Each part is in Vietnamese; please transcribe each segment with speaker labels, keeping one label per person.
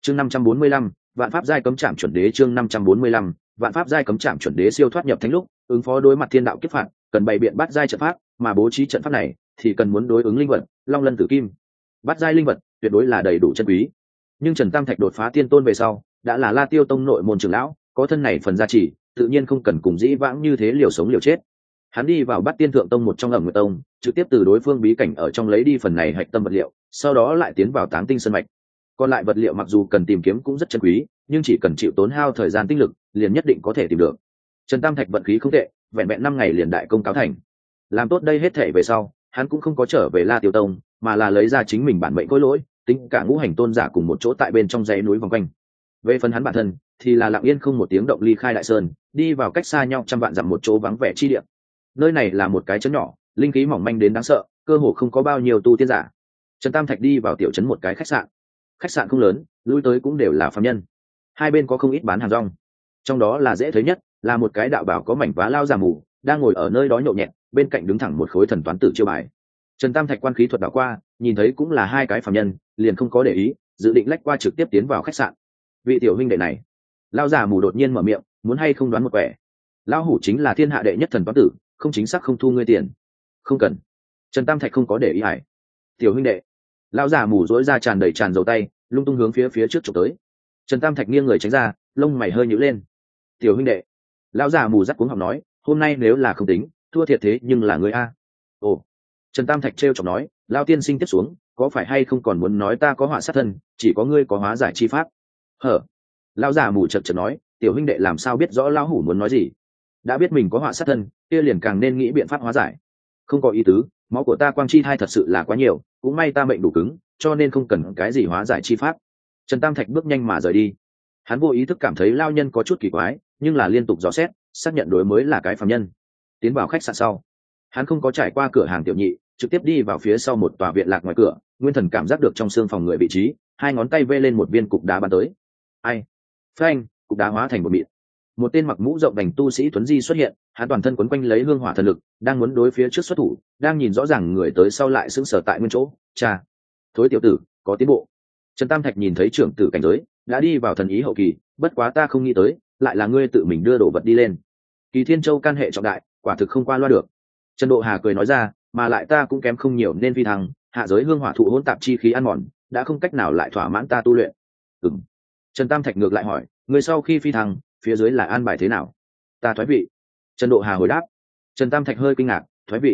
Speaker 1: chương 545, vạn pháp giai cấm trảm chuẩn đế. chương 545, vạn pháp giai cấm trảm chuẩn đế. Siêu thoát nhập thánh lúc ứng phó đối mặt thiên đạo kiếp phạt cần bày biện bát giai trận pháp, mà bố trí trận pháp này thì cần muốn đối ứng linh vật long lân tử kim. Bát giai linh vật tuyệt đối là đầy đủ chân quý, nhưng Trần Tam Thạch đột phá tiên tôn về sau đã là La Tiêu tông nội môn trưởng lão, có thân này phần gia trì, tự nhiên không cần cùng dĩ vãng như thế liều sống liều chết. Hắn đi vào Bát Tiên Thượng tông một trong Ẩm Nguyệt tông, trực tiếp từ đối phương bí cảnh ở trong lấy đi phần này hạch tâm vật liệu, sau đó lại tiến vào Táng Tinh Sơn mạch. Còn lại vật liệu mặc dù cần tìm kiếm cũng rất chân quý, nhưng chỉ cần chịu tốn hao thời gian tinh lực, liền nhất định có thể tìm được. Trần Tam Thạch vận khí không tệ, vẹn vẹn 5 ngày liền đại công cáo thành. Làm tốt đây hết thảy về sau, hắn cũng không có trở về La Tiêu tông, mà là lấy ra chính mình bản mệnh khối lỗi, tính cả ngũ hành tôn giả cùng một chỗ tại bên trong dãy núi vòng quanh. Về phần hắn bản thân thì là lặng yên không một tiếng động ly khai đại sơn, đi vào cách xa nhau trăm vạn dặm một chỗ vắng vẻ chi địa. Nơi này là một cái trấn nhỏ, linh khí mỏng manh đến đáng sợ, cơ hồ không có bao nhiêu tu tiên giả. Trần Tam Thạch đi vào tiểu trấn một cái khách sạn. Khách sạn không lớn, lui tới cũng đều là phàm nhân. Hai bên có không ít bán hàng rong. Trong đó là dễ thấy nhất, là một cái đạo bảo có mảnh vá lao già mù, đang ngồi ở nơi đó nhộn nhẹ, bên cạnh đứng thẳng một khối thần toán tử chiêu bài. Trần Tam Thạch quan khí thuật đảo qua, nhìn thấy cũng là hai cái phàm nhân, liền không có để ý, dự định lách qua trực tiếp tiến vào khách sạn. Vị tiểu huynh đệ này, lao già mù đột nhiên mở miệng, muốn hay không đoán một quẻ? Lão hủ chính là thiên hạ đệ nhất thần toán tử, không chính xác không thu ngươi tiền. Không cần. Trần Tam Thạch không có để ý hải. Tiểu huynh đệ. Lão già mù dỗi ra tràn đầy tràn dầu tay, lung tung hướng phía trước chụp tới. Trần Tam Thạch nghiêng người tránh ra, lông mày hơi nhíu lên. Tiểu huynh đệ. Lão già mù dắt cuống họng nói, hôm nay nếu là không tính, thua thiệt thế nhưng là ngươi a. Ồ. Trần Tam Thạch trêu chọc nói, lão tiên sinh tiếp xuống, có phải hay không còn muốn nói ta có họa sát thân, chỉ có ngươi có hóa giải chi pháp? Hở. Lão già mù chật chật nói, tiểu huynh đệ làm sao biết rõ lão hủ muốn nói gì? Đã biết mình có họa sát thân, kia liền càng nên nghĩ biện pháp hóa giải. Không có ý tứ, máu của ta quang chi thai thật sự là quá nhiều, cũng may ta mệnh đủ cứng, cho nên không cần cái gì hóa giải chi pháp. Trần Tam Thạch bước nhanh mà rời đi. Hắn vô ý thức cảm thấy lao nhân có chút kỳ quái, nhưng là liên tục dò xét, xác nhận đối mới là cái phàm nhân. Tiến vào khách sạn sau, hắn không có trải qua cửa hàng tiểu nhị, trực tiếp đi vào phía sau một tòa viện lạc ngoài cửa. Nguyên Thần cảm giác được trong xương phòng người vị trí, hai ngón tay vê lên một viên cục đá bắn tới. Ai? Phanh! Cục đá hóa thành một mịn. Một tên mặc mũ rộng đành tu sĩ tuấn di xuất hiện, hắn toàn thân quấn quanh lấy hương hỏa thần lực, đang muốn đối phía trước xuất thủ, đang nhìn rõ ràng người tới sau lại sững sờ tại nguyên chỗ. Cha, thối tiểu tử, có tiến bộ. Trần Tam Thạch nhìn thấy trưởng tử cảnh giới đã đi vào thần ý hậu kỳ, bất quá ta không nghĩ tới, lại là ngươi tự mình đưa đồ vật đi lên. Kỳ Thiên Châu can hệ trọng đại, quả thực không qua loa được. Trần Độ Hà cười nói ra, mà lại ta cũng kém không nhiều nên phi thăng, hạ giới hương hỏa thụ hỗn tạp chi khí ăn mòn, đã không cách nào lại thỏa mãn ta tu luyện. Ừm. Trần Tam Thạch ngược lại hỏi, người sau khi phi thăng, phía dưới là an bài thế nào? Ta thoái vị. Trần Độ Hà hồi đáp. Trần Tam Thạch hơi kinh ngạc,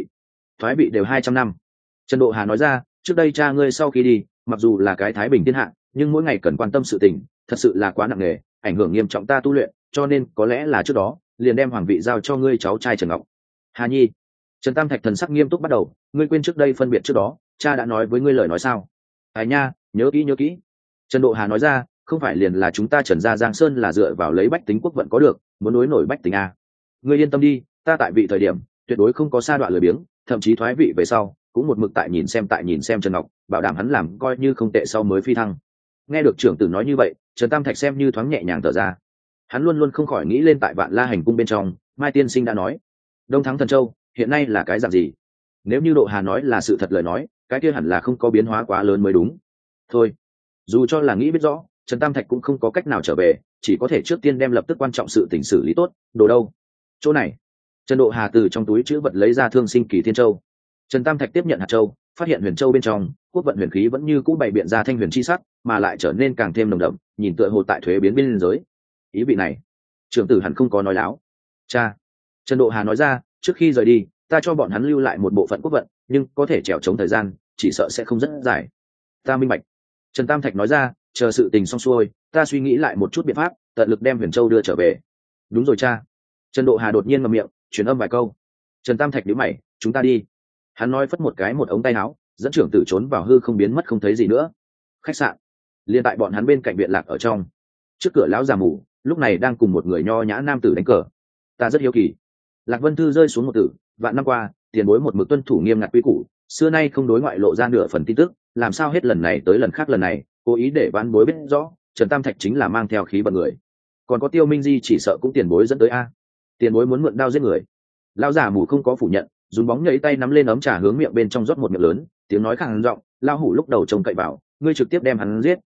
Speaker 1: thoái vị đều 200 năm. Trần Độ Hà nói ra, trước đây cha ngươi sau khi đi, mặc dù là cái thái bình thiên hạ, nhưng mỗi ngày cần quan tâm sự tình, thật sự là quá nặng nề, ảnh hưởng nghiêm trọng ta tu luyện, cho nên có lẽ là trước đó liền đem hoàng vị giao cho ngươi cháu trai Trần Ngọc. Hà Nhi. Trần Tam Thạch thần sắc nghiêm túc bắt đầu, ngươi quên trước đây phân biệt trước đó, cha đã nói với ngươi lời nói sao? Ai nha, nhớ kỹ. Trần Độ Hà nói ra, không phải liền là chúng ta Trần gia Giang Sơn là dựa vào lấy bách tính quốc vận có được, muốn đối nổi bách tính à? Ngươi yên tâm đi, ta tại vị thời điểm tuyệt đối không có sa đoạn lười biếng, thậm chí thoái vị về sau cũng một mực tại nhìn xem Trần Ngọc, bảo đảm hắn làm coi như không tệ sau mới phi thăng. Nghe được trưởng tử nói như vậy, Trần Tam Thạch xem như thoáng nhẹ nhàng thở ra. Hắn luôn luôn không khỏi nghĩ lên tại Vạn La hành cung bên trong, Mai tiên sinh đã nói, Đông Thắng Thần Châu hiện nay là cái dạng gì? Nếu như Độ Hà nói là sự thật lời nói, cái kia hẳn là không có biến hóa quá lớn mới đúng. Thôi, dù cho là nghĩ biết rõ, Trần Tam Thạch cũng không có cách nào trở về, chỉ có thể trước tiên đem lập tức quan trọng sự tình xử lý tốt. Đồ đâu? Chỗ này. Trần Độ Hà từ trong túi chữ vật lấy ra Thương Sinh Kỳ Thiên Châu. Trần Tam Thạch tiếp nhận hạt châu, phát hiện huyền châu bên trong quốc vận huyền khí vẫn như cũ bày biện ra thanh huyền chi sắc, mà lại trở nên càng thêm nồng đậm, nhìn tựa hồ tại thuế biến biên giới. Ý vị này, trưởng tử hẳn không có nói láo. Cha. Trần Độ Hà nói ra, trước khi rời đi, ta cho bọn hắn lưu lại một bộ phận quốc vận, nhưng có thể trèo chống thời gian, chỉ sợ sẽ không rất dài. Ta minh bạch. Trần Tam Thạch nói ra, chờ sự tình xong xuôi, ta suy nghĩ lại một chút biện pháp, tận lực đem huyền châu đưa trở về. Đúng rồi cha. Trần Độ Hà đột nhiên ngậm miệng, truyền âm vài câu. Trần Tam Thạch nhíu mày, chúng ta đi. Hắn nói phất một cái một ống tay áo, dẫn trưởng tử trốn vào hư không biến mất không thấy gì nữa. Khách sạn liên tại bọn hắn bên cạnh viện lạc ở trong. Trước cửa lão già mù lúc này đang cùng một người nho nhã nam tử đánh cờ. Ta rất hiếu kỳ. Lạc Vân Thư rơi xuống một tử, vạn năm qua tiền bối một mực tuân thủ nghiêm ngặt quy củ, xưa nay không đối ngoại lộ ra nửa phần tin tức, làm sao hết lần này tới lần khác lần này cố ý để vãn bối biết rõ Trần Tam Thạch chính là mang theo khí vận người. Còn có Tiêu Minh Di chỉ sợ cũng tiền bối dẫn tới a. Tiền bối muốn mượn đao giết người. Lão già mù không có phủ nhận, dùng bóng nhảy tay nắm lên ấm trà hướng miệng bên trong rót một miệng lớn, tiếng nói khàn giọng, lão hủ lúc đầu trông cậy vào ngươi trực tiếp đem hắn giết,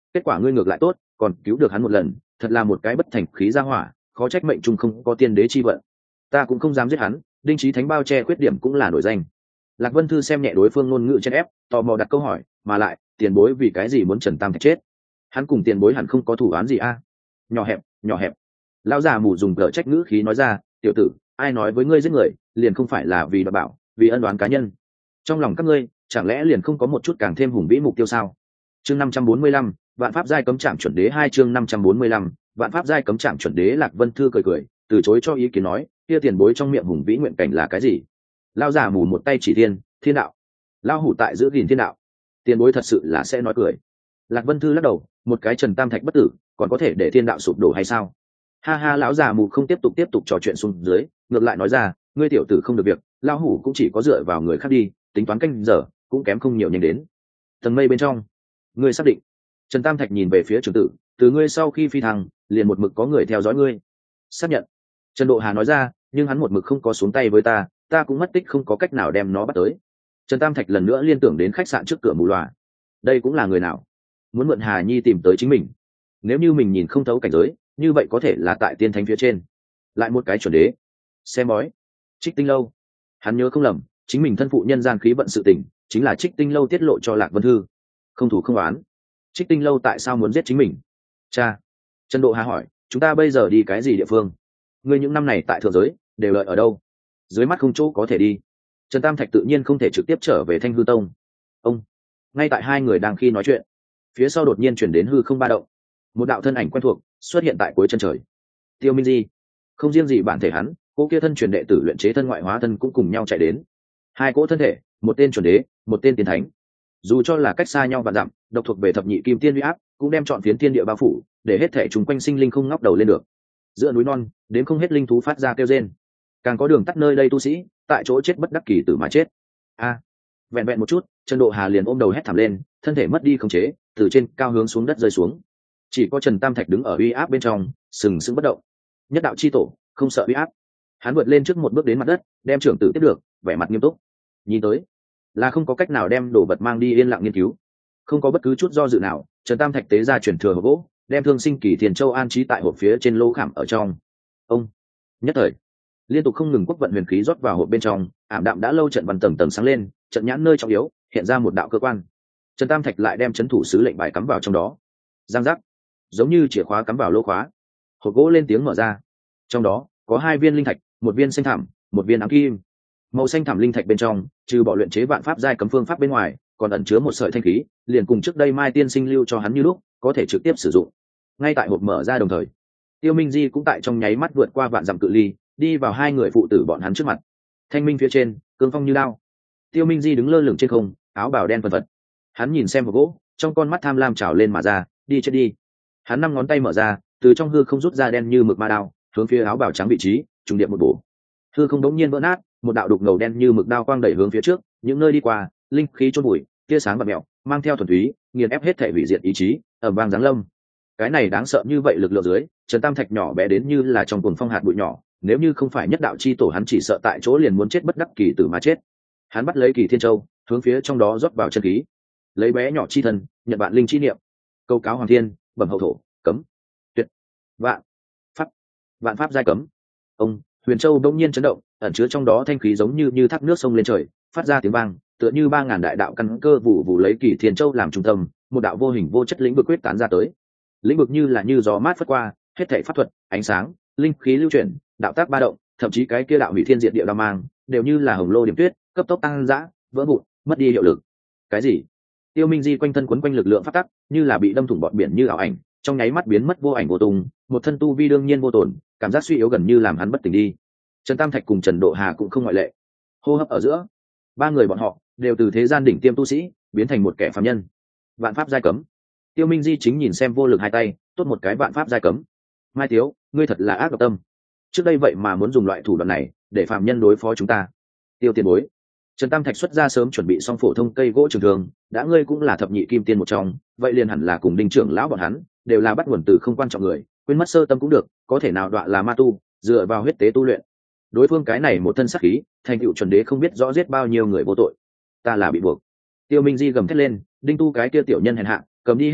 Speaker 1: kết quả ngươi ngược lại tốt, còn cứu được hắn một lần, thật là một cái bất thành khí ra hỏa, khó trách mệnh trung không có tiên đế chi vận. Ta cũng không dám giết hắn, đinh trí thánh bao che khuyết điểm cũng là nổi danh. Lạc Vân Thư xem nhẹ đối phương ngôn ngữ chen ép, tò mò đặt câu hỏi, mà lại tiền bối vì cái gì muốn Trần Tam Thạch chết? Hắn cùng tiền bối hẳn không có thủ án gì a? Nhỏ hẹp, nhỏ hẹp. Lão già mù dùng cờ trách ngữ khí nói ra, tiểu tử, ai nói với ngươi giết người liền không phải là vì đoạt bảo, vì ân oán cá nhân. Trong lòng các ngươi chẳng lẽ liền không có một chút càng thêm hùng vĩ mục tiêu sao? Chương 545, vạn pháp giai cấm trảm chuẩn đế 2 chương 545, vạn pháp giai cấm trảm chuẩn đế. Lạc Vân Thư cười cười, từ chối cho ý kiến nói, kia tiền bối trong miệng hùng vĩ nguyện cảnh là cái gì? Lão già mù một tay chỉ thiên đạo. Lão hủ tại giữ gìn thiên đạo. Tiền bối thật sự là sẽ nói cười. Lạc Vân Thư lắc đầu, một cái Trần Tam Thạch bất tử còn có thể để thiên đạo sụp đổ hay sao? Ha ha, lão già mù không tiếp tục trò chuyện xuống dưới, ngược lại nói ra, ngươi tiểu tử không được việc, lão hủ cũng chỉ có dựa vào người khác đi, tính toán canh giờ cũng kém không nhiều nhanh đến. Tầng mây bên trong, ngươi xác định? Trần Tam Thạch nhìn về phía trưởng tử, từ ngươi sau khi phi thăng liền một mực có người theo dõi ngươi. Xác nhận. Trần Độ Hà nói ra, nhưng hắn một mực không có xuống tay với ta cũng mất tích không có cách nào đem nó bắt tới. Trần Tam Thạch lần nữa liên tưởng đến khách sạn trước cửa mù loà. Đây cũng là người nào muốn mượn Hà Nhi tìm tới chính mình? Nếu như mình nhìn không thấu cảnh giới, như vậy có thể là tại tiên thánh phía trên. Lại một cái chuẩn đế. Xem bói. Trích Tinh Lâu. Hắn nhớ không lầm, chính mình thân phụ nhân gian khí vận sự tình chính là Trích Tinh Lâu tiết lộ cho Lạc Vân Thư. Không thủ không oán. Trích Tinh Lâu tại sao muốn giết chính mình? Cha. Trần Độ Hà hỏi, chúng ta bây giờ đi cái gì địa phương? Ngươi những năm này tại thượng giới đều đợi ở đâu? Dưới mắt không chỗ có thể đi. Trần Tam Thạch tự nhiên không thể trực tiếp trở về Thanh Hư Tông. Ông. Ngay tại hai người đang khi nói chuyện, phía sau đột nhiên chuyển đến hư không ba động, một đạo thân ảnh quen thuộc xuất hiện tại cuối chân trời. Tiêu Minh Di. Không riêng gì bản thể hắn, cô kia thân truyền đệ tử luyện chế thân ngoại hóa thân cũng cùng nhau chạy đến. Hai cỗ thân thể, một tên chuẩn đế, một tên tiên thánh. Dù cho là cách xa nhau vạn dặm, độc thuộc về thập nhị kim tiên uy áp cũng đem chọn phiến thiên địa bao phủ, để hết thể chúng quanh sinh linh không ngóc đầu lên được. Giữa núi non, đến không hết linh thú phát ra kêu rên. Càng có đường tắt nơi đây tu sĩ, tại chỗ chết bất đắc kỳ tử mà chết. A. Vẹn vẹn một chút, Trần Độ Hà liền ôm đầu hét thảm lên, thân thể mất đi khống chế, từ trên cao hướng xuống đất rơi xuống. Chỉ có Trần Tam Thạch đứng ở uy áp bên trong, sừng sững bất động. Nhất đạo chi tổ, không sợ uy áp. Hắn vượt lên trước một bước đến mặt đất, đem trưởng tử tiếp được, vẻ mặt nghiêm túc. Nhìn tới, là không có cách nào đem đồ vật mang đi yên lặng nghiên cứu. Không có bất cứ chút do dự nào, Trần Tam Thạch tế ra chuyển thừa hộp gỗ, đem Thương Sinh Kỳ Thiền Châu an trí tại hộp phía trên lỗ khảm ở trong. Ông. Nhất thời, liên tục không ngừng quốc vận huyền khí rót vào hộp bên trong, ảm đạm đã lâu trận văn tầng tầng sáng lên, trận nhãn nơi trọng yếu hiện ra một đạo cơ quan. Trần Tam Thạch lại đem chấn thủ sứ lệnh bài cắm vào trong đó. Giang giác, giống như chìa khóa cắm vào lỗ khóa, hộp gỗ lên tiếng mở ra. Trong đó có 2 viên linh thạch, một viên xanh thẳm, một viên ám kim. Màu xanh thẳm linh thạch bên trong, trừ bỏ luyện chế vạn pháp giai cấm phương pháp bên ngoài, còn ẩn chứa một sợi thanh khí, liền cùng trước đây Mai Tiên Sinh lưu cho hắn như lúc, có thể trực tiếp sử dụng. Ngay tại hộp mở ra đồng thời, Tiêu Minh Di cũng tại trong nháy mắt vượt qua vạn dặm cự ly, đi vào hai người phụ tử bọn hắn trước mặt. Thanh minh phía trên, cương phong như đao. Tiêu Minh Di đứng lơ lửng trên không, áo bào đen phần phật. Hắn nhìn xem hộp gỗ, trong con mắt tham lam trào lên mà ra, đi chết đi. Hắn 5 ngón tay mở ra, từ trong hư không rút ra đen như mực ma đao, hướng phía áo bào trắng vị trí trùng điệp một bổ. Hư không đống nhiên vỡ nát, một đạo đục ngầu đen như mực đao quang đẩy hướng phía trước, những nơi đi qua, linh khí chôn bụi, tia sáng bạt mèo, mang theo thuần túy, nghiền ép hết thể hủy diệt ý chí, ầm vang giáng lâm. Cái này đáng sợ như vậy lực lượng dưới, Trần Tam Thạch nhỏ bé đến như là trong cuồng phong hạt bụi nhỏ, nếu như không phải nhất đạo chi tổ hắn chỉ sợ tại chỗ liền muốn chết bất đắc kỳ tử mà chết. Hắn bắt lấy Kỳ Thiên Châu, hướng phía trong đó rót vào chân khí, lấy bé nhỏ chi thân, nhận vạn linh chi niệm, câu cáo hoàng thiên, bẩm hậu thổ, cấm, tuyệt, vạn pháp, vạn pháp giai cấm. Ông Huyền Châu đông nhiên chấn động, ẩn chứa trong đó thanh khí giống như thác nước sông lên trời, phát ra tiếng vang, tựa như 3000 đại đạo căn cơ vụ vụ lấy Kỳ Thiên Châu làm trung tâm, một đạo vô hình vô chất lĩnh vực quyết tán ra tới. Lĩnh vực như là như gió mát phất qua, hết thảy pháp thuật, ánh sáng, linh khí lưu chuyển, đạo tác ba động, thậm chí cái kia đạo hủy thiên diệt địa đao mang, đều như là hồng lô điểm tuyết, cấp tốc tăng dã, vỡ vụn, mất đi hiệu lực. Cái gì? Tiêu Minh Di quanh thân quấn quanh lực lượng pháp tắc, như là bị đâm thủng bọt biển như ảo ảnh, trong nháy mắt biến mất vô ảnh vô tung, một thân tu vi đương nhiên vô tổn, cảm giác suy yếu gần như làm hắn bất tỉnh đi. Trần Tam Thạch cùng Trần Độ Hà cũng không ngoại lệ. Hô hấp ở giữa, 3 người bọn họ đều từ thế gian đỉnh tiêm tu sĩ biến thành một kẻ phàm nhân. Vạn pháp giai cấm. Tiêu Minh Di chính nhìn xem vô lực hai tay, tốt một cái vạn pháp giai cấm. Mai Tiếu, ngươi thật là ác độc tâm. Trước đây vậy mà muốn dùng loại thủ đoạn này để phàm nhân đối phó chúng ta. Tiêu tiền bối. Trần Tam Thạch xuất ra sớm chuẩn bị xong phổ thông cây gỗ trường thường, đã ngươi cũng là thập nhị kim tiên một trong, vậy liền hẳn là cùng Đinh trưởng lão bọn hắn, đều là bắt nguồn từ không quan trọng người, quên mất sơ tâm cũng được, có thể nào đọa là ma tu, dựa vào huyết tế tu luyện. Đối phương cái này một thân sát khí, thành tựu chuẩn đế không biết rõ giết bao nhiêu người vô tội. Ta là bị buộc. Tiêu Minh Di gầm thét lên, Đinh tu cái kia tiểu nhân hèn hạ, cầm đi hết thảy,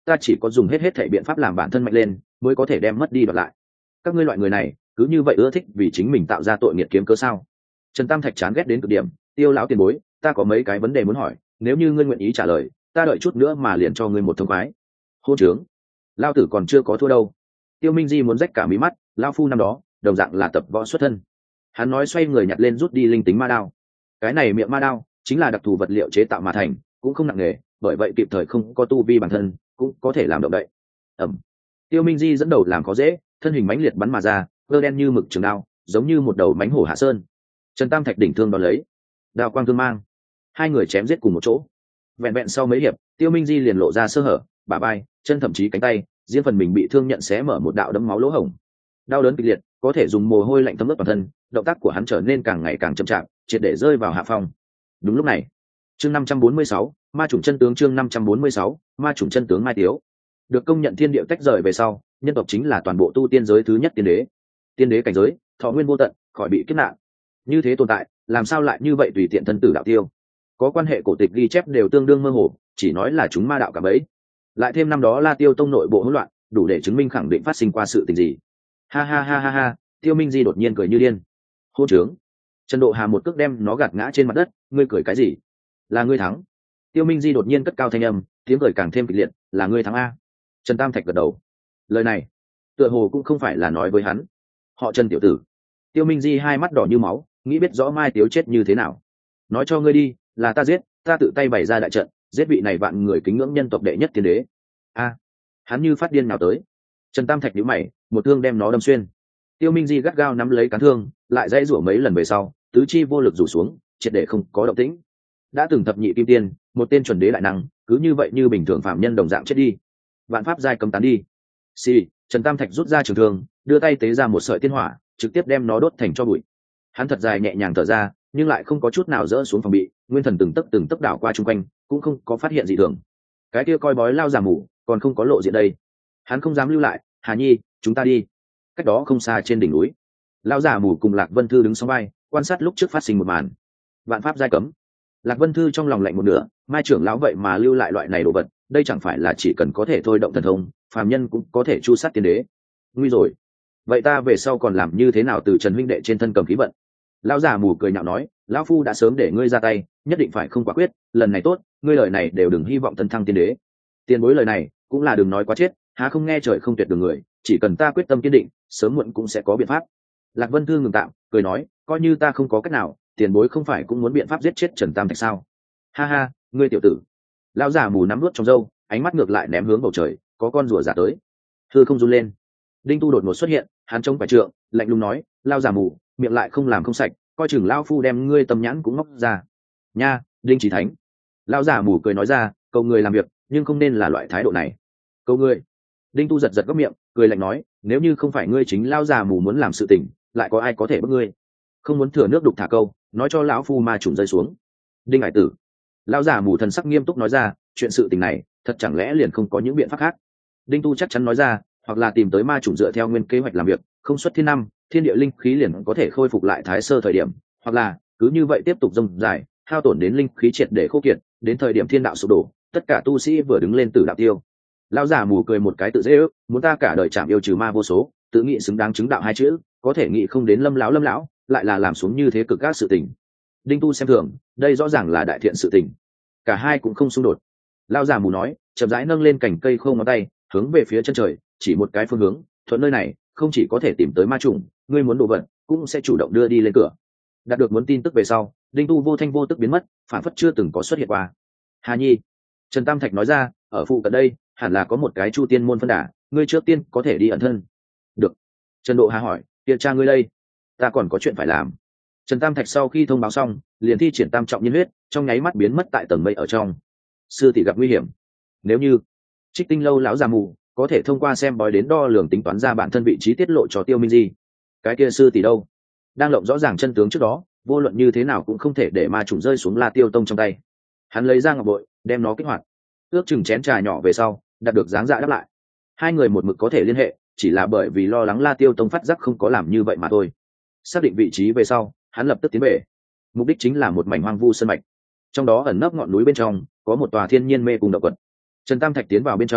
Speaker 1: ta chỉ có dùng hết thể biện pháp làm bản thân mạnh lên mới có thể đem mất đi đoạt lại. Các ngươi loại người này cứ như vậy ưa thích vì chính mình tạo ra tội nghiệt kiếm cớ sao? Trần Tam Thạch chán ghét đến cực điểm. Tiêu lão tiền bối, ta có mấy cái vấn đề muốn hỏi, nếu như ngươi nguyện ý trả lời, ta đợi chút nữa mà liền cho ngươi một thông khoái. Hôn trướng, lao tử còn chưa có thua đâu. Tiêu Minh Di muốn rách cả mí mắt, lao phu năm đó đồng dạng là tập võ xuất thân. Hắn nói xoay người nhặt lên rút đi linh tính ma đao. Cái này miệng ma đao chính là đặc thù vật liệu chế tạo mà thành, cũng không nặng nề, bởi vậy kịp thời không có tu vi bản thân cũng có thể làm động đậy. Ẩm. Tiêu Minh Di dẫn đầu làm có dễ, thân hình mãnh liệt bắn mà ra, cơ đen như mực trường đao, giống như một đầu mãnh hổ hạ sơn. Trần Tam Thạch đỉnh thương đón lấy, đao quang thương mang, hai người chém giết cùng một chỗ. Vẹn vẹn sau mấy hiệp, Tiêu Minh Di liền lộ ra sơ hở, bả vai, chân thậm chí cánh tay, riêng phần mình bị thương nhận xé mở một đạo đấm máu lỗ hổng. Đau đớn kịch liệt, có thể dùng mồ hôi lạnh thấm ướt toàn thân, động tác của hắn trở nên càng ngày càng chậm chạp, triệt để rơi vào hạ phong. Đúng lúc này, chương 546, ma chủng chân tướng chương 546, ma chủng chân tướng Mai Tiếu. Được công nhận thiên địa tách rời về sau, nhân tộc chính là toàn bộ tu tiên giới thứ nhất tiên đế. Tiên đế cảnh giới, thọ nguyên vô tận, khỏi bị kiếp nạn. Như thế tồn tại, làm sao lại như vậy tùy tiện thân tử đạo tiêu? Có quan hệ cổ tịch ghi chép đều tương đương mơ hồ, chỉ nói là chúng ma đạo cả bấy. Lại thêm năm đó La Tiêu tông nội bộ hỗn loạn, đủ để chứng minh khẳng định phát sinh qua sự tình gì. Ha ha ha ha ha, Tiêu Minh Di đột nhiên cười như điên. Hôn trướng. Trần Độ Hà một cước đem nó gạt ngã trên mặt đất, ngươi cười cái gì? Là ngươi thắng. Tiêu Minh Di đột nhiên cất cao thanh âm, tiếng cười càng thêm kịch liệt, là ngươi thắng a. Trần Tam Thạch gật đầu. Lời này, tựa hồ cũng không phải là nói với hắn. Họ Trần tiểu tử. Tiêu Minh Di hai mắt đỏ như máu, nghĩ biết rõ Mai Tiếu chết như thế nào. Nói cho ngươi đi, là ta giết, ta tự tay bày ra đại trận, giết vị này vạn người kính ngưỡng nhân tộc đệ nhất tiên đế. A. Hắn như phát điên nào tới. Trần Tam Thạch nhíu mày, một thương đem nó đâm xuyên. Tiêu Minh Di gắt gao nắm lấy cán thương, lại dãy rủa mấy lần về sau, tứ chi vô lực rủ xuống, triệt để không có động tĩnh. Đã từng thập nhị kim tiên, một tên chuẩn đế đại năng, cứ như vậy như bình thường phạm nhân đồng dạng chết đi. Vạn pháp giai cấm tán đi. Xì, Trần Tam Thạch rút ra trường thương, đưa tay tế ra một sợi tiên hỏa, trực tiếp đem nó đốt thành tro bụi. Hắn thật dài nhẹ nhàng thở ra, nhưng lại không có chút nào dỡ xuống phòng bị, nguyên thần từng tấc đảo qua chung quanh, cũng không có phát hiện gì thường. Cái kia coi bói lao giả mù, còn không có lộ diện đây. Hắn không dám lưu lại, Hà Nhi, chúng ta đi. Cách đó không xa trên đỉnh núi, lão giả mù cùng Lạc Vân Thư đứng song vai, quan sát lúc trước phát sinh một màn. Vạn pháp giai cấm. Lạc Vân Thư trong lòng lạnh một nửa, Mai trưởng lão vậy mà lưu lại loại này đồ vật, đây chẳng phải là chỉ cần có thể thôi động thần thông, phàm nhân cũng có thể chu sát tiên đế. Nguy rồi. Vậy ta về sau còn làm như thế nào từ Trần huynh đệ trên thân cầm khí vận? Lão giả mù cười nhạo nói, lão phu đã sớm để ngươi ra tay, nhất định phải không quả quyết, lần này tốt, ngươi lời này đều đừng hy vọng tấn thăng tiên đế. Tiền bối lời này, cũng là đừng nói quá chết, há không nghe trời không tuyệt đường người, chỉ cần ta quyết tâm kiên định, sớm muộn cũng sẽ có biện pháp. Lạc Vân Thư ngừng tạm, cười nói, coi như ta không có cách nào, tiền bối không phải cũng muốn biện pháp giết chết Trần Tam Thạch sao? Ha ha, ngươi tiểu tử. Lão giả mù nắm nuốt trong râu, ánh mắt ngược lại ném hướng bầu trời, có con rùa giả tới. Thư không run lên. Đinh Tu đột ngột xuất hiện, hắn trông phải trượng, lạnh lùng nói, lão giả mù, miệng lại không làm không sạch, coi chừng lão phu đem ngươi tâm nhãn cũng ngóc ra. Nha, Đinh Chí Thánh. Lão giả mù cười nói ra, cầu người làm việc, nhưng không nên là loại thái độ này. Cầu ngươi. Đinh Tu giật giật góc miệng, cười lạnh nói, nếu như không phải ngươi chính lão già mù muốn làm sự tình, lại có ai có thể bức ngươi? Không muốn thừa nước đục thả câu, nói cho lão phu ma trùng rơi xuống. Đinh Hải Tử. Lão già mù thần sắc nghiêm túc nói ra, chuyện sự tình này, thật chẳng lẽ liền không có những biện pháp khác? Đinh Tu chắc chắn nói ra, hoặc là tìm tới ma trùng dựa theo nguyên kế hoạch làm việc, không xuất thiên năm, thiên địa linh khí liền có thể khôi phục lại thái sơ thời điểm, hoặc là cứ như vậy tiếp tục dông dài, hao tổn đến linh khí triệt để khô kiệt, đến thời điểm thiên đạo sụp đổ, tất cả tu sĩ vừa đứng lên tử đạo tiêu. Lão giả mù cười một cái tự dễ ước, muốn ta cả đời chạm yêu trừ ma vô số, tự nghĩ xứng đáng chứng đạo hai chữ, có thể nghĩ không đến lâm lão, lại là làm xuống như thế cực ác sự tình. Đinh Tu xem thường, đây rõ ràng là đại thiện sự tình. Cả hai cũng không xung đột. Lão giả mù nói, chậm rãi nâng lên cành cây không ngón tay, hướng về phía chân trời, chỉ một cái phương hướng, thuận nơi này, không chỉ có thể tìm tới ma trùng, ngươi muốn đồ vật, cũng sẽ chủ động đưa đi lên cửa. Đạt được muốn tin tức về sau, Đinh Tu vô thanh vô tức biến mất, phản phất chưa từng có xuất hiện qua. Hà Nhi, Trần Tam Thạch nói ra, ở phụ cận đây, hẳn là có một cái Chu Tiên môn phân đà, ngươi trước tiên có thể đi ẩn thân. Được. Trần Độ Hà hỏi, tiện cha ngươi đây, ta còn có chuyện phải làm. Trần Tam Thạch sau khi thông báo xong, liền thi triển tam trọng nhiên huyết, trong nháy mắt biến mất tại tầng mây ở trong. Sư tỷ gặp nguy hiểm. Nếu như Trích Tinh lâu lão già mù có thể thông qua xem bói đến đo lường tính toán ra bản thân vị trí tiết lộ cho Tiêu Minh Di, cái kia sư tỷ đâu? Đang lộng rõ ràng chân tướng trước đó, vô luận như thế nào cũng không thể để ma trùng rơi xuống La Tiêu tông trong tay. Hắn lấy ra ngọc bội, đem nó kích hoạt. Ước chừng chén trà nhỏ về sau, đạt được dáng dạ đáp lại. Hai người một mực có thể liên hệ, chỉ là bởi vì lo lắng La Tiêu tông phát giác không có làm như vậy mà thôi. Xác định vị trí về sau, hắn lập tức tiến về. Mục đích chính là một mảnh hoang vu sơn mạch, trong đó ẩn nấp ngọn núi bên trong có một tòa thiên nhiên mê cung động quật. Trần Tam Thạch tiến vào bên trong,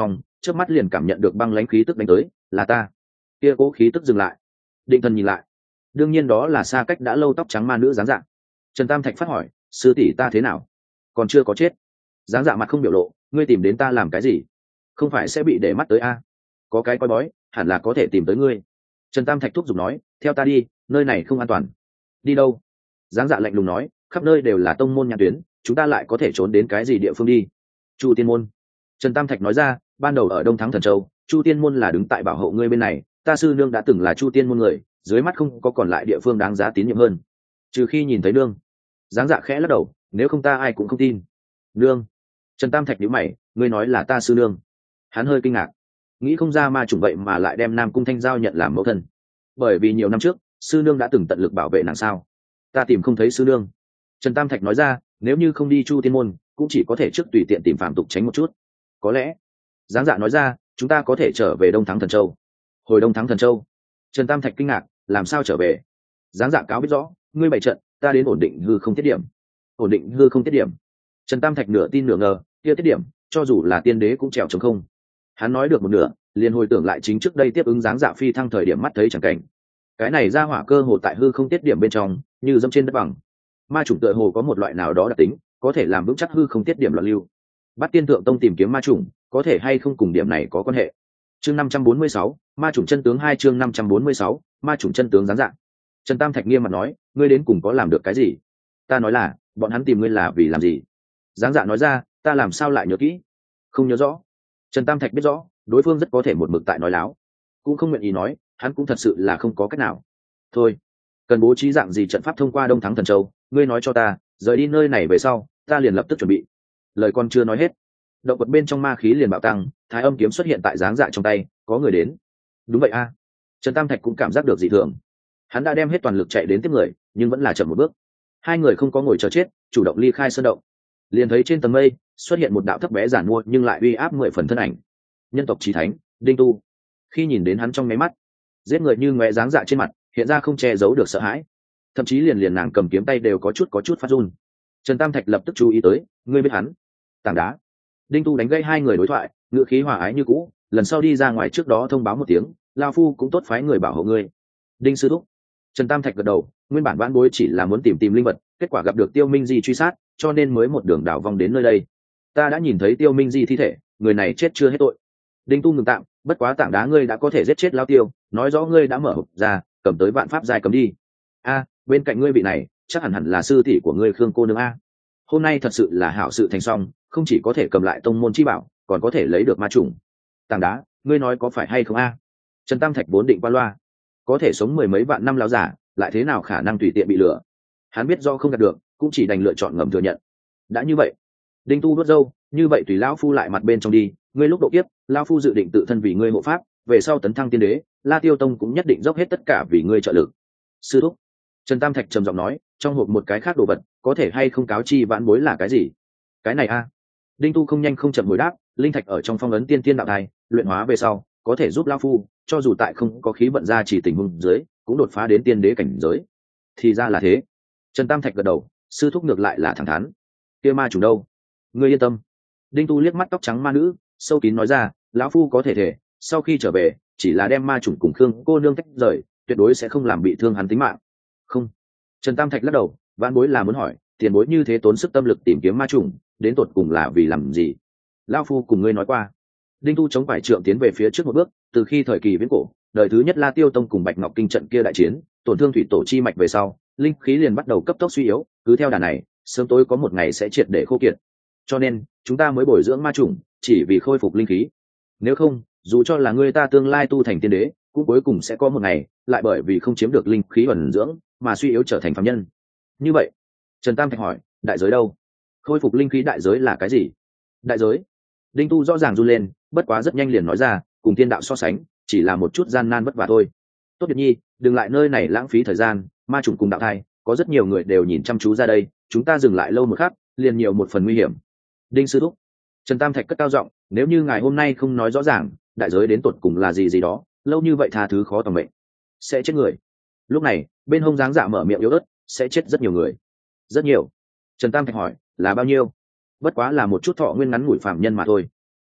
Speaker 1: trước mắt liền cảm nhận được băng lãnh khí tức đánh tới, là ta. Kia cố khí tức dừng lại. Định thần nhìn lại, đương nhiên đó là xa cách đã lâu tóc trắng ma nữ dáng dạng. Trần Tam Thạch phát hỏi, sư tỷ ta thế nào? Còn chưa có chết. Dáng dạng mặt không biểu lộ, ngươi tìm đến ta làm cái gì? Không phải sẽ bị để mắt tới a? Có cái coi bói, hẳn là có thể tìm tới ngươi. Trần Tam Thạch thúc giục nói, theo ta đi, nơi này không an toàn. Đi đâu? Dáng dạ lạnh lùng nói, khắp nơi đều là tông môn nhãn tuyến, chúng ta lại có thể trốn đến cái gì địa phương đi? Chu Tiên môn. Trần Tam Thạch nói ra, ban đầu ở Đông Thắng Thần Châu, Chu Tiên môn là đứng tại bảo hộ ngươi bên này, ta sư nương đã từng là Chu Tiên môn người, dưới mắt không có còn lại địa phương đáng giá tín nhiệm hơn, trừ khi nhìn thấy nương. Dáng dạ khẽ lắc đầu, nếu không ta ai cũng không tin. Nương? Trần Tam Thạch nhíu mày, ngươi nói là ta sư nương? Hắn hơi kinh ngạc, nghĩ không ra ma chủng vậy mà lại đem Nam Cung Thanh Giao nhận làm mẫu thân. Bởi vì nhiều năm trước, sư nương đã từng tận lực bảo vệ nàng sao? Ta tìm không thấy sư nương. Trần Tam Thạch nói ra, nếu như không đi Chu Tiên môn, cũng chỉ có thể trước tùy tiện tìm phạm tục tránh một chút. Có lẽ, Giáng Dạ nói ra, chúng ta có thể trở về Đông Thắng Thần Châu. Hồi Đông Thắng Thần Châu. Trần Tam Thạch kinh ngạc, làm sao trở về? Giáng Dạ cáo biết rõ, ngươi bày trận, ta đến ổn định hư không tiết điểm. Ổn định hư không tiết điểm. Trần Tam Thạch nửa tin nửa ngờ, kia tiết điểm, cho dù là tiên đế cũng trèo trống không. Hắn nói được một nửa, liền hồi tưởng lại chính trước đây tiếp ứng Giáng Dạ phi thăng thời điểm mắt thấy chẳng cảnh. Cái này ra hỏa cơ hồ tại hư không tiết điểm bên trong, như dẫm trên đất bằng. Ma chủng tựa hồ có một loại nào đó đặc tính, có thể làm vững chắc hư không tiết điểm loạn lưu. Bắt Tiên Thượng Tông tìm kiếm ma chủng, có thể hay không cùng điểm này có quan hệ. Chương 546, ma chủng chân tướng 2 chương 546, ma chủng chân tướng Giáng Dạ. Trần Tam Thạch nghiêm mặt nói, ngươi đến cùng có làm được cái gì? Ta nói là, bọn hắn tìm ngươi là vì làm gì? Giáng Dạ nói ra, ta làm sao lại nhớ kỹ? Không nhớ rõ. Trần Tam Thạch biết rõ, đối phương rất có thể một mực tại nói láo, cũng không nguyện ý nói, hắn cũng thật sự là không có cách nào. Thôi, cần bố trí dạng gì trận pháp thông qua Đông Thắng Thần Châu, ngươi nói cho ta, rời đi nơi này về sau, ta liền lập tức chuẩn bị. Lời con chưa nói hết, động vật bên trong ma khí liền bạo tăng, Thái Âm kiếm xuất hiện tại Giáng Dạ trong tay, có người đến. Đúng vậy a. Trần Tam Thạch cũng cảm giác được dị thường. Hắn đã đem hết toàn lực chạy đến tiếp người, nhưng vẫn là chậm một bước. Hai người không có ngồi chờ chết, chủ động ly khai sơn động. Liền thấy trên tầng mây xuất hiện một đạo thấp bé giản mua nhưng lại uy áp 10 phần thân ảnh. Nhân tộc chí thánh, Đinh Tu. Khi nhìn đến hắn trong máy mắt, giết người như ngoé Giáng Dạ trên mặt hiện ra không che giấu được sợ hãi, thậm chí liền nàng cầm kiếm tay đều có chút phát run. Trần Tam Thạch lập tức chú ý tới, ngươi biết hắn? Tảng đá. Đinh Tu đánh gây hai người đối thoại, ngữ khí hòa ái như cũ, lần sau đi ra ngoài trước đó thông báo một tiếng, lao phu cũng tốt phái người bảo hộ ngươi. Đinh sư thúc. Trần Tam Thạch gật đầu, nguyên bản vãn bối chỉ là muốn tìm linh vật, kết quả gặp được Tiêu Minh Di truy sát, cho nên mới một đường đảo vòng đến nơi đây. Ta đã nhìn thấy Tiêu Minh Di thi thể, người này chết chưa hết tội. Đinh Tu ngừng tạm, bất quá tảng đá ngươi đã có thể giết chết lao Tiêu, nói rõ ngươi đã mở hộp ra, cầm tới vạn pháp giai cấm đi. A, bên cạnh ngươi vị này, chắc hẳn là sư tỷ của ngươi Khương cô nương a. Hôm nay thật sự là hảo sự thành xong, không chỉ có thể cầm lại tông môn chi bảo, còn có thể lấy được ma chủng. Tảng đá, ngươi nói có phải hay không a? Trần Tam Thạch vốn định qua loa, có thể sống mười mấy vạn năm lão giả, lại thế nào khả năng tùy tiện bị lừa? Hắn biết do không đạt được, cũng chỉ đành lựa chọn ngầm thừa nhận. Đã như vậy, Đinh Tu đốt râu, như vậy tùy lão phu lại mặt bên trong đi, ngươi lúc độ kiếp, lão phu dự định tự thân vì ngươi hộ pháp, về sau tấn thăng tiên đế, La Tiêu Tông cũng nhất định dốc hết tất cả vì ngươi trợ lực. Sư thúc. Trần Tam Thạch trầm giọng nói, trong hộp một cái khác đồ vật, có thể hay không cáo chi vãn bối là cái gì? Cái này a. Đinh Tu không nhanh không chậm hồi đáp, linh thạch ở trong phong ấn tiên tiên đạo thai, luyện hóa về sau, có thể giúp lão phu, cho dù tại không có khí vận ra chỉ tình huống dưới, cũng đột phá đến tiên đế cảnh giới. Thì ra là thế. Trần Tam Thạch gật đầu, sư thúc ngược lại là thẳng thắn. Kia ma chủ đâu? Ngươi yên tâm. Đinh Tu liếc mắt tóc trắng ma nữ, sâu kín nói ra, lão phu có thể sau khi trở về, chỉ là đem ma chủng cùng Khương cô nương tách rời, tuyệt đối sẽ không làm bị thương hắn tính mạng. Không. Trần Tam Thạch lắc đầu, vãn bối là muốn hỏi, tiền bối như thế tốn sức tâm lực tìm kiếm ma chủng, đến tột cùng là vì làm gì? Lão phu cùng ngươi nói qua. Đinh Tu chống phải trượng tiến về phía trước một bước, từ khi thời kỳ viễn cổ, đời thứ nhất La Tiêu Tông cùng Bạch Ngọc Kinh trận kia đại chiến, tổn thương thủy tổ chi mạch về sau, linh khí liền bắt đầu cấp tốc suy yếu, cứ theo đà này, sớm tối có một ngày sẽ triệt để khô kiệt. Cho nên, chúng ta mới bồi dưỡng ma chủng, chỉ vì khôi phục linh khí. Nếu không, dù cho là người ta tương lai tu thành tiên đế, cũng cuối cùng sẽ có một ngày, lại bởi vì không chiếm được linh khí ẩn dưỡng, mà suy yếu trở thành phàm nhân. Như vậy, Trần Tam Thạch hỏi, đại giới đâu? Khôi phục linh khí đại giới là cái gì? Đại giới? Đinh Tu rõ ràng run lên, bất quá rất nhanh liền nói ra, cùng tiên đạo so sánh, chỉ là một chút gian nan vất vả thôi. Tốt Điệp Nhi, đừng lại nơi này lãng phí thời gian, ma chủng cùng đạo thai, có rất nhiều người đều nhìn chăm chú ra đây, chúng ta dừng lại lâu một khắc, liền nhiều một phần nguy hiểm. Đinh sư thúc. Trần Tam Thạch cất cao giọng, nếu như ngài hôm nay không nói rõ ràng, đại giới đến tột cùng là gì đó, lâu như vậy tha thứ khó tầm mệnh, sẽ chết người. Lúc này, bên hông Giáng Dạ mở miệng yếu ớt, sẽ chết rất nhiều người. Rất nhiều. Trần Tam Thạch hỏi, là bao nhiêu? Bất quá là một chút thọ nguyên ngắn ngủi phạm nhân mà thôi.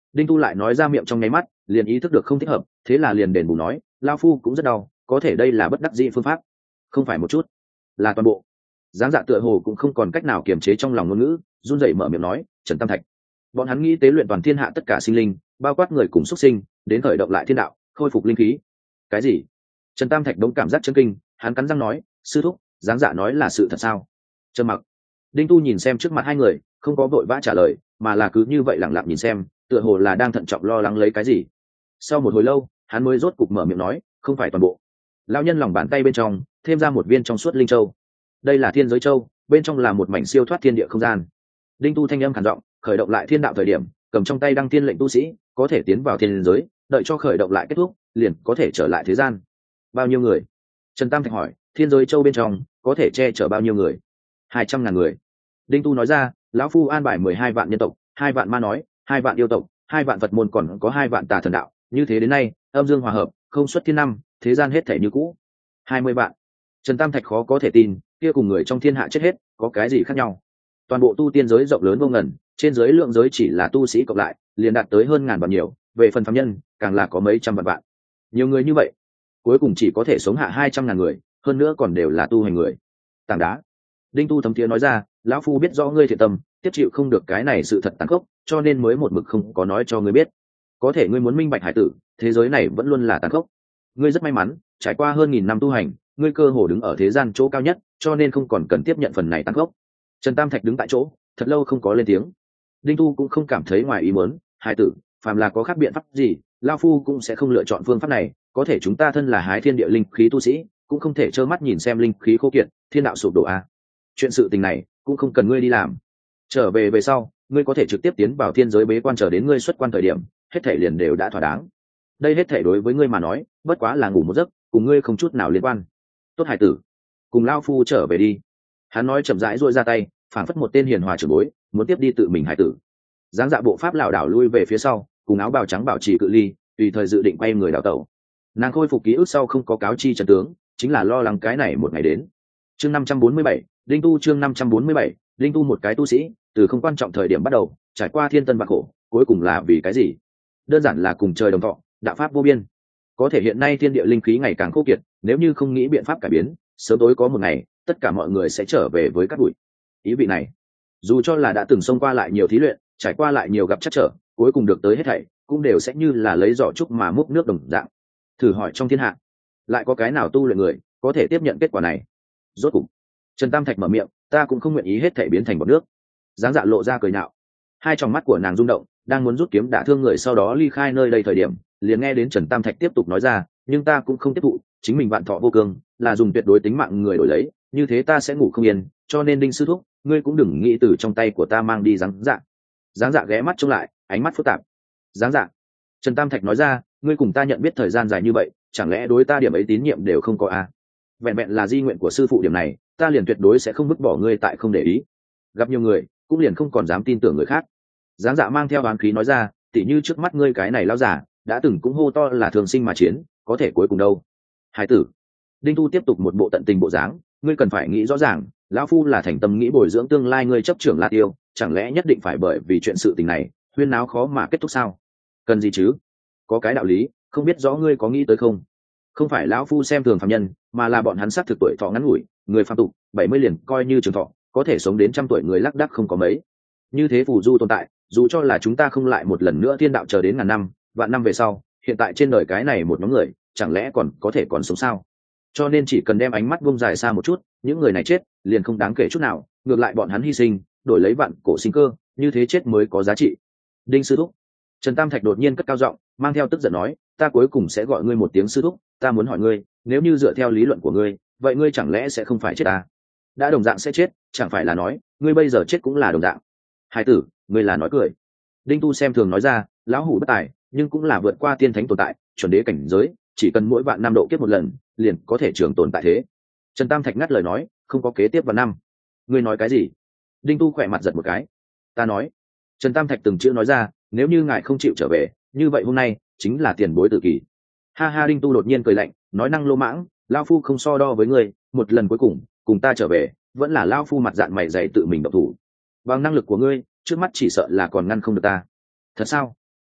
Speaker 1: Đinh Tu lại nói ra miệng trong nháy mắt liền ý thức được không thích hợp, thế là liền đền bù nói, lao phu cũng rất đau, có thể đây là bất đắc dĩ phương pháp, không phải một chút, là toàn bộ. Giáng Dạ tựa hồ cũng không còn cách nào kiềm chế trong lòng ngôn ngữ, run rẩy mở miệng nói, Trần Tam Thạch. Bọn hắn nghĩ tế luyện toàn thiên hạ tất cả sinh linh, bao quát người cùng xuất sinh, đến khởi động lại thiên đạo, khôi phục linh khí. Cái gì? Trần Tam Thạch đống cảm giác chấn kinh, hắn cắn răng nói, sư thúc, Giáng Dạ nói là sự thật sao? Trầm mặc. Đinh Tu nhìn xem trước mặt hai người, không có vội vã trả lời, mà là cứ như vậy lặng lặng nhìn xem, tựa hồ là đang thận trọng lo lắng lấy cái gì. Sau một hồi lâu, hắn mới rốt cục mở miệng nói, không phải toàn bộ. Lão nhân lòng bàn tay bên trong thêm ra một viên trong suốt linh châu. Đây là thiên giới châu, bên trong là một mảnh siêu thoát thiên địa không gian. Đinh Tu thanh âm khản giọng, khởi động lại thiên đạo thời điểm, cầm trong tay đăng thiên lệnh tu sĩ có thể tiến vào thiên giới, đợi cho khởi động lại kết thúc, liền có thể trở lại thế gian. Bao nhiêu người? Trần Tam Thạch hỏi. Thiên giới châu bên trong có thể che chở bao nhiêu người? 200.000 người. Đinh Tu nói ra, lão phu an bài 12 vạn nhân tộc, 2 vạn ma nói, 2 vạn yêu tộc, 2 vạn Phật môn, còn có 2 vạn tà thần đạo, như thế đến nay âm dương hòa hợp, không xuất thiên năm, thế gian hết thể như cũ. 20 vạn. Trần Tam Thạch khó có thể tin, kia cùng người trong thiên hạ chết hết có cái gì khác nhau? Toàn bộ tu tiên giới rộng lớn vô ngần, trên giới lượng giới chỉ là tu sĩ cộng lại liền đạt tới hơn ngàn vạn nhiều, về phần phàm nhân càng là có mấy trăm vạn vạn. Nhiều người như vậy, cuối cùng chỉ có thể sống hạ 200.000 người, hơn nữa còn đều là tu hành người. Tảng đá. Đinh Tu thấm thiế nói ra, lão phu biết rõ ngươi thiện tâm, tiếp chịu không được cái này sự thật tàn khốc, cho nên mới một mực không có nói cho ngươi biết. Có thể ngươi muốn minh bạch hải tử, thế giới này vẫn luôn là tàn khốc. Ngươi rất may mắn, trải qua hơn 1000 năm tu hành, ngươi cơ hồ đứng ở thế gian chỗ cao nhất, cho nên không còn cần tiếp nhận phần này tàn khốc. Trần Tam Thạch đứng tại chỗ, thật lâu không có lên tiếng. Đinh Tu cũng không cảm thấy ngoài ý muốn, hải tử, phàm là có khác biện pháp gì, lão phu cũng sẽ không lựa chọn phương pháp này, có thể chúng ta thân là hái thiên địa linh khí tu sĩ, cũng không thể trơ mắt nhìn xem linh khí khô kiệt, thiên đạo sụp đổ a. Chuyện sự tình này cũng không cần ngươi đi làm, trở về sau ngươi có thể trực tiếp tiến vào thiên giới bế quan, chờ đến ngươi xuất quan thời điểm, hết thể liền đều đã thỏa đáng. Đây hết thể đối với ngươi mà nói bất quá là ngủ một giấc, cùng ngươi không chút nào liên quan. Tốt hải tử, cùng lão phu trở về đi. Hắn nói chậm rãi duỗi ra tay, phảng phất một tên hiền hòa trưởng bối muốn tiếp đi tự mình hải tử. Giáng Dạ bộ pháp lảo đảo lui về phía sau, cùng áo bào trắng bảo trì cự ly, tùy thời dự định quay người đào tẩu. Nàng khôi phục ký ức sau không có cáo chi trận tướng, chính là lo lắng cái này một ngày đến. Chương 547, Đinh Tu. Chương 547, Đinh Tu. Một cái tu sĩ từ không quan trọng thời điểm bắt đầu trải qua thiên tân vạn khổ, cuối cùng là vì cái gì? Đơn giản là cùng trời đồng thọ, đạo pháp vô biên. Có thể hiện nay thiên địa linh khí ngày càng khô kiệt, nếu như không nghĩ biện pháp cải biến, sớm tối có một ngày tất cả mọi người sẽ trở về với cát bụi. Ý vị này, dù cho là đã từng xông qua lại nhiều thí luyện, trải qua lại nhiều gặp chắc trở, cuối cùng được tới hết thảy cũng đều sẽ như là lấy giỏ trúc mà múc nước đồng dạng. Thử hỏi trong thiên hạ lại có cái nào tu luyện người có thể tiếp nhận kết quả này? Rốt cục Trần Tam Thạch mở miệng, ta cũng không nguyện ý hết thảy biến thành bọt nước. Giáng Dạ lộ ra cười nhạo, hai tròng mắt của nàng rung động, đang muốn rút kiếm đả thương người sau đó ly khai nơi đây thời điểm, liền nghe đến Trần Tam Thạch tiếp tục nói ra, nhưng ta cũng không tiếp thụ, chính mình vạn thọ vô cương, là dùng tuyệt đối tính mạng người đổi lấy, như thế ta sẽ ngủ không yên, cho nên Đinh sư thúc, ngươi cũng đừng nghĩ từ trong tay của ta mang đi Giáng Dạ. Giáng Dạ ghé mắt trông lại, ánh mắt phức tạp. Giáng Dạ. Trần Tam Thạch nói ra, ngươi cùng ta nhận biết thời gian dài như vậy, chẳng lẽ đối ta điểm ấy tín nhiệm đều không có à? Vẹn vẹn là di nguyện của sư phụ điểm này, ta liền tuyệt đối sẽ không vứt bỏ ngươi tại không để ý. Gặp nhiều người, cũng liền không còn dám tin tưởng người khác. Giáng Dạ mang theo oán khí nói ra, tỉ như trước mắt ngươi cái này lão giả, đã từng cũng hô to là thường sinh mà chiến, có thể cuối cùng đâu? Hải tử. Đinh Tu tiếp tục một bộ tận tình bộ dáng, ngươi cần phải nghĩ rõ ràng, lão phu là thành tâm nghĩ bồi dưỡng tương lai ngươi chấp trưởng La Tiêu, chẳng lẽ nhất định phải bởi vì chuyện sự tình này, huyên náo khó mà kết thúc sao? Cần gì chứ? Có cái đạo lý, không biết rõ ngươi có nghĩ tới không? Không phải lão phu xem thường phàm nhân, mà là bọn hắn xác thực tuổi thọ ngắn ngủi, người phàm tục 70 liền coi như trường thọ, có thể sống đến 100 tuổi người lác đác không có mấy. Như thế phù du tồn tại, dù cho là chúng ta không lại một lần nữa thiên đạo chờ đến ngàn năm, vạn năm về sau, hiện tại trên đời cái này một nhóm người, chẳng lẽ còn có thể còn sống sao? Cho nên chỉ cần đem ánh mắt buông dài xa một chút, những người này chết liền không đáng kể chút nào, ngược lại bọn hắn hy sinh, đổi lấy vạn cổ sinh cơ, như thế chết mới có giá trị. Đinh sư thúc. Trần Tam Thạch đột nhiên cất cao giọng, mang theo tức giận nói, ta cuối cùng sẽ gọi ngươi một tiếng sư thúc, ta muốn hỏi ngươi, nếu như dựa theo lý luận của ngươi, vậy ngươi chẳng lẽ sẽ không phải chết à? Đã đồng dạng sẽ chết, chẳng phải là nói, ngươi bây giờ chết cũng là đồng dạng. Hải tử, ngươi là nói cười. Đinh Tu xem thường nói ra, lão hủ bất tài, nhưng cũng là vượt qua tiên thánh tồn tại, chuẩn đế cảnh giới, chỉ cần mỗi vạn năm độ kiếp một lần, liền có thể trường tồn tại thế. Trần Tam Thạch ngắt lời nói, không có kế tiếp vào năm. Ngươi nói cái gì? Đinh Tu khỏe mặt giật một cái. Ta nói. Trần Tam Thạch từng chữ nói ra, nếu như ngài không chịu trở về, như vậy hôm nay chính là tiền bối tử kỳ. Ha ha. Đinh Tu đột nhiên cười lạnh, nói năng lô mãng, lão phu không so đo với ngươi, một lần cuối cùng ta trở về, vẫn là lão phu mặt dạn mày dày tự mình động thủ. Bằng năng lực của ngươi, trước mắt chỉ sợ là còn ngăn không được ta. Thật sao?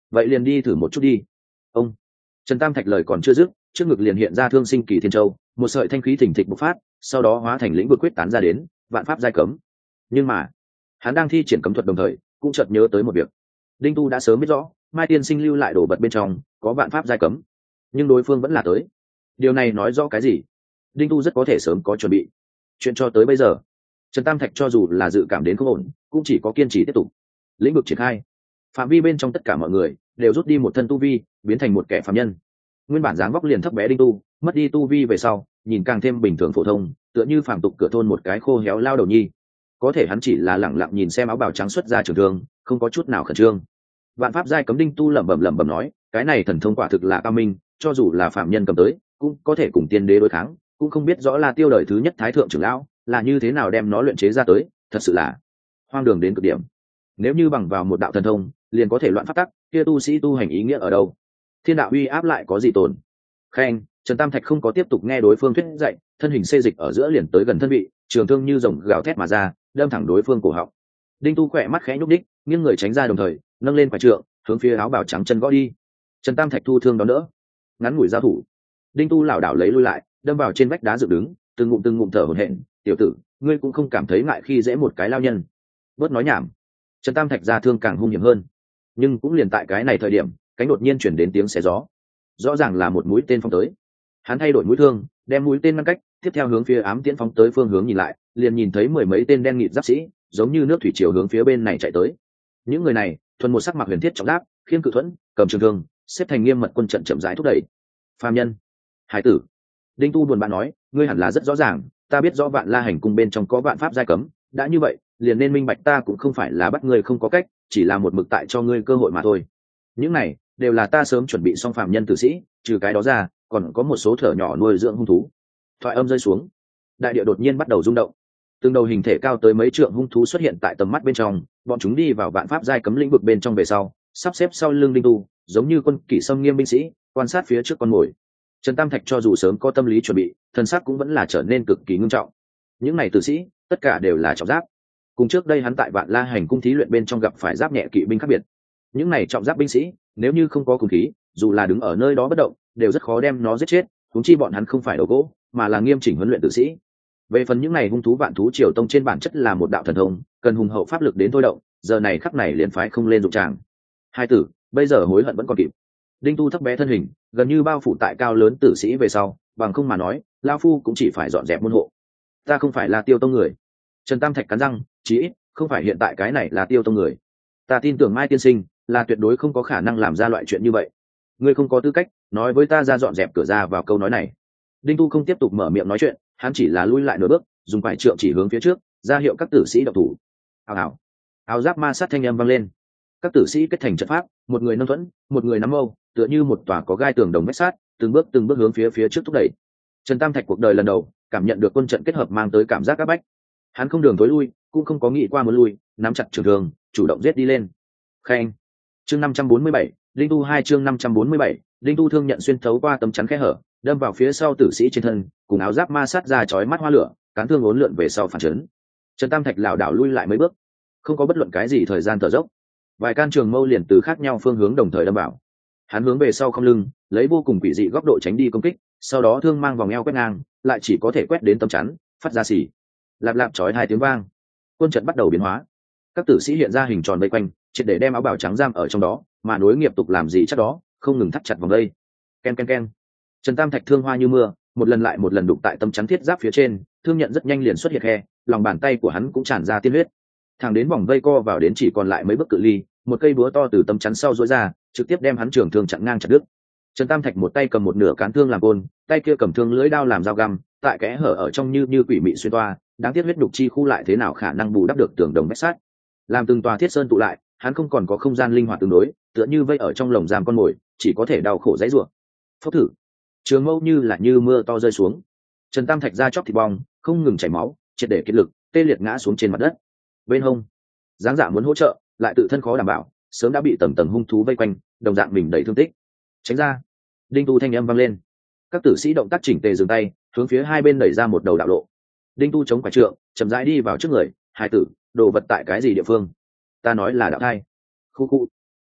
Speaker 1: vậy liền đi thử một chút đi. Ông Trần Tam Thạch lời còn chưa dứt, trước ngực liền hiện ra thương sinh kỳ thiên châu, một sợi thanh khí thình thịch bộc phát, sau đó hóa thành lĩnh vực quyết tán ra đến, vạn pháp giai cấm. Nhưng mà hắn đang thi triển cấm thuật đồng thời cũng chợt nhớ tới một việc. Đinh Tu đã sớm biết rõ Mai Tiên Sinh lưu lại đồ vật bên trong có vạn pháp giai cấm, nhưng đối phương vẫn là tới. Điều này nói rõ cái gì? Đinh Tu rất có thể sớm có chuẩn bị. Chuyện cho tới bây giờ, Trần Tam Thạch cho dù là dự cảm đến không ổn, cũng chỉ có kiên trì tiếp tục. Lĩnh vực triển khai, phạm vi bên trong tất cả mọi người đều rút đi một thân tu vi, biến thành một kẻ phàm nhân. Nguyên bản dáng vóc liền thấp bé Đinh Tu, mất đi tu vi về sau, nhìn càng thêm bình thường phổ thông, tựa như phàm tục cửa thôn một cái khô héo lao đầu nhi. Có thể hắn chỉ là lẳng lặng nhìn xem áo bào trắng xuất ra trường thương, không có chút nào khẩn trương. Vạn pháp giai cấm. Đinh Tu lẩm bẩm nói, cái này thần thông quả thực là cao minh, cho dù là phạm nhân cầm tới cũng có thể cùng tiên đế đối kháng. Cũng không biết rõ là Tiêu đời thứ nhất thái thượng trưởng lão là như thế nào đem nó luyện chế ra tới, thật sự là hoang đường đến cực điểm. Nếu như bằng vào một đạo thần thông liền có thể loạn pháp tắc, kia tu sĩ tu hành ý nghĩa ở đâu? Thiên đạo uy áp lại có gì tồn? Khen, Trần Tam Thạch không có tiếp tục nghe đối phương thuyết dạy, thân hình xê dịch ở giữa liền tới gần thân vị, trường thương như rồng gào thét mà ra, đâm thẳng đối phương cổ họng. Đinh Tu khỏe mắt khẽ nhúc đích, nghiêng người tránh ra đồng thời nâng lên quả trượng, hướng phía áo bào trắng chân gõ đi. Trần Tam Thạch thu thương đón đỡ, ngắn ngủi giao thủ, Đinh Tu lảo đảo lấy lui lại, đâm vào trên vách đá dựng đứng, từng ngụm thở hổn hển. Tiểu tử, ngươi cũng không cảm thấy ngại khi dễ một cái lao nhân? Bớt nói nhảm. Trần Tam Thạch ra thương càng hung hiểm hơn, nhưng cũng liền tại cái này thời điểm, cánh đột nhiên chuyển đến tiếng xé gió, rõ ràng là một mũi tên phóng tới. Hắn thay đổi mũi thương, đem mũi tên ngăn cách, tiếp theo hướng phía ám tiễn phóng tới phương hướng nhìn lại, liền nhìn thấy mười mấy tên đen nghịt giáp sĩ giống như nước thủy triều hướng phía bên này chạy tới. Những người này thuần một sắc mặc huyền thiết trọng giáp, khiên cự thuẫn, cầm trường thương, xếp thành nghiêm mật quân trận chậm rãi thúc đẩy. Phàm nhân, hải tử. Đinh Tu buồn bã nói, ngươi hẳn là rất rõ ràng, ta biết rõ Vạn La Hành cung bên trong có vạn pháp giai cấm, đã như vậy liền nên minh bạch ta cũng không phải là bắt ngươi không có cách, chỉ là một mực tại cho ngươi cơ hội mà thôi. Những này đều là ta sớm chuẩn bị xong phàm nhân tử sĩ, trừ cái đó ra còn có một số thở nhỏ nuôi dưỡng hung thú. Thoại âm rơi xuống, đại địa đột nhiên bắt đầu rung động, từng đầu hình thể cao tới mấy trượng hung thú xuất hiện tại tầm mắt bên trong. Bọn chúng đi vào vạn pháp giai cấm lĩnh vực bên trong về sau, sắp xếp sau lưng Đinh Tu, giống như quân kỷ xâm nghiêm binh sĩ quan sát phía trước con mồi. Trần Tam Thạch cho dù sớm có tâm lý chuẩn bị, thân xác cũng vẫn là trở nên cực kỳ ngưng trọng. Những này tử sĩ tất cả đều là trọng giáp, cùng trước đây hắn tại Vạn La Hành cung thí luyện bên trong gặp phải giáp nhẹ kỵ binh khác biệt. Những này trọng giáp binh sĩ nếu như không có cùng khí, dù là đứng ở nơi đó bất động đều rất khó đem nó giết chết, huống chi bọn hắn không phải đầu gỗ mà là nghiêm chỉnh huấn luyện tử sĩ. Về phần những này hung thú vạn thú triều tông trên bản chất là một đạo thần thông, cần hùng hậu pháp lực đến thôi động, giờ này khắc này liền phái không lên dụng tràng. Hai tử bây giờ hối hận vẫn còn kịp. Đinh Tu thấp bé thân hình gần như bao phủ tại cao lớn tử sĩ về sau, bằng không mà nói lao phu cũng chỉ phải dọn dẹp môn hộ. Ta không phải là Tiêu tông người. Trần Tam Thạch cắn răng, chí ít không phải hiện tại cái này là Tiêu tông người. Ta tin tưởng Mai tiên sinh là tuyệt đối không có khả năng làm ra loại chuyện như vậy. Ngươi không có tư cách nói với ta ra dọn dẹp cửa ra vào câu nói này. Đinh Tu không tiếp tục mở miệng nói chuyện, hắn chỉ là lui lại nửa bước, dùng quải trượng chỉ hướng phía trước, ra hiệu các tử sĩ động thủ. Ào áo giáp ma sát thanh âm vang lên. Các tử sĩ kết thành trận pháp, một người nâng thuẫn, một người nắm mâu, tựa như một tòa có gai tường đồng vách sát, từng bước hướng phía trước thúc đẩy. Trần Tam Thạch cuộc đời lần đầu cảm nhận được quân trận kết hợp mang tới cảm giác áp bách. Hắn không đường tối lui, cũng không có nghĩ qua muốn lui, nắm chặt trường thương, chủ động giết đi lên. Khen. Chương 547, Đinh Tu 2 chương 547, Đinh Tu thương nhận xuyên thấu qua tấm chắn khe hở, đâm vào phía sau tử sĩ trên thân, cùng áo giáp ma sát ra chói mắt hoa lửa, cán thương uốn lượn về sau phản chấn. Trần Tam Thạch lảo đảo lui lại mấy bước, không có bất luận cái gì thời gian thở dốc. Vài can trường mâu liền từ khác nhau phương hướng đồng thời đâm vào. Hắn hướng về sau không lưng, lấy vô cùng quỷ dị góc độ tránh đi công kích, sau đó thương mang vòng eo quét ngang, lại chỉ có thể quét đến tấm chắn, phát ra xì lạp lạp chói hai tiếng vang. Quân trận bắt đầu biến hóa, các tử sĩ hiện ra hình tròn vây quanh, triệt để đem áo bào trắng giam ở trong đó, mà nối nghiệp tục làm gì chắc đó, không ngừng thắt chặt vòng dây. Ken ken ken. Trần Tam Thạch thương hoa như mưa, một lần lại một lần đụng tại tấm chắn thiết giáp phía trên, thương nhận rất nhanh liền xuất hiện khe, lòng bàn tay của hắn cũng tràn ra tiên huyết. Thẳng đến vòng vây co vào đến chỉ còn lại mấy bước cự ly, một cây búa to từ tấm chắn sau duỗi ra, trực tiếp đem hắn trường thương chặn ngang chặt đứt. Trần Tam Thạch một tay cầm một nửa cán thương làm côn, tay kia cầm thương lưỡi đao làm dao găm, tại kẽ hở ở trong như quỷ mị xuyên toa, đáng tiếc huyết đục chi khu lại thế nào khả năng bù đắp được tường đồng vách sắt. Làm từng tòa thiết sơn tụ lại, hắn không còn có không gian linh hoạt tương đối, tựa như vây ở trong lồng giam con mồi, chỉ có thể đau khổ dãy rủa. Phốc thử, trường mâu như mưa to rơi xuống. Trần Tam Thạch ra chóc thịt bong, không ngừng chảy máu, triệt để kiệt lực, tê liệt ngã xuống trên mặt đất. Bên hông, dáng giả muốn hỗ trợ, lại tự thân khó đảm bảo, sớm đã bị tầng hung thú vây quanh, đồng dạng mình đầy thương tích. Tránh ra. Đinh Tu thanh âm vang lên. Các tử sĩ động tác chỉnh tề dừng tay, hướng phía hai bên đẩy ra một đầu đạo lộ. Đinh Tu chống quả trượng, chậm rãi đi vào trước người. Hai tử, đồ vật tại cái gì địa phương? Ta nói là đạo thai. Khu khu.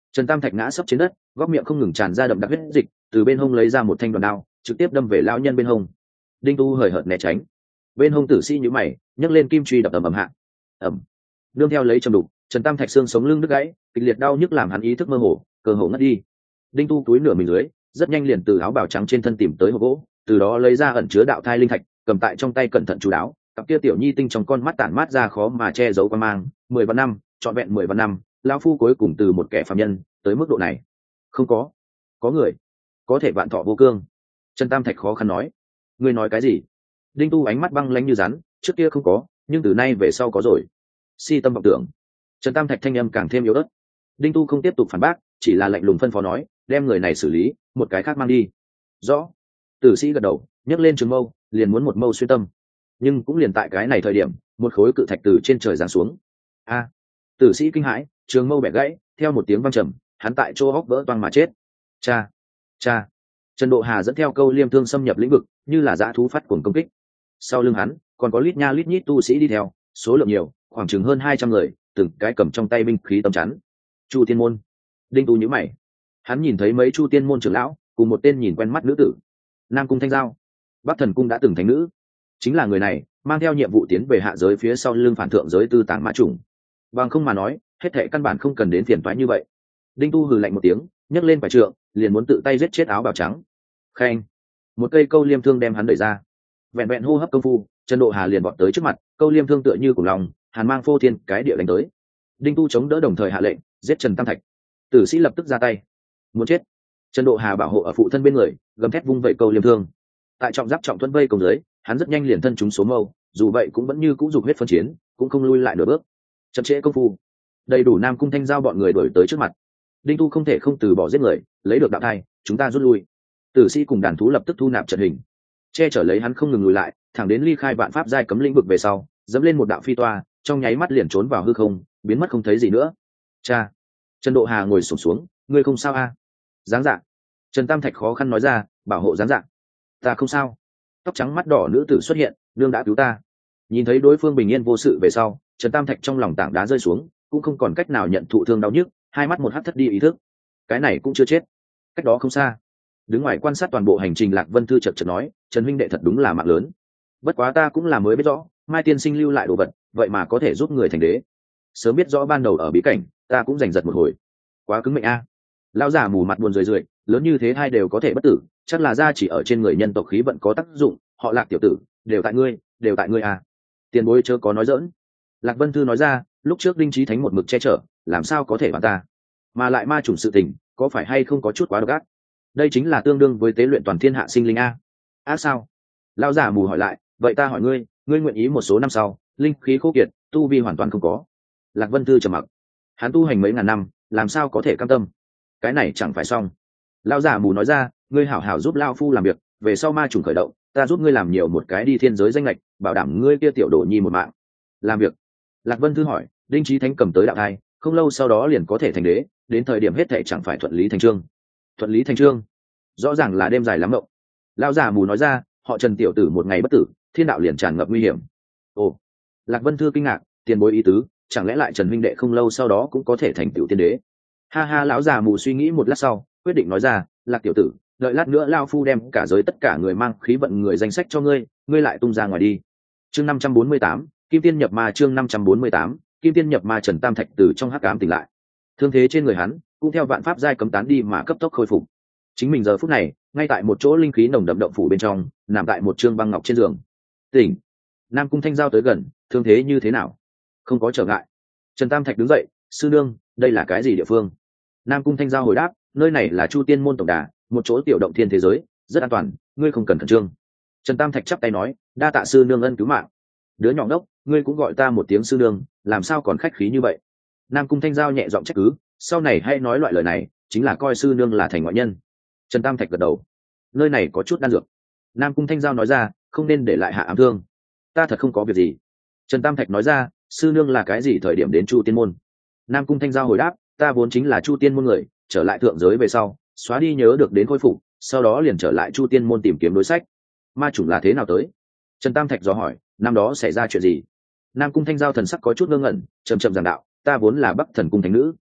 Speaker 1: Trần Tam Thạch ngã sấp trên đất, góc miệng không ngừng tràn ra đậm đặc huyết dịch, từ bên hông lấy ra một thanh đoàn đao, trực tiếp đâm về lão nhân bên hông. Đinh Tu hời hợt né tránh, bên hông tử sĩ nhíu mày, nhấc lên kim truy đập ầm ầm hạ. Ầm. Nương theo lấy trầm đục, Trần Tam Thạch xương sống lưng đứt gãy, kịch liệt đau nhức làm hắn ý thức mơ hồ, cơ hồ ngất đi. Đinh Tu túi nửa mình dưới, rất nhanh liền từ áo bào trắng trên thân tìm tới hộp gỗ, từ đó lấy ra ẩn chứa đạo thai linh thạch, cầm tại trong tay cẩn thận chú đáo, cặp kia tiểu nhi tinh trong con mắt tản mát ra khó mà che giấu quan mang. 10 vạn năm, trọn vẹn 10 vạn năm, lão phu cuối cùng từ một kẻ phàm nhân tới mức độ này. Không có người có thể vạn thọ vô cương. Trần Tam Thạch khó khăn nói. Ngươi nói cái gì? Đinh Tu ánh mắt băng lãnh như rắn, trước kia không có, nhưng từ nay về sau có rồi. Si tâm vọng tưởng. Trần Tam Thạch thanh âm càng thêm yếu ớt. Đinh Tu không tiếp tục phản bác, chỉ là lạnh lùng phân phó nói, đem người này xử lý, một cái khác mang đi. Rõ. Tử sĩ gật đầu, nhấc lên trường mâu, liền muốn một mâu xuyên tâm. Nhưng cũng liền tại cái này thời điểm, một khối cự thạch từ trên trời giáng xuống. A! Tử sĩ kinh hãi, trường mâu bẻ gãy, theo một tiếng vang trầm, hắn tại chỗ hốc vỡ toang mà chết. Cha! Cha! Trần Độ Hà dẫn theo câu liêm thương xâm nhập lĩnh vực, như là dã thú phát cuồng công kích. Sau lưng hắn, còn có lít nha lít nhít tu sĩ đi theo, số lượng nhiều, khoảng chừng hơn 200 người, từng cái cầm trong tay binh khí tấm chắn. Chu Tiên môn. Đinh Tu nhíu mày. Hắn nhìn thấy mấy Chu Tiên môn trưởng lão, cùng một tên nhìn quen mắt nữ tử. Nam Cung Thanh Giao, Bắc Thần Cung đã từng thánh nữ, chính là người này, mang theo nhiệm vụ tiến về hạ giới phía sau lưng phản thượng giới Tư Tàng Mã Trùng. Bằng không mà nói, hết thệ căn bản không cần đến phiền toái như vậy. Đinh Tu hừ lạnh một tiếng, nhấc lên phải trượng, liền muốn tự tay giết chết áo bào trắng. Khen, một cây câu liêm thương đem hắn đẩy ra. Vẹn vẹn hô hấp công phu, Trần Độ Hà liền vọt tới trước mặt, câu liêm thương tựa như cùng lòng, hàn mang phô thiên cái địa đánh tới. Đinh Tu chống đỡ đồng thời hạ lệnh, giết Trần Tam Thạch. Tử sĩ lập tức ra tay, muốn chết. Trần Độ Hà bảo hộ ở phụ thân bên người, gầm thét vung vẩy câu liêm thương. Tại trọng giáp trọng thuẫn vây công dưới, hắn rất nhanh liền thân chúng số mâu, dù vậy cũng vẫn như cũ dục huyết phân chiến, cũng không lui lại nửa bước. Chậm trễ công phu, đầy đủ Nam Cung Thanh Giao bọn người đuổi tới trước mặt. Đinh Tu không thể không từ bỏ giết người, lấy được đạo thai, chúng ta rút lui. Tử sĩ cùng đàn thú lập tức thu nạp trận hình, che chở lấy hắn không ngừng lùi lại, thẳng đến ly khai vạn pháp giai cấm lĩnh vực về sau, dẫm lên một đạo phi toa, trong nháy mắt liền trốn vào hư không, biến mất không thấy gì nữa. Cha! Trần Độ Hà ngồi xổm xuống, ngươi không sao a? Dáng dạng. Trần Tam Thạch khó khăn nói ra, bảo hộ dáng dạng. Ta không sao. Tóc trắng mắt đỏ nữ tử xuất hiện, nương đã cứu ta. Nhìn thấy đối phương bình yên vô sự về sau, Trần Tam Thạch trong lòng tảng đá rơi xuống, cũng không còn cách nào nhận thụ thương đau nhức, hai mắt một hắt thất đi ý thức. Cái này cũng chưa chết. Cách đó không xa, đứng ngoài quan sát toàn bộ hành trình Lạc Vân Thư chợt chợt nói, Trần huynh đệ thật đúng là mạng lớn. Bất quá ta cũng là mới biết rõ, Mai tiên sinh lưu lại đồ vật, vậy mà có thể giúp người thành đế. Sớm biết rõ ban đầu ở bí cảnh, ta cũng giành giật một hồi. Quá cứng mệnh a. Lão già mù mặt buồn rười rượi, lớn như thế hai đều có thể bất tử, chắc là ra chỉ ở trên người nhân tộc khí vận có tác dụng, họ Lạc tiểu tử, đều tại ngươi a. Tiền bối chớ có nói dỡn. Lạc Vân Thư nói ra, lúc trước Đinh Chí Thánh một mực che chở, làm sao có thể bằng ta? Mà lại ma chủng sự tình, có phải hay không có chút quá độc ác? Đây chính là tương đương với tế luyện toàn thiên hạ sinh linh a. Sao? Lão già mù hỏi lại, vậy ta hỏi ngươi, ngươi nguyện ý một số năm sau, linh khí khô kiệt, tu vi hoàn toàn không có. Lạc Vân Thư trầm mặc. Hắn tu hành mấy ngàn năm, làm sao có thể cam tâm? Cái này chẳng phải xong. Lão già mù nói ra, ngươi hảo hảo giúp lão phu làm việc, về sau ma trùng khởi động, ta giúp ngươi làm nhiều một cái đi thiên giới danh lệch, bảo đảm ngươi kia tiểu đồ nhi một mạng. Làm việc. Lạc Vân Thư hỏi, Đinh Chí Thánh cầm tới đạo thai, không lâu sau đó liền có thể thành đế, đến thời điểm hết thảy chẳng phải thuận lý thành chương. Thuận lý thành chương? Rõ ràng là đêm dài lắm mộng. Lão già mù nói ra, họ Trần tiểu tử một ngày bất tử, thiên đạo liền tràn ngập nguy hiểm. Ồ. Lạc Vân Thư kinh ngạc, tiền bối ý tứ, chẳng lẽ lại Trần huynh đệ không lâu sau đó cũng có thể thành tựu tiên đế? Ha ha, lão già mù suy nghĩ một lát sau, quyết định nói ra, Lạc tiểu tử, đợi lát nữa lao phu đem cả giới tất cả người mang khí vận người danh sách cho ngươi, ngươi lại tung ra ngoài đi. Chương 548, Kim Tiên nhập ma. Chương 548, Kim Tiên nhập ma. Trần Tam Thạch từ trong hắc ám tỉnh lại, thương thế trên người hắn cũng theo vạn pháp giai cấm tán đi mà cấp tốc khôi phục. Chính mình giờ phút này ngay tại một chỗ linh khí nồng đậm động phủ bên trong, nằm tại một trương băng ngọc trên giường. Tỉnh. Nam Cung Thanh Giao tới gần, thương thế như thế nào? Không có trở ngại. Trần Tam Thạch đứng dậy, sư nương, đây là cái gì địa phương? Nam Cung Thanh Giao hồi đáp, nơi này là Chu Tiên môn tổng đà, một chỗ tiểu động thiên thế giới, rất an toàn, ngươi không cần khẩn trương. Trần Tam Thạch chắp tay nói, đa tạ sư nương ân cứu mạng. Đứa nhỏ ngốc, ngươi cũng gọi ta một tiếng sư nương, làm sao còn khách khí như vậy? Nam Cung Thanh Giao nhẹ giọng trách cứ, sau này hay nói loại lời này, chính là coi sư nương là thành ngoại nhân. Trần Tam Thạch gật đầu, nơi này có chút đan dược. Nam Cung Thanh Giao nói ra, không nên để lại hạ ám thương. Ta thật không có việc gì. Trần Tam Thạch nói ra, sư nương là cái gì thời điểm đến Chu Tiên môn? Nam Cung Thanh Giao hồi đáp, ta vốn chính là Chu Tiên môn người, trở lại thượng giới về sau, xóa đi nhớ được đến khôi phục, sau đó liền trở lại Chu Tiên môn tìm kiếm đối sách. Ma chủng là thế nào tới? Trần Tam Thạch dò hỏi, năm đó xảy ra chuyện gì? Nam Cung Thanh Giao thần sắc có chút ngơ ngẩn, chậm chậm giảng đạo, ta vốn là Bắc Thần cung thánh nữ,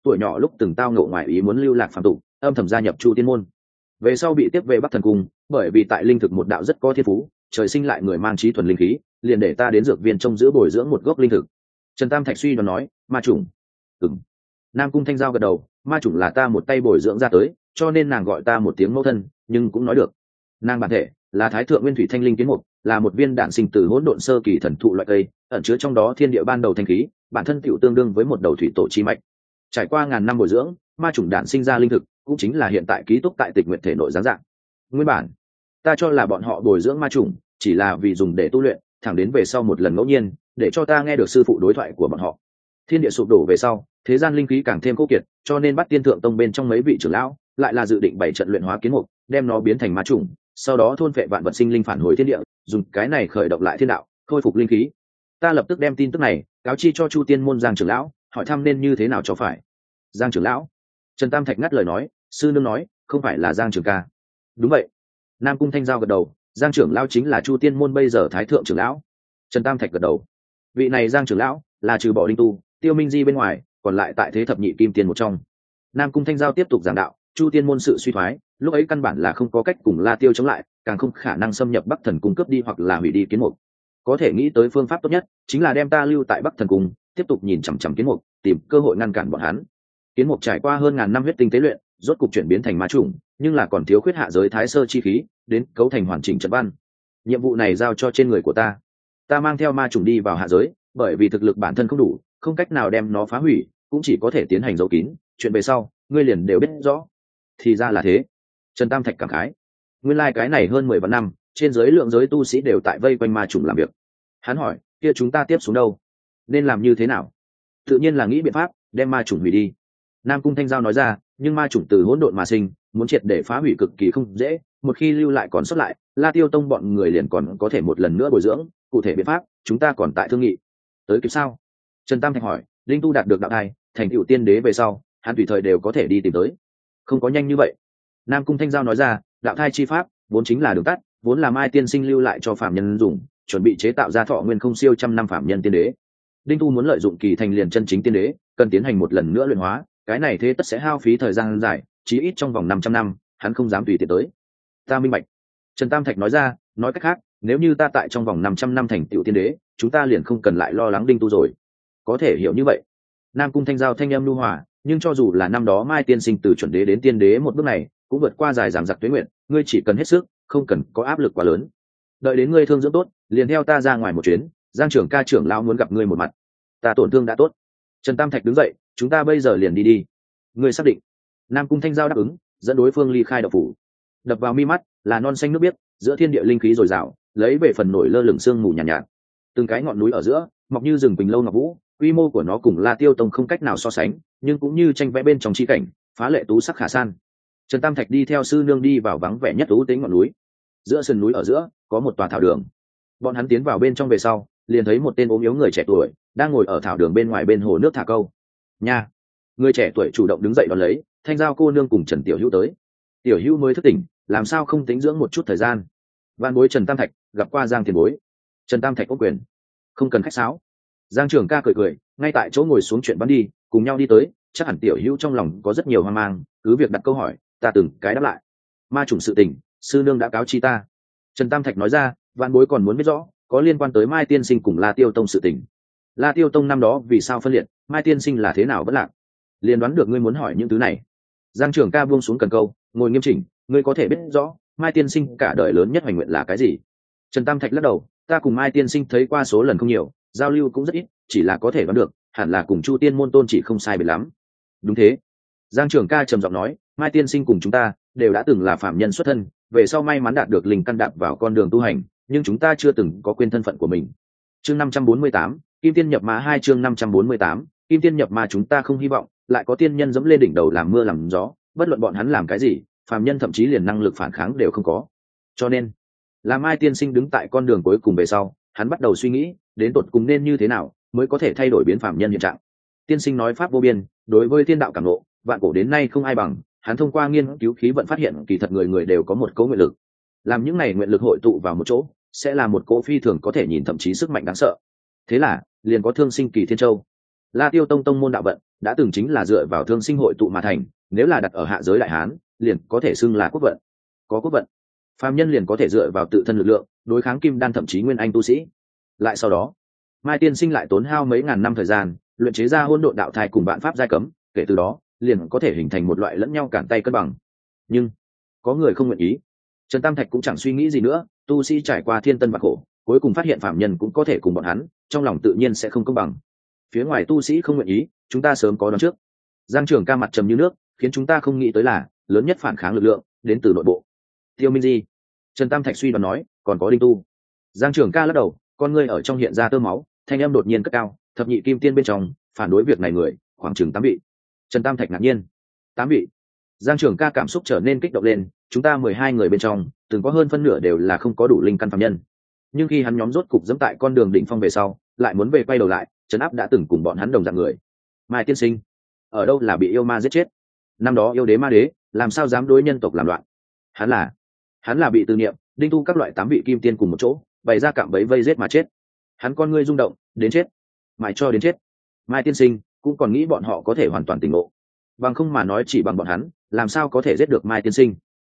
Speaker 1: tuổi nhỏ lúc từng tao ngộ ngoại ý muốn lưu lạc phàm tục, âm thầm gia nhập Chu Tiên môn. Về sau bị tiếp về Bắc Thần cung, bởi vì tại linh thực một đạo rất có thiên phú, trời sinh lại người mang trí thuần linh khí, liền để ta đến dược viên trông giữ bồi dưỡng một gốc linh thực. Trần Tam Thạch suy đoán nói, ma chủng. Ừm. Nam Cung Thanh Giao gật đầu, ma chủng là ta một tay bồi dưỡng ra tới, cho nên nàng gọi ta một tiếng mẫu thân, nhưng cũng nói được. Nàng bản thể là Thái thượng Nguyên Thủy Thanh Linh kiến mục, là một viên đạn sinh từ hỗn độn sơ kỳ thần thụ loại cây, ẩn chứa trong đó thiên địa ban đầu thanh khí, bản thân tiểu tương đương với một đầu thủy tổ chi mạch. Trải qua ngàn năm bồi dưỡng, ma chủng đạn sinh ra linh thực, cũng chính là hiện tại ký túc tại Tịch Nguyệt thể nội dáng dạng. Nguyên bản, ta cho là bọn họ bồi dưỡng ma chủng, chỉ là vì dùng để tu luyện, thẳng đến về sau một lần ngẫu nhiên, để cho ta nghe được sư phụ đối thoại của bọn họ. Thiên địa sụp đổ về sau, thế gian linh khí càng thêm khô kiệt, cho nên Bắt Tiên Thượng Tông bên trong mấy vị trưởng lão lại là dự định bày trận luyện hóa kiến mục, đem nó biến thành ma chủng, sau đó thôn phệ vạn vật sinh linh phản hồi thiên địa, dùng cái này khởi động lại thiên đạo, khôi phục linh khí. Ta lập tức đem tin tức này cáo chi cho Chu Tiên môn Giang trưởng lão, hỏi thăm nên như thế nào cho phải. Giang trưởng lão? Trần Tam Thạch ngắt lời nói, sư nương nói, không phải là Giang trưởng ca. Đúng vậy. Nam Cung Thanh Giao gật đầu, Giang trưởng lão chính là Chu Tiên môn bây giờ thái thượng trưởng lão. Trần Tam Thạch gật đầu. Vị này Giang trưởng lão là trừ bỏ Đinh Tu, Tiêu Minh Di bên ngoài, còn lại tại thế thập nhị kim tiên một trong. Nam Cung Thanh Giao tiếp tục giảng đạo, Chu Tiên môn sự suy thoái, lúc ấy căn bản là không có cách cùng La Tiêu chống lại, càng không khả năng xâm nhập Bắc Thần cung cướp đi hoặc là hủy đi kiến mục. Có thể nghĩ tới phương pháp tốt nhất chính là đem ta lưu tại Bắc Thần cung, tiếp tục nhìn chằm chằm kiến mục, tìm cơ hội ngăn cản bọn hắn. Kiến mục trải qua hơn ngàn năm huyết tinh tế luyện, rốt cục chuyển biến thành ma chủng, nhưng là còn thiếu khuyết hạ giới thái sơ chi khí, đến cấu thành hoàn chỉnh trận văn. Nhiệm vụ này giao cho trên người của ta. Ta mang theo ma chủng đi vào hạ giới, bởi vì thực lực bản thân không đủ, không cách nào đem nó phá hủy, cũng chỉ có thể tiến hành giấu kín, chuyện về sau ngươi liền đều biết rõ. Thì ra là thế. Trần Tam Thạch cảm khái, nguyên lai cái này hơn 10 vạn năm, trên giới lượng giới tu sĩ đều tại vây quanh ma chủng làm việc. Hắn hỏi, kia chúng ta tiếp xuống đâu, nên làm như thế nào? Tự nhiên là nghĩ biện pháp đem ma chủng hủy đi. Nam Cung Thanh Giao nói ra, nhưng ma chủng từ hỗn độn mà sinh, muốn triệt để phá hủy cực kỳ không dễ, một khi lưu lại còn sót lại, La Tiêu Tông bọn người liền còn có thể một lần nữa bồi dưỡng, cụ thể biện pháp chúng ta còn tại thương nghị. Tới kịp sao? Trần Tam Thạch hỏi, Linh Tu đạt được đạo thai, thành tựu tiên đế về sau, hắn tùy thời đều có thể đi tìm tới. Không có nhanh như vậy. Nam Cung Thanh Giao nói ra, đạo thai chi pháp vốn chính là đường tắt, vốn là Mai tiên sinh lưu lại cho phạm nhân dùng, chuẩn bị chế tạo ra thọ nguyên không siêu trăm năm phạm nhân tiên đế. Đinh Tu muốn lợi dụng kỳ thành liền chân chính tiên đế, cần tiến hành một lần nữa luyện hóa, cái này thế tất sẽ hao phí thời gian dài, chí ít trong vòng 500 năm, hắn không dám tùy tiện tới. Ta minh bạch. Trần Tam Thạch nói ra, nói cách khác, nếu như ta tại trong vòng 500 năm thành tựu tiên đế, chúng ta liền không cần lại lo lắng Đinh Tu rồi. Có thể hiểu như vậy. Nam Cung Thanh Giao thanh âm nhu hòa, nhưng cho dù là năm đó Mai tiên sinh từ chuẩn đế đến tiên đế một bước này, cũng vượt qua dài dằng dặc tuế nguyện, ngươi chỉ cần hết sức, không cần có áp lực quá lớn. Đợi đến ngươi thương dưỡng tốt, liền theo ta ra ngoài một chuyến, Giang trưởng ca trưởng lão muốn gặp ngươi một mặt. Ta tổn thương đã tốt. Trần Tam Thạch đứng dậy, chúng ta bây giờ liền đi đi. Ngươi xác định? Nam Cung Thanh Giao đáp ứng, dẫn đối phương ly khai đạo phủ. Đập vào mi mắt là non xanh nước biếc, giữa thiên địa linh khí dồi dào, lấy về phần nổi lơ lửng sương mù nhàn nhạt. Từng cái ngọn núi ở giữa, mọc như rừng quỳnh lâu ngọc vũ, quy mô của nó cùng La Tiêu Tông không cách nào so sánh, nhưng cũng như tranh vẽ bên trong chi cảnh, phá lệ tú sắc khả san. Trần Tam Thạch đi theo sư nương đi vào vắng vẻ nhất u tĩnh ngọn núi. Giữa sườn núi ở giữa có một tòa thảo đường. Bọn hắn tiến vào bên trong về sau, liền thấy một tên ốm yếu người trẻ tuổi đang ngồi ở thảo đường bên ngoài bên hồ nước thả câu. Nha! Người trẻ tuổi chủ động đứng dậy đón lấy, Thanh Giao cô nương cùng Trần Tiểu Hữu tới. Tiểu Hữu mới thức tỉnh, làm sao không tính dưỡng một chút thời gian? Van bối Trần Tam Thạch gặp qua Giang tiền bối. Trần Tam Thạch ôm quyền, không cần khách sáo. Giang trưởng ca cười cười, ngay tại chỗ ngồi xuống chuyện bắn đi, cùng nhau đi tới. Chắc hẳn Tiểu Hữu trong lòng có rất nhiều hoang mang, cứ việc đặt câu hỏi, ta từng cái đáp lại. Ma chủng sự tình, sư nương đã cáo chi ta. Trần Tam Thạch nói ra, vạn bối còn muốn biết rõ, có liên quan tới Mai tiên sinh cùng La Tiêu Tông sự tình. La Tiêu Tông năm đó vì sao phân liệt, Mai tiên sinh là thế nào bất lạc, liền đoán được ngươi muốn hỏi những thứ này. Giang trưởng ca buông xuống cần câu, ngồi nghiêm chỉnh, ngươi có thể biết rõ Mai tiên sinh cả đời lớn nhất hoành nguyện là cái gì? Trần Tam Thạch lắc đầu, ta cùng Mai tiên sinh thấy qua số lần không nhiều, giao lưu cũng rất ít, chỉ là có thể đoán được, hẳn là cùng Chu Tiên môn tôn chỉ không sai biệt lắm. Đúng thế. Giang trưởng ca trầm giọng nói, Mai tiên sinh cùng chúng ta đều đã từng là phạm nhân xuất thân, về sau may mắn đạt được linh căn đạp vào con đường tu hành, nhưng chúng ta chưa từng có quên thân phận của mình. Chương 548, Kim Tiên nhập ma 2 chương 548, Kim Tiên nhập ma chúng ta không hy vọng lại có tiên nhân dẫm lên đỉnh đầu làm mưa làm gió, bất luận bọn hắn làm cái gì, phàm nhân thậm chí liền năng lực phản kháng đều không có. Cho nên, làm Mai tiên sinh đứng tại con đường cuối cùng về sau, hắn bắt đầu suy nghĩ, đến tột cùng nên như thế nào mới có thể thay đổi biến phàm nhân hiện trạng. Tiên sinh nói pháp vô biên, đối với thiên đạo cảm ngộ, vạn cổ đến nay không ai bằng, hắn thông qua nghiên cứu khí vận phát hiện kỳ thật người người đều có một cấu nguyện lực. Làm những này nguyện lực hội tụ vào một chỗ, sẽ là một cỗ phi thường có thể nhìn thậm chí sức mạnh đáng sợ. Thế là, liền có Thương Sinh Kỳ Thiên Châu. La Tiêu Tông tông môn đạo vận, đã từng chính là dựa vào thương sinh hội tụ mà thành, nếu là đặt ở hạ giới đại hán liền có thể xưng là quốc vận. Có quốc vận, phàm nhân liền có thể dựa vào tự thân lực lượng đối kháng kim đan thậm chí nguyên anh tu sĩ. Lại sau đó Mai tiên sinh lại tốn hao mấy ngàn năm thời gian luyện chế ra hỗn độn đạo thai cùng vạn pháp giai cấm, kể từ đó liền có thể hình thành một loại lẫn nhau cản tay cân bằng. Nhưng có người không nguyện ý. Trần Tam Thạch cũng chẳng suy nghĩ gì nữa, tu sĩ trải qua thiên tân vạn khổ cuối cùng phát hiện phạm nhân cũng có thể cùng bọn hắn, trong lòng tự nhiên sẽ không công bằng. Phía ngoài tu sĩ không nguyện ý, chúng ta sớm có đoán trước. Giang Trường Ca mặt trầm như nước, khiến chúng ta không nghĩ tới là lớn nhất phản kháng lực lượng đến từ nội bộ. Tiêu Minh Di, Trần Tam Thạch suy đoán nói, còn có Đinh Tu. Giang Trường Ca lắc đầu, con ngươi ở trong hiện ra tơ máu, thanh âm đột nhiên cất cao, thập nhị kim tiên bên trong phản đối việc này người khoảng chừng 8 vị. Trần Tam Thạch ngạc nhiên, 8 vị. Giang Trường Ca cảm xúc trở nên kích động lên, chúng ta 12 người bên trong từng có hơn phân nửa đều là không có đủ linh căn phàm nhân, nhưng khi hắn nhóm rốt cục dẫm tại con đường đỉnh phong về sau lại muốn về quay đầu lại, trấn áp đã từng cùng bọn hắn đồng dạng người. Mai tiên sinh ở đâu là bị yêu ma giết chết? Năm đó yêu đế ma đế làm sao dám đối nhân tộc làm loạn? Hắn là bị tư niệm Đinh Tu các loại 8 vị kim tiên cùng một chỗ bày ra cạm bẫy vây giết mà chết. Hắn con ngươi rung động, đến chết, mãi cho đến chết. Mai tiên sinh cũng còn nghĩ bọn họ có thể hoàn toàn tỉnh ngộ, bằng không mà nói chỉ bằng bọn hắn làm sao có thể giết được Mai tiên sinh.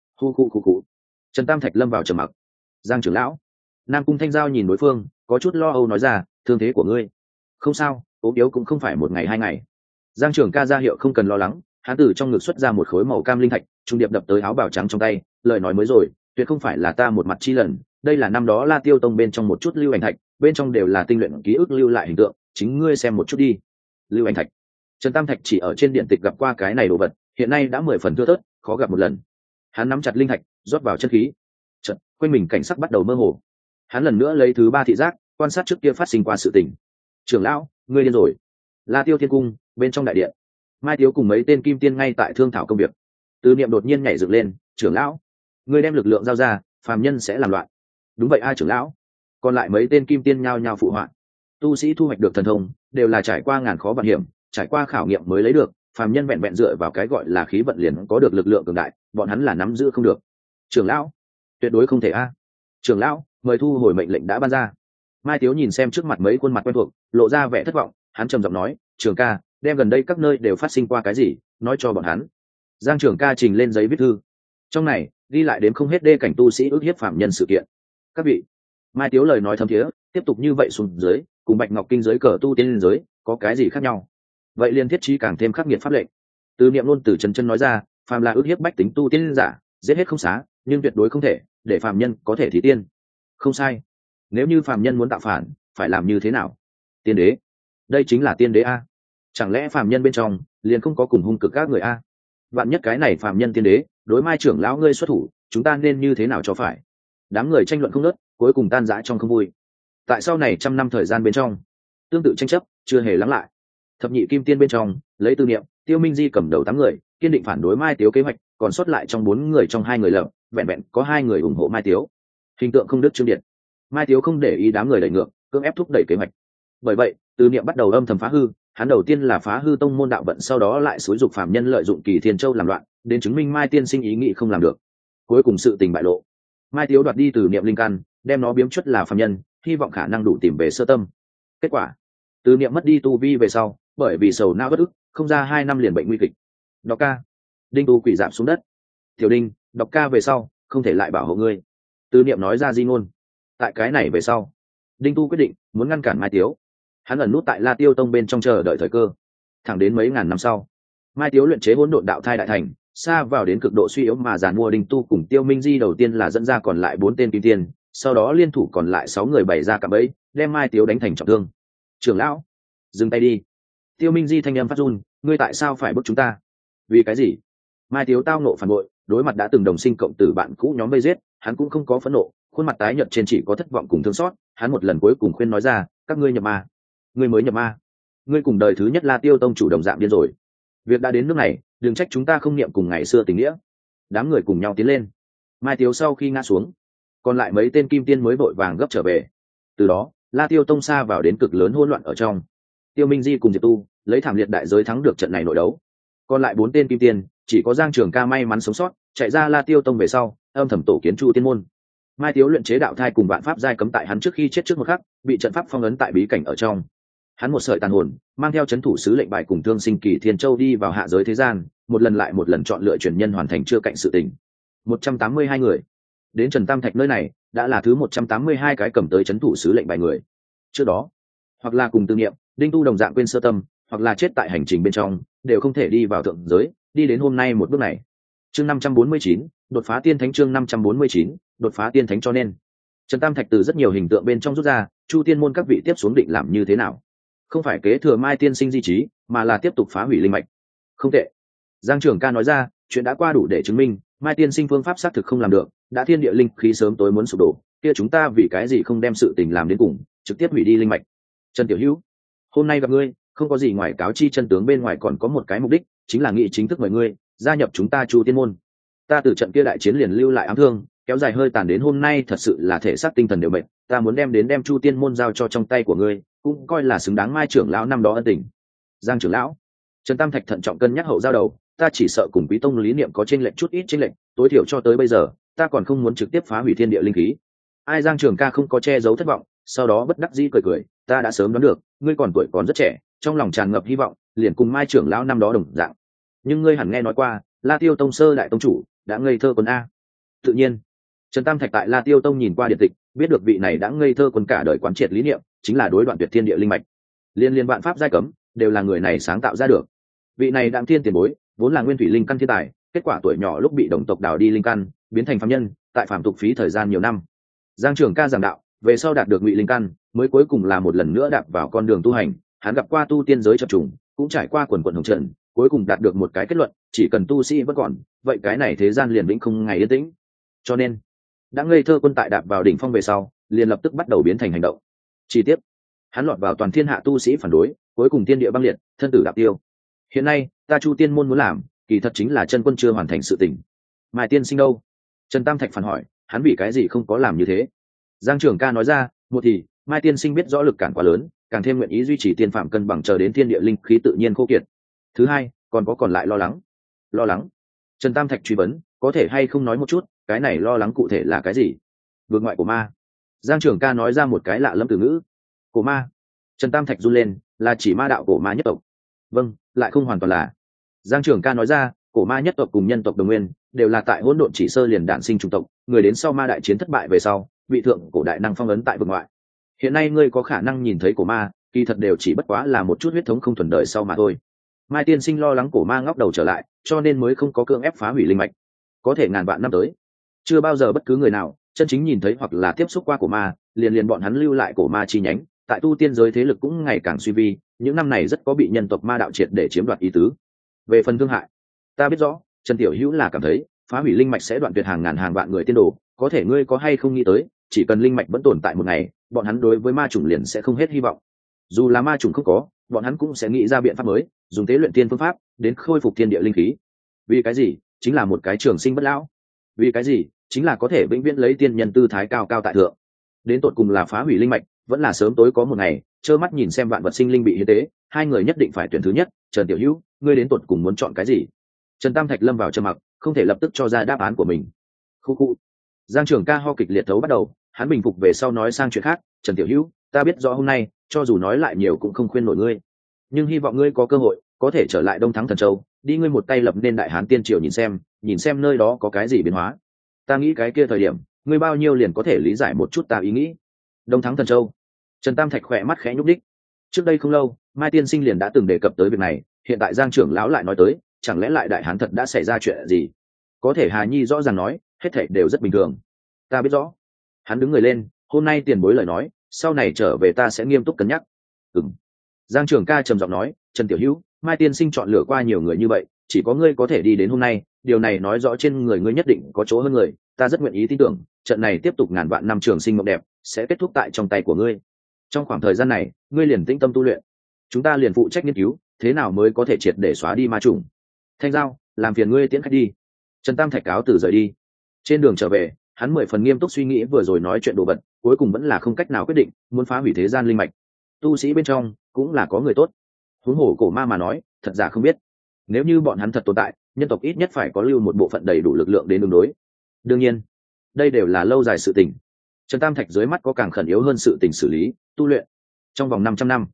Speaker 1: Khu. Trần Tam Thạch lâm vào trầm mặc. Giang trưởng lão, Nam Cung Thanh Giao nhìn đối phương có chút lo âu nói ra, thương thế của ngươi không sao, ốm yếu cũng không phải một ngày hai ngày. Giang Trường Ca ra hiệu không cần lo lắng, hắn từ trong ngực xuất ra một khối màu cam linh thạch trung điệp đập tới áo bào trắng trong tay, lời nói mới rồi, tuyệt không phải là ta một mặt chi lần, đây là năm đó La Tiêu Tông bên trong một chút lưu ảnh thạch, bên trong đều là tinh luyện ký ức lưu lại hình tượng, chính ngươi xem một chút đi. Lưu ảnh thạch. Trần Tam Thạch chỉ ở trên điện tịch gặp qua cái này đồ vật, hiện nay đã 10 phần thưa thớt, khó gặp một lần. Hắn nắm chặt linh thạch rót vào chân khí, chợt quanh mình cảnh sắc bắt đầu mơ hồ. Hắn lần nữa lấy thứ ba thị giác quan sát trước kia phát sinh qua sự tình. Trưởng lão, ngươi điên rồi. La Tiêu Thiên cung bên trong đại điện, Mai Tiếu cùng mấy tên kim tiên ngay tại thương thảo công việc. Từ Niệm đột nhiên nhảy dựng lên, trưởng lão, ngươi đem lực lượng giao ra, phàm nhân sẽ làm loạn. Đúng vậy ai trưởng lão? Còn lại mấy tên kim tiên nhao nhao phụ họa. Tu sĩ thu hoạch được thần thông đều là trải qua ngàn khó vạn hiểm, trải qua khảo nghiệm mới lấy được, phàm nhân vẹn vẹn dựa vào cái gọi là khí vận liền có được lực lượng cường đại, bọn hắn là nắm giữ không được. Trưởng lão, tuyệt đối không thể a. Trưởng lão, mời thu hồi mệnh lệnh đã ban ra. Mai Tiếu nhìn xem trước mặt mấy khuôn mặt quen thuộc, lộ ra vẻ thất vọng, hắn trầm giọng nói, Trường Ca, đem gần đây các nơi đều phát sinh qua cái gì, nói cho bọn hắn. Giang Trường Ca trình lên giấy viết thư, trong này ghi lại đến không hết đê cảnh tu sĩ ức hiếp phạm nhân sự kiện. Các vị, Mai Tiếu lời nói thấm thiế, tiếp tục như vậy xuống dưới cùng Bạch Ngọc Kinh giới cờ tu tiên liên giới có cái gì khác nhau? Vậy liên thiết trí càng thêm khắc nghiệt pháp lệnh. Từ Niệm luôn từ chân nói ra, phàm là ức hiếp bách tính tu tiên giả giết hết không xá, nhưng tuyệt đối không thể để phàm nhân có thể thí tiên. Không sai. Nếu như phàm nhân muốn tạo phản phải làm như thế nào? Tiên đế, đây chính là tiên đế a. Chẳng lẽ phàm nhân bên trong liền không có cùng hung cực các người a? Vạn nhất cái này phàm nhân tiên đế đối Mai trưởng lão ngươi xuất thủ, chúng ta nên như thế nào cho phải? Đám người tranh luận không ngớt, cuối cùng tan rã trong không vui. Tại sau này 100 năm thời gian bên trong, tương tự tranh chấp chưa hề lắng lại. Thập nhị kim tiên bên trong lấy Tư Niệm, Tiêu Minh Di cầm đầu 8 người kiên định phản đối Mai Tiếu kế hoạch, còn sót lại trong 4 người trong 2 người lợm vẹn vẹn có 2 người ủng hộ Mai Tiếu. Hình tượng không đứt chương điện. Mai Tiếu không để ý đám người đẩy ngược, cưỡng ép thúc đẩy kế hoạch. Bởi vậy Tư Niệm bắt đầu âm thầm phá hư, hắn đầu tiên là phá hư tông môn đạo vận, sau đó lại xúi dục phàm nhân lợi dụng Kỳ Thiên Châu làm loạn, đến chứng minh Mai tiên sinh ý nghĩ không làm được. Cuối cùng sự tình bại lộ. Mai Tiếu đoạt đi Từ Niệm linh căn, đem nó biếm chất là phàm nhân, hy vọng khả năng đủ tìm về sơ tâm. Kết quả, Từ Niệm mất đi tu vi về sau, bởi vì sầu não bất ức, không ra 2 năm liền bệnh nguy kịch. Đọc ca, Đinh Tu quỷ giảm xuống đất. Tiểu Đinh, đọc ca về sau, không thể lại bảo hộ ngươi. Từ Niệm nói ra di ngôn. Tại cái này về sau, Đinh Tu quyết định muốn ngăn cản Mai Tiếu. Hắn ẩn nút tại La Tiêu Tông bên trong chờ đợi thời cơ. Thẳng đến mấy ngàn năm sau, Mai Tiếu luyện chế hỗn độn đạo thai đại thành, xa vào đến cực độ suy yếu mà giàn mua Đinh Tu cùng Tiêu Minh Di đầu tiên là dẫn ra còn lại 4 tên kim tiên, sau đó liên thủ còn lại 6 người bày ra cạm bẫy, đem Mai Tiếu đánh thành trọng thương. Trưởng lão, dừng tay đi. Tiêu Minh Di thanh âm phát run, ngươi tại sao phải bức chúng ta? Vì cái gì? Mai Tiếu tao nộ phản bội, đối mặt đã từng đồng sinh cộng tử bạn cũ nhóm vây giết, hắn cũng không có phẫn nộ, khuôn mặt tái nhợt trên chỉ có thất vọng cùng thương xót. Hắn một lần cuối cùng khuyên nói ra, các ngươi nhập ma. Ngươi mới nhập ma. Ngươi cùng đời thứ nhất La Tiêu Tông chủ đồng dạng điên rồi. Việc đã đến nước này, đừng trách chúng ta không niệm cùng ngày xưa tình nghĩa. Đám người cùng nhau tiến lên. Mai Tiếu sau khi ngã xuống, còn lại mấy tên kim tiên mới vội vàng gấp trở về. Từ đó, La Tiêu Tông xa vào đến cực lớn hỗn loạn ở trong. Tiêu Minh Di cùng Diệp Tu lấy thảm liệt đại giới thắng được trận này nội đấu. Còn lại 4 tên kim tiên, chỉ có Giang Trường Ca may mắn sống sót, chạy ra La Tiêu Tông về sau, âm thầm tổ kiến Chu Tiên môn. Mai Tiếu luyện chế đạo thai cùng vạn pháp giai cấm tại hắn trước khi chết trước một khắc, bị trận pháp phong ấn tại bí cảnh ở trong. hắn một sợi tàn hồn mang theo chấn thủ sứ lệnh bài cùng thương sinh kỳ thiên châu đi vào hạ giới thế gian, một lần lại một lần chọn lựa truyền nhân hoàn thành chưa cạnh sự tình. 182 người đến Trần Tam Thạch nơi này đã là thứ 182 cái cầm tới chấn thủ sứ lệnh bài người. Trước đó hoặc là cùng tư niệm đinh tu đồng dạng quên sơ tâm, hoặc là chết tại hành trình bên trong, đều không thể đi vào thượng giới, đi đến hôm nay một bước này. Chương 549, đột phá tiên thánh. Chương 549, đột phá tiên thánh. Cho nên Trần Tam Thạch từ rất nhiều hình tượng bên trong rút ra, Chu Tiên môn các vị tiếp xuống định làm như thế nào. Không phải kế thừa Mai tiên sinh di trí, mà là tiếp tục phá hủy linh mạch. Không tệ. Giang Trường Ca nói ra, chuyện đã qua đủ để chứng minh Mai tiên sinh phương pháp xác thực không làm được, đã thiên địa linh khí sớm tối muốn sụp đổ, kia chúng ta vì cái gì không đem sự tình làm đến cùng, trực tiếp hủy đi linh mạch. Trần Tiểu Hữu, hôm nay gặp ngươi, không có gì ngoài cáo chi chân tướng bên ngoài, còn có một cái mục đích, chính là nghị chính thức mời ngươi gia nhập chúng ta Chu Tiên môn. Ta từ trận kia đại chiến liền lưu lại ám thương, kéo dài hơi tàn đến hôm nay, thật sự là thể xác tinh thần đều mệt, ta muốn đem Chu Tiên môn giao cho trong tay của ngươi, cũng coi là xứng đáng Mai trưởng lão năm đó ân tình. Giang trưởng lão, Trần Tam Thạch thận trọng cân nhắc hậu giao đầu, ta chỉ sợ cùng Quý tông lý niệm có chênh lệch chút ít chênh lệch, tối thiểu cho tới bây giờ, ta còn không muốn trực tiếp phá hủy thiên địa linh khí. Ai Giang Trường Ca không có che giấu thất vọng, sau đó bất đắc dĩ cười cười, ta đã sớm đoán được, ngươi còn tuổi còn rất trẻ, trong lòng tràn ngập hy vọng, liền cùng Mai trưởng lão năm đó đồng dạng. Nhưng ngươi hẳn nghe nói qua, La Tiêu tông sơ đại tông chủ đã ngây thơ quân a. Tự nhiên, Trần Tam Thạch tại La Tiêu tông nhìn qua điện tịch, biết được vị này đã ngây thơ quân cả đời quán triệt lý niệm, chính là đối đoạn tuyệt thiên địa linh mạch. Liên vạn pháp giai cấm, đều là người này sáng tạo ra được. Vị này đạm thiên tiền bối, vốn là nguyên thủy linh căn thiên tài, kết quả tuổi nhỏ lúc bị đồng tộc đào đi linh căn, biến thành phàm nhân, tại phàm tục phí thời gian nhiều năm. Giang Trường Ca giảng đạo, về sau đạt được ngụy linh căn, mới cuối cùng là một lần nữa đạp vào con đường tu hành. Hắn gặp qua tu tiên giới chập trùng, cũng trải qua quần quần hồng trần, cuối cùng đạt được một cái kết luận, chỉ cần tu sĩ vẫn còn, vậy cái này thế gian liền vĩnh không ngày yên tĩnh. Cho nên, đã ngây thơ quân tại đạp vào đỉnh phong về sau, liền lập tức bắt đầu biến thành hành động. Chi tiết, hắn lọt vào toàn thiên hạ tu sĩ phản đối, cuối cùng thiên địa băng liệt, thân tử đạo tiêu. Hiện nay, ta Chu Tiên môn muốn làm, kỳ thật chính là chân quân chưa hoàn thành sự tình. Mai tiên sinh đâu? Trần Tam Thạch phản hỏi, hắn vì cái gì không có làm như thế? Giang Trường Ca nói ra, một thì Mai tiên sinh biết rõ lực cản quá lớn, càng thêm nguyện ý duy trì tiên phạm cân bằng chờ đến thiên địa linh khí tự nhiên khô kiệt. Thứ hai, còn lại lo lắng. Lo lắng? Trần Tam Thạch truy vấn, có thể hay không nói một chút, cái này lo lắng cụ thể là cái gì? Vượt ngoại của ma. Giang Trường Ca nói ra một cái lạ lẫm từ ngữ. Cổ ma? Trần Tam Thạch run lên, là chỉ ma đạo cổ ma nhất tộc? Vâng, lại không hoàn toàn là. Giang Trường Ca nói ra, cổ ma nhất tộc cùng nhân tộc đồng nguyên, đều là tại hỗn độn chỉ sơ liền đản sinh chủng tộc, người đến sau ma đại chiến thất bại về sau, bị thượng cổ đại năng phong ấn tại vực ngoại. Hiện nay ngươi có khả năng nhìn thấy cổ ma, kỳ thật đều chỉ bất quá là một chút huyết thống không thuần đời sau mà thôi. Mai tiên sinh lo lắng cổ ma ngóc đầu trở lại, cho nên mới không có cưỡng ép phá hủy linh mạch. Có thể ngàn vạn năm tới, chưa bao giờ bất cứ người nào chân chính nhìn thấy hoặc là tiếp xúc qua cổ ma, liền bọn hắn lưu lại cổ ma chi nhánh, tại tu tiên giới thế lực cũng ngày càng suy vi, những năm này rất có bị nhân tộc ma đạo triệt để chiếm đoạt ý tứ. Về phần thương hại, ta biết rõ, Trần Tiểu Hữu là cảm thấy phá hủy linh mạch sẽ đoạn tuyệt hàng ngàn hàng vạn người tiên đồ, có thể ngươi có hay không nghĩ tới, chỉ cần linh mạch vẫn tồn tại một ngày, bọn hắn đối với ma chủng liền sẽ không hết hy vọng. Dù là ma chủng không có, bọn hắn cũng sẽ nghĩ ra biện pháp mới, dùng tế luyện tiên phương pháp đến khôi phục thiên địa linh khí. Vì cái gì? Chính là một cái trường sinh bất lão. Vì cái gì? Chính là có thể vĩnh viễn lấy tiên nhân tư thái cao cao tại thượng. Đến tột cùng là phá hủy linh mạch, vẫn là sớm tối có một ngày trơ mắt nhìn xem vạn vật sinh linh bị hiến tế, hai người nhất định phải tuyển thứ nhất. Trần Tiểu Hữu, ngươi đến tột cùng muốn chọn cái gì? Trần Tam Thạch lâm vào trầm mặc, không thể lập tức cho ra đáp án của mình. Khu. Giang Trường Ca ho kịch liệt thấu bắt đầu, hắn bình phục về sau nói sang chuyện khác. Trần Tiểu Hữu, ta biết rõ hôm nay cho dù nói lại nhiều cũng không khuyên nổi ngươi, nhưng hy vọng ngươi có cơ hội có thể trở lại Đông Thắng Thần Châu, đi ngươi một tay lập nên Đại Hán Tiên Triều, nhìn xem nơi đó có cái gì biến hóa. Ta nghĩ cái kia thời điểm ngươi bao nhiêu liền có thể lý giải một chút ta ý nghĩ. Đông Thắng Thần Châu. Trần Tam Thạch khỏe mắt khẽ nhúc đích. Trước đây không lâu, Mai tiên sinh liền đã từng đề cập tới việc này, hiện tại Giang trưởng lão lại nói tới, chẳng lẽ lại Đại Hán thật đã xảy ra chuyện gì? Có thể Hà Nhi rõ ràng nói, hết thảy đều rất bình thường. Ta biết rõ. Hắn đứng người lên, hôm nay tiền bối lời nói, sau này trở về ta sẽ nghiêm túc cân nhắc. Giang Trường Ca trầm giọng nói, Trần Tiểu Hữu, Mai tiên sinh chọn lựa qua nhiều người như vậy, chỉ có ngươi có thể đi đến hôm nay, điều này nói rõ trên người ngươi nhất định có chỗ hơn người, ta rất nguyện ý tin tưởng, trận này tiếp tục ngàn vạn năm trường sinh mộng đẹp sẽ kết thúc tại trong tay của ngươi. Trong khoảng thời gian này, ngươi liền tĩnh tâm tu luyện, chúng ta liền phụ trách nghiên cứu, thế nào mới có thể triệt để xóa đi ma chủng. Thanh Giao, làm phiền ngươi tiễn khách đi. Trần Tam Thạch cáo từ rời đi. Trên đường trở về, hắn 10 phần nghiêm túc suy nghĩ vừa rồi nói chuyện đồ vật, cuối cùng vẫn là không cách nào quyết định, muốn phá hủy thế gian linh mạch. Tu sĩ bên trong cũng là có người tốt, huống hồ cổ ma mà nói, thật giả không biết. Nếu như bọn hắn thật tồn tại, nhân tộc ít nhất phải có lưu một bộ phận đầy đủ lực lượng đến ứng đối. Đương nhiên, đây đều là lâu dài sự tình. Trần Tam Thạch dưới mắt có càng khẩn yếu hơn sự tình xử lý, tu luyện. Trong vòng 500 năm,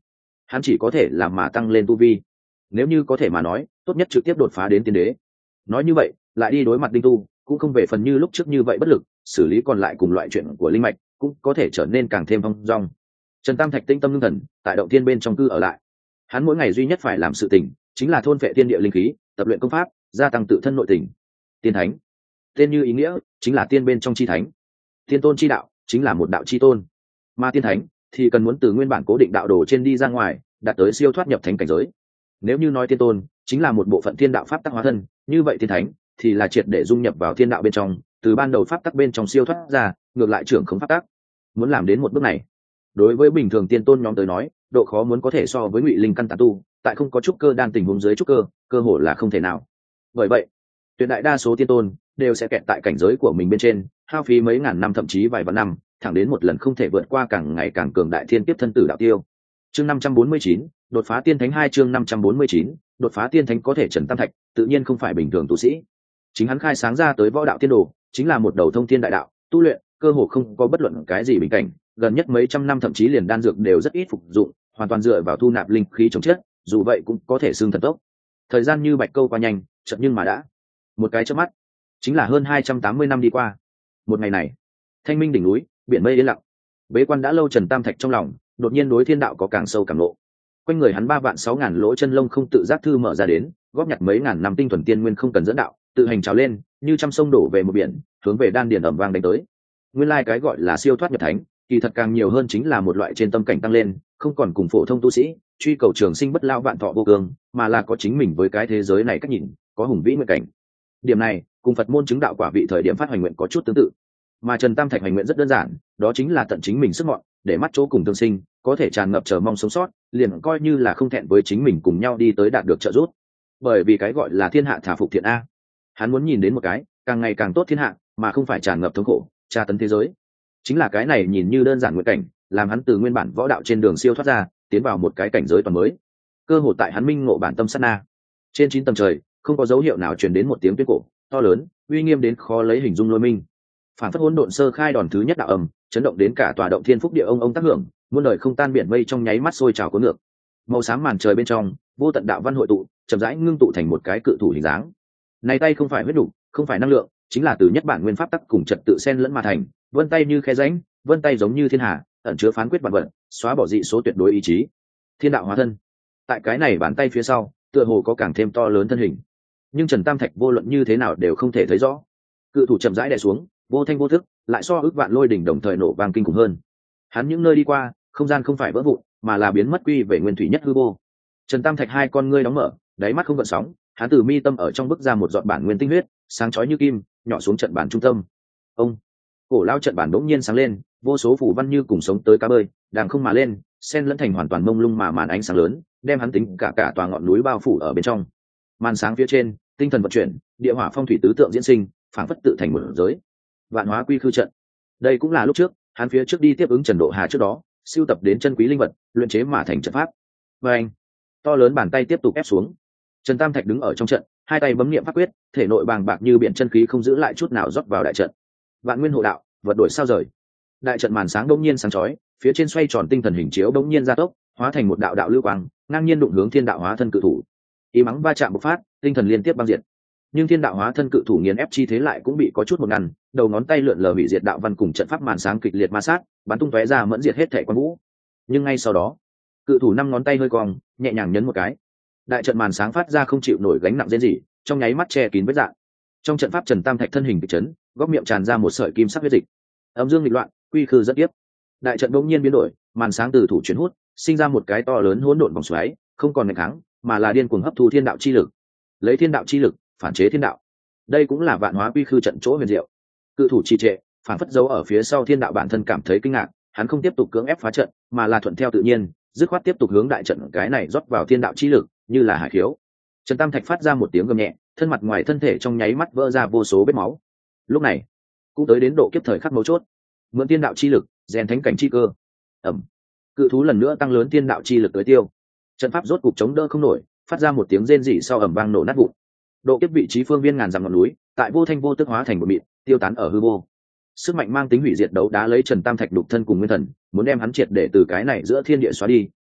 Speaker 1: hắn chỉ có thể làm mà tăng lên tu vi. Nếu như có thể mà nói, tốt nhất trực tiếp đột phá đến tiên đế. Nói như vậy lại đi đối mặt đinh tu cũng không về phần như lúc trước như vậy bất lực, xử lý còn lại cùng loại chuyện của linh mạch cũng có thể trở nên càng thêm phong dong. Trần Tam Thạch tinh tâm ngưng thần tại động thiên bên trong cư ở lại. Hắn mỗi ngày duy nhất phải làm sự tình chính là thôn vệ thiên địa linh khí, tập luyện công pháp, gia tăng tự thân nội tình. Tiên thánh, tên như ý nghĩa chính là tiên bên trong chi thánh. Tiên tôn chi đạo chính là một đạo chi tôn, mà tiên thánh thì cần muốn từ nguyên bản cố định đạo đồ trên đi ra ngoài, đạt tới siêu thoát nhập thánh cảnh giới. Nếu như nói tiên tôn chính là một bộ phận thiên đạo pháp tắc hóa thân, như vậy tiên thánh thì là triệt để dung nhập vào thiên đạo bên trong, từ ban đầu pháp tắc bên trong siêu thoát ra, ngược lại trưởng không pháp tắc. Muốn làm đến một bước này, đối với bình thường tiên tôn nhóm tới nói, độ khó muốn có thể so với ngụy linh căn tán tu, tại không có trúc cơ đan tình huống dưới trúc cơ, cơ hội là không thể nào. Bởi vậy, tuyệt đại đa số tiên tôn đều sẽ kẹt tại cảnh giới của mình bên trên, hao phí mấy ngàn năm thậm chí vài vạn năm, thẳng đến một lần không thể vượt qua càng ngày càng cường đại thiên kiếp thân tử đạo tiêu. Chương 549, đột phá tiên thánh 2 chương 549, đột phá tiên thánh có thể Trần Tam Thạch, tự nhiên không phải bình thường tu sĩ. Chính hắn khai sáng ra tới võ đạo tiên đồ, chính là một đầu thông thiên đại đạo, tu luyện, cơ hồ không có bất luận cái gì bình cảnh, gần nhất mấy trăm năm thậm chí liền đan dược đều rất ít phục dụng, hoàn toàn dựa vào thu nạp linh khí chống chết, dù vậy cũng có thể xương thần tốc. Thời gian như bạch câu qua nhanh, chợt nhưng mà đã. Một cái chớp mắt, chính là hơn 280 năm đi qua. Một ngày này, thanh minh đỉnh núi, biển mây yên lặng. Bế quan đã lâu Trần Tam Thạch trong lòng, đột nhiên đối thiên đạo có càng sâu càng ngộ. Quanh người hắn 3.600.000 lỗ chân lông không tự giác thư mở ra đến, góp nhặt mấy ngàn năm tinh thuần tiên nguyên không cần dẫn đạo, tự hành trào lên, như trăm sông đổ về một biển, hướng về đan điền ầm vang đánh tới. Nguyên lai cái gọi là siêu thoát nhập thánh, kỳ thật càng nhiều hơn chính là một loại trên tâm cảnh tăng lên, không còn cùng phổ thông tu sĩ truy cầu trường sinh bất lao vạn thọ vô cương, mà là có chính mình với cái thế giới này cách nhìn, có hùng vĩ nguyện cảnh. Điểm này cùng Phật môn chứng đạo quả vị thời điểm phát hoành nguyện có chút tương tự, mà Trần Tam Thạch hoành nguyện rất đơn giản, đó chính là tận chính mình sức mọn, để mắt chỗ cùng tương sinh, có thể tràn ngập chờ mong sống sót, liền coi như là không thẹn với chính mình cùng nhau đi tới đạt được trợ giúp. Bởi vì cái gọi là thiên hạ thả phục thiện a, hắn muốn nhìn đến một cái càng ngày càng tốt thiên hạ, mà không phải tràn ngập thống khổ tra tấn thế giới. Chính là cái này nhìn như đơn giản nguyện cảnh, làm hắn từ nguyên bản võ đạo trên đường siêu thoát ra, tiến vào một cái cảnh giới toàn mới. Cơ hội tại hắn minh ngộ bản tâm sát na, trên 9 tầng trời không có dấu hiệu nào truyền đến một tiếng tuyết cổ to lớn, uy nghiêm đến khó lấy hình dung lôi minh. Phản phất hỗn độn sơ khai đòn thứ nhất đạo âm, chấn động đến cả tòa động thiên phúc địa ông tác hưởng, muôn đời không tan biển mây trong nháy mắt sôi trào cuốn ngược. Màu xám màn trời bên trong, vô tận đạo văn hội tụ, chậm rãi ngưng tụ thành một cái cự thủ hình dáng. Này tay không phải huyết đủ, không phải năng lượng, chính là từ nhất bản nguyên pháp tắc cùng trật tự xen lẫn mà thành, vân tay như khe rãnh, vân tay giống như thiên hà, ẩn chứa phán quyết vạn vật, xóa bỏ dị số tuyệt đối ý chí. Thiên đạo hóa thân. Tại cái này bàn tay phía sau, tựa hồ có càng thêm to lớn thân hình. Nhưng Trần Tam Thạch vô luận như thế nào đều không thể thấy rõ. Cự thủ chậm rãi đè xuống, vô thanh vô thức, lại so ước vạn lôi đỉnh đồng thời nổ vang kinh khủng hơn. Hắn những nơi đi qua, không gian không phải vỡ vụn, mà là biến mất quy về nguyên thủy nhất hư vô. Trần Tam Thạch hai con ngươi đóng mở, đáy mắt không gợn sóng, hắn từ mi tâm ở trong bức ra một giọt bản nguyên tinh huyết, sáng chói như kim, nhỏ xuống trận bản trung tâm. Ông, cổ lao trận bản đống nhiên sáng lên, vô số phù văn như cùng sống tới cá bơi, đàng không mà lên, xen lẫn thành hoàn toàn mông lung mà màn ánh sáng lớn, đem hắn tính cả tòa ngọn núi bao phủ ở bên trong. Màn sáng phía trên, tinh thần vận chuyển, địa hỏa phong thủy tứ tượng diễn sinh, phảng phất tự thành một giới. Vạn hóa quy khư trận. Đây cũng là lúc trước, hắn phía trước đi tiếp ứng Trần Độ Hà trước đó, siêu tập đến chân quý linh vật, luyện chế mà thành trận pháp. Và anh, to lớn bàn tay tiếp tục ép xuống. Trần Tam Thạch đứng ở trong trận, hai tay bấm niệm pháp quyết, thể nội bàng bạc như biển chân khí không giữ lại chút nào rót vào đại trận. Vạn nguyên hộ đạo, vật đổi sao rời. Đại trận màn sáng đống nhiên sáng chói, phía trên xoay tròn tinh thần hình chiếu đống nhiên gia tốc, hóa thành một đạo đạo lưu quang, ngang nhiên đụng hướng thiên đạo hóa thân cự thủ. Ý mắng va chạm bộc phát, tinh thần liên tiếp băng diệt. Nhưng thiên đạo hóa thân cự thủ nghiền ép chi thế lại cũng bị có chút một ngăn, đầu ngón tay lượn lờ hủy diệt đạo văn cùng trận pháp màn sáng kịch liệt ma sát, bắn tung tóe ra mẫn diệt hết thể quan vũ. Nhưng ngay sau đó, cự thủ 5 ngón tay hơi cong, nhẹ nhàng nhấn một cái, đại trận màn sáng phát ra không chịu nổi gánh nặng rên rỉ, trong nháy mắt che kín vết rạn. Trong trận pháp Trần Tam Thạch thân hình bị chấn, góc miệng tràn ra một sợi kim sắc huyết dịch. Âm dương nghịch loạn, quy khư rất tiếp. Đại trận bỗng nhiên biến đổi, màn sáng từ thủ chuyển hút, sinh ra một cái to lớn hỗn độn vòng xoáy, không còn ngày kháng, mà là điên cuồng hấp thu thiên đạo chi lực. Lấy thiên đạo chi lực phản chế thiên đạo. Đây cũng là vạn hóa quy khư trận chỗ huyền diệu. Cự thủ trì trệ, phản phất dấu ở phía sau thiên đạo bản thân cảm thấy kinh ngạc, hắn không tiếp tục cưỡng ép phá trận, mà là thuận theo tự nhiên, dứt khoát tiếp tục hướng đại trận cái này rót vào thiên đạo chi lực, như là hải khiếu. Trần Tam Thạch phát ra một tiếng gầm nhẹ, thân mặt ngoài thân thể trong nháy mắt vỡ ra vô số vết máu. Lúc này, cũng tới đến độ kiếp thời khắc mấu chốt. Mượn thiên đạo chi lực, rèn thánh cảnh chi cơ. Ầm. Cự thú lần nữa tăng lớn thiên đạo chi lực tới tiêu. Trận pháp rốt cục chống đỡ không nổi, phát ra một tiếng rên rỉ sau ầm vang nổ nát vụn. Độ kiếp vị trí phương viên ngàn dặm ngọn núi, tại vô thanh vô tức hóa thành một mịn, tiêu tán ở hư vô. Sức mạnh mang tính hủy diệt đấu đá lấy Trần Tam Thạch đục thân cùng nguyên thần, muốn đem hắn triệt để từ cái này giữa thiên địa xóa đi,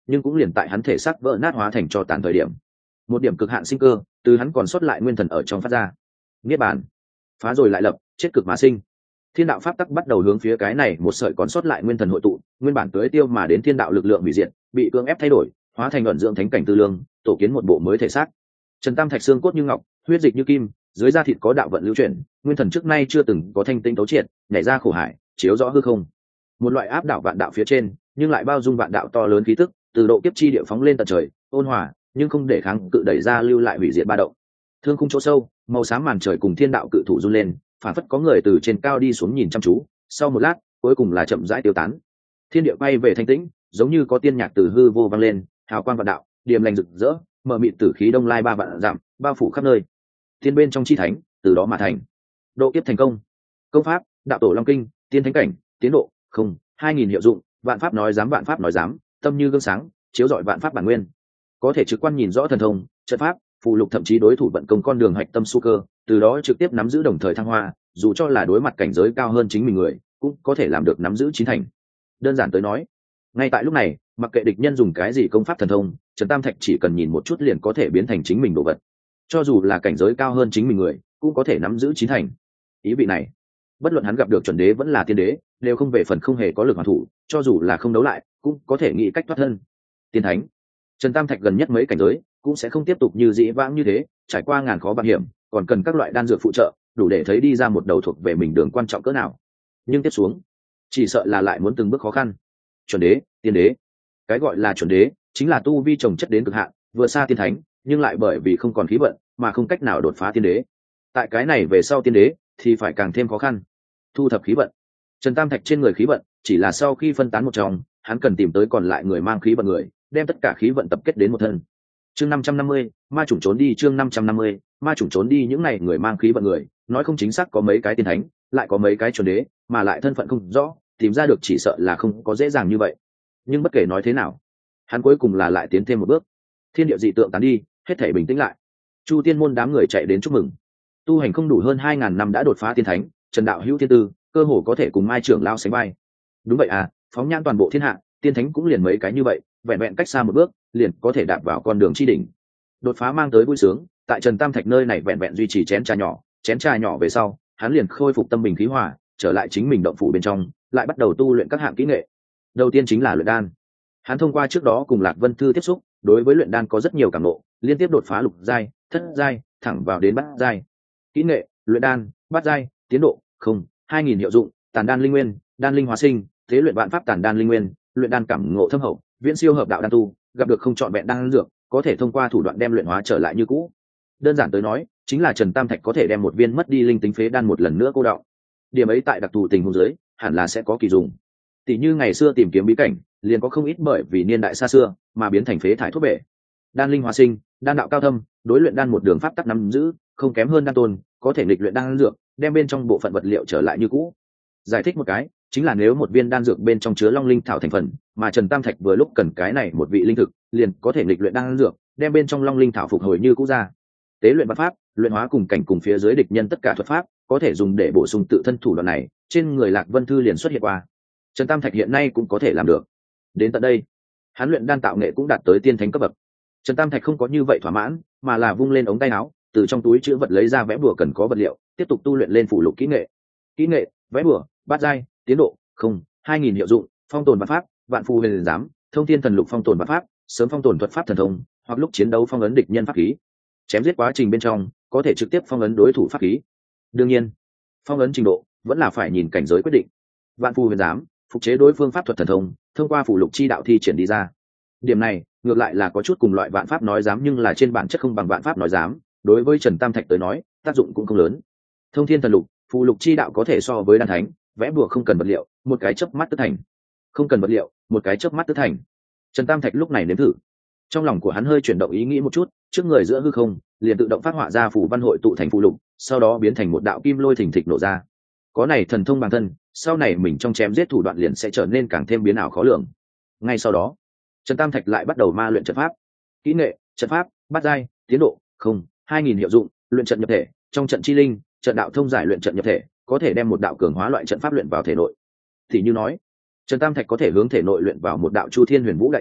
Speaker 1: nhưng cũng liền tại hắn thể xác vỡ nát hóa thành cho tàn thời điểm, một điểm cực hạn sinh cơ từ hắn còn sót lại nguyên thần ở trong phát ra. Niết bàn, phá rồi lại lập, chết cực mà sinh. Thiên đạo pháp tắc bắt đầu hướng phía cái này một sợi còn sót lại nguyên thần hội tụ, nguyên bản tưới tiêu mà đến thiên đạo lực lượng hủy diệt, bị cưỡng ép thay đổi, hóa thành ẩn dưỡng thánh cảnh tư lương, tổ kiến một bộ mới thể xác. Trần Tam Thạch xương cốt như ngọc, huyết dịch như kim, dưới da thịt có đạo vận lưu chuyển, nguyên thần trước nay chưa từng có thanh tinh tấu triệt, nhảy ra khổ hải, chiếu rõ hư không. Một loại áp đảo vạn đạo phía trên, nhưng lại bao dung vạn đạo to lớn khí tức, từ độ kiếp chi địa phóng lên tận trời, ôn hòa, nhưng không để kháng cự đẩy ra lưu lại hủy diệt ba động. Thương khung chỗ sâu, màu xám màn trời cùng thiên đạo cự thủ run lên, phản phất có người từ trên cao đi xuống nhìn chăm chú, sau một lát, cuối cùng là chậm rãi tiêu tán. Thiên địa bay về thanh tĩnh, giống như có tiên nhạc từ hư vô vang lên, hào quang vạn đạo, điềm lành rực rỡ, mở mịt tử khí đông lai ba vạn dặm, bao phủ khắp nơi. Thiên bên trong chi thánh, từ đó mà thành. Độ kiếp thành công. Công pháp, đạo tổ long kinh, tiên thánh cảnh, tiến độ, không, 2000 hiệu dụng, vạn pháp nói dám, tâm như gương sáng, chiếu rọi vạn pháp bản nguyên. Có thể trực quan nhìn rõ thần thông, trận pháp, phụ lục thậm chí đối thủ vận công con đường hạch tâm su cơ, từ đó trực tiếp nắm giữ đồng thời thăng hoa, dù cho là đối mặt cảnh giới cao hơn chính mình người, cũng có thể làm được nắm giữ chín thành. Đơn giản tới nói, ngay tại lúc này, mặc kệ địch nhân dùng cái gì công pháp thần thông, Trần Tam Thạch chỉ cần nhìn một chút liền có thể biến thành chính mình đồ vật. Cho dù là cảnh giới cao hơn chính mình người, cũng có thể nắm giữ chín thành. Ý vị này, bất luận hắn gặp được chuẩn đế vẫn là tiên đế, đều không về phần không hề có lực hoàn thủ, cho dù là không đấu lại, cũng có thể nghĩ cách thoát thân. Tiên thánh, Trần Tam Thạch gần nhất mấy cảnh giới, cũng sẽ không tiếp tục như dĩ vãng như thế, trải qua ngàn khó bạc hiểm, còn cần các loại đan dược phụ trợ, đủ để thấy đi ra một đầu thuộc về mình đường quan trọng cỡ nào. Nhưng tiếp xuống, chỉ sợ là lại muốn từng bước khó khăn. Chuẩn đế, tiên đế, cái gọi là chuẩn đế chính là tu vi trồng chất đến cực hạn, vừa xa tiên thánh, nhưng lại bởi vì không còn khí vận mà không cách nào đột phá tiên đế. Tại cái này về sau tiên đế thì phải càng thêm khó khăn. Thu thập khí vận. Trần Tam Thạch trên người khí vận chỉ là sau khi phân tán một trong, hắn cần tìm tới còn lại người mang khí vận người, đem tất cả khí vận tập kết đến một thân. Chương 550, ma chủng trốn đi. Chương 550, ma chủng trốn đi. Những này người mang khí vận người, nói không chính xác có mấy cái tiên thánh, lại có mấy cái chuẩn đế, mà lại thân phận không rõ, tìm ra được chỉ sợ là không có dễ dàng như vậy. Nhưng bất kể nói thế nào, hắn cuối cùng là lại tiến thêm một bước. Thiên địa dị tượng tán đi, hết thảy bình tĩnh lại. Chu Tiên môn đám người chạy đến chúc mừng. Tu hành không đủ hơn 2000 năm đã đột phá tiên thánh, Trần đạo hữu thiên tư, cơ hồ có thể cùng Mai trưởng lao sánh vai. Đúng vậy à, phóng nhãn toàn bộ thiên hạ, tiên thánh cũng liền mấy cái như vậy, vẹn vẹn cách xa một bước, liền có thể đạp vào con đường chi đỉnh. Đột phá mang tới vui sướng, tại Trần Tam Thạch nơi này vẹn vẹn duy trì chén trà nhỏ về sau, hắn liền khôi phục tâm bình khí hòa, trở lại chính mình động phủ bên trong, lại bắt đầu tu luyện các hạng kỹ nghệ. Đầu tiên chính là luyện đan. Hắn thông qua trước đó cùng Lạc Vân Thư tiếp xúc, đối với luyện đan có rất nhiều cảm ngộ, liên tiếp đột phá lục giai, thất giai, thẳng vào đến bát giai. Kỹ nghệ, luyện đan, bát giai, tiến độ, không, 2000 hiệu dụng, tàn đan linh nguyên, đan linh hóa sinh, thế luyện vạn pháp tàn đan linh nguyên, luyện đan cảm ngộ thâm hậu, viễn siêu hợp đạo đan tu, gặp được không chọn vẹn đan dược, có thể thông qua thủ đoạn đem luyện hóa trở lại như cũ. Đơn giản tới nói, chính là Trần Tam Thạch có thể đem một viên mất đi linh tính phế đan một lần nữa cô đọng. Điểm ấy tại đặc thù tình huống dưới, hẳn là sẽ có kỳ dùng. Tỷ như ngày xưa tìm kiếm bí cảnh, liền có không ít bởi vì niên đại xa xưa mà biến thành phế thải thuốc bể. Đan linh hóa sinh, đan đạo cao thâm, đối luyện đan một đường pháp tắc nắm giữ, không kém hơn đan tôn, có thể nghịch luyện đan dược, đem bên trong bộ phận vật liệu trở lại như cũ. Giải thích một cái, chính là nếu một viên đan dược bên trong chứa long linh thảo thành phần, mà Trần Tam Thạch vừa lúc cần cái này một vị linh thực, liền có thể nghịch luyện đan dược, đem bên trong long linh thảo phục hồi như cũ ra. Tế luyện văn pháp, luyện hóa cùng cảnh cùng phía dưới địch nhân tất cả thuật pháp, có thể dùng để bổ sung tự thân thủ đoạn này, trên người Lạc Vân Thư liền xuất hiện qua. Trần Tam Thạch hiện nay cũng có thể làm được. Đến tận đây, hắn luyện đan tạo nghệ cũng đạt tới tiên thánh cấp bậc. Trần Tam Thạch không có như vậy thỏa mãn, mà là vung lên ống tay áo, từ trong túi chữ vật lấy ra vẽ bùa cần có vật liệu, tiếp tục tu luyện lên phụ lục kỹ nghệ. Kỹ nghệ, vẽ bùa, bát giai, tiến độ, không, 2000 hiệu dụng, phong tồn vạn pháp, vạn phù huyền giám, thông thiên thần lục phong tồn vạn pháp, sớm phong tồn thuật pháp thần thông, hoặc lúc chiến đấu phong ấn địch nhân pháp khí. Chém giết quá trình bên trong, có thể trực tiếp phong ấn đối thủ pháp khí. Đương nhiên, phong ấn trình độ vẫn là phải nhìn cảnh giới quyết định. Vạn phù huyền giám, phục chế đối phương pháp thuật thần thông, thông qua phụ lục chi đạo thi triển đi ra. Điểm này ngược lại là có chút cùng loại vạn pháp nói dám, nhưng là trên bản chất không bằng vạn pháp nói dám, đối với Trần Tam Thạch tới nói tác dụng cũng không lớn. Thông thiên thần lục, phụ lục chi đạo có thể so với đan thánh, vẽ bùa không cần vật liệu, một cái chớp mắt tức thành. Không cần vật liệu, một cái chớp mắt tức thành. Trần Tam Thạch lúc này nếm thử. Trong lòng của hắn hơi chuyển động ý nghĩ một chút, trước người giữa hư không liền tự động phát họa ra phù văn hội tụ thành phù lục, sau đó biến thành một đạo kim lôi thình thịch nổ ra. Có này thần thông bản thân, sau này mình trong chém giết thủ đoạn liền sẽ trở nên càng thêm biến ảo khó lường. Ngay sau đó, Trần Tam Thạch lại bắt đầu ma luyện trận pháp. Kỹ nghệ, trận pháp, bát giai, tiến độ, không, 2000 hiệu dụng, luyện trận nhập thể, trong trận chi linh, trận đạo thông giải luyện trận nhập thể, có thể đem một đạo cường hóa loại trận pháp luyện vào thể nội. Thì như nói, Trần Tam Thạch có thể hướng thể nội luyện vào một đạo Chu Thiên Huyền Vũ đại trận,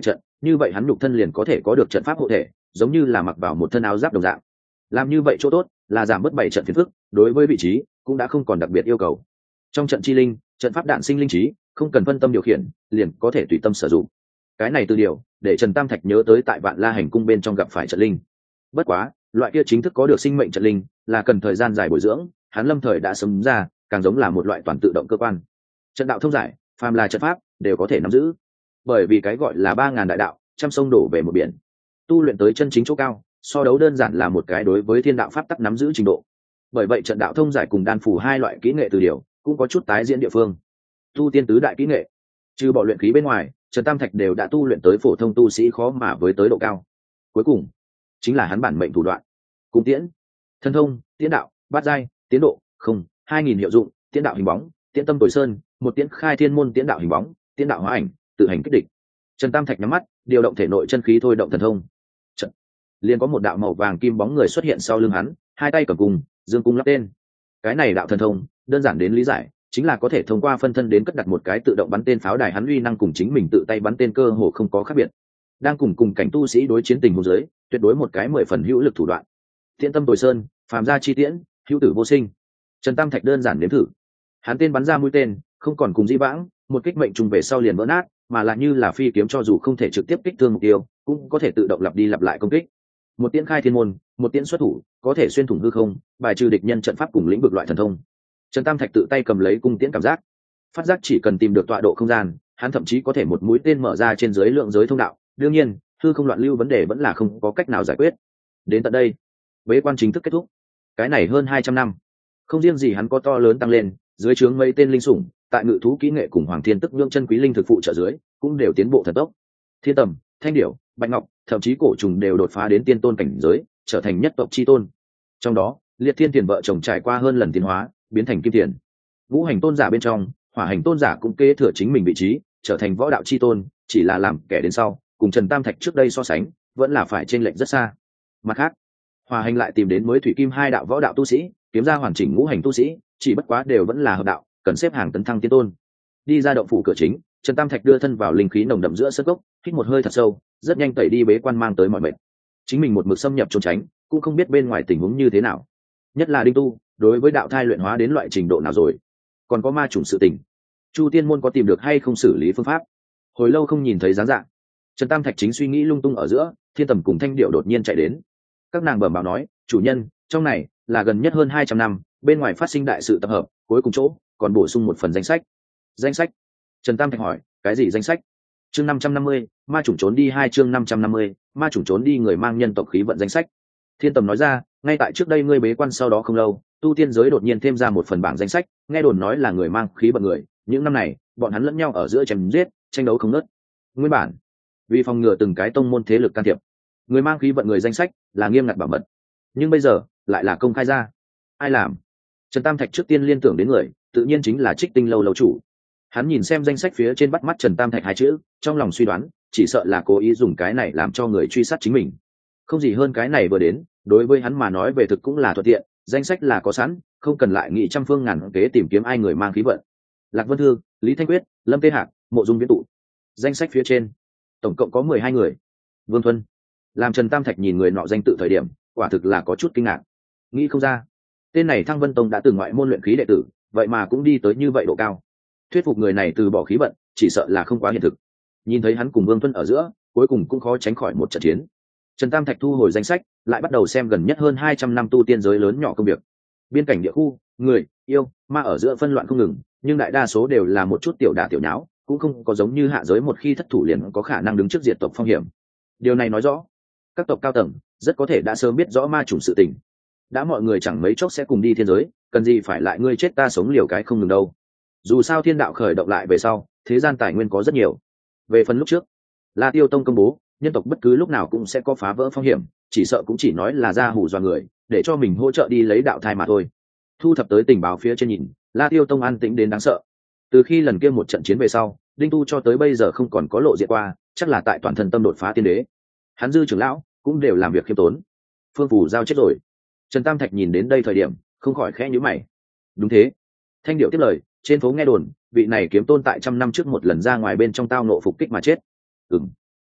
Speaker 1: như vậy hắn nhục thân liền có thể có được trận pháp hộ thể, giống như là mặc vào một thân áo giáp đồng dạng. Làm như vậy chỗ tốt là giảm bớt 7 trận phiền phức, đối với vị trí cũng đã không còn đặc biệt yêu cầu. Trong trận chi linh, trận pháp đạn sinh linh trí, không cần phân tâm điều khiển, liền có thể tùy tâm sử dụng. Cái này từ điều để Trần Tam Thạch nhớ tới tại Vạn La Hành Cung bên trong gặp phải trận linh. Bất quá, loại kia chính thức có được sinh mệnh trận linh là cần thời gian dài bồi dưỡng, hắn lâm thời đã sớm ra, càng giống là một loại toàn tự động cơ quan. Trận đạo thông giải, phàm là trận pháp đều có thể nắm giữ. Bởi vì cái gọi là 3000 đại đạo, trăm sông đổ về một biển. Tu luyện tới chân chính chỗ cao, so đấu đơn giản là một cái đối với thiên đạo pháp tắc nắm giữ trình độ. Bởi vậy trận đạo thông giải cùng đan phủ hai loại kỹ nghệ từ điều cũng có chút tái diễn địa phương. Tu tiên tứ đại kỹ nghệ, trừ bỏ luyện khí bên ngoài, Trần Tam Thạch đều đã tu luyện tới phổ thông tu sĩ khó mà với tới độ cao. Cuối cùng chính là hắn bản mệnh thủ đoạn, cung tiễn, thân thông, tiễn đạo, bát giai, tiến độ, không, 2000 hiệu dụng, tiễn đạo hình bóng, tiễn tâm tối sơn, một tiễn khai thiên môn tiễn đạo hình bóng, tiễn đạo hóa ảnh, tự hành kích địch. Trần Tam Thạch nhắm mắt, điều động thể nội chân khí thôi động thần thông. Trận. Liền có một đạo màu vàng kim bóng người xuất hiện sau lưng hắn, hai tay cầm cung, dương cung lắp tên. Cái này đạo thần thông, đơn giản đến lý giải, chính là có thể thông qua phân thân đến cất đặt một cái tự động bắn tên pháo đài, hắn uy năng cùng chính mình tự tay bắn tên cơ hồ không có khác biệt. Đang cùng cảnh tu sĩ đối chiến tình huống dưới, tuyệt đối một cái 10 phần hữu lực thủ đoạn. Tiễn tâm tối sơn, phàm gia chi tiễn, hữu tử vô sinh. Trần Tam Thạch đơn giản nếm thử. Hắn tên bắn ra mũi tên, không còn cùng di vãng, một kích mệnh trùng về sau liền vỡ nát, mà là như là phi kiếm, cho dù không thể trực tiếp kích thương mục tiêu, cũng có thể tự động lặp đi lặp lại công kích. Một tiễn khai thiên môn, một tiễn xuất thủ, có thể xuyên thủng hư không, bài trừ địch nhân trận pháp cùng lĩnh vực loại thần thông. Trần Tam Thạch tự tay cầm lấy cung tiễn cảm giác, phát giác chỉ cần tìm được tọa độ không gian, hắn thậm chí có thể một mũi tên mở ra trên dưới lượng giới thông đạo. Đương nhiên, hư không loạn lưu vấn đề vẫn là không có cách nào giải quyết. Đến tận đây, bế quan chính thức kết thúc. Cái này hơn 200 năm, không riêng gì hắn có to lớn tăng lên, dưới trướng mấy tên linh sủng, tại ngự thú kỹ nghệ cùng Hoàng Thiên Tức nhượng chân quý linh thực phụ trợ dưới, cũng đều tiến bộ thần tốc. Thiên Tầm, Thanh Điểu, Bạch Ngọc, thậm chí cổ trùng đều đột phá đến tiên tôn cảnh giới, trở thành nhất tộc chi tôn. Trong đó, Liệt Thiên Tiền vợ chồng trải qua hơn lần tiến hóa, biến thành kim tiền. Ngũ hành tôn giả bên trong, Hỏa hành tôn giả cũng kế thừa chính mình vị trí, trở thành võ đạo chi tôn, chỉ là làm kẻ đến sau, cùng Trần Tam Thạch trước đây so sánh, vẫn là phải chênh lệch rất xa. Mặt khác, Hỏa hành lại tìm đến mới thủy kim hai đạo võ đạo tu sĩ, kiếm ra hoàn chỉnh ngũ hành tu sĩ, chỉ bất quá đều vẫn là hợp đạo, cần xếp hàng tấn thăng tiên tôn. Đi ra động phủ cửa chính, Trần Tam Thạch đưa thân vào linh khí nồng đậm giữa sân gốc, hít một hơi thật sâu, rất nhanh tẩy đi bế quan mang tới mọi mệt. Chính mình một mực xâm nhập trốn tránh, cũng không biết bên ngoài tình huống như thế nào. Nhất là Đinh Tu, đối với đạo thai luyện hóa đến loại trình độ nào rồi? Còn có ma chủng sự tình, Chu Tiên môn có tìm được hay không xử lý phương pháp? Hồi lâu không nhìn thấy dáng dạng, Trần Tam Thạch chính suy nghĩ lung tung ở giữa, Thiên Tầm cùng Thanh Điệu đột nhiên chạy đến. Các nàng bẩm báo nói, chủ nhân, trong này là gần nhất hơn 200 năm, bên ngoài phát sinh đại sự tập hợp, cuối cùng chỗ còn bổ sung một phần danh sách. Danh sách? Trần Tam Thạch hỏi, cái gì danh sách? Chương 550, ma chủng trốn đi, 2 chương 550, ma chủng trốn đi, người mang nhân tộc khí vận danh sách. Thiên Tầm nói ra, ngay tại trước đây ngươi bế quan sau đó không lâu, tu tiên giới đột nhiên thêm ra một phần bảng danh sách, nghe đồn nói là người mang khí vận người, những năm này, bọn hắn lẫn nhau ở giữa chém giết, tranh đấu không ngớt. Nguyên bản, vì phòng ngừa từng cái tông môn thế lực can thiệp, người mang khí vận người danh sách là nghiêm ngặt bảo mật, nhưng bây giờ lại là công khai ra. Ai làm? Trần Tam Thạch trước tiên liên tưởng đến người, tự nhiên chính là Trích Tinh lâu lâu chủ. Hắn nhìn xem danh sách phía trên, bắt mắt Trần Tam Thạch hai chữ, trong lòng suy đoán, chỉ sợ là cố ý dùng cái này làm cho người truy sát chính mình. Không gì hơn cái này vừa đến, đối với hắn mà nói về thực cũng là thuận tiện, danh sách là có sẵn, không cần lại nghĩ trăm phương ngàn kế tìm kiếm ai người mang khí vận. Lạc Vân Thư, Lý Thanh Quyết, Lâm Tê Hạc, Mộ Dung Viễn Tụ. Danh sách phía trên, tổng cộng có 12 người. Vương Thuân. Làm Trần Tam Thạch nhìn người nọ danh tự thời điểm, quả thực là có chút kinh ngạc. Nghĩ không ra, tên này Thăng Vân Tông đã từng ngoại môn luyện khí đệ tử, vậy mà cũng đi tới như vậy độ cao. Thuyết phục người này từ bỏ khí vận, chỉ sợ là không quá hiện thực. Nhìn thấy hắn cùng Vương Thuân ở giữa, cuối cùng cũng khó tránh khỏi một trận chiến. Trần Tam Thạch thu hồi danh sách, lại bắt đầu xem gần nhất hơn 200 năm tu tiên giới lớn nhỏ công việc. Biên cảnh địa khu, người, yêu, ma ở giữa phân loạn không ngừng, nhưng đại đa số đều là một chút tiểu đả tiểu nháo, cũng không có giống như hạ giới một khi thất thủ liền có khả năng đứng trước diệt tộc phong hiểm. Điều này nói rõ, các tộc cao tầng rất có thể đã sớm biết rõ ma chủng sự tình. Đã mọi người chẳng mấy chốc sẽ cùng đi thiên giới, cần gì phải lại ngươi chết ta sống liều cái không ngừng đâu. Dù sao thiên đạo khởi động lại về sau, thế gian tài nguyên có rất nhiều. Về phần lúc trước, La Tiêu Tông công bố, nhân tộc bất cứ lúc nào cũng sẽ có phá vỡ phong hiểm, chỉ sợ cũng chỉ nói là ra hù dọa người, để cho mình hỗ trợ đi lấy đạo thai mà thôi. Thu thập tới tình báo phía trên nhìn, La Tiêu Tông an tĩnh đến đáng sợ. Từ khi lần kia một trận chiến về sau, Đinh Tu cho tới bây giờ không còn có lộ diện qua, chắc là tại toàn thân tâm đột phá tiên đế. Hắn dư trưởng lão cũng đều làm việc khiêm tốn. Phương Phủ giao chết rồi. Trần Tam Thạch nhìn đến đây thời điểm, không khỏi khẽ nhíu mày. Đúng thế. Thanh Điệu tiếp lời, trên phố nghe đồn, vị này kiếm tôn tại trăm năm trước một lần ra ngoài bên trong tao nộ phục kích mà chết. Ừm.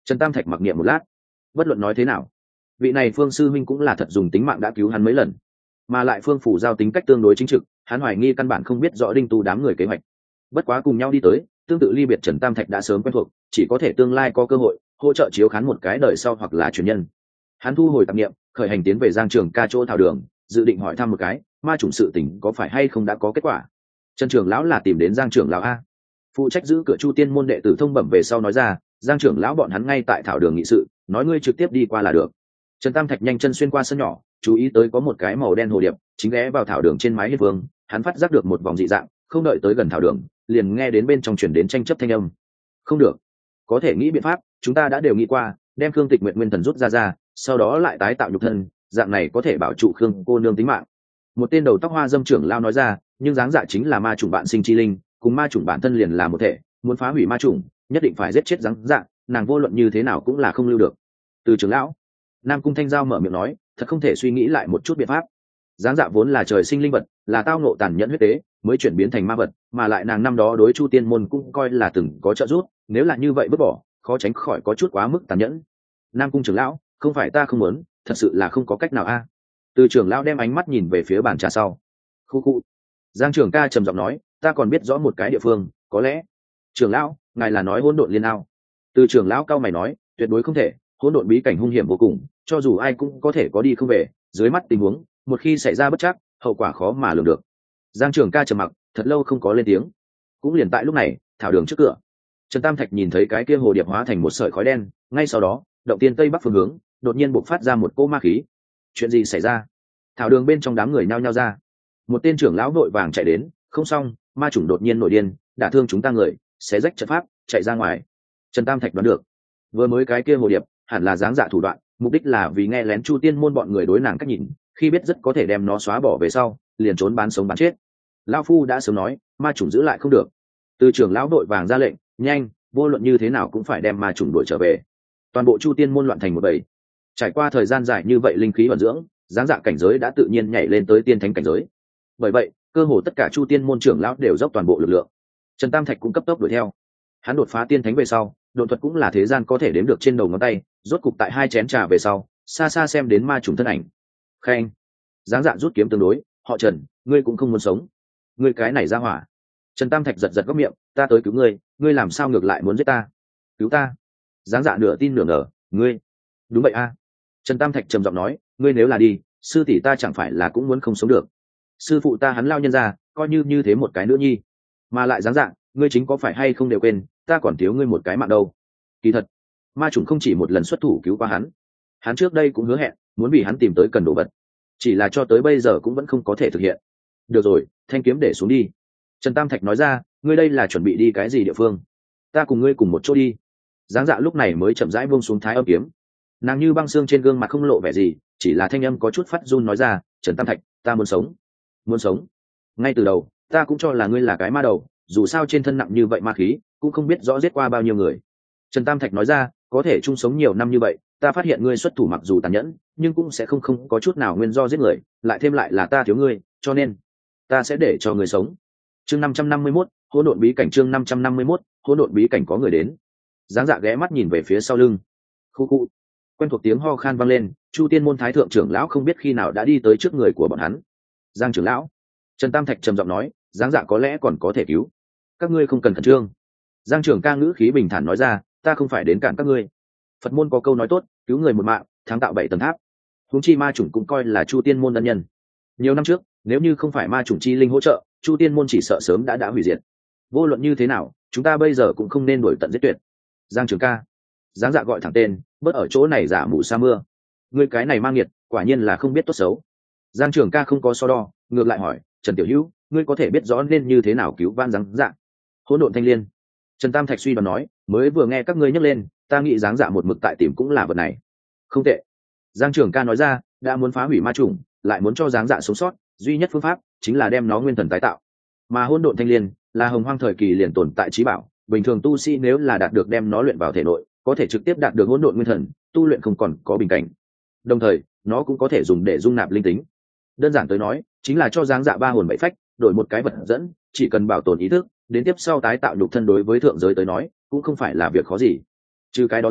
Speaker 1: Trần Tam Thạch mặc niệm một lát, bất luận nói thế nào, vị này Phương sư huynh cũng là thật dùng tính mạng đã cứu hắn mấy lần, mà lại Phương phủ giao tính cách tương đối chính trực, hắn hoài nghi căn bản không biết rõ đinh tu đám người kế hoạch. Bất quá cùng nhau đi tới, tương tự ly biệt Trần Tam Thạch đã sớm quen thuộc, chỉ có thể tương lai có cơ hội hỗ trợ chiếu khán một cái đời sau hoặc là truyền nhân. Hắn thu hồi tạp niệm, khởi hành tiến về Giang Trường Ca chỗ thảo đường, dự định hỏi thăm một cái ma chủng sự tình có phải hay không đã có kết quả. Trần trưởng lão là tìm đến Giang trưởng lão a, phụ trách giữ cửa Chu Tiên môn đệ tử thông bẩm về sau nói ra, Giang trưởng lão bọn hắn ngay tại thảo đường nghị sự, nói ngươi trực tiếp đi qua là được. Trần Tam Thạch nhanh chân xuyên qua sân nhỏ, chú ý tới có một cái màu đen hồ điệp chính ghé vào thảo đường trên mái hiên vương, hắn phát giác được một vòng dị dạng, không đợi tới gần thảo đường, liền nghe đến bên trong truyền đến tranh chấp thanh âm. Không được, có thể nghĩ biện pháp, chúng ta đã đều nghĩ qua, đem Khương Tịch Nguyệt nguyên thần rút ra, sau đó lại tái tạo nhục thân, dạng này có thể bảo trụ Khương cô nương tính mạng. Một tên đầu tóc hoa dâm trưởng lao nói ra, nhưng dáng dạ chính là ma chủng bạn sinh chi linh, cùng ma chủng bản thân liền là một thể, muốn phá hủy ma chủng, nhất định phải giết chết dáng dạ, nàng vô luận như thế nào cũng là không lưu được. Từ trưởng lão, Nam Cung Thanh Giao mở miệng nói, thật không thể suy nghĩ lại một chút biện pháp. Dáng dạ vốn là trời sinh linh vật, là tao ngộ tàn nhẫn huyết tế, mới chuyển biến thành ma vật, mà lại nàng năm đó đối Chu Tiên môn cũng coi là từng có trợ giúp, nếu là như vậy vứt bỏ, khó tránh khỏi có chút quá mức tàn nhẫn. Nam Cung trưởng lão, không phải ta không muốn, thật sự là không có cách nào a. Từ trưởng lão đem ánh mắt nhìn về phía bàn trà sau. Khu khu. Giang Trường Ca trầm giọng nói, ta còn biết rõ một cái địa phương, có lẽ. Trưởng lão, ngài là nói hỗn độn liên ao. Từ trưởng lão cao mày nói, tuyệt đối không thể, hỗn độn bí cảnh hung hiểm vô cùng, cho dù ai cũng có thể có đi không về, dưới mắt tình huống, một khi xảy ra bất trắc, hậu quả khó mà lường được. Giang Trường Ca trầm mặc, thật lâu không có lên tiếng. Cũng liền tại lúc này, thảo đường trước cửa, Trần Tam Thạch nhìn thấy cái kia hồ điệp hóa thành một sợi khói đen, ngay sau đó, động tiên tây bắc phương hướng, đột nhiên bộc phát ra một cỗ ma khí. Chuyện gì xảy ra? Thảo đường bên trong đám người nhao nhao ra. Một tên trưởng lão vội vàng chạy đến, không xong, ma chủng đột nhiên nổi điên, đả thương chúng ta người, xé rách trận pháp, chạy ra ngoài. Trần Tam Thạch đoán được, vừa mới cái kia hồ điệp hẳn là dáng dạ thủ đoạn, mục đích là vì nghe lén Chu Tiên môn bọn người đối nàng cách nhìn, khi biết rất có thể đem nó xóa bỏ về sau, liền trốn bán sống bán chết. Lão phu đã sớm nói, ma chủng giữ lại không được. Từ trưởng lão vội vàng ra lệnh, nhanh, vô luận như thế nào cũng phải đem ma chủng đuổi trở về. Toàn bộ Chu Tiên môn loạn thành một bầy. Trải qua thời gian dài như vậy linh khí vận dưỡng, dáng dạ cảnh giới đã tự nhiên nhảy lên tới tiên thánh cảnh giới. Bởi vậy, cơ hồ tất cả Chu Tiên môn trưởng lão đều dốc toàn bộ lực lượng. Trần Tam Thạch cũng cấp tốc đuổi theo. Hắn đột phá tiên thánh về sau, độn thuật cũng là thế gian có thể đếm được trên đầu ngón tay, rốt cục tại 2 chén trà về sau, xa xa xem đến ma trùng thân ảnh. Khen. Dáng dạ rút kiếm tương đối, họ Trần, ngươi cũng không muốn sống. Ngươi cái này ra hỏa. Trần Tam Thạch giật giật góc miệng, ta tới cứu ngươi, ngươi làm sao ngược lại muốn giết ta? Cứu ta? Dáng dạ nửa tin nửa ngờ, ngươi? Đúng vậy a. Trần Tam Thạch trầm giọng nói, ngươi nếu là đi, sư tỷ ta chẳng phải là cũng muốn không sống được. Sư phụ ta hắn lao nhân ra, coi như thế một cái nữa nhi. Mà lại dáng dạ, ngươi chính có phải hay không đều quên, ta còn thiếu ngươi một cái mạng đâu. Kỳ thật, ma chủng không chỉ một lần xuất thủ cứu qua hắn. Hắn trước đây cũng hứa hẹn, muốn vì hắn tìm tới cần đồ vật. Chỉ là cho tới bây giờ cũng vẫn không có thể thực hiện. Được rồi, thanh kiếm để xuống đi. Trần Tam Thạch nói ra, ngươi đây là chuẩn bị đi cái gì địa phương? Ta cùng ngươi cùng một chỗ đi. Dáng dạ lúc này mới chậm rãi buông xuống thái âm kiếm. Nàng như băng xương trên gương mặt không lộ vẻ gì, chỉ là thanh âm có chút phát run nói ra, Trần Tam Thạch, ta muốn sống. Muốn sống? Ngay từ đầu, ta cũng cho là ngươi là cái ma đầu, dù sao trên thân nặng như vậy ma khí, cũng không biết rõ giết qua bao nhiêu người. Trần Tam Thạch nói ra, có thể chung sống nhiều năm như vậy, ta phát hiện ngươi xuất thủ mặc dù tàn nhẫn, nhưng cũng sẽ không có chút nào nguyên do giết người, lại thêm lại là ta thiếu ngươi, cho nên ta sẽ để cho ngươi sống. Chương 551, hỗn độn bí cảnh. Chương 551, hỗn độn bí cảnh có người đến. Dáng dạ ghé mắt nhìn về phía sau lưng. Khu khu. Quen thuộc tiếng ho khan vang lên, Chu Tiên môn thái thượng trưởng lão không biết khi nào đã đi tới trước người của bọn hắn. Giang trưởng lão. Trần Tam Thạch trầm giọng nói, dáng dạ có lẽ còn có thể cứu. Các ngươi không cần khẩn trương. Giang trưởng ca ngữ khí bình thản nói ra, ta không phải đến cản các ngươi. Phật môn có câu nói tốt, cứu người một mạng, thắng tạo 7 tầng tháp. Huống chi ma chủng cũng coi là Chu Tiên môn ân nhân. Nhiều năm trước, nếu như không phải ma chủng chi linh hỗ trợ, Chu Tiên môn chỉ sợ sớm đã hủy diệt. Vô luận như thế nào, chúng ta bây giờ cũng không nên đuổi tận giết tuyệt. Giang trưởng ca. Giáng dạ gọi thẳng tên, bớt ở chỗ này giả mù sa mưa. Ngươi cái này mang nghiệt, quả nhiên là không biết tốt xấu. Giang trưởng ca không có so đo, ngược lại hỏi, Trần Tiểu Hữu, ngươi có thể biết rõ nên như thế nào cứu van Giáng dạ? Hỗn độn thanh liên. Trần Tam Thạch suy đoán nói, mới vừa nghe các ngươi nhắc lên, ta nghĩ Giáng dạ một mực tại tìm cũng là vật này. Không tệ. Giang trưởng ca nói ra, đã muốn phá hủy ma chủng, lại muốn cho Giáng dạ sống sót, duy nhất phương pháp chính là đem nó nguyên thần tái tạo. Mà hỗn độn thanh liên là hồng hoang thời kỳ liền tồn tại trí bảo, bình thường tu sĩ nếu là đạt được đem nó luyện vào thể nội, có thể trực tiếp đạt được hỗn độn nguyên thần, tu luyện không còn có bình cảnh. Đồng thời, nó cũng có thể dùng để dung nạp linh tính. Đơn giản tới nói, chính là cho Giáng dạ 3 hồn 7 phách, đổi một cái vật dẫn, chỉ cần bảo tồn ý thức, đến tiếp sau tái tạo nhục thân đối với thượng giới tới nói, cũng không phải là việc khó gì. Trừ cái đó ra,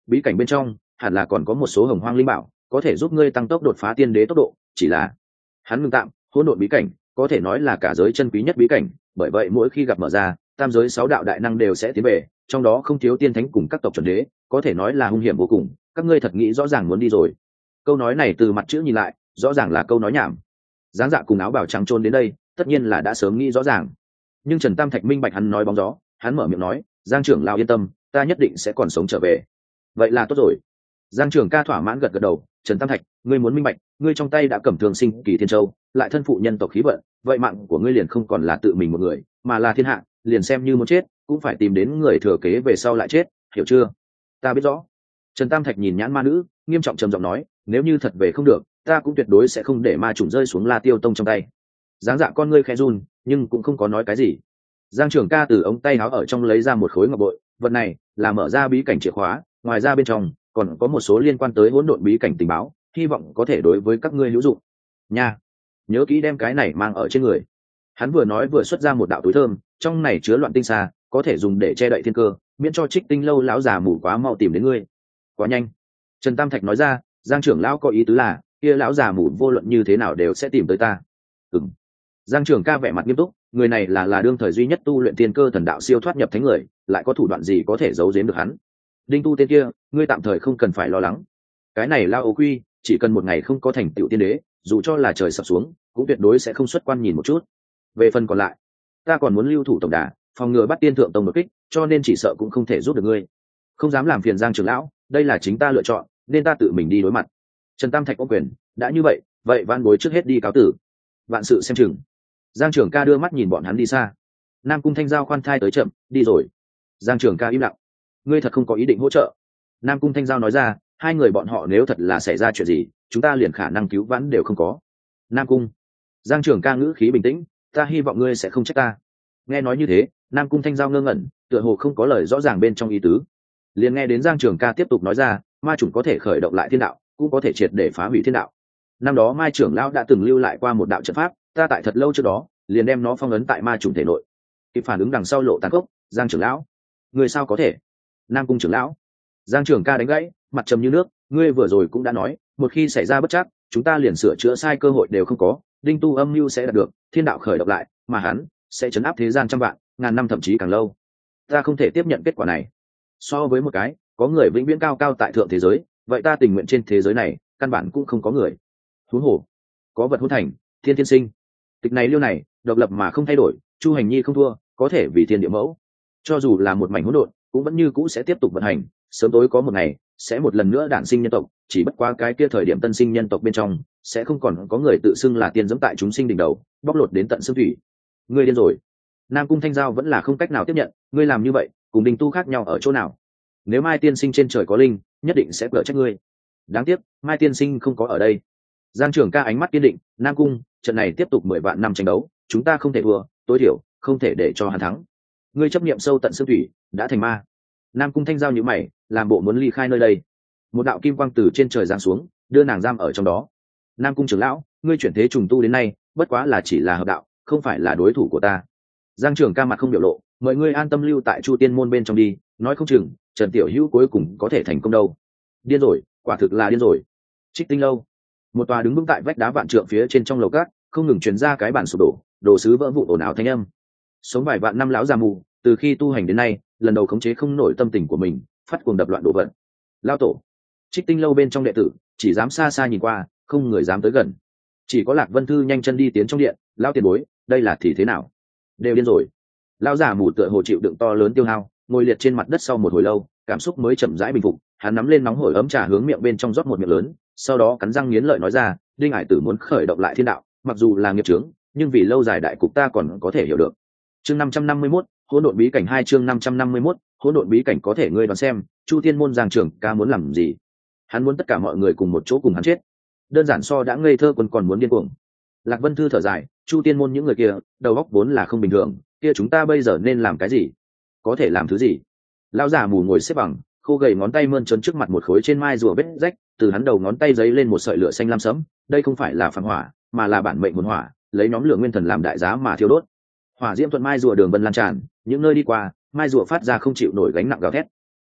Speaker 1: bí cảnh bên trong hẳn là còn có một số hồng hoang linh bảo có thể giúp ngươi tăng tốc đột phá tiên đế tốc độ, chỉ là hắn ngừng tạm. Hỗn độn bí cảnh có thể nói là cả giới chân quý nhất bí cảnh, bởi vậy mỗi khi gặp mở ra, tam giới 6 đạo đại năng đều sẽ tiến về, trong đó không thiếu tiên thánh cùng các tộc chuẩn đế, có thể nói là hung hiểm vô cùng. Các ngươi thật nghĩ rõ ràng muốn đi rồi? Câu nói này từ mặt chữ nhìn lại rõ ràng là câu nói nhảm. Giáng Dạ cùng áo bào trắng trôn đến đây tất nhiên là đã sớm nghĩ rõ ràng, nhưng Trần Tam Thạch minh bạch hắn nói bóng gió. Hắn mở miệng nói, Giang trưởng lão yên tâm, ta nhất định sẽ còn sống trở về. Vậy là tốt rồi. Giang trưởng ca thỏa mãn gật gật đầu. Trần Tam Thạch, ngươi muốn minh bạch, ngươi trong tay đã cầm thường sinh kỳ thiên châu, lại thân phụ nhân tộc khí vận, vậy mạng của ngươi liền không còn là tự mình một người, mà là thiên hạ, liền xem như muốn chết cũng phải tìm đến người thừa kế về sau lại chết, hiểu chưa? Ta biết rõ. Trần Tam Thạch nhìn nhãn ma nữ, nghiêm trọng trầm giọng nói, nếu như thật về không được, ta cũng tuyệt đối sẽ không để ma chủng rơi xuống La Tiêu Tông trong tay. Giáng Dạ con ngươi khẽ run, nhưng cũng không có nói cái gì. Giang trưởng ca từ ống tay áo ở trong lấy ra một khối ngọc bội, vật này là mở ra bí cảnh chìa khóa, ngoài ra bên trong còn có một số liên quan tới hỗn độn bí cảnh tình báo, hy vọng có thể đối với các ngươi hữu dụng. Nha, nhớ kỹ đem cái này mang ở trên người. Hắn vừa nói vừa xuất ra một đạo túi thơm, trong này chứa loạn tinh xa, có thể dùng để che đậy thiên cơ, miễn cho Trích Tinh lâu lão già mù quá mau tìm đến ngươi. Quá nhanh. Trần Tam Thạch nói ra, Giang trưởng lão có ý tứ là, kia lão già mù vô luận như thế nào đều sẽ tìm tới ta. Ừm. Giang trưởng ca vẻ mặt nghiêm túc, người này là đương thời duy nhất tu luyện tiên cơ thần đạo siêu thoát nhập thánh người, lại có thủ đoạn gì có thể giấu giếm được hắn? Đinh Tu tên kia, ngươi tạm thời không cần phải lo lắng. Cái này lao ấu quy, chỉ cần một ngày không có thành tựu tiên đế, dù cho là trời sập xuống, cũng tuyệt đối sẽ không xuất quan nhìn một chút. Về phần còn lại, ta còn muốn lưu thủ tổng đà, phòng ngừa bắt tiên thượng tông đột kích, cho nên chỉ sợ cũng không thể giúp được ngươi. Không dám làm phiền Giang trưởng lão, đây là chính ta lựa chọn, nên ta tự mình đi đối mặt. Trần Tam Thạch ôm quyền, đã như vậy van bối trước hết đi cáo tử. Vạn sự xem chừng. Giang trưởng ca đưa mắt nhìn bọn hắn đi xa. Nam Cung Thanh Giao khoan thai tới chậm, đi rồi. Giang trưởng ca im lặng. Ngươi thật không có ý định hỗ trợ? Nam Cung Thanh Giao nói ra, hai người bọn họ nếu thật là xảy ra chuyện gì, chúng ta liền khả năng cứu vãn đều không có. Nam Cung. Giang trưởng ca ngữ khí bình tĩnh, ta hy vọng ngươi sẽ không trách ta. Nghe nói như thế, Nam Cung Thanh Giao ngơ ngẩn, tựa hồ không có lời rõ ràng bên trong ý tứ. Liền nghe đến Giang trưởng ca tiếp tục nói ra, ma chủng có thể khởi động lại thiên đạo, cũng có thể triệt để phá hủy thiên đạo. Năm đó Mai trưởng lão đã từng lưu lại qua một đạo trận pháp, ta tại thật lâu trước đó liền đem nó phong ấn tại ma chủng thể nội. Kịp phản ứng đằng sau lộ tàn cốc. Giang trưởng lão, người sao có thể? Nam Cung trưởng lão. Giang trưởng ca đánh gãy, mặt trầm như nước, ngươi vừa rồi cũng đã nói, một khi xảy ra bất trắc, chúng ta liền sửa chữa sai cơ hội đều không có, Đinh Tu âm mưu sẽ đạt được, thiên đạo khởi động lại, mà hắn sẽ chấn áp thế gian trăm vạn, ngàn năm thậm chí càng lâu. Ta không thể tiếp nhận kết quả này. So với một cái có người vĩnh viễn cao cao tại thượng thế giới, vậy ta tình nguyện trên thế giới này căn bản cũng không có người. Huống hồ có vật hôn thành, thiên thiên sinh. Tịch này liêu này độc lập mà không thay đổi, Chu Hành Nhi không thua, có thể vì thiên địa mẫu, cho dù là một mảnh hỗn độn cũng vẫn như cũ sẽ tiếp tục vận hành, sớm tối có một ngày sẽ một lần nữa đản sinh nhân tộc, chỉ bất quá cái kia thời điểm tân sinh nhân tộc bên trong sẽ không còn có người tự xưng là tiên dẫm tại chúng sinh đỉnh đầu, bóc lột đến tận xương thủy. Ngươi điên rồi. Nam Cung Thanh Giao vẫn là không cách nào tiếp nhận, ngươi làm như vậy cùng Đinh Tu khác nhau ở chỗ nào? Nếu Mai tiên sinh trên trời có linh, nhất định sẽ cở trách ngươi. Đáng tiếc Mai tiên sinh không có ở đây. Giang trưởng ca ánh mắt kiên định, Nam Cung, trận này tiếp tục 10 vạn năm tranh đấu, chúng ta không thể thua, tối thiểu không thể để cho hắn thắng. Ngươi chấp niệm sâu tận xương thủy, đã thành ma. Nam Cung Thanh Giao nhíu mày, làm bộ muốn ly khai nơi đây. Một đạo kim quang từ trên trời giáng xuống, đưa nàng giam ở trong đó. Nam Cung trưởng lão, ngươi chuyển thế trùng tu đến nay, bất quá là chỉ là hợp đạo, không phải là đối thủ của ta. Giang trưởng ca mặt không biểu lộ, mời ngươi an tâm lưu tại Chu Tiên môn bên trong đi, nói không chừng Trần Tiểu Hữu cuối cùng có thể thành công đâu. Điên rồi, quả thực là điên rồi. Trích Tinh lâu, một tòa đứng vững tại vách đá vạn trượng phía trên trong lầu cát, không ngừng truyền ra cái bản sụp đổ, đồ sứ vỡ vụn ồn ào thanh âm. Sống vài vạn năm lão già mù, từ khi tu hành đến nay, lần đầu khống chế không nổi tâm tình của mình, phát cuồng đập loạn đổ vận. Lao tổ. Trích Tinh lâu bên trong đệ tử chỉ dám xa xa nhìn qua, không người dám tới gần. Chỉ có Lạc Vân Thư nhanh chân đi tiến trong điện, lao tiền bối, đây là thì thế nào? Đều điên rồi. Lão già mù tựa hồ chịu đựng to lớn tiêu hao, ngồi liệt trên mặt đất sau một hồi lâu, cảm xúc mới chậm rãi bình phục. Hắn nắm lên nóng hổi ấm trà hướng miệng bên trong rót một miệng lớn, sau đó cắn răng nghiến lợi nói ra, Đinh Hải Tử muốn khởi động lại thiên đạo, mặc dù là nghiệp chướng, nhưng vì lâu dài đại cục ta còn có thể hiểu được. Chương 551, hỗn độn bí cảnh 2, chương 551, hỗn độn bí cảnh có thể ngươi đoán xem, Chu Thiên môn Giang trưởng ca muốn làm gì? Hắn muốn tất cả mọi người cùng một chỗ cùng hắn chết. Đơn giản so đã ngây thơ còn muốn điên cuồng. Lạc Vân Thư thở dài, Chu Tiên môn những người kia, đầu óc vốn là không bình thường, kia chúng ta bây giờ nên làm cái gì? Có thể làm thứ gì? Lão già mù ngồi xếp bằng, khô gầy ngón tay mơn trớn trước mặt một khối trên mai rùa vết rách, từ hắn đầu ngón tay giấy lên một sợi lửa xanh lam sẫm, đây không phải là phản hỏa, mà là bản mệnh hồn hỏa, lấy nhóm lửa nguyên thần làm đại giá mà thiêu đốt. Hỏa diễm thuận mai rùa đường vân lan tràn, những nơi đi qua, mai rùa phát ra không chịu nổi gánh nặng gào thét.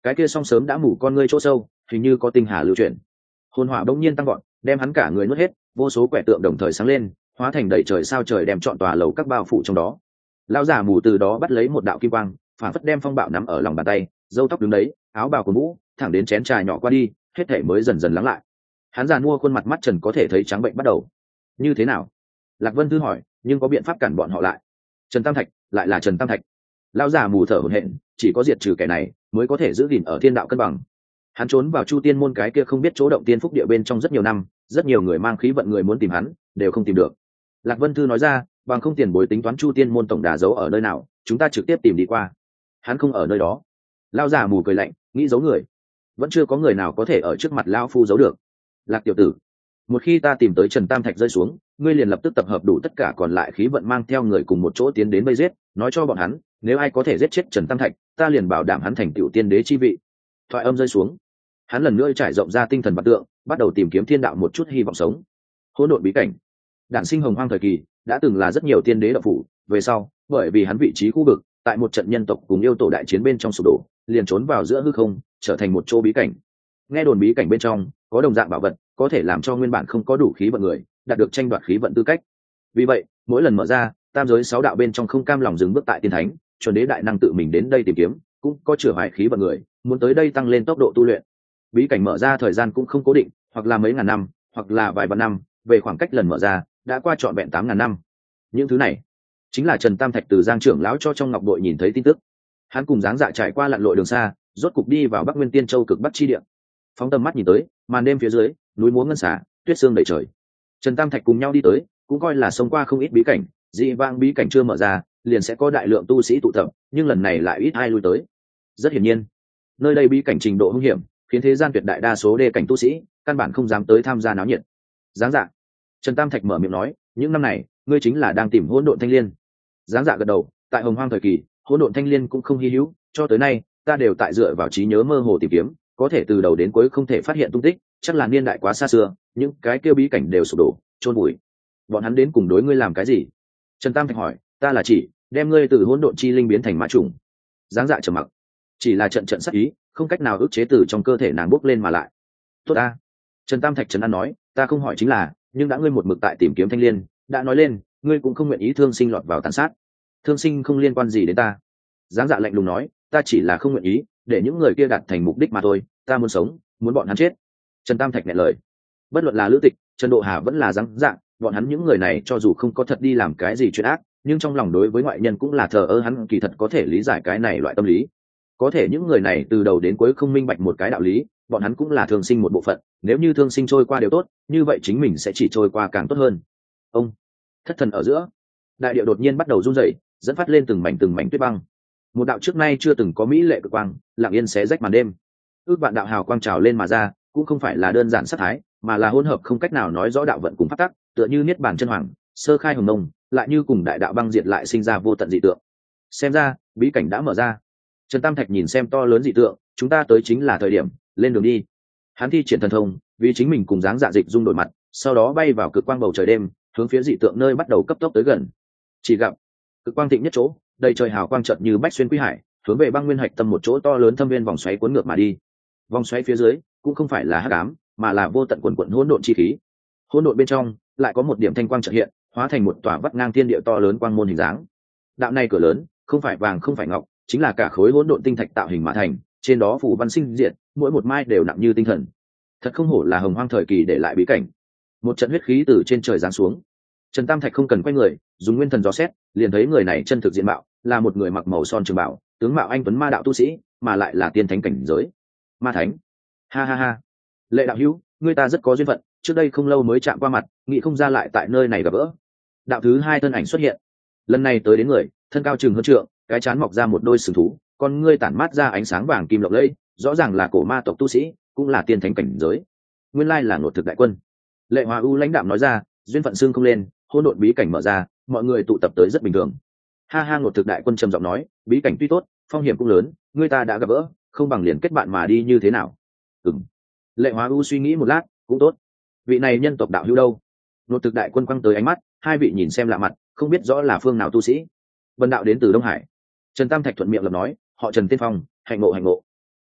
Speaker 1: cái kia song sớm đã mủ con ngươi chỗ sâu, hình như có tinh hà lưu chuyển. Hồn hỏa bỗng nhiên tăng gọn, đem hắn cả người nuốt hết, vô số quẻ tượng đồng thời sáng lên, hóa thành đầy trời sao trời đem trọn tòa lầu các bao phủ trong đó. Lão giả mù từ đó bắt lấy một đạo kim quang, phản phất đem phong bạo nắm ở lòng bàn tay, râu tóc đứng đấy, áo bào của mũ thẳng đến chén trà nhỏ qua đi, hết thảy mới dần dần lắng lại. Hắn già mua khuôn mặt mắt trần có thể thấy trắng bệnh bắt đầu. Như thế nào? Lạc Vân Thư hỏi, nhưng có biện pháp cản bọn họ lại. Trần Tam Thạch, lại là Trần Tam Thạch. Lão già mù thở hổn hển, chỉ có diệt trừ kẻ này mới có thể giữ gìn ở thiên đạo cân bằng. Hắn trốn vào Chu Tiên môn cái kia không biết chỗ động tiên phúc địa bên trong rất nhiều năm, rất nhiều người mang khí vận người muốn tìm hắn, đều không tìm được. Lạc Vân Thư nói ra, bằng không tiền bối tính toán Chu Tiên môn tổng đà giấu ở nơi nào, chúng ta trực tiếp tìm đi qua. Hắn không ở nơi đó. Lão già mù cười lạnh, nghĩ giấu người, vẫn chưa có người nào có thể ở trước mặt lão phu giấu được. Lạc tiểu tử, một khi ta tìm tới Trần Tam Thạch rơi xuống, ngươi liền lập tức tập hợp đủ tất cả còn lại khí vận mang theo người cùng một chỗ tiến đến vây giết, nói cho bọn hắn, nếu ai có thể giết chết Trần Tam Thạch, ta liền bảo đảm hắn thành tựu tiên đế chi vị. Thoại âm rơi xuống, hắn lần nữa trải rộng ra tinh thần vật tượng, bắt đầu tìm kiếm thiên đạo một chút hy vọng sống. Hỗn độn bí cảnh, đản sinh hồng hoang thời kỳ, đã từng là rất nhiều tiên đế đạo phủ, về sau, bởi vì hắn vị trí khu vực, tại một trận nhân tộc cùng yêu tổ đại chiến bên trong sụp đổ, liền trốn vào giữa hư không, trở thành một chỗ bí cảnh. Nghe đồn bí cảnh bên trong có đồng dạng bảo vật, có thể làm cho nguyên bản không có đủ khí vận người đạt được tranh đoạt khí vận tư cách. Vì vậy, mỗi lần mở ra, tam giới 6 đạo bên trong không cam lòng dừng bước tại tiên thánh, chuẩn đế đại năng tự mình đến đây tìm kiếm, cũng có chữa hoại khí vận người muốn tới đây tăng lên tốc độ tu luyện. Bí cảnh mở ra thời gian cũng không cố định, hoặc là mấy ngàn năm, hoặc là vài vạn năm, về khoảng cách lần mở ra đã qua trọn vẹn 8.000 năm. Những thứ này chính là Trần Tam Thạch từ Giang trưởng lão cho trong ngọc bội nhìn thấy tin tức. Hắn cùng dáng dạ trải qua lặn lội đường xa, rốt cục đi vào Bắc Nguyên Tiên Châu cực bắc chi địa. Phóng tầm mắt nhìn tới, màn đêm phía dưới, núi múa ngân xả, tuyết sương đầy trời. Trần Tam Thạch cùng nhau đi tới, cũng coi là xông qua không ít bí cảnh. Dị vãng bí cảnh chưa mở ra, liền sẽ có đại lượng tu sĩ tụ tập, nhưng lần này lại ít ai lui tới. Rất hiển nhiên, nơi đây bí cảnh trình độ hung hiểm, khiến thế gian tuyệt đại đa số đê cảnh tu sĩ căn bản không dám tới tham gia náo nhiệt. Giáng dạ, Trần Tam Thạch mở miệng nói, những năm này, ngươi chính là đang tìm hỗn độn thanh liên. Giáng dạ gật đầu, tại Hồng Hoang thời kỳ, hỗn độn thanh liên cũng không hi hữu, cho tới nay, ta đều tại dựa vào trí nhớ mơ hồ tìm kiếm, có thể từ đầu đến cuối không thể phát hiện tung tích, chắc là niên đại quá xa xưa, những cái kia bí cảnh đều sụp đổ, chôn vùi. Bọn hắn đến cùng đối ngươi làm cái gì? Trần Tam Thạch hỏi, ta là chỉ đem ngươi từ hỗn độn chi linh biến thành mã trùng. Giáng dạ trầm mặc, chỉ là trận sắc ý, không cách nào ức chế từ trong cơ thể nàng bốc lên mà lại. Tốt ta. Trần Tam Thạch trấn an nói, ta không hỏi chính là, nhưng đã ngươi một mực tại tìm kiếm thanh liên, đã nói lên, ngươi cũng không nguyện ý thương sinh lọt vào tàn sát. Thương sinh không liên quan gì đến ta. Giáng dạ lạnh lùng nói, ta chỉ là không nguyện ý để những người kia đạt thành mục đích mà thôi, ta muốn sống, muốn bọn hắn chết. Trần Tam Thạch nhẹ lời. Bất luận là Lữ Tịch, Trần Độ Hà vẫn là Giáng dạ, bọn hắn những người này cho dù không có thật đi làm cái gì chuyện ác, nhưng trong lòng đối với ngoại nhân cũng là thờ ơ, hắn kỳ thật có thể lý giải cái này loại tâm lý. Có thể những người này từ đầu đến cuối không minh bạch một cái đạo lý, bọn hắn cũng là thương sinh một bộ phận, nếu như thương sinh trôi qua đều tốt, như vậy chính mình sẽ chỉ trôi qua càng tốt hơn. Ông thất thần ở giữa, đại địa đột nhiên bắt đầu run rẩy, dẫn phát lên từng mảnh tuyết băng. Một đạo trước nay chưa từng có mỹ lệ cực quang lặng yên xé rách màn đêm. Ước vạn đạo hào quang trào lên mà ra, cũng không phải là đơn giản sát thái, mà là hỗn hợp không cách nào nói rõ đạo vận cùng pháp tắc, tựa như niết bàn chân hoàng, sơ khai hồng nông, lại như cùng đại đạo băng diệt lại sinh ra vô tận dị tượng. Xem ra, bí cảnh đã mở ra. Trần Tam Thạch nhìn xem to lớn dị tượng, chúng ta tới chính là thời điểm, lên đường đi. Hắn thi triển thần thông, vì chính mình cùng dáng dạ dịch dung đổi mặt, sau đó bay vào cực quang bầu trời đêm, hướng phía dị tượng nơi bắt đầu cấp tốc tới gần. Chỉ gặp cực quang thịnh nhất chỗ, đầy trời hào quang chợt như bách xuyên quý hải, hướng về băng nguyên hạch tâm một chỗ to lớn thâm viên vòng xoáy cuốn ngược mà đi. Vòng xoáy phía dưới cũng không phải là hắc ám, mà là vô tận quần quần hỗn độn chi khí. Hỗn độn bên trong lại có một điểm thanh quang chợt hiện, hóa thành một tòa vắt ngang thiên địa to lớn quang môn hình dáng. Đạo này cửa lớn, không phải vàng không phải ngọc, chính là cả khối hỗn độn tinh thạch tạo hình mà thành, trên đó phủ văn sinh diệt, mỗi một mai đều nặng như tinh thần. Thật không hổ là Hồng Hoang thời kỳ để lại bí cảnh. Một trận huyết khí từ trên trời giáng xuống. Trần Tam Thạch không cần quay người, dùng nguyên thần dò xét, liền thấy người này chân thực diện mạo, là một người mặc màu son trường bảo, tướng mạo anh tuấn ma đạo tu sĩ, mà lại là tiên thánh cảnh giới. Ma thánh. Ha ha ha. Lệ đạo hữu, người ta rất có duyên phận, trước đây không lâu mới chạm qua mặt, nghĩ không ra lại tại nơi này gặp gỡ. Đạo thứ hai thân ảnh xuất hiện. Lần này tới đến người, thân cao chừng hơn trượng, cái trán mọc ra một đôi sừng thú, con ngươi tản mát ra ánh sáng vàng kim lộng lẫy, rõ ràng là cổ ma tộc tu sĩ, cũng là tiên thánh cảnh giới. Nguyên lai là Ngột Thực đại quân. Lệ Hòa U lãnh đạm nói ra, duyên phận xương không lên, hỗn độn bí cảnh mở ra, mọi người tụ tập tới rất bình thường. Ha ha, Ngột Thực đại quân trầm giọng nói, bí cảnh tuy tốt, phong hiểm cũng lớn, người ta đã gặp gỡ, không bằng liền kết bạn mà đi như thế nào? Ừm. Lệ Hòa U suy nghĩ một lát, cũng tốt. Vị này nhân tộc đạo hữu đâu? Ngột Thực đại quân quăng tới ánh mắt, hai vị nhìn xem lạ mặt, không biết rõ là phương nào tu sĩ. Vân đạo đến từ Đông Hải. Trần Tam Thạch thuận miệng lập nói, họ Trần tiên phong, hạnh ngộ hạnh ngộ.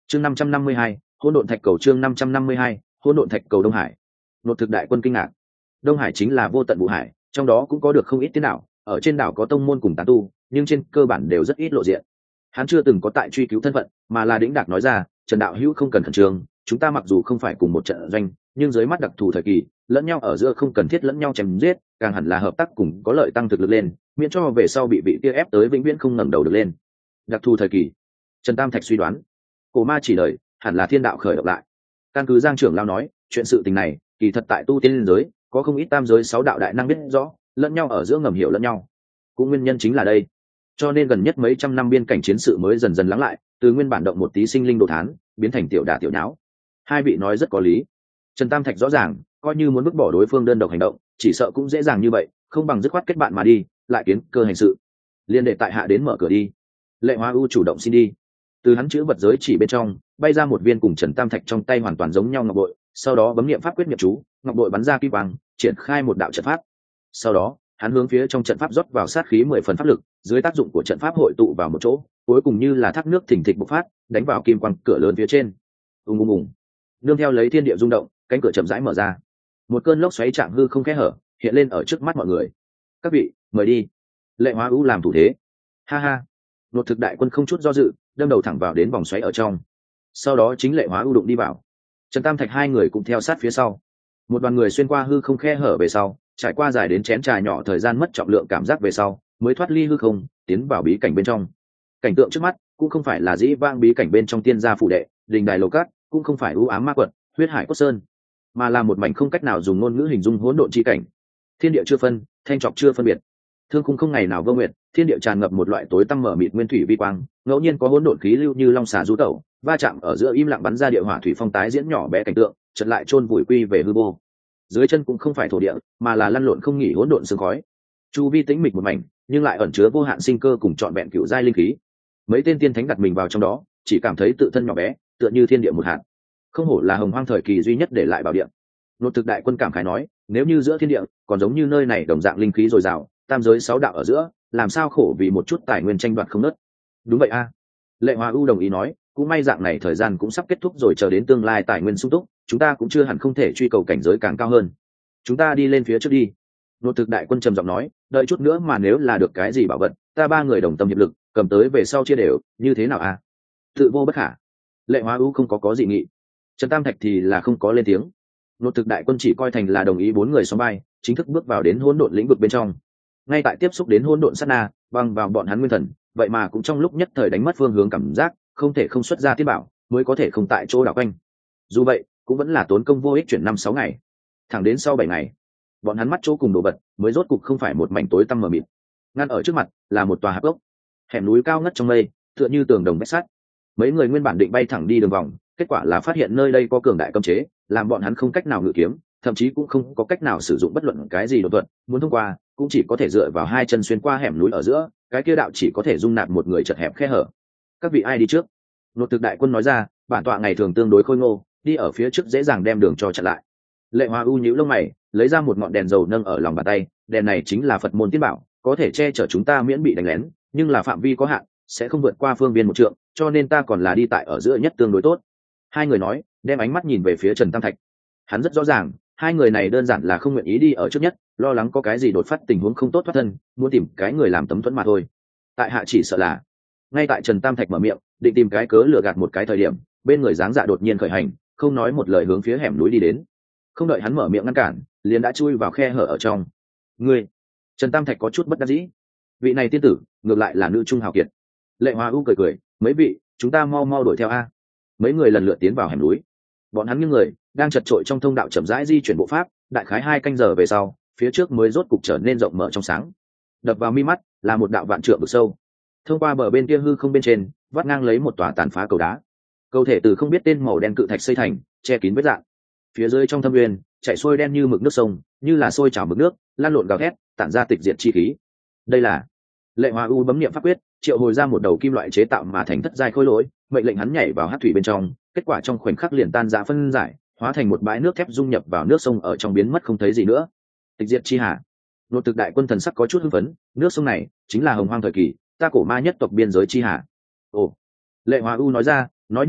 Speaker 1: chương 552, hỗn độn thạch cầu. chương 552, hỗn độn thạch cầu. Đông Hải. Nột thực đại quân kinh ngạc. Đông Hải chính là vô tận vũ hải, trong đó cũng có được không ít tiên đảo, ở trên đảo có tông môn cùng tán tu, nhưng trên cơ bản đều rất ít lộ diện. Hắn chưa từng có tại truy cứu thân phận, mà là đĩnh đạc nói ra, Trần đạo hữu không cần khẩn trương, chúng ta mặc dù không phải cùng một trận doanh, nhưng dưới mắt đặc thù thời kỳ, lẫn nhau ở giữa không cần thiết lẫn nhau chém giết, càng hẳn là hợp tác cùng có lợi tăng thực lực lên, miễn cho về sau bị vị kia ép tới vĩnh viễn không ngẩng đầu được lên. Đặc thù thời kỳ. Trần Tam Thạch suy đoán, cổ ma chỉ đời hẳn là thiên đạo khởi động lại. Căn cứ Giang trưởng lao nói, chuyện sự tình này kỳ thật tại tu tiên liên giới có không ít tam giới 6 đạo đại năng biết rõ, lẫn nhau ở giữa ngầm hiểu lẫn nhau. Cũng nguyên nhân chính là đây, cho nên gần nhất mấy trăm năm biên cảnh chiến sự mới dần dần lắng lại, từ nguyên bản động một tí sinh linh đồ thán biến thành tiểu đả tiểu nháo. Hai vị nói rất có lý. Trần Tam Thạch rõ ràng, coi như muốn vứt bỏ đối phương đơn độc hành động, chỉ sợ cũng dễ dàng như vậy, không bằng dứt khoát kết bạn mà đi, lại kiến cơ hành sự. Liên đệ tại hạ đến mở cửa đi. Lệ Hóa U chủ động xin đi. Từ hắn chữ vật giới chỉ bên trong bay ra một viên cùng Trần Tam Thạch trong tay hoàn toàn giống nhau ngọc bội, sau đó bấm niệm pháp quyết niệm chú, ngọc bội bắn ra kim quang, triển khai một đạo trận pháp. Sau đó hắn hướng phía trong trận pháp rót vào sát khí 10 phần pháp lực, dưới tác dụng của trận pháp hội tụ vào một chỗ, cuối cùng như là thác nước thình thịch bộc phát, đánh vào kim quang cửa lớn phía trên. Ùng ùng ùng. Nương theo lấy thiên địa rung động, cánh cửa chậm rãi mở ra. Một cơn lốc xoáy trạng hư không kẽ hở hiện lên ở trước mắt mọi người. Các vị, mời đi. Lệ Hóa U làm thủ thế. Ha ha. Nột thực đại quân không chút do dự, đâm đầu thẳng vào đến vòng xoáy ở trong. Sau đó chính Lệ Hóa U đụng đi vào. Trần Tam Thạch hai người cũng theo sát phía sau. Một đoàn người xuyên qua hư không khe hở về sau, trải qua dài đến chén trà nhỏ thời gian mất trọng lượng cảm giác về sau, mới thoát ly hư không, tiến vào bí cảnh bên trong. Cảnh tượng trước mắt cũng không phải là dĩ vang bí cảnh bên trong tiên gia phủ đệ, đình đài lầu cát, cũng không phải u ám ma quật, huyết hải cốt sơn, mà là một mảnh không cách nào dùng ngôn ngữ hình dung hỗn độn chi cảnh. Thiên địa chưa phân, thanh trọc chưa phân biệt, thương khung không ngày nào vô nguyệt, thiên địa tràn ngập một loại tối tăm mở mịt nguyên thủy vi quang, ngẫu nhiên có hỗn độn khí lưu như long xà du tẩu, va chạm ở giữa im lặng bắn ra địa hỏa thủy phong tái diễn nhỏ bé cảnh tượng, chợt lại chôn vùi quy về hư vô. Dưới chân cũng không phải thổ địa, mà là lăn lộn không nghỉ hỗn độn sương khói. Chu vi tĩnh mịch một mảnh, nhưng lại ẩn chứa vô hạn sinh cơ cùng trọn vẹn cựu giai linh khí. Mấy tên tiên thánh đặt mình vào trong đó, chỉ cảm thấy tự thân nhỏ bé, tựa như thiên địa một hạt. Không hổ là hồng hoang thời kỳ duy nhất để lại bảo địa. Nột thực đại quân cảm khái nói, nếu như giữa thiên địa còn giống như nơi này đồng dạng linh khí dồi dào, tam giới 6 đạo ở giữa, làm sao khổ vì một chút tài nguyên tranh đoạt không nớt. Đúng vậy a. Lệ Hóa U đồng ý nói, cũng may dạng này thời gian cũng sắp kết thúc rồi, chờ đến tương lai tài nguyên sung túc, chúng ta cũng chưa hẳn không thể truy cầu cảnh giới càng cao hơn. Chúng ta đi lên phía trước đi. Nột thực đại quân trầm giọng nói, đợi chút nữa mà nếu là được cái gì bảo vật, ta ba người đồng tâm hiệp lực, cầm tới về sau chia đều, như thế nào a? Tự vô bất khả. Lệ Hóa U không có dị nghị. Trần Tam Thạch thì là không có lên tiếng. Nột thực đại quân chỉ coi thành là đồng ý 4 người xóm bay, chính thức bước vào đến hỗn độn lĩnh vực bên trong. Ngay tại tiếp xúc đến hỗn độn sát na, băng vào bọn hắn nguyên thần, vậy mà cũng trong lúc nhất thời đánh mất phương hướng cảm giác, không thể không xuất ra tiên bảo, mới có thể không tại chỗ đảo quanh. Dù vậy, cũng vẫn là tốn công vô ích chuyển 5-6 ngày. Thẳng đến sau 7 ngày, bọn hắn mắt chỗ cùng đồ vật, mới rốt cục không phải một mảnh tối tăm mờ mịt. Ngăn ở trước mặt là một tòa hạp gốc, hẻm núi cao ngất trong mây, tựa như tường đồng vách sắt. Mấy người nguyên bản định bay thẳng đi đường vòng, kết quả là phát hiện nơi đây có cường đại cấm chế, làm bọn hắn không cách nào ngự kiếm, thậm chí cũng không có cách nào sử dụng bất luận cái gì đột thuật, muốn thông qua cũng chỉ có thể dựa vào hai chân xuyên qua hẻm núi ở giữa, cái kia đạo chỉ có thể dung nạp một người chật hẹp khe hở. Các vị ai đi trước? Nột thực đại quân nói ra, bản tọa ngày thường tương đối khôi ngô, đi ở phía trước dễ dàng đem đường cho chặn lại. Lệ Hóa U nhíu lông mày, lấy ra một ngọn đèn dầu nâng ở lòng bàn tay, đèn này chính là Phật môn tiên bảo, có thể che chở chúng ta miễn bị đánh lén, nhưng là phạm vi có hạn, sẽ không vượt qua phương viên 1 trượng, cho nên ta còn là đi tại ở giữa nhất tương đối tốt. Hai người nói, đem ánh mắt nhìn về phía Trần Tam Thạch. Hắn rất rõ ràng, hai người này đơn giản là không nguyện ý đi ở trước nhất, lo lắng có cái gì đột phát tình huống không tốt thoát thân, muốn tìm cái người làm tấm thuẫn mà thôi. Tại hạ chỉ sợ là, ngay tại Trần Tam Thạch mở miệng, định tìm cái cớ lừa gạt một cái thời điểm, bên người dáng dạ đột nhiên khởi hành, không nói một lời hướng phía hẻm núi đi đến. Không đợi hắn mở miệng ngăn cản, liền đã chui vào khe hở ở trong. Ngươi, Trần Tam Thạch có chút bất đắc dĩ. Vị này tiên tử, ngược lại là nữ trung hào kiệt. Lệ Hóa U cười cười, mấy vị, chúng ta mau mau đuổi theo a. Mấy người lần lượt tiến vào hẻm núi. Bọn hắn những người đang chật trội trong thông đạo chậm rãi di chuyển bộ pháp, đại khái 2 canh giờ về sau, phía trước mới rốt cục trở nên rộng mở trong sáng. Đập vào mi mắt là một đạo vạn trượng vực sâu. Thông qua bờ bên kia hư không bên trên, vắt ngang lấy một tòa tàn phá cầu đá. Cầu thể từ không biết tên màu đen cự thạch xây thành, che kín vết rạn. Phía dưới trong thâm uyên, chảy xuôi đen như mực nước sông, như là sôi trào mực nước, lan lộn gào thét, tản ra tịch diệt chi khí. Đây là Lệ Hóa U bấm niệm pháp quyết, triệu hồi ra một đầu kim loại chế tạo mà thành thất giai khối lỗi, mệnh lệnh hắn nhảy vào hắc thủy bên trong, kết quả trong khoảnh khắc liền tan ra phân giải, hóa thành một bãi nước thép dung nhập vào nước sông ở trong biến mất không thấy gì nữa. Tịch diệt chi hà. Nột thực đại quân thần sắc có chút hưng phấn, nước sông này chính là hồng hoang thời kỳ ta cổ ma nhất tộc biên giới chi hà. Ồ. Lệ Hóa U nói ra, nói như vậy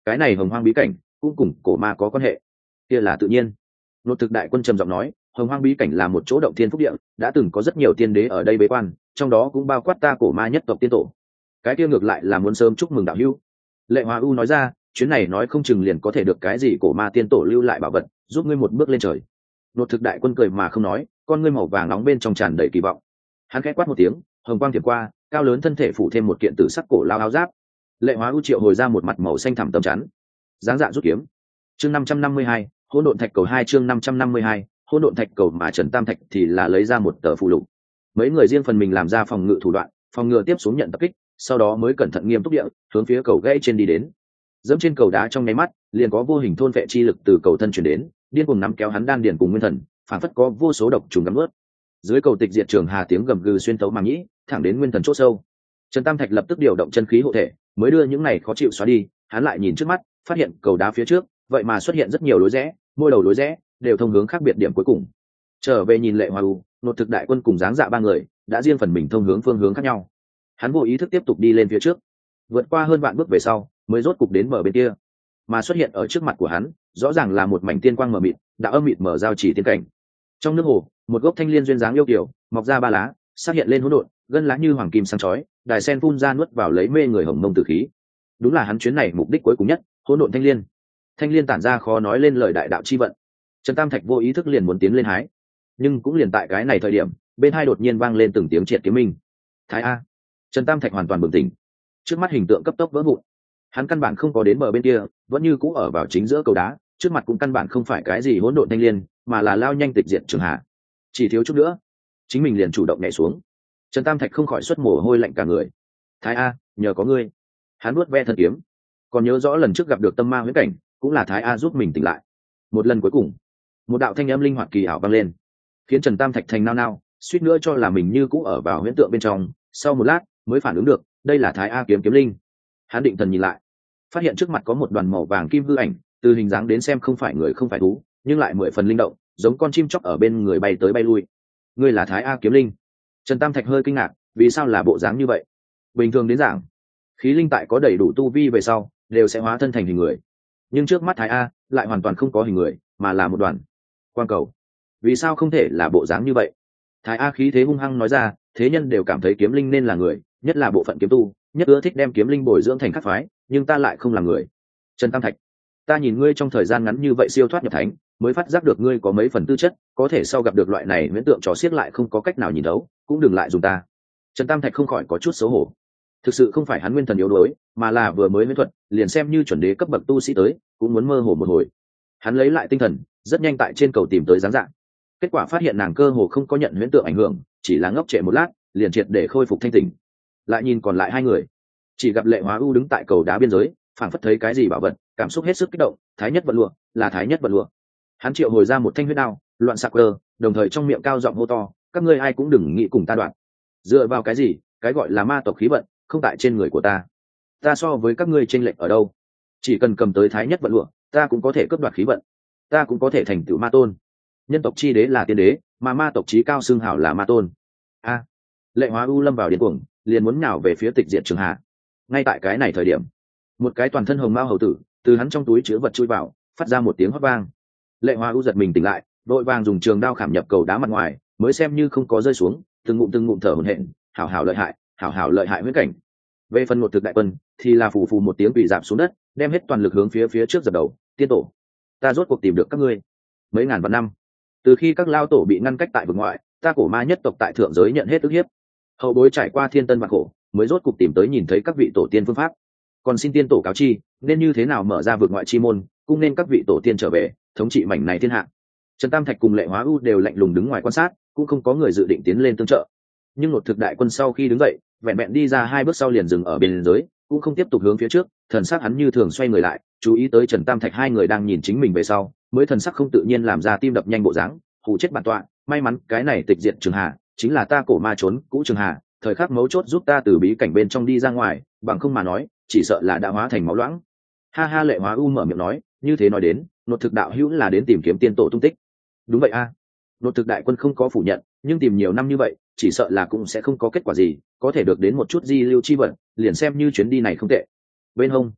Speaker 1: cái này hồng hoang bí cảnh cũng cùng cổ ma có quan hệ. Kia là tự nhiên. Nột thực đại quân trầm giọng nói, hồng hoang bí cảnh là một chỗ động thiên phúc địa, đã từng có rất nhiều tiên đế ở đây bế quan, trong đó cũng bao quát ta cổ ma nhất tộc tiên tổ. Cái kia ngược lại là muốn sớm chúc mừng đạo hữu. Lệ Hóa U nói ra, chuyến này nói không chừng liền có thể được cái gì cổ ma tiên tổ lưu lại bảo vật, giúp ngươi một bước lên trời. Nột thực đại quân cười mà không nói, con ngươi màu vàng nóng bên trong tràn đầy kỳ vọng. Hắn khẽ quát một tiếng, hồng quang thiểm qua, cao lớn thân thể phủ thêm một kiện tử sắc cổ lao áo giáp. Lệ Hóa U triệu hồi ra một mặt màu xanh thẳm tấm chắn, dáng dạ rút kiếm. Chương 552, hỗn độn thạch cầu 2 chương 552, hỗn độn thạch cầu mà Trần Tam Thạch thì là lấy ra một tờ phù lục. Mấy người riêng phần mình làm ra phòng ngự thủ đoạn, phòng ngừa tiếp xuống nhận tập kích, sau đó mới cẩn thận nghiêm túc địa hướng phía cầu gãy trên đi đến. Dẫm trên cầu đá trong nháy mắt, liền có vô hình thôn vệ chi lực từ cầu thân truyền đến, điên cuồng nắm kéo hắn đan điền cùng nguyên thần, phản phất có vô số độc trùng gặm nuốt. Dưới cầu tịch diệt trường hà tiếng gầm gừ xuyên tấu màng nhĩ, thẳng đến nguyên thần chỗ sâu. Trần Tam Thạch lập tức điều động chân khí hộ thể, mới đưa những này khó chịu xóa đi. Hắn lại nhìn trước mắt, phát hiện cầu đá phía trước, vậy mà xuất hiện rất nhiều lối rẽ, mỗi đầu lối rẽ đều thông hướng khác biệt điểm cuối cùng. Trở về nhìn Lệ Hoa U, Nột thực đại quân cùng dáng dạ ba người đã riêng phần mình thông hướng phương hướng khác nhau. Hắn vô ý thức tiếp tục đi lên phía trước, vượt qua hơn vạn bước về sau, mới rốt cục đến bờ bên kia. Mà xuất hiện ở trước mặt của hắn, rõ ràng là một mảnh tiên quang mờ mịt, đã âm mịt mở giao chỉ tiên cảnh. Trong nước hồ, một gốc thanh liên duyên dáng yêu kiều, mọc ra ba lá, xác hiện lên hỗn độn, gân lá như hoàng kim sáng chói, đài sen phun ra nuốt vào lấy mê người hồng mông tử khí. Đúng là hắn chuyến này mục đích cuối cùng nhất, hỗn độn thanh liên. Thanh liên tản ra khó nói lên lời đại đạo chi vận. Trần Tam Thạch vô ý thức liền muốn tiến lên hái, nhưng cũng liền tại cái này thời điểm, bên hai đột nhiên vang lên từng tiếng triệt kiếm minh. Thái A! Trần Tam Thạch hoàn toàn bừng tỉnh, trước mắt hình tượng cấp tốc vỡ vụn. Hắn căn bản không có đến bờ bên kia, vẫn như cũ ở vào chính giữa cầu đá, trước mặt cũng căn bản không phải cái gì hỗn độn thanh liên, mà là lao nhanh tịch diệt trường hạ. Chỉ thiếu chút nữa, chính mình liền chủ động nhảy xuống. Trần Tam Thạch không khỏi xuất mồ hôi lạnh cả người. Thái A, nhờ có ngươi. Hắn nuốt ve thân kiếm, còn nhớ rõ lần trước gặp được tâm ma huyễn cảnh, cũng là Thái A giúp mình tỉnh lại. Một lần cuối cùng, một đạo thanh âm linh hoạt kỳ ảo vang lên, khiến Trần Tam Thạch thành nao nao, suýt nữa cho là mình như cũ ở vào huyễn tượng bên trong. Sau một lát, mới phản ứng được, đây là Thái A kiếm kiếm linh. Hắn định thần nhìn lại, phát hiện trước mặt có một đoàn màu vàng kim hư ảnh, từ hình dáng đến xem không phải người không phải thú, nhưng lại mười phần linh động, giống con chim chóc ở bên người bay tới bay lui. Ngươi là Thái A kiếm linh? Trần Tam Thạch hơi kinh ngạc, vì sao là bộ dáng như vậy? Bình thường đến giảng, khí linh tại có đầy đủ tu vi về sau, đều sẽ hóa thân thành hình người, nhưng trước mắt Thái A lại hoàn toàn không có hình người, mà là một đoàn quang cầu. Vì sao không thể là bộ dáng như vậy? Thái A khí thế hung hăng nói ra, thế nhân đều cảm thấy kiếm linh nên là người, nhất là bộ phận kiếm tu, nhất ưa thích đem kiếm linh bồi dưỡng thành khắc phái, nhưng ta lại không là người. Trần Tam Thạch, ta nhìn ngươi trong thời gian ngắn như vậy siêu thoát nhập thánh, mới phát giác được ngươi có mấy phần tư chất, có thể sau gặp được loại này huyễn tượng trò xiết lại không có cách nào nhìn đấu, cũng đừng lại dùng ta. Trần Tam Thạch không khỏi có chút xấu hổ. Thực sự không phải hắn nguyên thần yếu đuối, mà là vừa mới huyễn thuật, liền xem như chuẩn đế cấp bậc tu sĩ tới, cũng muốn mơ hồ một hồi. Hắn lấy lại tinh thần, rất nhanh tại trên cầu tìm tới dáng dạng. Kết quả phát hiện nàng cơ hồ không có nhận huyễn tượng ảnh hưởng, chỉ là ngốc trệ một lát, liền triệt để khôi phục thanh tỉnh. Lại nhìn còn lại hai người, chỉ gặp Lệ Hóa U đứng tại cầu đá biên giới, phảng phất thấy cái gì bảo vật, cảm xúc hết sức kích động. Thái nhất vận lụa, là Thái nhất vận lụa. Hắn triệu hồi ra một thanh huyết đao, loạn xạ cơ, đồng thời trong miệng cao giọng hô to, các ngươi ai cũng đừng nghĩ cùng ta đoạn. Dựa vào cái gì? Cái gọi là ma tộc khí vận, không tại trên người của ta. Ta so với các ngươi chênh lệch ở đâu? Chỉ cần cầm tới Thái nhất vận lụa, ta cũng có thể cướp đoạt khí vận, ta cũng có thể thành tựu ma tôn. Nhân tộc chi đế là tiên đế, mà ma tộc chí cao xưng hảo là ma tôn. A! Lệ Hóa U lâm vào điên cuồng, liền muốn nhào về phía tịch diệt trường hạ. Ngay tại cái này thời điểm, một cái toàn thân hồng mao hầu tử từ hắn trong túi chứa vật chui vào, phát ra một tiếng hót vang. Lệ Hóa U giật mình tỉnh lại, đội vàng dùng trường đao khảm nhập cầu đá mặt ngoài, mới xem như không có rơi xuống, từng ngụm thở hổn hển, hảo hảo lợi hại huyễn cảnh. Về phần một thực đại quân thì là phù phù một tiếng quỳ dạp xuống đất, đem hết toàn lực hướng phía trước dập đầu. Tiên tổ, ta rốt cuộc tìm được các ngươi. Mấy ngàn vạn năm, từ khi các lao tổ bị ngăn cách tại vực ngoại, ta cổ ma nhất tộc tại thượng giới nhận hết ức hiếp, hậu bối trải qua thiên tân vạn khổ, mới rốt cuộc tìm tới nhìn thấy các vị tổ tiên phương pháp. Còn xin tiên tổ cáo chi, nên như thế nào mở ra vực ngoại chi môn, cũng nên các vị tổ tiên trở về thống trị mảnh này thiên hạ. Trần Tam Thạch cùng Lệ Hóa U đều lạnh lùng đứng ngoài quan sát, cũng không có người dự định tiến lên tương trợ. Nhưng một thực đại quân sau khi đứng dậy, vẹn vẹn đi ra hai bước sau liền dừng ở bên dưới, cũng không tiếp tục hướng phía trước. Thần sắc hắn như thường xoay người lại, chú ý tới Trần Tam Thạch hai người đang nhìn chính mình về sau, mới thần sắc không tự nhiên làm ra tim đập nhanh bộ dáng. Hù chết bản tọa, may mắn cái này tịch diệt trường hà chính là ta cổ ma trốn cũ trường hà, thời khắc mấu chốt giúp ta từ bí cảnh bên trong đi ra ngoài, bằng không mà nói chỉ sợ là đã hóa thành máu loãng. Ha ha. Lệ Hóa U mở miệng nói, như thế nói đến, Nột thực đạo hữu là đến tìm kiếm tiên tổ tung tích. Đúng vậy a. Nột thực đại quân không có phủ nhận, nhưng tìm nhiều năm như vậy, chỉ sợ là cũng sẽ không có kết quả gì, có thể được đến một chút di lưu chi vật, liền xem như chuyến đi này không tệ. Bên hông,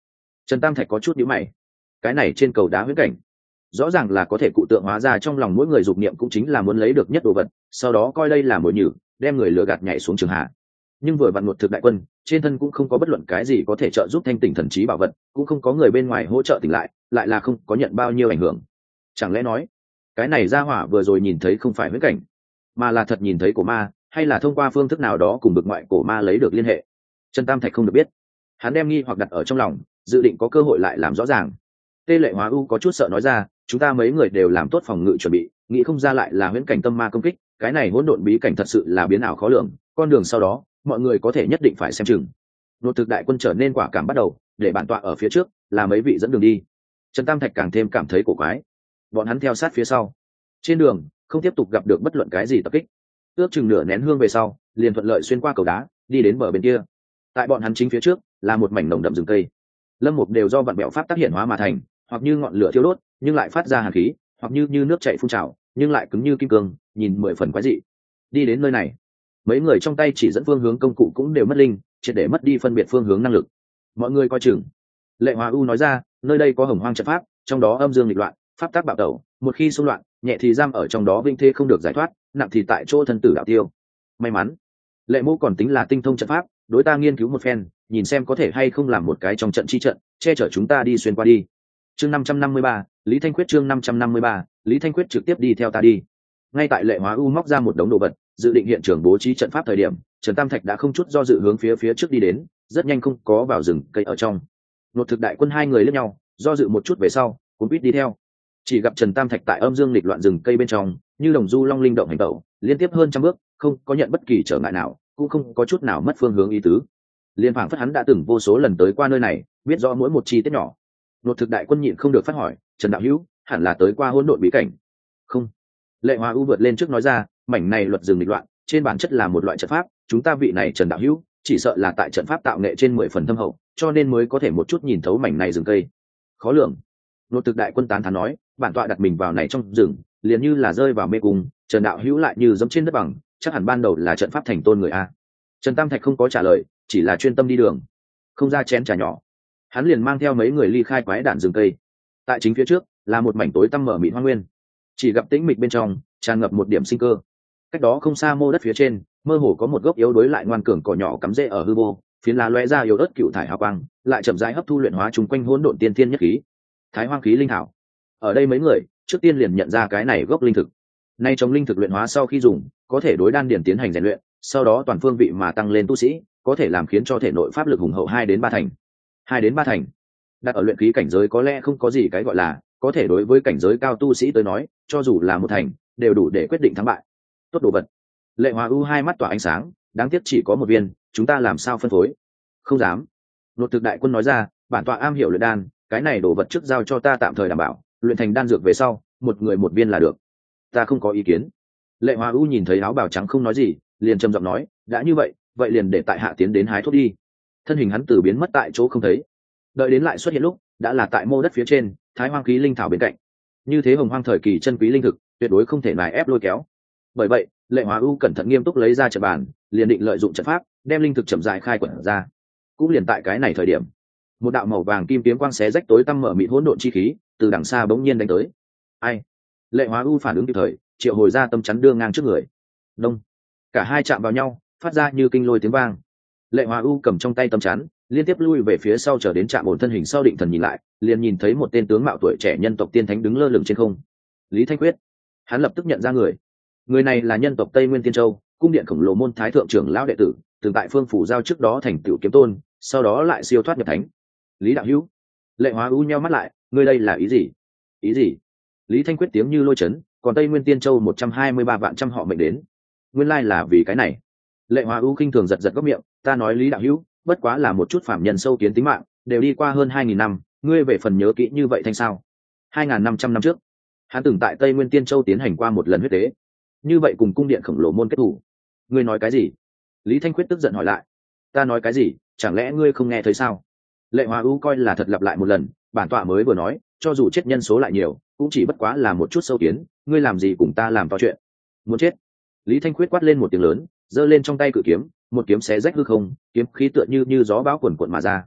Speaker 1: Trần Tam Thạch có chút nhíu mày. Cái này trên cầu đá huyễn cảnh rõ ràng là có thể cụ tượng hóa ra trong lòng mỗi người dục niệm, cũng chính là muốn lấy được nhất đồ vật, sau đó coi đây là mồi nhử, đem người lừa gạt nhảy xuống trường hạ. Nhưng vừa vặn Ngột Thực đại quân trên thân cũng không có bất luận cái gì có thể trợ giúp thanh tỉnh thần trí bảo vật, cũng không có người bên ngoài hỗ trợ tỉnh lại là không có nhận bao nhiêu ảnh hưởng. Chẳng lẽ nói cái này ra hỏa vừa rồi nhìn thấy không phải huyễn cảnh, mà là thật nhìn thấy cổ ma, hay là thông qua phương thức nào đó cùng bực ngoại cổ ma lấy được liên hệ? Trần Tam Thạch không được biết, hắn đem nghi hoặc đặt ở trong lòng, dự định có cơ hội lại làm rõ ràng. Tê Lệ Hóa U có chút sợ nói ra, chúng ta mấy người đều làm tốt phòng ngự chuẩn bị, nghĩ không ra lại là huyễn cảnh tâm ma công kích, cái này hỗn độn bí cảnh thật sự là biến ảo khó lường, con đường sau đó mọi người có thể nhất định phải xem chừng. Ngột Thực đại quân trở nên quả cảm bắt đầu, để bản tọa ở phía trước, là mấy vị dẫn đường đi. Trần Tam Thạch càng thêm cảm thấy cổ quái, bọn hắn theo sát phía sau. Trên đường không tiếp tục gặp được bất luận cái gì tập kích, ước chừng nửa nén hương về sau, liền thuận lợi xuyên qua cầu đá, đi đến bờ bên kia. Tại bọn hắn chính phía trước là một mảnh nồng đậm rừng cây, lâm mục đều do vạn bẹo pháp tác hiện hóa mà thành, hoặc như ngọn lửa thiêu đốt nhưng lại phát ra hàn khí, hoặc như nước chảy phun trào nhưng lại cứng như kim cương, nhìn 10 phần quái dị. Đi đến nơi này, mấy người trong tay chỉ dẫn phương hướng công cụ cũng đều mất linh, triệt để mất đi phân biệt phương hướng năng lực. Mọi người coi chừng. Lệ Hóa U nói ra, nơi đây có hồng hoang trận pháp, trong đó âm dương nghịch loạn, pháp tác bạo tẩu, một khi xung loạn, nhẹ thì giam ở trong đó vinh thê không được giải thoát, nặng thì tại chỗ thân tử đạo tiêu. May mắn Lệ Mô còn tính là tinh thông trận pháp, đối ta nghiên cứu một phen, nhìn xem có thể hay không làm một cái trong trận chi trận, che chở chúng ta đi xuyên qua đi. Chương 553, Lý Thanh Quyết. Chương 553, Lý Thanh Quyết trực tiếp đi theo ta đi. Ngay tại Lệ Hóa U móc ra một đống đồ vật, dự định hiện trường bố trí trận pháp thời điểm, Trần Tam Thạch đã không chút do dự hướng phía trước đi đến, rất nhanh không có vào rừng cây ở trong. Ngột Thực đại quân hai người liếc nhau, do dự một chút về sau, cũng biết đi theo. Chỉ gặp Trần Tam Thạch tại âm dương nghịch loạn rừng cây bên trong, như đồng du long linh động hành tẩu, liên tiếp hơn trăm bước, không có nhận bất kỳ trở ngại nào, cũng không có chút nào mất phương hướng ý tứ. Liên phảng phất hắn đã từng vô số lần tới qua nơi này, biết rõ mỗi một chi tiết nhỏ. Ngột Thực đại quân nhịn không được phát hỏi, Trần đạo hữu, hẳn là tới qua hỗn độn bí cảnh? Không. Lệ Hóa U vượt lên trước nói ra, mảnh này luật rừng nghịch loạn, trên bản chất là một loại trận pháp, chúng ta vị này Trần đạo hữu, chỉ sợ là tại trận pháp tạo nghệ trên 10 phần thâm hậu, cho nên mới có thể một chút nhìn thấu mảnh này rừng cây. Khó lường. Ngột Thực đại quân tán thán nói, bản tọa đặt mình vào này trong rừng, liền như là rơi vào mê cung, Trần đạo hữu lại như dẫm trên đất bằng, chắc hẳn ban đầu là trận pháp thành tôn người a. Trần Tam Thạch không có trả lời, chỉ là chuyên tâm đi đường, không ra chén trà nhỏ. Hắn liền mang theo mấy người ly khai quái đản rừng cây. Tại chính phía trước là một mảnh tối tăm mở mịt hoang nguyên, chỉ gặp tĩnh mịch bên trong tràn ngập một điểm sinh cơ. Cách đó không xa mô đất phía trên, mơ hồ có một gốc yếu đối lại ngoan cường cỏ nhỏ cắm rễ ở hư vô, phiến lá lóe ra yếu ớt cựu thải hào quang, lại chậm rãi hấp thu luyện hóa chung quanh hỗn độn tiên thiên nhất khí, thái hoang khí linh thảo. Ở đây mấy người trước tiên liền nhận ra cái này gốc linh thực. Nay trong linh thực luyện hóa sau khi dùng, có thể đối đan điển tiến hành rèn luyện, sau đó toàn phương vị mà tăng lên tu sĩ, có thể làm khiến cho thể nội pháp lực hùng hậu 2 đến 3 thành. 2 đến 3 thành. Đặt ở luyện khí cảnh giới có lẽ không có gì cái gọi là, có thể đối với cảnh giới cao tu sĩ tới nói, cho dù là 1 thành, đều đủ để quyết định thắng bại. Tốt đồ vật. Lệ Hóa U hai mắt tỏa ánh sáng, đáng tiếc chỉ có 1 viên, chúng ta làm sao phân phối? Không dám. Ngột Thực đại quân nói ra, bản tọa am hiểu luyện đan, cái này đồ vật trước giao cho ta tạm thời đảm bảo, luyện thành đan dược về sau, một người 1 viên là được. Ta không có ý kiến. Lệ Hóa U nhìn thấy áo bào trắng không nói gì, liền trầm giọng nói, đã như vậy, vậy liền để tại hạ tiến đến hái thuốc đi. Thân hình hắn từ biến mất tại chỗ không thấy, đợi đến lại xuất hiện lúc, đã là tại mô đất phía trên, thái hoang khí linh thảo bên cạnh. Như thế hồng hoang thời kỳ chân quý linh thực, tuyệt đối không thể nài ép lôi kéo. Bởi vậy, Lệ Hóa U cẩn thận nghiêm túc lấy ra trận bàn, liền định lợi dụng trận pháp, đem linh thực chậm rãi khai quật ra. Cũng liền tại cái này thời điểm, một đạo màu vàng kim kiếm quang xé rách tối tăm mở mịt hỗn độn chi khí, từ đằng xa bỗng nhiên đánh tới. Ai? Lệ Hóa U phản ứng kịp thời, triệu hồi ra tâm chắn đưa ngang trước người. Đông. Cả hai chạm vào nhau, phát ra như kinh lôi tiếng vang. Lệ Hóa U cầm trong tay tâm chắn, liên tiếp lui về phía sau chờ đến chạm ổn thân hình sau định thần nhìn lại, liền nhìn thấy một tên tướng mạo tuổi trẻ nhân tộc tiên thánh đứng lơ lửng trên không. Lý Thanh Quyết. Hắn lập tức nhận ra người này là nhân tộc Tây Nguyên Tiên Châu, cung điện khổng lồ môn thái thượng trưởng lão đệ tử, từng tại Phương Phủ giao trước đó thành tựu kiếm tôn, sau đó lại siêu thoát nhập thánh. Lý đạo hữu. Lệ Hóa U nheo mắt lại, ngươi đây là ý gì? Ý gì? Lý Thanh Quyết tiếng như lôi chấn, còn Tây Nguyên Tiên Châu 123 vạn trăm họ mệnh đến, nguyên lai là vì cái này. Lệ Hóa U khinh thường giật giật góc miệng, ta nói Lý đạo hữu, bất quá là một chút phạm nhân sâu kiến tính mạng, đều đi qua hơn 2000 năm, ngươi về phần nhớ kỹ như vậy thanh sao? 2500 năm trước, hắn từng tại Tây Nguyên Tiên Châu tiến hành qua một lần huyết tế, như vậy cùng cung điện khổng lồ môn kết thủ. Ngươi nói cái gì? Lý Thanh Quyết tức giận hỏi lại. Ta nói cái gì, chẳng lẽ ngươi không nghe thấy sao? Lệ Hóa U coi là thật lặp lại một lần, bản tọa mới vừa nói, cho dù chết nhân số lại nhiều, cũng chỉ bất quá là một chút sâu kiến, ngươi làm gì cùng ta làm to chuyện? Muốn chết? Lý Thanh Quyết quát lên một tiếng lớn, giơ lên trong tay cự kiếm, một kiếm xé rách hư không, kiếm khí tựa như gió bão cuồn cuộn mà ra.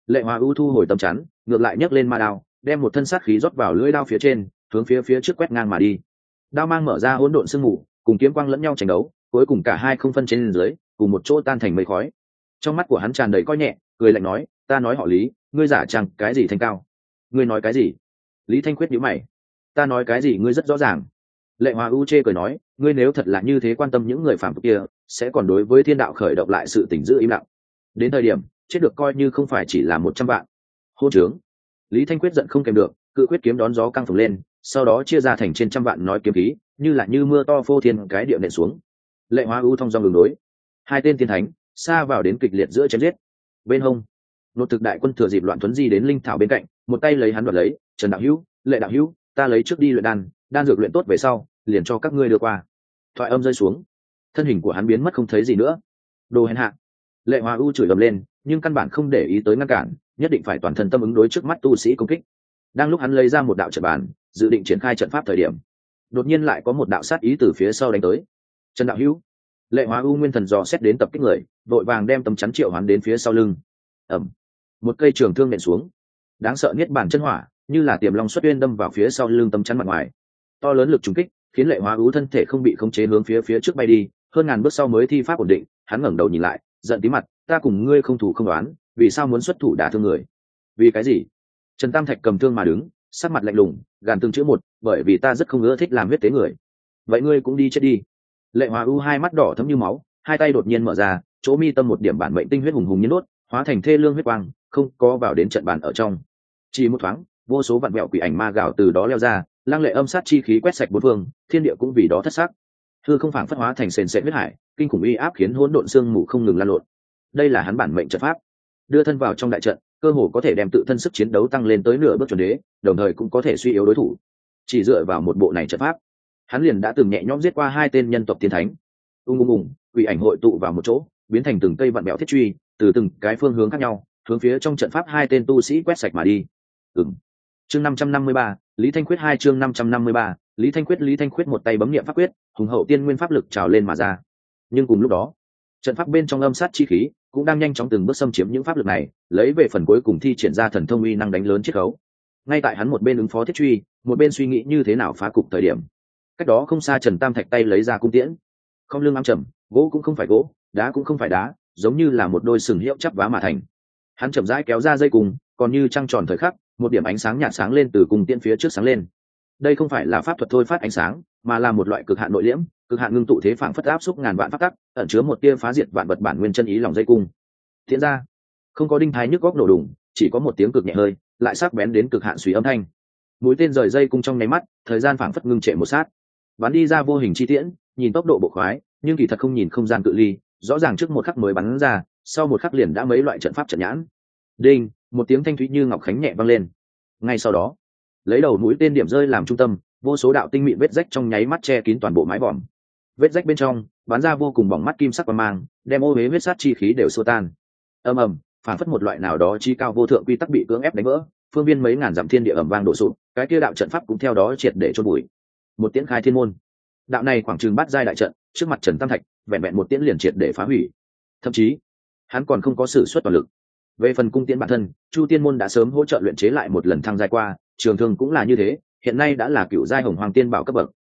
Speaker 1: Lệ Hoa U thu hồi tấm chắn, ngược lại nhấc lên ma đao, đem một thân sát khí rót vào lưỡi đao phía trên, hướng phía trước quét ngang mà đi. Đao mang mở ra hỗn độn sương mù, cùng kiếm quang lẫn nhau tranh đấu, cuối cùng cả hai không phân trên dưới, cùng một chỗ tan thành mây khói. Trong mắt của hắn tràn đầy coi nhẹ, cười lạnh nói, ta nói họ Lý, ngươi giả chẳng cái gì thanh cao? Ngươi nói cái gì? Lý Thanh Khuyết nhíu mày. Ta nói cái gì ngươi rất rõ ràng. Lệ Hoa U chê cười nói, ngươi nếu thật là như thế quan tâm những người phàm tục kia, sẽ còn đối với thiên đạo khởi động lại sự tình giữ im lặng. Đến thời điểm chết được coi như không phải chỉ là 100 vạn. Hôn trướng. Lý Thanh Quyết giận không kèm được, cự quyết kiếm đón gió căng phồng lên, sau đó chia ra thành trên trăm vạn nói kiếm khí, như mưa to phô thiên cái địa nện xuống. Lệ Hoa U thông dong đường đối, hai tên tiên thánh xa vào đến kịch liệt giữa chém giết. Bên hông, Nốt Thực đại quân thừa dịp loạn tuấn di đến linh thảo bên cạnh, một tay lấy hắn đoạt lấy, Trần đạo hữu, Lệ đạo hữu, ta lấy trước đi luyện đan dược luyện tốt về sau, liền cho các ngươi đưa qua. Thoại âm rơi xuống, thân hình của hắn biến mất không thấy gì nữa. Đồ hèn hạ. Lệ Hoa U chửi ầm lên, nhưng căn bản không để ý tới ngăn cản, nhất định phải toàn thân tâm ứng đối trước mắt tu sĩ công kích. Đang lúc hắn lấy ra một đạo trận bàn, dự định triển khai trận pháp thời điểm, đột nhiên lại có một đạo sát ý từ phía sau đánh tới. Trần đạo hữu. Lệ Hoa U nguyên thần dò xét đến tập kích người, đội vàng đem tấm chắn triệu hoán đến phía sau lưng. Ầm. Một cây trường thương nện xuống, đáng sợ niết bàn chân hỏa, như là tiềm long xuất uyên đâm vào phía sau lưng tấm chắn mặt ngoài. To lớn lực trùng kích, khiến Lệ Hoa U thân thể không bị khống chế hướng phía trước bay đi, hơn ngàn bước sau mới thi pháp ổn định. Hắn ngẩng đầu nhìn lại, giận tí mặt, ta cùng ngươi không thủ không đoán, vì sao muốn xuất thủ đả thương người? Vì cái gì? Trần Tam Thạch cầm thương mà đứng, sắc mặt lạnh lùng, gàn từng chữ một, bởi vì ta rất không ưa thích làm huyết tế người. Vậy ngươi cũng đi chết đi. Lệ Hoa U hai mắt đỏ thẫm như máu, hai tay đột nhiên mở ra, chỗ mi tâm một điểm bản mệnh tinh huyết hùng hùng như đốt, hóa thành thê lương huyết quang, không có vào đến trận bàn ở trong. Chỉ một thoáng, vô số vạn vẹo quỷ ảnh ma gạo từ đó leo ra, lăng lệ âm sát chi khí quét sạch bốn phương, thiên địa cũng vì đó thất sắc. Hư không phảng phất hóa thành sền sệt huyết hải, kinh khủng uy áp khiến hỗn độn xương mù không ngừng lan lộn. Đây là hắn bản mệnh trận pháp, đưa thân vào trong đại trận, cơ hồ có thể đem tự thân sức chiến đấu tăng lên tới nửa bước chuẩn đế, đồng thời cũng có thể suy yếu đối thủ. Chỉ dựa vào một bộ này trận pháp, hắn liền đã từng nhẹ nhõm giết qua hai tên nhân tộc tiên thánh. Quỷ ảnh hội tụ vào một chỗ, biến thành từng cây vạn mẹo thiết truy, từ từng cái phương hướng khác nhau, hướng phía trong trận pháp hai tên tu sĩ quét sạch mà đi. Chương 553, Lý Thanh Quyết 2 chương 553, Lý Thanh Quyết một tay bấm niệm pháp quyết, hùng hậu tiên nguyên pháp lực trào lên mà ra. Nhưng cùng lúc đó, trận pháp bên trong âm sát chi khí cũng đang nhanh chóng từng bước xâm chiếm những pháp lực này, lấy về phần cuối cùng thi triển ra thần thông uy năng đánh lớn chiết khấu. Ngay tại hắn một bên ứng phó thiết truy, một bên suy nghĩ như thế nào phá cục thời điểm, cách đó không xa Trần Tam Thạch tay lấy ra cung tiễn, không lưng ám trầm, gỗ cũng không phải gỗ, đá cũng không phải đá, giống như là một đôi sừng hiệu chắp vá mà thành. Hắn chậm rãi kéo ra dây cùng, còn như trăng tròn thời khắc, một điểm ánh sáng nhạt sáng lên từ cung tiễn phía trước sáng lên. Đây không phải là pháp thuật thôi phát ánh sáng, mà là một loại cực hạn nội liễm, cực hạn ngưng tụ thế phảng phất áp xúc ngàn vạn pháp tắc, ẩn chứa một tia phá diệt vạn vật bản nguyên chân ý lòng dây cung. Tiễn ra, không có đinh thái nhức góc nổ đùng, chỉ có một tiếng cực nhẹ hơi, lại sắc bén đến cực hạn suy âm thanh. Mũi tên rời dây cung trong nháy mắt, thời gian phảng phất ngưng trệ một sát. Bắn đi ra vô hình chi tiễn, nhìn tốc độ bộ khoái, nhưng kỳ thật không nhìn không gian cự ly, rõ ràng trước một khắc mới bắn ra, sau một khắc liền đã mấy loại trận pháp trận nhãn. Đinh, một tiếng thanh thúy như ngọc khánh nhẹ vang lên. Ngay sau đó, lấy đầu mũi tên điểm rơi làm trung tâm, vô số đạo tinh mịn vết rách trong nháy mắt che kín toàn bộ mái vòm. Vết rách bên trong bắn ra vô cùng bỏng mắt kim sắc quang mang, đem ô huế huyết sát chi khí đều xua tan. Ầm ầm, phản phất một loại nào đó chi cao vô thượng quy tắc bị cưỡng ép đánh vỡ, phương viên mấy ngàn dặm thiên địa ầm vang đổ sụp, cái kia đạo trận pháp cũng theo đó triệt để chôn bụi. Một tiễn khai thiên môn. Đạo này khoảng chừng bát giai đại trận, trước mặt Trần Tam Thạch, vẹn vẹn một tiễn liền triệt để phá hủy. Thậm chí, hắn còn không có sử xuất toàn lực. Về phần cung tiễn bản thân, Chu Tiên môn đã sớm hỗ trợ luyện chế lại một lần thăng giai qua, trường thương cũng là như thế, hiện nay đã là cựu giai hồng hoàng tiên bảo cấp bậc.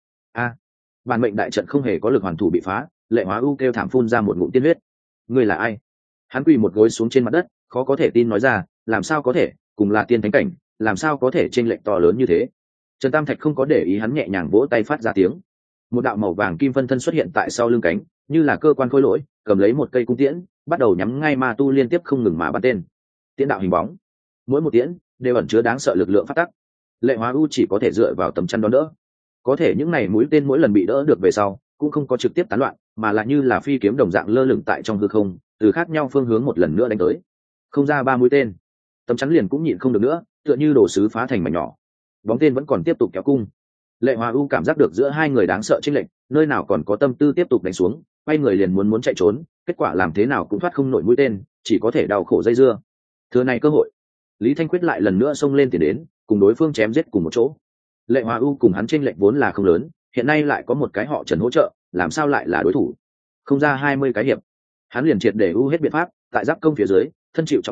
Speaker 1: Bản mệnh đại trận không hề có lực hoàn thủ bị phá, Lệ Hóa U kêu thảm phun ra một ngụm tiên huyết. Ngươi là ai? Hắn quỳ một gối xuống trên mặt đất, khó có thể tin nói ra, làm sao có thể, cùng là tiên thánh cảnh, làm sao có thể chênh lệch to lớn như thế? Trần Tam Thạch không có để ý hắn, nhẹ nhàng vỗ tay phát ra tiếng. Một đạo màu vàng kim phân thân xuất hiện tại sau lưng cánh, như là cơ quan khôi lỗi, cầm lấy một cây cung tiễn, bắt đầu nhắm ngay ma tu liên tiếp không ngừng mà bắn tên. Tiễn đạo hình bóng, mỗi một tiễn đều ẩn chứa đáng sợ lực lượng phát tắc. Lệ Hóa U chỉ có thể dựa vào tấm chắn đón đỡ. Có thể những này mũi tên mỗi lần bị đỡ được về sau, cũng không có trực tiếp tán loạn, mà là như là phi kiếm đồng dạng lơ lửng tại trong hư không, từ khác nhau phương hướng một lần nữa đánh tới. Không ra 3 mũi tên, tấm chắn liền cũng nhịn không được nữa, tựa như đồ sứ phá thành mảnh nhỏ. Bóng tên vẫn còn tiếp tục kéo cung. Lệ Hóa U cảm giác được giữa hai người đáng sợ chênh lệch, nơi nào còn có tâm tư tiếp tục đánh xuống, quay người liền muốn chạy trốn, kết quả làm thế nào cũng thoát không nổi mũi tên, chỉ có thể đau khổ dây dưa. Thừa này cơ hội, Lý Thanh Quyết lại lần nữa xông lên tiền đến, cùng đối phương chém giết cùng một chỗ. Lệ Hóa U cùng hắn chênh lệch vốn là không lớn, hiện nay lại có một cái họ Trần hỗ trợ, làm sao lại là đối thủ? Không ra 20 cái hiệp, hắn liền triệt để ưu hết biện pháp, tại giáp công phía dưới, thân chịu trọng thương,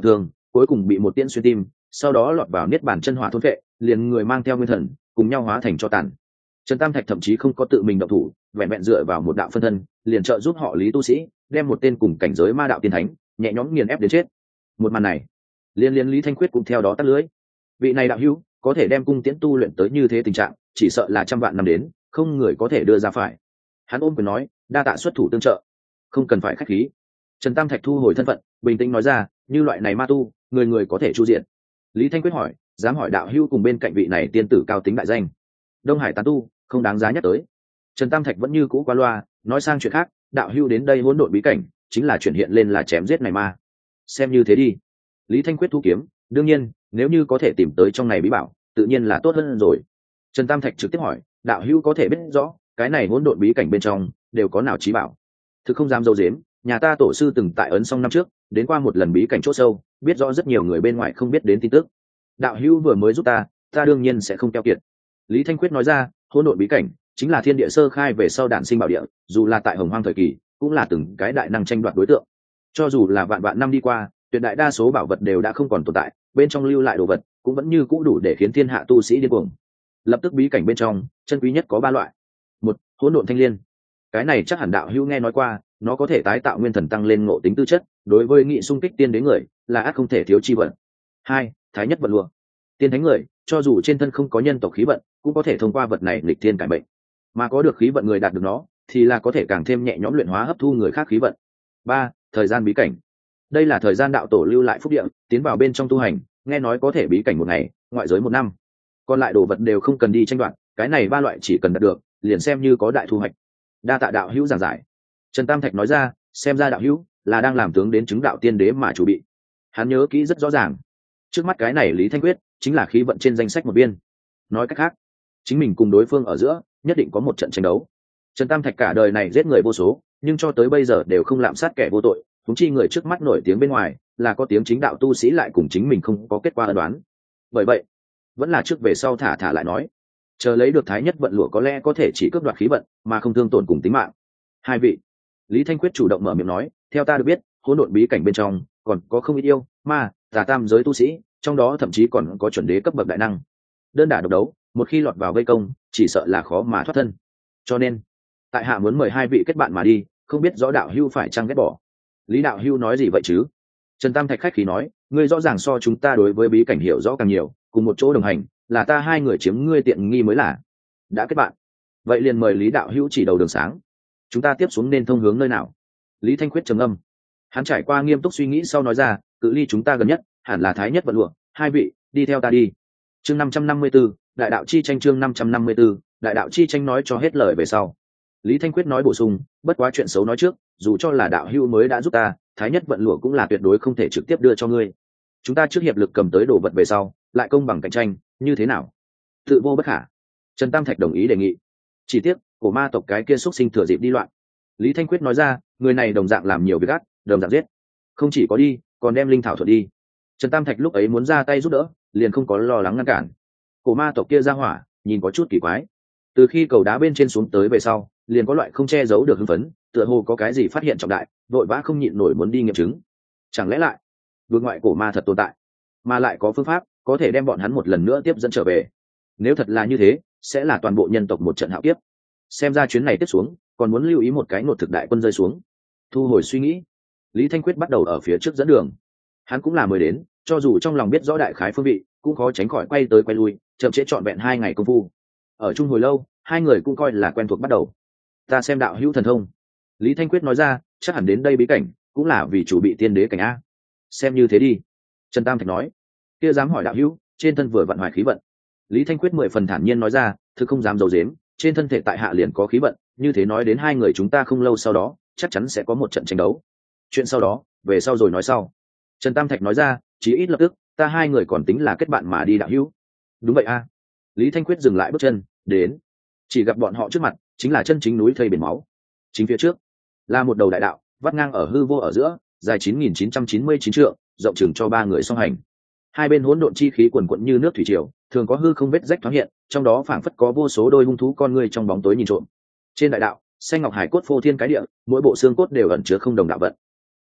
Speaker 1: cuối cùng bị một tiễn xuyên tim, sau đó lọt vào niết bàn chân hỏa thôn vệ, liền người mang theo nguyên thần cùng nhau hóa thành cho tàn. Trần Tam Thạch thậm chí không có tự mình động thủ, vẹn vẹn dựa vào một đạo phân thân liền trợ giúp họ Lý tu sĩ đem một tên cùng cảnh giới ma đạo tiên thánh nhẹ nhõm nghiền ép đến chết. Một màn này liên Lý Thanh Quyết cũng theo đó tắt lưới. Vị này đạo hữu có thể đem cung tiễn tu luyện tới như thế tình trạng, chỉ sợ là trăm vạn năm đến không người có thể đưa ra phải. Hắn ôm quyền nói, đa tạ xuất thủ tương trợ, không cần phải khách khí. Trần Tam Thạch thu hồi thân phận, bình tĩnh nói ra, như loại này ma tu người người có thể chu diện. Lý Thanh Quyết hỏi, dám hỏi đạo hữu cùng bên cạnh vị này tiên tử cao tính đại danh Đông Hải tán tu, không đáng giá nhắc tới. Trần Tam Thạch vẫn như cũ qua loa, nói sang chuyện khác, đạo hữu đến đây hỗn độn bí cảnh chính là chuyển hiện lên là chém giết này ma, xem như thế đi. Lý Thanh Quyết thu kiếm, đương nhiên nếu như có thể tìm tới trong này bí bảo tự nhiên là tốt hơn rồi. Trần Tam Thạch trực tiếp hỏi, đạo hữu có thể biết rõ cái này hỗn độn bí cảnh bên trong đều có nào trí bảo? Thực không dám dâu dếm, nhà ta tổ sư từng tại Ấn Song năm trước đến qua một lần bí cảnh chỗ sâu, biết rõ rất nhiều người bên ngoài không biết đến tin tức. Đạo hữu vừa mới giúp ta đương nhiên sẽ không keo kiệt. Lý Thanh Quyết nói ra, hỗn độn bí cảnh chính là thiên địa sơ khai về sau đản sinh bảo địa, dù là tại Hồng Hoang thời kỳ cũng là từng cái đại năng tranh đoạt đối tượng. Cho dù là vạn vạn năm đi qua, tuyệt đại đa số bảo vật đều đã không còn tồn tại, bên trong lưu lại đồ vật cũng vẫn như cũ đủ để khiến thiên hạ tu sĩ điên cuồng. Lập tức bí cảnh bên trong chân quý nhất có 3 loại. Một, hỗn độn thanh liên. Cái này chắc hẳn đạo hữu nghe nói qua, nó có thể tái tạo nguyên thần, tăng lên ngộ tính tư chất, đối với nghị xung kích tiên đế người là ắt không thể thiếu chi vật. 2, thái nhất vận lụa. Tiên thánh người cho dù trên thân không có nhân tộc khí vận, cũng có thể thông qua vật này lịch thiên cải mệnh, mà có được khí vận người đạt được nó thì là có thể càng thêm nhẹ nhõm luyện hóa hấp thu người khác khí vận. 3, thời gian bí cảnh. Đây là thời gian đạo tổ lưu lại phúc địa, tiến vào bên trong tu hành, nghe nói có thể bí cảnh 1 ngày, ngoại giới 1 năm. Còn lại đồ vật đều không cần đi tranh đoạt, cái này 3 loại chỉ cần đạt được liền xem như có đại thu hoạch. Đa tạ đạo hữu giảng giải. Trần Tam Thạch nói ra, xem ra đạo hữu là đang làm tướng đến chứng đạo tiên đế mà chủ bị. Hắn nhớ kỹ rất rõ ràng, trước mắt cái này Lý Thanh Quyết chính là khí vận trên danh sách một viên. Nói cách khác, chính mình cùng đối phương ở giữa nhất định có một trận tranh đấu. Trần Tam Thạch cả đời này giết người vô số, nhưng cho tới bây giờ đều không lạm sát kẻ vô tội, huống chi người trước mắt nổi tiếng bên ngoài là có tiếng chính đạo tu sĩ lại cùng chính mình không có kết quả ân đoán. Bởi vậy vẫn là trước về sau thả lại nói, chờ lấy được thái nhất vận lụa có lẽ có thể chỉ cướp đoạt khí vận mà không thương tổn cùng tính mạng. 2 vị. Lý Thanh Quyết chủ động mở miệng nói, theo ta được biết hỗn độn bí cảnh bên trong còn có không ít yêu ma tà tam giới tu sĩ, trong đó thậm chí còn có chuẩn đế cấp bậc đại năng. Đơn đả độc đấu, một khi lọt vào vây công chỉ sợ là khó mà thoát thân, cho nên tại hạ muốn mời 2 vị kết bạn mà đi, không biết rõ đạo hưu phải chăng ghét bỏ. Lý đạo hưu nói gì vậy chứ? Trần Tam Thạch khách khí nói, ngươi rõ ràng so chúng ta đối với bí cảnh hiểu rõ càng nhiều, cùng một chỗ đồng hành là ta 2 người chiếm ngươi tiện nghi mới là. Đã kết bạn, vậy liền mời Lý đạo hữu chỉ đầu đường sáng, chúng ta tiếp xuống nên thông hướng nơi nào? Lý Thanh Quyết trầm ngâm, hắn trải qua nghiêm túc suy nghĩ sau nói ra, cự ly chúng ta gần nhất hẳn là thái nhất vận lụa, 2 vị đi theo ta đi. Chương 554, đại đạo chi tranh. Chương 554, đại đạo chi tranh. Nói cho hết lời về sau, Lý Thanh Quyết nói bổ sung, bất quá chuyện xấu nói trước, dù cho là đạo hữu mới đã giúp ta, thái nhất vận lụa cũng là tuyệt đối không thể trực tiếp đưa cho ngươi. Chúng ta trước hiệp lực cầm tới đồ vật về sau lại công bằng cạnh tranh, như thế nào? Tự vô bất khả. Trần Tam Thạch đồng ý đề nghị. Chỉ tiếc cổ ma tộc cái kia xúc sinh thừa dịp đi loạn. Lý Thanh Quyết nói ra, người này đồng dạng làm nhiều việc ác, đồng dạng giết, không chỉ có đi còn đem linh thảo thuật đi. Trần Tam Thạch lúc ấy muốn ra tay giúp đỡ, liền không có lo lắng ngăn cản. Cổ ma tộc kia ra hỏa nhìn có chút kỳ quái, từ khi cầu đá bên trên xuống tới về sau liền có loại không che giấu được hưng phấn, tựa hồ có cái gì phát hiện trọng đại, vội vã không nhịn nổi muốn đi nghiệm chứng. Chẳng lẽ lại vương ngoại cổ ma thật tồn tại, mà lại có phương pháp có thể đem bọn hắn một lần nữa tiếp dẫn trở về? Nếu thật là như thế, sẽ là toàn bộ nhân tộc một trận hạo kiếp. Xem ra chuyến này tiếp xuống còn muốn lưu ý một cái nột thực đại quân rơi xuống. Thu hồi suy nghĩ, Lý Thanh Quyết bắt đầu ở phía trước dẫn đường. Hắn cũng là mới đến, cho dù trong lòng biết rõ đại khái phương vị, cũng khó tránh khỏi quay tới quay lui, chậm trễ trọn vẹn 2 ngày công phu. Ở chung hồi lâu, 2 người cũng coi là quen thuộc bắt đầu. Ta xem đạo hữu thần thông. Lý Thanh Quyết nói ra, chắc hẳn đến đây bí cảnh cũng là vì chủ bị tiên đế cảnh a. Xem như thế đi. Trần Tam Thạch nói, kia dám hỏi đạo hữu, trên thân vừa vận hoài khí vận. Lý Thanh Quyết 10 phần thản nhiên nói ra, thực không dám giấu giếm, trên thân thể tại hạ liền có khí vận, như thế nói đến 2 người chúng ta không lâu sau đó chắc chắn sẽ có một trận tranh đấu. Chuyện sau đó về sau rồi nói sau. Trần Tam Thạch nói ra, chí ít lập tức ta 2 người còn tính là kết bạn mà đi đạo hữu. Đúng vậy a. Lý Thanh Quyết dừng lại bước chân, đến, chỉ gặp bọn họ trước mặt chính là chân chính núi thây biển máu. Chính phía trước là một đầu đại đạo, vắt ngang ở hư vô ở giữa, dài 9.999 trượng, rộng chừng cho 3 người song hành. 2 bên hỗn độn chi khí quần quận như nước thủy triều, thường có hư không vết rách thoáng hiện, trong đó phảng phất có vô số đôi hung thú con người trong bóng tối nhìn trộm. Trên đại đạo, xanh ngọc hải cốt phô thiên cái địa, mỗi bộ xương cốt đều ẩn chứa không đồng đạo vận.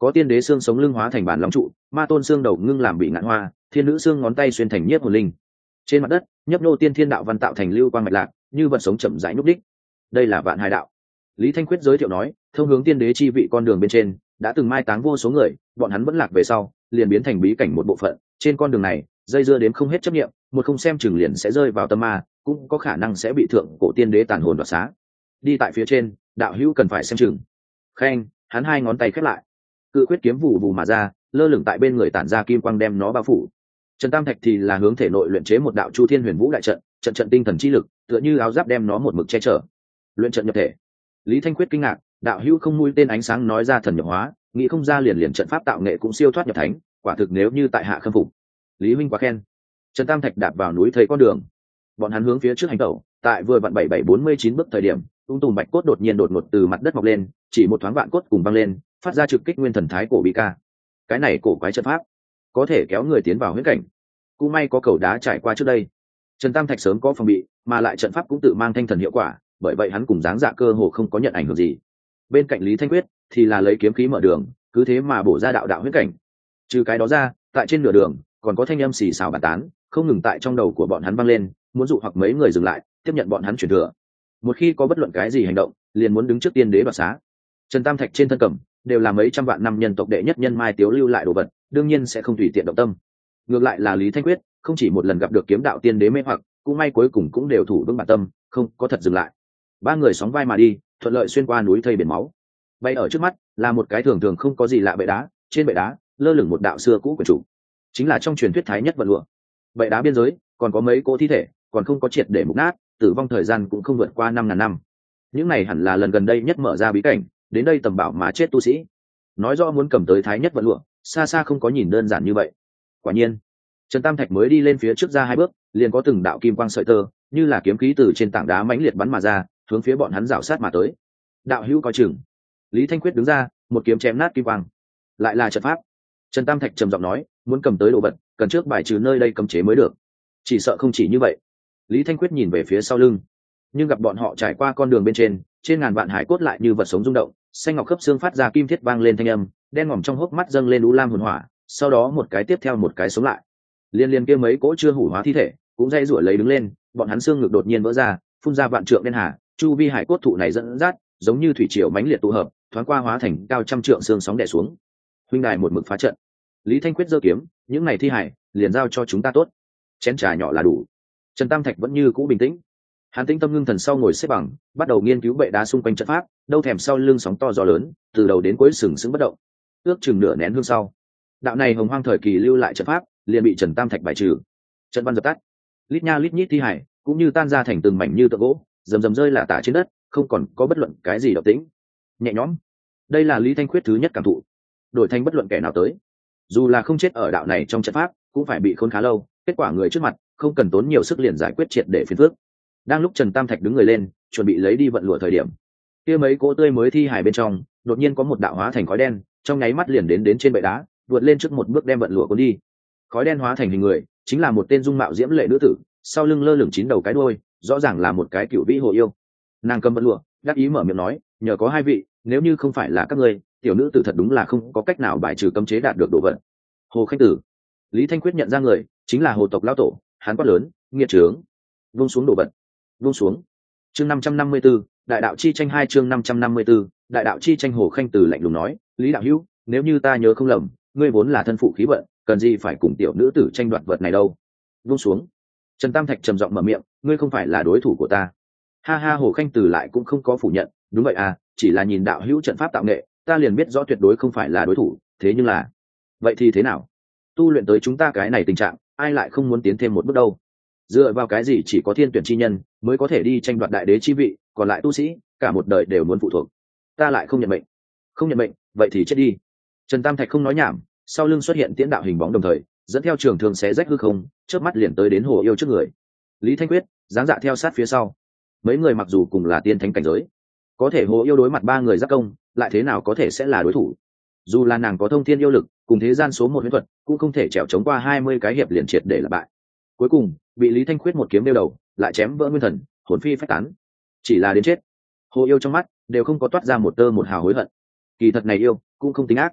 Speaker 1: có tiên đế xương sống lưng hóa thành bản long trụ, ma tôn xương đầu ngưng làm bị ngạn hoa, thiên nữ xương ngón tay xuyên thành nhiếp hồn linh. Trên mặt đất nhấp nô tiên thiên đạo văn tạo thành lưu quang mạch lạc, như vật sống chậm rãi núp đích. Đây là vạn hải đạo. Lý Thanh Quyết giới thiệu nói, thông hướng tiên đế chi vị con đường bên trên đã từng mai táng vô số người, bọn hắn vẫn lạc về sau liền biến thành bí cảnh một bộ phận. Trên con đường này dây dưa đến không hết chấp niệm, một không xem chừng liền sẽ rơi vào tâm ma, cũng có khả năng sẽ bị thượng cổ tiên đế tàn hồn đoạt xá. Đi tại phía trên, đạo hữu cần phải xem chừng. Khen, hắn hai ngón tay khép lại, cự quyết kiếm vù vù mà ra, lơ lửng tại bên người tản ra kim quang đem nó bao phủ. Trần Tam Thạch thì là hướng thể nội luyện chế một đạo Chu Thiên Huyền Vũ đại trận, trận trận tinh thần chi lực, tựa như áo giáp đem nó một mực che chở. Luyện trận nhập thể. Lý Thanh Quyết kinh ngạc, đạo hữu không mũi tên ánh sáng nói ra thần nhập hóa, nghĩ không ra liền trận pháp tạo nghệ cũng siêu thoát nhập thánh, quả thực nếu như tại hạ khâm phục. Lý huynh quá khen. Trần Tam Thạch đạp vào núi thấy con đường, bọn hắn hướng phía trước hành tẩu, tại vừa vặn 7749 bước thời điểm, ung tùm bạch cốt đột nhiên đột ngột từ mặt đất mọc lên, chỉ một thoáng vạn cốt cùng văng lên, phát ra trực kích nguyên thần thái cổ bí ca. Cái này cổ quái trận pháp, có thể kéo người tiến vào huyễn cảnh. Cũng may có cầu đá trải qua trước đây, Trần Tam Thạch sớm có phòng bị, mà lại trận pháp cũng tự mang thanh thần hiệu quả, bởi vậy hắn cùng dáng dạ cơ hồ không có nhận ảnh hưởng gì. Bên cạnh Lý Thanh Quyết thì là lấy kiếm khí mở đường, cứ thế mà bổ ra đạo đạo huyễn cảnh. Trừ cái đó ra, tại trên nửa đường còn có thanh âm xì xào bàn tán không ngừng tại trong đầu của bọn hắn vang lên, muốn dụ hoặc mấy người dừng lại tiếp nhận bọn hắn truyền thừa. Một khi có bất luận cái gì hành động, liền muốn đứng trước tiên đế đoạt xá. Trần Tam Thạch trên thân cầm đều là mấy trăm vạn năm nhân tộc đệ nhất nhân Mai Tiếu lưu lại đồ vật, đương nhiên sẽ không tùy tiện động tâm. Ngược lại là Lý Thanh Quyết không chỉ một lần gặp được kiếm đạo tiên đế mê hoặc, cũng may cuối cùng cũng đều thủ vững bản tâm, không có thật dừng lại. Ba người sóng vai mà đi, thuận lợi xuyên qua núi thây biển máu. Bay ở trước mắt là một cái thường thường không có gì lạ bệ đá, trên bệ đá lơ lửng một đạo xưa cũ của chủ, chính là trong truyền thuyết thái nhất vận lụa. Bệ đá biên giới còn có mấy cỗ thi thể còn không có triệt để mục nát, tử vong thời gian cũng không vượt qua 5.000 năm. Những này hẳn là lần gần đây nhất mở ra bí cảnh đến đây tầm bảo mà chết tu sĩ. Nói rõ muốn cầm tới thái nhất vận lụa, xa xa không có nhìn đơn giản như vậy. Quả nhiên, Trần Tam Thạch mới đi lên phía trước ra 2 bước, liền có từng đạo kim quang sợi tơ như là kiếm khí từ trên tảng đá mãnh liệt bắn mà ra, hướng phía bọn hắn rảo sát mà tới. Đạo hữu coi chừng. Lý Thanh Quyết đứng ra, một kiếm chém nát kim quang. Lại là trận pháp. Trần Tam Thạch trầm giọng nói, muốn cầm tới đồ vật cần trước bài trừ nơi đây cấm chế mới được. Chỉ sợ không chỉ như vậy. Lý Thanh Quyết nhìn về phía sau lưng, nhưng gặp bọn họ trải qua con đường bên trên ngàn vạn hải cốt lại như vật sống rung động, xanh ngọc khớp xương phát ra kim thiết vang lên thanh âm, đen ngòm trong hốc mắt dâng lên u lam hồn hỏa, sau đó một cái tiếp theo một cái sống lại. Liên kia mấy cỗ chưa hủ hóa thi thể cũng dây rủa lấy đứng lên, bọn hắn xương ngực đột nhiên vỡ ra, phun ra vạn trượng đen hà, chu vi hải cốt thụ này dẫn dắt giống như thủy triều mãnh liệt tụ hợp, thoáng qua hóa thành cao trăm trượng xương sóng đè xuống. Huynh đài một mực phá trận. Lý Thanh Quyết giơ kiếm, những này thi hải liền giao cho chúng ta tốt, chén trà nhỏ là đủ. Trần Tam Thạch vẫn như cũ bình tĩnh, hắn tĩnh tâm ngưng thần sau ngồi xếp bằng, bắt đầu nghiên cứu bệ đá xung quanh trận pháp, đâu thèm sau lưng sóng to gió lớn, từ đầu đến cuối sừng sững bất động. Ước chừng nửa nén hương sau, đạo này hồng hoang thời kỳ lưu lại trận pháp liền bị Trần Tam Thạch bài trừ. Trận văn dập tắt, lít nha lít nhít thi hải cũng như tan ra thành từng mảnh như tượng gỗ, rầm rầm rơi lả tả trên đất, không còn có bất luận cái gì động tĩnh. Nhẹ nhõm, đây là Lý Thanh Quyết thứ nhất cảm thụ. Đổi thành bất luận kẻ nào tới, dù là không chết ở đạo này trong trận pháp, cũng phải bị khốn khá lâu. Kết quả người trước mặt không cần tốn nhiều sức liền giải quyết triệt để phiền phức. Đang lúc Trần Tam Thạch đứng người lên chuẩn bị lấy đi vận lụa thời điểm, kia mấy cỗ tươi mới thi hải bên trong đột nhiên có một đạo hóa thành khói đen, trong nháy mắt liền đến trên bệ đá, vượt lên trước một bước đem vận lụa cuốn đi. Khói đen hóa thành hình người, chính là một tên dung mạo diễm lệ nữ tử, sau lưng lơ lửng 9 đầu cái đuôi, rõ ràng là một cái cựu vĩ hồ yêu. Nàng cầm vận lụa, đáp ý mở miệng nói, nhờ có hai vị, nếu như không phải là các ngươi, tiểu nữ tử thật đúng là không có cách nào bài trừ cấm chế đạt được độ vận. Hồ Khanh Tử. Lý Thanh Quyết nhận ra người chính là hồ tộc lão tổ, hắn quát lớn, nghiệt trướng, vung xuống đồ vật, vung xuống. Chương 554, đại đạo chi tranh 2, chương 554, đại đạo chi tranh. Hồ Khanh Tử lạnh lùng nói, Lý đạo hữu, nếu như ta nhớ không lầm, ngươi vốn là thân phụ khí vận, cần gì phải cùng tiểu nữ tử tranh đoạt vật này đâu. Vung xuống. Trần Tam Thạch trầm giọng mở miệng, ngươi không phải là đối thủ của ta. Ha ha. Hồ Khanh Tử lại cũng không có phủ nhận, đúng vậy à, chỉ là nhìn đạo hữu trận pháp tạo nghệ, ta liền biết rõ tuyệt đối không phải là đối thủ, thế nhưng là, vậy thì thế nào? Tu luyện tới chúng ta cái này tình trạng, ai lại không muốn tiến thêm một bước đâu? Dựa vào cái gì chỉ có thiên tuyển chi nhân mới có thể đi tranh đoạt đại đế chi vị, còn lại tu sĩ cả một đời đều muốn phụ thuộc? Ta lại không nhận mệnh. Không nhận mệnh, vậy thì chết đi. Trần Tam Thạch không nói nhảm, sau lưng xuất hiện tiễn đạo hình bóng, đồng thời dẫn theo trường thương xé rách hư không, chớp mắt liền tới đến hồ yêu trước người. Lý Thanh Quyết dáng dạ theo sát phía sau. Mấy người mặc dù cùng là tiên thánh cảnh giới, có thể hồ yêu đối mặt 3 người giáp công, lại thế nào có thể sẽ là đối thủ? Dù là nàng có thông thiên yêu lực cùng thế gian số 1 huyễn thuật, cũng không thể trèo chống qua 20 cái hiệp liền triệt để là bại. Cuối cùng bị Lý Thanh Quyết một kiếm đeo đầu, lại chém vỡ nguyên thần, hồn phi phách tán. Chỉ là đến chết, hồ yêu trong mắt đều không có toát ra một tơ một hào hối hận. Kỳ thật này yêu cũng không tính ác.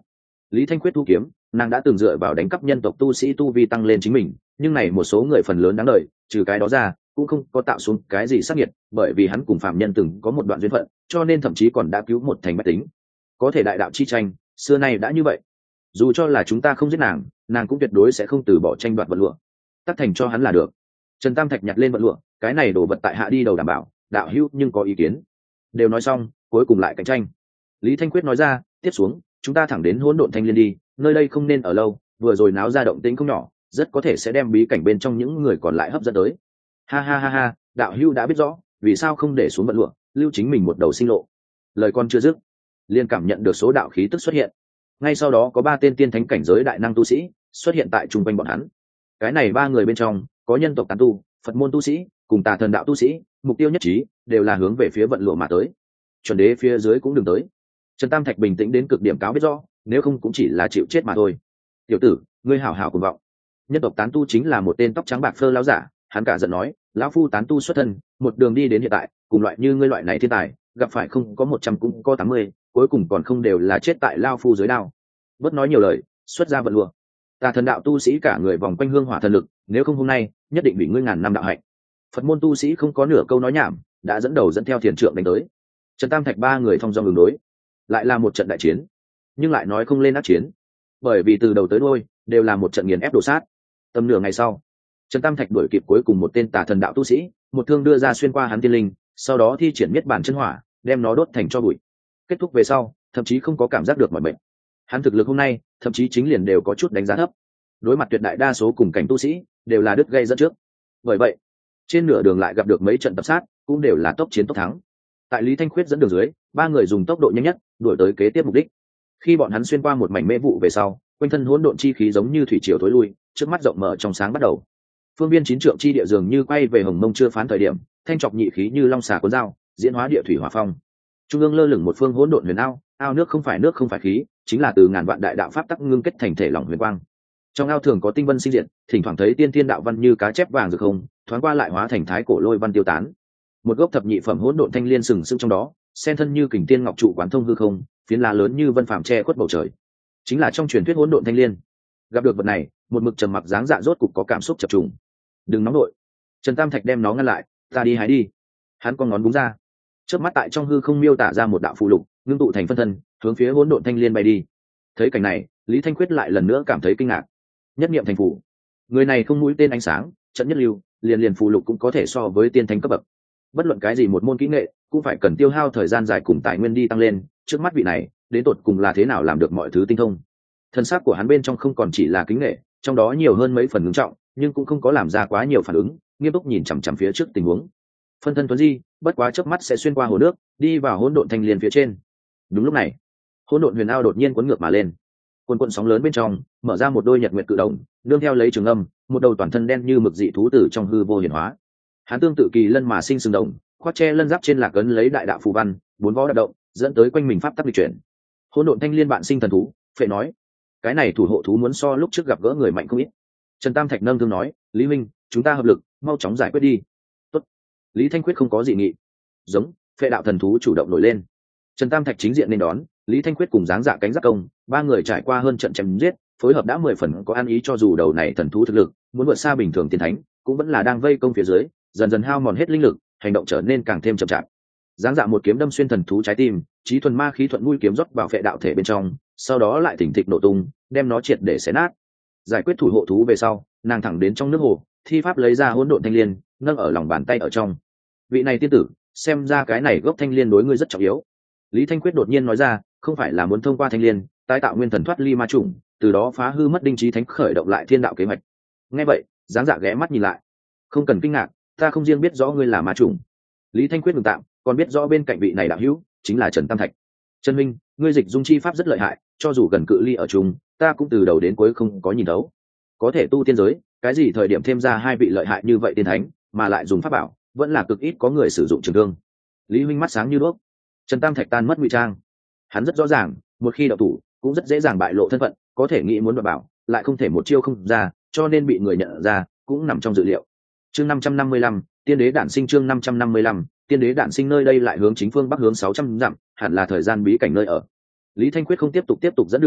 Speaker 1: Lý Thanh Quyết thu kiếm, nàng đã từng dựa vào đánh cắp nhân tộc tu sĩ tu vi tăng lên chính mình, nhưng này một số người phần lớn đáng đời, trừ cái đó ra cũng không có tạo xuống cái gì sát nghiệt, bởi vì hắn cùng phạm nhân từng có một đoạn duyên phận, cho nên thậm chí còn đã cứu một thành bách tính. Có thể đại đạo chi tranh xưa nay đã như vậy, dù cho là chúng ta không giết nàng, nàng cũng tuyệt đối sẽ không từ bỏ tranh đoạt vật lụa. Tắc thành cho hắn là được. Trần Tam Thạch nhặt lên vật lụa, cái này đổ vật tại hạ đi đầu đảm bảo, đạo hữu nhưng có ý kiến. Đều nói xong, cuối cùng lại cạnh tranh. Lý Thanh Quyết nói ra, tiếp xuống chúng ta thẳng đến hỗn độn thanh liên đi, nơi đây không nên ở lâu, vừa rồi náo ra động tĩnh không nhỏ, rất có thể sẽ đem bí cảnh bên trong những người còn lại hấp dẫn tới. Ha ha ha ha, đạo hữu đã biết rõ, vì sao không để xuống vật lụa, lưu chính mình một đầu sinh lộ. Lời con chưa dứt, liền cảm nhận được số đạo khí tức xuất hiện. Ngay sau đó có 3 tên tiên thánh cảnh giới đại năng tu sĩ xuất hiện tại trung quanh bọn hắn. Cái này 3 người bên trong có nhân tộc tán tu, Phật môn tu sĩ cùng Tà Thần đạo tu sĩ, mục tiêu nhất trí đều là hướng về phía vận lụa mà tới. Chuẩn đế phía dưới cũng đừng tới. Trần Tam Thạch bình tĩnh đến cực điểm, cáo biết rõ, nếu không cũng chỉ là chịu chết mà thôi. Tiểu tử, ngươi hảo hảo cuồng vọng. Nhân tộc tán tu chính là một tên tóc trắng bạc phơ lão giả, hắn cả giận nói, lão phu tán tu xuất thân, một đường đi đến hiện tại, cùng loại như ngươi loại này thiên tài, gặp phải không có 100 cũng có 80, cuối cùng còn không đều là chết tại lao phu dưới đao. Bớt nói nhiều lời, xuất ra vận lụa. Tà Thần đạo tu sĩ cả người vòng quanh hương hỏa thần lực, nếu không hôm nay nhất định bị ngươi ngàn năm đạo hạnh. Phật môn tu sĩ không có nửa câu nói nhảm, đã dẫn đầu dẫn theo thiền trượng đánh tới. Trần Tam Thạch 3 người thông dong đường đối, lại là một trận đại chiến, nhưng lại nói không lên ác chiến, bởi vì từ đầu tới đuôi đều là một trận nghiền ép đổ sát. Tầm nửa ngày sau, Trần Tam Thạch đuổi kịp cuối cùng một tên Tà Thần đạo tu sĩ, một thương đưa ra xuyên qua hắn tiên linh, sau đó thi triển miết bản chân hỏa, đem nó đốt thành tro bụi. Kết thúc về sau, thậm chí không có cảm giác được mọi bệnh. Hắn thực lực hôm nay, thậm chí chính liền đều có chút đánh giá thấp. Đối mặt tuyệt đại đa số cùng cảnh tu sĩ, đều là đứt gây dẫn trước. Bởi vậy, trên nửa đường lại gặp được mấy trận tập sát, cũng đều là tốc chiến tốc thắng. Tại Lý Thanh Khuyết dẫn đường dưới, 3 người dùng tốc độ nhanh nhất đuổi tới kế tiếp mục đích. Khi bọn hắn xuyên qua một mảnh mê vụ về sau, quanh thân hỗn độn chi khí giống như thủy triều thối lui, trước mắt rộng mở trong sáng bắt đầu. Phương viên 9 trượng chi địa dường như quay về hồng mông chưa phán thời điểm, thanh trọc nhị khí như long xà cuốn dao, diễn hóa địa thủy hỏa phong. Trung ương lơ lửng một phương hỗn độn huyền ao, ao nước không phải khí, chính là từ ngàn vạn đại đạo pháp tắc ngưng kết thành thể lỏng huyền quang. Trong ao thường có tinh vân sinh diệt, thỉnh thoảng thấy tiên thiên đạo văn như cá chép vàng rực hồng, thoáng qua lại hóa thành thái cổ lôi văn tiêu tán. Một gốc thập nhị phẩm hỗn độn thanh liên sừng sững trong đó, sen thân như kình tiên ngọc trụ quán thông hư không, phiến lá lớn như vân phàm che khuất bầu trời, chính là trong truyền thuyết hỗn độn thanh liên. Gặp được vật này, một mực trầm mặc dáng dạ rốt cục có cảm xúc chập trùng. Đừng nóng nổi. Trần Tam Thạch đem nó ngăn lại, ta đi hái đi. Hắn con ngón búng ra, chớp mắt tại trong hư không miêu tả ra một đạo phù lục, ngưng tụ thành phân thân, hướng phía hỗn độn thanh liên bay đi. Thấy cảnh này, Lý Thanh Quyết lại lần nữa cảm thấy kinh ngạc. Nhất niệm thành phù, người này không mũi tên ánh sáng, trận nhất lưu, liền phù lục cũng có thể so với tiên thánh cấp bậc. Bất luận cái gì một môn kỹ nghệ, cũng phải cần tiêu hao thời gian dài cùng tài nguyên đi tăng lên. Trước mắt vị này, đến tột cùng là thế nào làm được mọi thứ tinh thông? Thân xác của hắn bên trong không còn chỉ là kính nghệ, trong đó nhiều hơn mấy phần ngưng trọng, nhưng cũng không có làm ra quá nhiều phản ứng, nghiêm túc nhìn chằm chằm phía trước tình huống. Phân thân tuấn di, bất quá chớp mắt sẽ xuyên qua hồ nước, đi vào hỗn độn thanh liên phía trên. Đúng lúc này, hỗn độn huyền ao đột nhiên cuốn ngược mà lên, cuồn cuộn sóng lớn bên trong mở ra một đôi nhật nguyệt cự đồng, nương theo lấy trường âm, một đầu toàn thân đen như mực dị thú tử trong hư vô hiển hóa. Hắn tương tự kỳ lân mà sinh sừng đồng, khoác che lân giáp trên lạc ấn lấy đại đạo phù văn, 4 vó đạp động, dẫn tới quanh mình pháp tắc lịch chuyển. Hỗn độn thanh liên bạn sinh thần thú, phệ nói, cái này thủ hộ thú muốn so lúc trước gặp gỡ người mạnh không ít. Trần Tam Thạch nâng thương nói, Lý Minh, chúng ta hợp lực, mau chóng giải quyết đi. Tốt. Lý Thanh Quyết không có dị nghị. Giống, phệ đạo thần thú chủ động nổi lên. Trần Tam Thạch chính diện nên đón, Lý Thanh Quyết cùng dáng dạ cánh giáp công, 3 người trải qua hơn trận chém giết, phối hợp đã 10 phần có ăn ý, cho dù đầu này thần thú thực lực muốn vượt xa bình thường tiên thánh, cũng vẫn là đang vây công phía dưới, dần dần hao mòn hết linh lực, hành động trở nên càng thêm chậm chạp. Dáng dạ một kiếm đâm xuyên thần thú trái tim, chí thuần ma khí thuận mũi kiếm rót vào phệ đạo thể bên trong, sau đó lại thỉnh thịch nổ tung, đem nó triệt để xé nát. Giải quyết thủ hộ thú về sau, nàng thẳng đến trong nước hồ, thi pháp lấy ra hỗn độn thanh liên, nâng ở lòng bàn tay ở trong. Vị này tiên tử, xem ra cái này gốc thanh liên đối ngươi rất trọng yếu. Lý Thanh Quyết đột nhiên nói ra, không phải là muốn thông qua thanh liên tái tạo nguyên thần thoát ly ma chủng, từ đó phá hư mất đinh trí thánh, khởi động lại thiên đạo kế hoạch. Nghe vậy, dáng dạ ghé mắt nhìn lại, không cần kinh ngạc, ta không riêng biết rõ ngươi là ma chủng. Lý Thanh Quyết ngừng tạm, còn biết rõ bên cạnh vị này đạo hữu chính là Trần Tam Thạch. Trần Minh, ngươi dịch dung chi pháp rất lợi hại, cho dù gần cự ly ở chung, ta cũng từ đầu đến cuối không có nhìn thấu. Có thể tu tiên giới, cái gì thời điểm thêm ra 2 vị lợi hại như vậy tiên thánh, mà lại dùng pháp bảo, vẫn là cực ít có người sử dụng trường thương. Lý huynh mắt sáng như đuốc. Trần Tam Thạch tan mất ngụy trang, hắn rất rõ ràng, một khi đạo thủ, cũng rất dễ dàng bại lộ thân phận, có thể nghĩ muốn đoạt bảo, lại không thể một chiêu không ra, cho nên bị người nhận ra, cũng nằm trong dự liệu. Chương 555, tiên đế đản sinh. Chương 555, tiên đế đản sinh. Nơi đây lại hướng chính phương bắc hướng 600 dặm, hẳn là thời gian bí cảnh nơi ở. Lý Thanh Quyết không tiếp tục dẫn đường,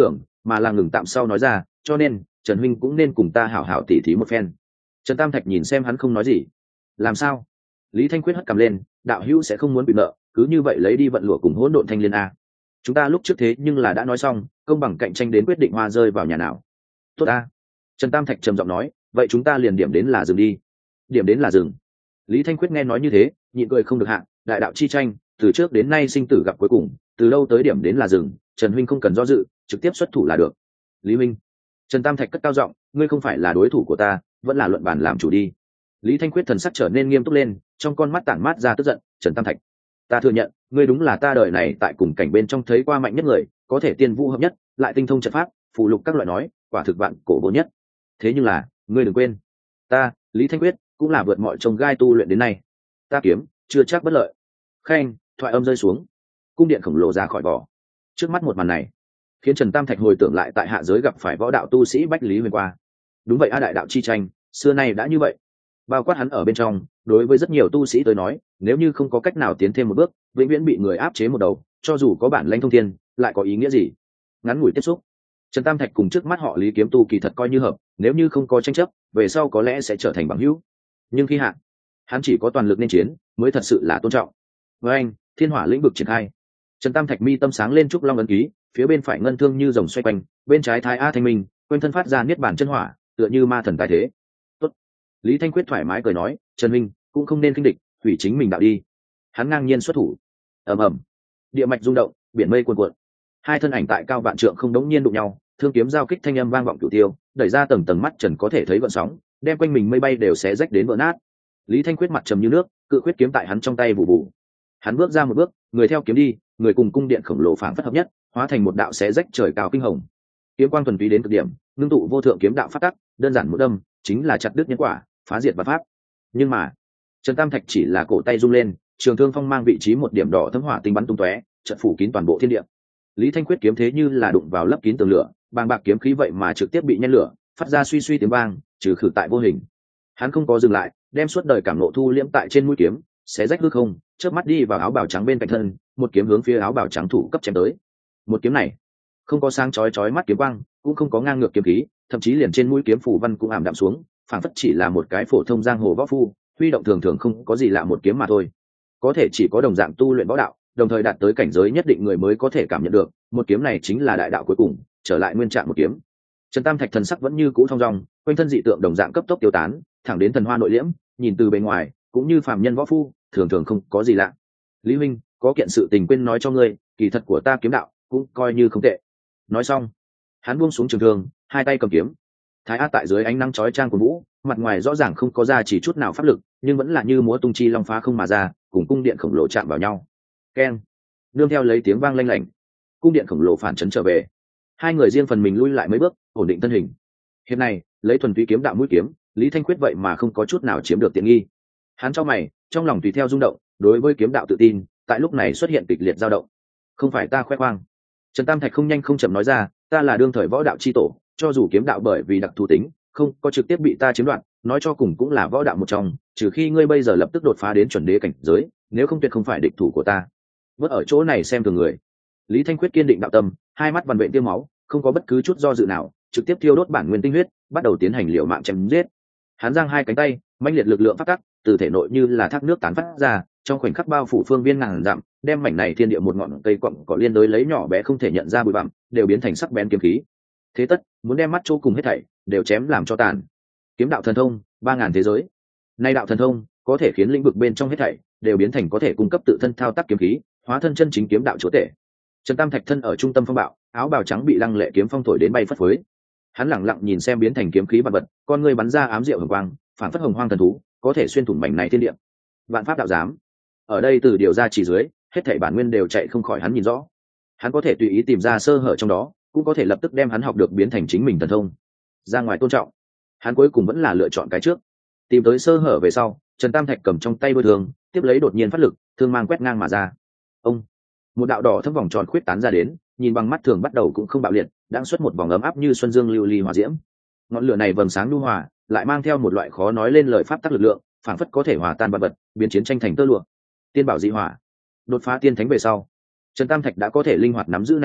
Speaker 1: mà là ngừng tạm sau nói ra, cho nên Trần huynh cũng nên cùng ta hảo hảo tỉ thí một phen. Trần Tam Thạch nhìn xem hắn không nói gì. Làm sao? Lý Thanh Quyết hất cằm lên, đạo hữu sẽ không muốn bị nợ, cứ như vậy lấy đi vận lụa cùng hỗn độn thanh liên a. Chúng ta lúc trước thế nhưng là đã nói xong, công bằng cạnh tranh đến quyết định hoa rơi vào nhà nào. Tốt a. Trần Tam Thạch trầm giọng nói, vậy chúng ta liền điểm đến là dừng đi. Điểm đến là dừng. Lý Thanh Quyết nghe nói như thế, nhịn cười không được hạ, đại đạo chi tranh, từ trước đến nay sinh tử gặp cuối cùng, từ lâu tới điểm đến là dừng, Trần huynh không cần do dự, trực tiếp xuất thủ là được. Lý huynh. Trần Tam Thạch cất cao giọng, ngươi không phải là đối thủ của ta, vẫn là luận bàn làm chủ đi. Lý Thanh Quyết thần sắc trở nên nghiêm túc lên, trong con mắt tản mát ra tức giận. Trần Tam Thạch, ta thừa nhận, ngươi đúng là ta đời này tại cùng cảnh bên trong thấy qua mạnh nhất người, có thể tiên vũ hợp nhất, lại tinh thông trận pháp, phù lục các loại nói, quả thực vạn cổ vô nhất. Thế nhưng là, ngươi đừng quên, ta, Lý Thanh Quyết, cũng là vượt mọi chông gai tu luyện đến nay. Ta kiếm, chưa chắc bất lợi. Khen, thoại âm rơi xuống, cung điện khổng lồ ra khỏi vỏ. Trước mắt một màn này, khiến Trần Tam Thạch hồi tưởng lại tại hạ giới gặp phải võ đạo tu sĩ Bách Lý Huyền qua. Đúng vậy a, đại đạo chi tranh, xưa nay đã như vậy. Bao quát hắn ở bên trong, đối với rất nhiều tu sĩ tới nói, nếu như không có cách nào tiến thêm một bước, vĩnh viễn bị người áp chế một đầu, cho dù có bản lãnh thông thiên, lại có ý nghĩa gì? Ngắn ngủi tiếp xúc, Trần Tam Thạch cùng trước mắt họ Lý kiếm tu kỳ thật coi như hợp, nếu như không có tranh chấp, về sau có lẽ sẽ trở thành bằng hữu. Nhưng khi hạn, hắn chỉ có toàn lực nên chiến, mới thật sự là tôn trọng. Với anh, thiên hỏa lĩnh vực triển khai. Trần Tam Thạch mi tâm sáng lên trúc long ấn ký, phía bên phải ngân thương như rồng xoay quanh, bên trái thái a thanh minh, quanh thân phát ra niết bản chân hỏa, tựa như ma thần tài thế. Tốt. Lý Thanh Quyết thoải mái cười nói, Trần minh cũng không nên khinh địch, hủy chính mình đạo đi. Hắn ngang nhiên xuất thủ. Ầm ầm, địa mạch rung động, biển mây cuồn cuộn. Hai thân ảnh tại cao vạn trượng không đống nhiên đụng nhau, thương kiếm giao kích thanh âm vang vọng cửu tiêu, đẩy ra tầng tầng mắt trần có thể thấy gợn sóng, đem quanh mình mây bay đều xé rách đến vỡ nát. Lý Thanh Quyết mặt trầm như nước, cự quyết kiếm tại hắn trong tay vụ vụ. Hắn bước ra một bước, người theo kiếm đi, người cùng cung điện khổng lồ phảng phất hợp nhất, hóa thành một đạo xé rách trời cao kinh hồng. Kiếm quang thuần túy đến cực điểm, ngưng tụ vô thượng kiếm đạo phát tắc, đơn giản một đâm, chính là chặt đứt nhân quả, phá diệt và pháp. Nhưng mà, Trần Tam Thạch chỉ là cổ tay rung lên, trường thương phong mang vị trí một điểm đỏ thấm hỏa tinh bắn tung tóe, chợt phủ kín toàn bộ thiên địa. Lý Thanh Quyết kiếm thế như là đụng vào lấp kín tường lửa, bàng bạc kiếm khí vậy mà trực tiếp bị nhen lửa, phát ra suy suy tiếng vang, trừ khử tại vô hình. Hắn không có dừng lại, đem suốt đời cảm nộ thu liễm tại trên mũi kiếm, xé rách hư không, chớp mắt đi vào áo bào trắng bên cạnh thân, một kiếm hướng phía áo bào trắng thủ cấp chém tới. Một kiếm này, không có sáng chói mắt kiếm quang, cũng không có ngang ngược kiếm khí, thậm chí liền trên mũi kiếm phủ văn cũng ảm đạm xuống, phản phất chỉ là một cái phổ thông giang hồ võ phu, huy động thường thường không có gì lạ một kiếm mà thôi. Có thể chỉ có đồng dạng tu luyện võ đạo, đồng thời đạt tới cảnh giới nhất định người mới có thể cảm nhận được, một kiếm này chính là đại đạo cuối cùng, trở lại nguyên trạng một kiếm. Trần Tam Thạch thần sắc vẫn như cũ thong dong, quanh thân dị tượng đồng dạng cấp tốc tiêu tán, thẳng đến thần hoa nội liễm, nhìn từ bề ngoài, cũng như phàm nhân võ phu, thường thường không có gì lạ. Lý huynh, có kiện sự tình quên nói cho ngươi, kỳ thật của ta kiếm đạo cũng coi như không tệ. Nói xong, hắn buông xuống trường thương, hai tay cầm kiếm. Thái A tại dưới ánh nắng chói chang của vũ, mặt ngoài rõ ràng không có ra chỉ chút nào pháp lực, nhưng vẫn là như múa tung chi long phá không mà ra, cùng cung điện khổng lồ chạm vào nhau. Keng, nương theo lấy tiếng vang lanh lảnh, cung điện khổng lồ phản chấn trở về. Hai người riêng phần mình lui lại mấy bước, ổn định thân hình. Hiện này, lấy thuần túy kiếm đạo mũi kiếm, Lý Thanh Quyết vậy mà không có chút nào chiếm được tiện nghi. Hắn cho mày, trong lòng tùy theo rung động, đối với kiếm đạo tự tin, tại lúc này xuất hiện kịch liệt dao động. Không phải ta khoe khoang. Trần Tam Thạch không nhanh không chậm nói ra, ta là đương thời võ đạo chi tổ, cho dù kiếm đạo bởi vì đặc thù tính, không có trực tiếp bị ta chiếm đoạt, nói cho cùng cũng là võ đạo một trong, trừ khi ngươi bây giờ lập tức đột phá đến chuẩn đế cảnh giới, nếu không tuyệt không phải địch thủ của ta. Vớt ở chỗ này xem thường người. Lý Thanh Quyết kiên định đạo tâm, hai mắt vằn vện tiêu máu, không có bất cứ chút do dự nào, trực tiếp thiêu đốt bản nguyên tinh huyết, bắt đầu tiến hành liều mạng chém giết. Hắn giang hai cánh tay, mãnh liệt lực lượng phát tắc, từ thể nội như là thác nước tán phát ra, trong khoảnh khắc bao phủ phương viên ngàn dặm, đem mảnh này thiên địa một ngọn cây quặng cỏ liên đối lấy nhỏ bé không thể nhận ra bụi bặm, đều biến thành sắc bén kiếm khí. Thế tất, muốn đem mắt chỗ cùng hết thảy, đều chém làm cho tàn. Kiếm đạo thần thông, 3000 thế giới. Nay đạo thần thông, có thể khiến lĩnh vực bên trong hết thảy đều biến thành có thể cung cấp tự thân thao tác kiếm khí, hóa thân chân chính kiếm đạo chúa tể. Trần Tam Thạch thân ở trung tâm phong bạo, áo bào trắng bị lăng lệ kiếm phong thổi đến bay phất phới. Hắn lẳng lặng nhìn xem biến thành kiếm khí vật vật, con người bắn ra ám diệu hồng quang, phản phất hồng hoang thần thú, có thể xuyên thủng mảnh này thiên địa. Vạn pháp đạo giám. Ở đây từ điều ra chỉ dưới, hết thảy bản nguyên đều chạy không khỏi hắn nhìn rõ. Hắn có thể tùy ý tìm ra sơ hở trong đó, cũng có thể lập tức đem hắn học được biến thành chính mình thần thông. Ra ngoài tôn trọng, hắn cuối cùng vẫn là lựa chọn cái trước. Tìm tới sơ hở về sau, Trần Tam Thạch cầm trong tay bôi thương, tiếp lấy đột nhiên phát lực, thương mang quét ngang mà ra. Ông, một đạo đỏ thấm vòng tròn khuyết tán ra đến, nhìn bằng mắt thường bắt đầu cũng không bạo liệt, đang xuất một vòng ấm áp như xuân dương lưu ly hỏa diễm. Ngọn lửa này vầng sáng nhu hòa, lại mang theo một loại khó nói lên lời pháp tắc lực lượng, phảng phất có thể hòa tan vật vật, biến chiến tranh thành tơ lụa. Tiên bảo dị hỏa. Đột phá tiên thánh về sau, Trần Tam Thạch đã có thể linh hoạt nắm giữ này lửa,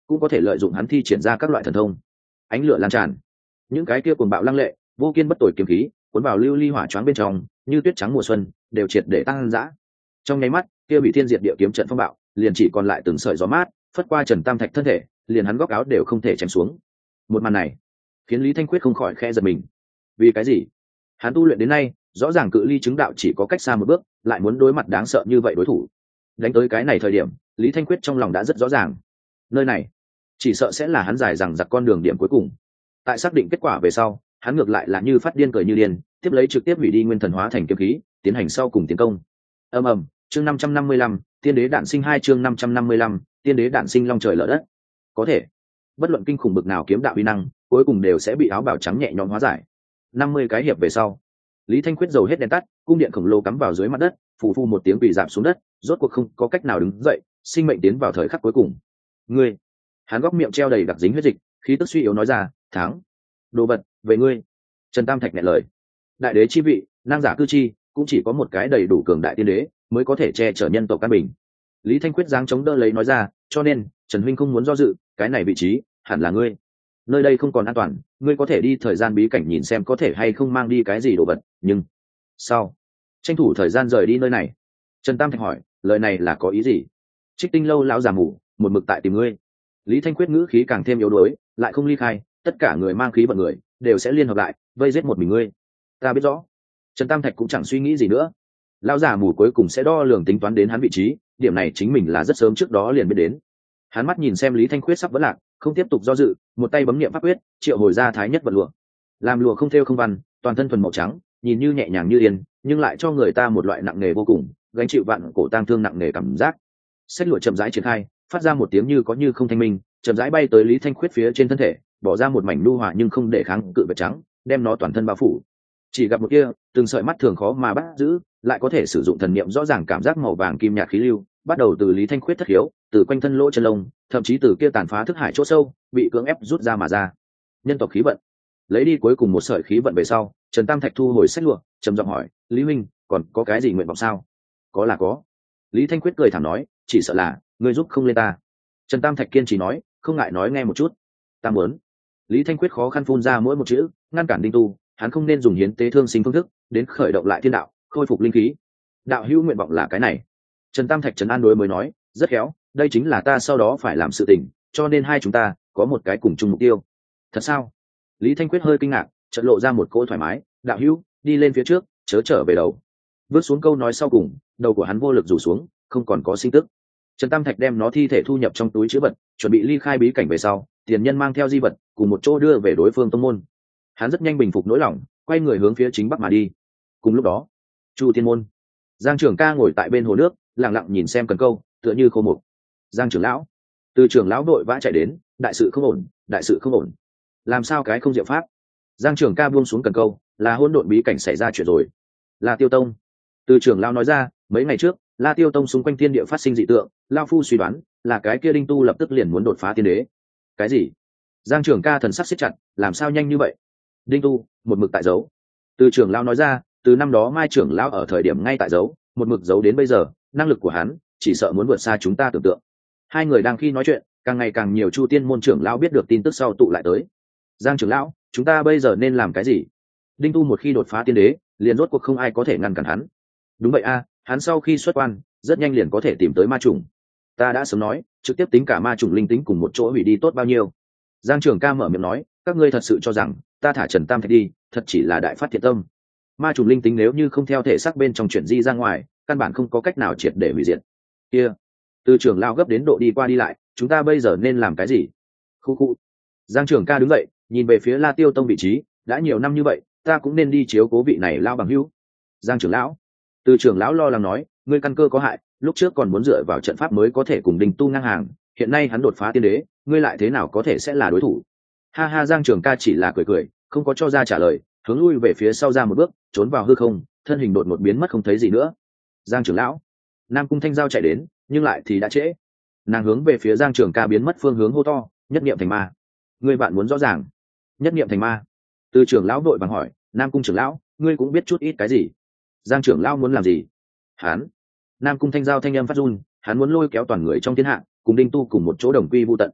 Speaker 1: cũng có thể lợi dụng hắn thi triển ra các loại thần thông. Ánh lửa lan tràn, những cái kia cuồng bạo lăng lệ vô kiên bất tồi kiếm khí cuốn vào lưu ly hỏa choáng bên trong, như tuyết trắng mùa xuân đều triệt để tăng dã. Trong nháy mắt kia bị thiên diệt địa kiếm trận phong bạo liền chỉ còn lại từng sợi gió mát phất qua Trần Tam Thạch thân thể, liền hắn góc áo đều không thể chém xuống. Một màn này khiến Lý Thanh Quyết không khỏi khe giật mình. Vì cái gì? Hắn tu luyện đến nay rõ ràng cự ly chứng đạo chỉ có cách xa một bước, lại muốn đối mặt đáng sợ như vậy đối thủ. Đánh tới cái này thời điểm, Lý Thanh Quyết trong lòng đã rất rõ ràng, nơi này chỉ sợ sẽ là hắn dài rằng giặc con đường điểm cuối cùng. Tại xác định kết quả về sau, hắn ngược lại là như phát điên cười như điên, tiếp lấy trực tiếp hủy đi nguyên thần hóa thành kiếm khí, tiến hành sau cùng tiến công. Ầm ầm, chương 555, tiên đế đản sinh 2 chương 555, tiên đế đản sinh long trời lở đất. Có thể, bất luận kinh khủng bực nào kiếm đạo uy năng, cuối cùng đều sẽ bị áo bào trắng nhẹ nhõm hóa giải. 50 cái hiệp về sau, Lý Thanh Quyết dầu hết đèn tắt, cung điện khổng lồ cắm vào dưới mặt đất, phù phù một tiếng quỳ rạp xuống đất, rốt cuộc không có cách nào đứng dậy, sinh mệnh tiến vào thời khắc cuối cùng. Ngươi, hắn góc miệng treo đầy đặc dính huyết dịch, khí tức suy yếu nói ra, thắng. Đồ vật, về ngươi. Trần Tam Thạch nhẹ lời. Đại đế chi vị, năng giả cư chi, cũng chỉ có một cái đầy đủ cường đại tiên đế mới có thể che chở nhân tộc căn bình. Lý Thanh Quyết giáng chống đỡ lấy nói ra, cho nên Trần huynh không muốn do dự, cái này vị trí hẳn là ngươi. Nơi đây không còn an toàn, ngươi có thể đi thời gian bí cảnh nhìn xem có thể hay không mang đi cái gì đồ vật, nhưng sao tranh thủ thời gian rời đi nơi này. Trần Tam Thạch hỏi, lời này là có ý gì? Trích Tinh lâu lão già mù một mực tại tìm ngươi. Lý Thanh Quyết ngữ khí càng thêm yếu đuối, lại không ly khai, tất cả người mang khí vận người đều sẽ liên hợp lại vây giết một mình ngươi. Ta biết rõ. Trần Tam Thạch cũng chẳng suy nghĩ gì nữa. Lão già mù cuối cùng sẽ đo lường tính toán đến hắn vị trí, điểm này chính mình là rất sớm trước đó liền biết đến. Hắn mắt nhìn xem Lý Thanh Quyết sắp vỡ lạc, không tiếp tục do dự, một tay bấm niệm pháp quyết, triệu hồi ra thái nhất vật lụa. Làm lụa không thêu không văn, toàn thân thuần màu trắng, nhìn như nhẹ nhàng như yên, nhưng lại cho người ta một loại nặng nề vô cùng, gánh chịu vạn cổ tang thương nặng nề cảm giác. Sách lụa chậm rãi triển khai, phát ra một tiếng như có như không thanh minh, chậm rãi bay tới Lý Thanh Quyết phía trên thân thể, bỏ ra một mảnh nhu hòa nhưng không để kháng cự vật trắng, đem nó toàn thân bao phủ. Chỉ gặp một kia, từng sợi mắt thường khó mà bắt giữ, lại có thể sử dụng thần niệm rõ ràng cảm giác màu vàng kim nhạt khí lưu, bắt đầu từ Lý Thanh Quyết thất hiếu, từ quanh thân lỗ chân lông, thậm chí từ kia tàn phá thức hải chỗ sâu, bị cưỡng ép rút ra mà ra. Nhân tộc khí vận. Lấy đi cuối cùng một sợi khí vận về sau, Trần Tam Thạch thu hồi sách lụa, trầm giọng hỏi, Lý huynh, còn có cái gì nguyện vọng sao? Có là có. Lý Thanh Quyết cười thẳng nói, chỉ sợ là ngươi giúp không lên ta. Trần Tam Thạch kiên trì nói, không ngại nói nghe một chút. Ta muốn. Lý Thanh Quyết khó khăn phun ra mỗi một chữ, ngăn cản Đinh Tu, hắn không nên dùng hiến tế thương sinh phương thức đến khởi động lại thiên đạo, khôi phục linh khí. Đạo hữu nguyện vọng là cái này. Trần Tam Thạch trấn an đối mới nói, rất khéo, đây chính là ta sau đó phải làm sự tình, cho nên hai chúng ta có một cái cùng chung mục tiêu. Thật sao? Lý Thanh Quyết hơi kinh ngạc, chợt lộ ra một cỗ thoải mái, đạo hữu, đi lên phía trước, chớ trở về đầu. Bước xuống câu nói sau cùng, đầu của hắn vô lực rủ xuống, không còn có sinh tức. Trần Tam Thạch đem nó thi thể thu nhập trong túi trữ vật, chuẩn bị ly khai bí cảnh về sau, tiền nhân mang theo di vật, cùng một chỗ đưa về đối phương tông môn. Hắn rất nhanh bình phục nỗi lòng, quay người hướng phía chính bắc mà đi. Cùng lúc đó, Chu Tiên môn, Giang trưởng ca ngồi tại bên hồ nước, lặng lặng nhìn xem cần câu, tựa như khô mục. Giang trưởng lão, từ trưởng lão đội vã chạy đến, đại sự không ổn, đại sự không ổn. Làm sao cái không diệu pháp? Giang trưởng ca buông xuống cần câu, là hỗn độn bí cảnh xảy ra chuyện rồi. Là Tiêu Tông. Từ trưởng lão nói ra, mấy ngày trước, La Tiêu Tông xung quanh thiên địa phát sinh dị tượng, lão phu suy đoán là cái kia Đinh Tu lập tức liền muốn đột phá tiên đế. Cái gì? Giang trưởng ca thần sắc siết chặt, làm sao nhanh như vậy? Đinh Tu một mực tại giấu. Từ trưởng lão nói ra, từ năm đó Mai trưởng lão ở thời điểm ngay tại giấu, một mực giấu đến bây giờ, năng lực của hắn chỉ sợ muốn vượt xa chúng ta tưởng tượng. Hai người đang khi nói chuyện, càng ngày càng nhiều Chu Tiên môn trưởng lão biết được tin tức sau tụ lại tới. Giang trưởng lão, chúng ta bây giờ nên làm cái gì? Đinh Tu một khi đột phá tiên đế, liền rốt cuộc không ai có thể ngăn cản hắn. Đúng vậy a, hắn sau khi xuất quan, rất nhanh liền có thể tìm tới ma trùng. Ta đã sớm nói, trực tiếp tính cả ma trùng linh tính cùng một chỗ hủy đi tốt bao nhiêu. Giang trưởng ca mở miệng nói, các ngươi thật sự cho rằng ta thả Trần Tam Thạch đi, thật chỉ là đại phát thiện tâm. Ma trùng linh tính nếu như không theo thể xác bên trong chuyển di ra ngoài, căn bản không có cách nào triệt để hủy diệt. Kia, từ trưởng lao gấp đến độ đi qua đi lại, chúng ta bây giờ nên làm cái gì? Khu khu. Giang trưởng ca đứng dậy, nhìn về phía La Tiêu Tông vị trí, đã nhiều năm như vậy, ta cũng nên đi chiếu cố vị này lao bằng hữu. Giang trưởng lão, từ trưởng lão lo lắng nói, ngươi căn cơ có hại, lúc trước còn muốn dựa vào trận pháp mới có thể cùng Đinh Tu ngang hàng, hiện nay hắn đột phá tiên đế, ngươi lại thế nào có thể sẽ là đối thủ? Ha ha, Giang trưởng ca chỉ là cười cười, không có cho ra trả lời, hướng lui về phía sau ra một bước, trốn vào hư không, thân hình đột ngột biến mất không thấy gì nữa. Giang trưởng lão, Nam Cung Thanh Giao chạy đến, nhưng lại thì đã trễ. Nàng hướng về phía Giang trưởng ca biến mất phương hướng hô to, nhất niệm thành ma. Ngươi bạn muốn rõ ràng. Nhất niệm thành ma. Từ trưởng lão đội bằng hỏi, Nam Cung trưởng lão, ngươi cũng biết chút ít cái gì? Giang trưởng lão muốn làm gì? Hắn. Nam Cung Thanh Giao thanh âm phát run, hắn muốn lôi kéo toàn người trong thiên hạ, cùng Đinh Tu cùng một chỗ đồng quy vu tận.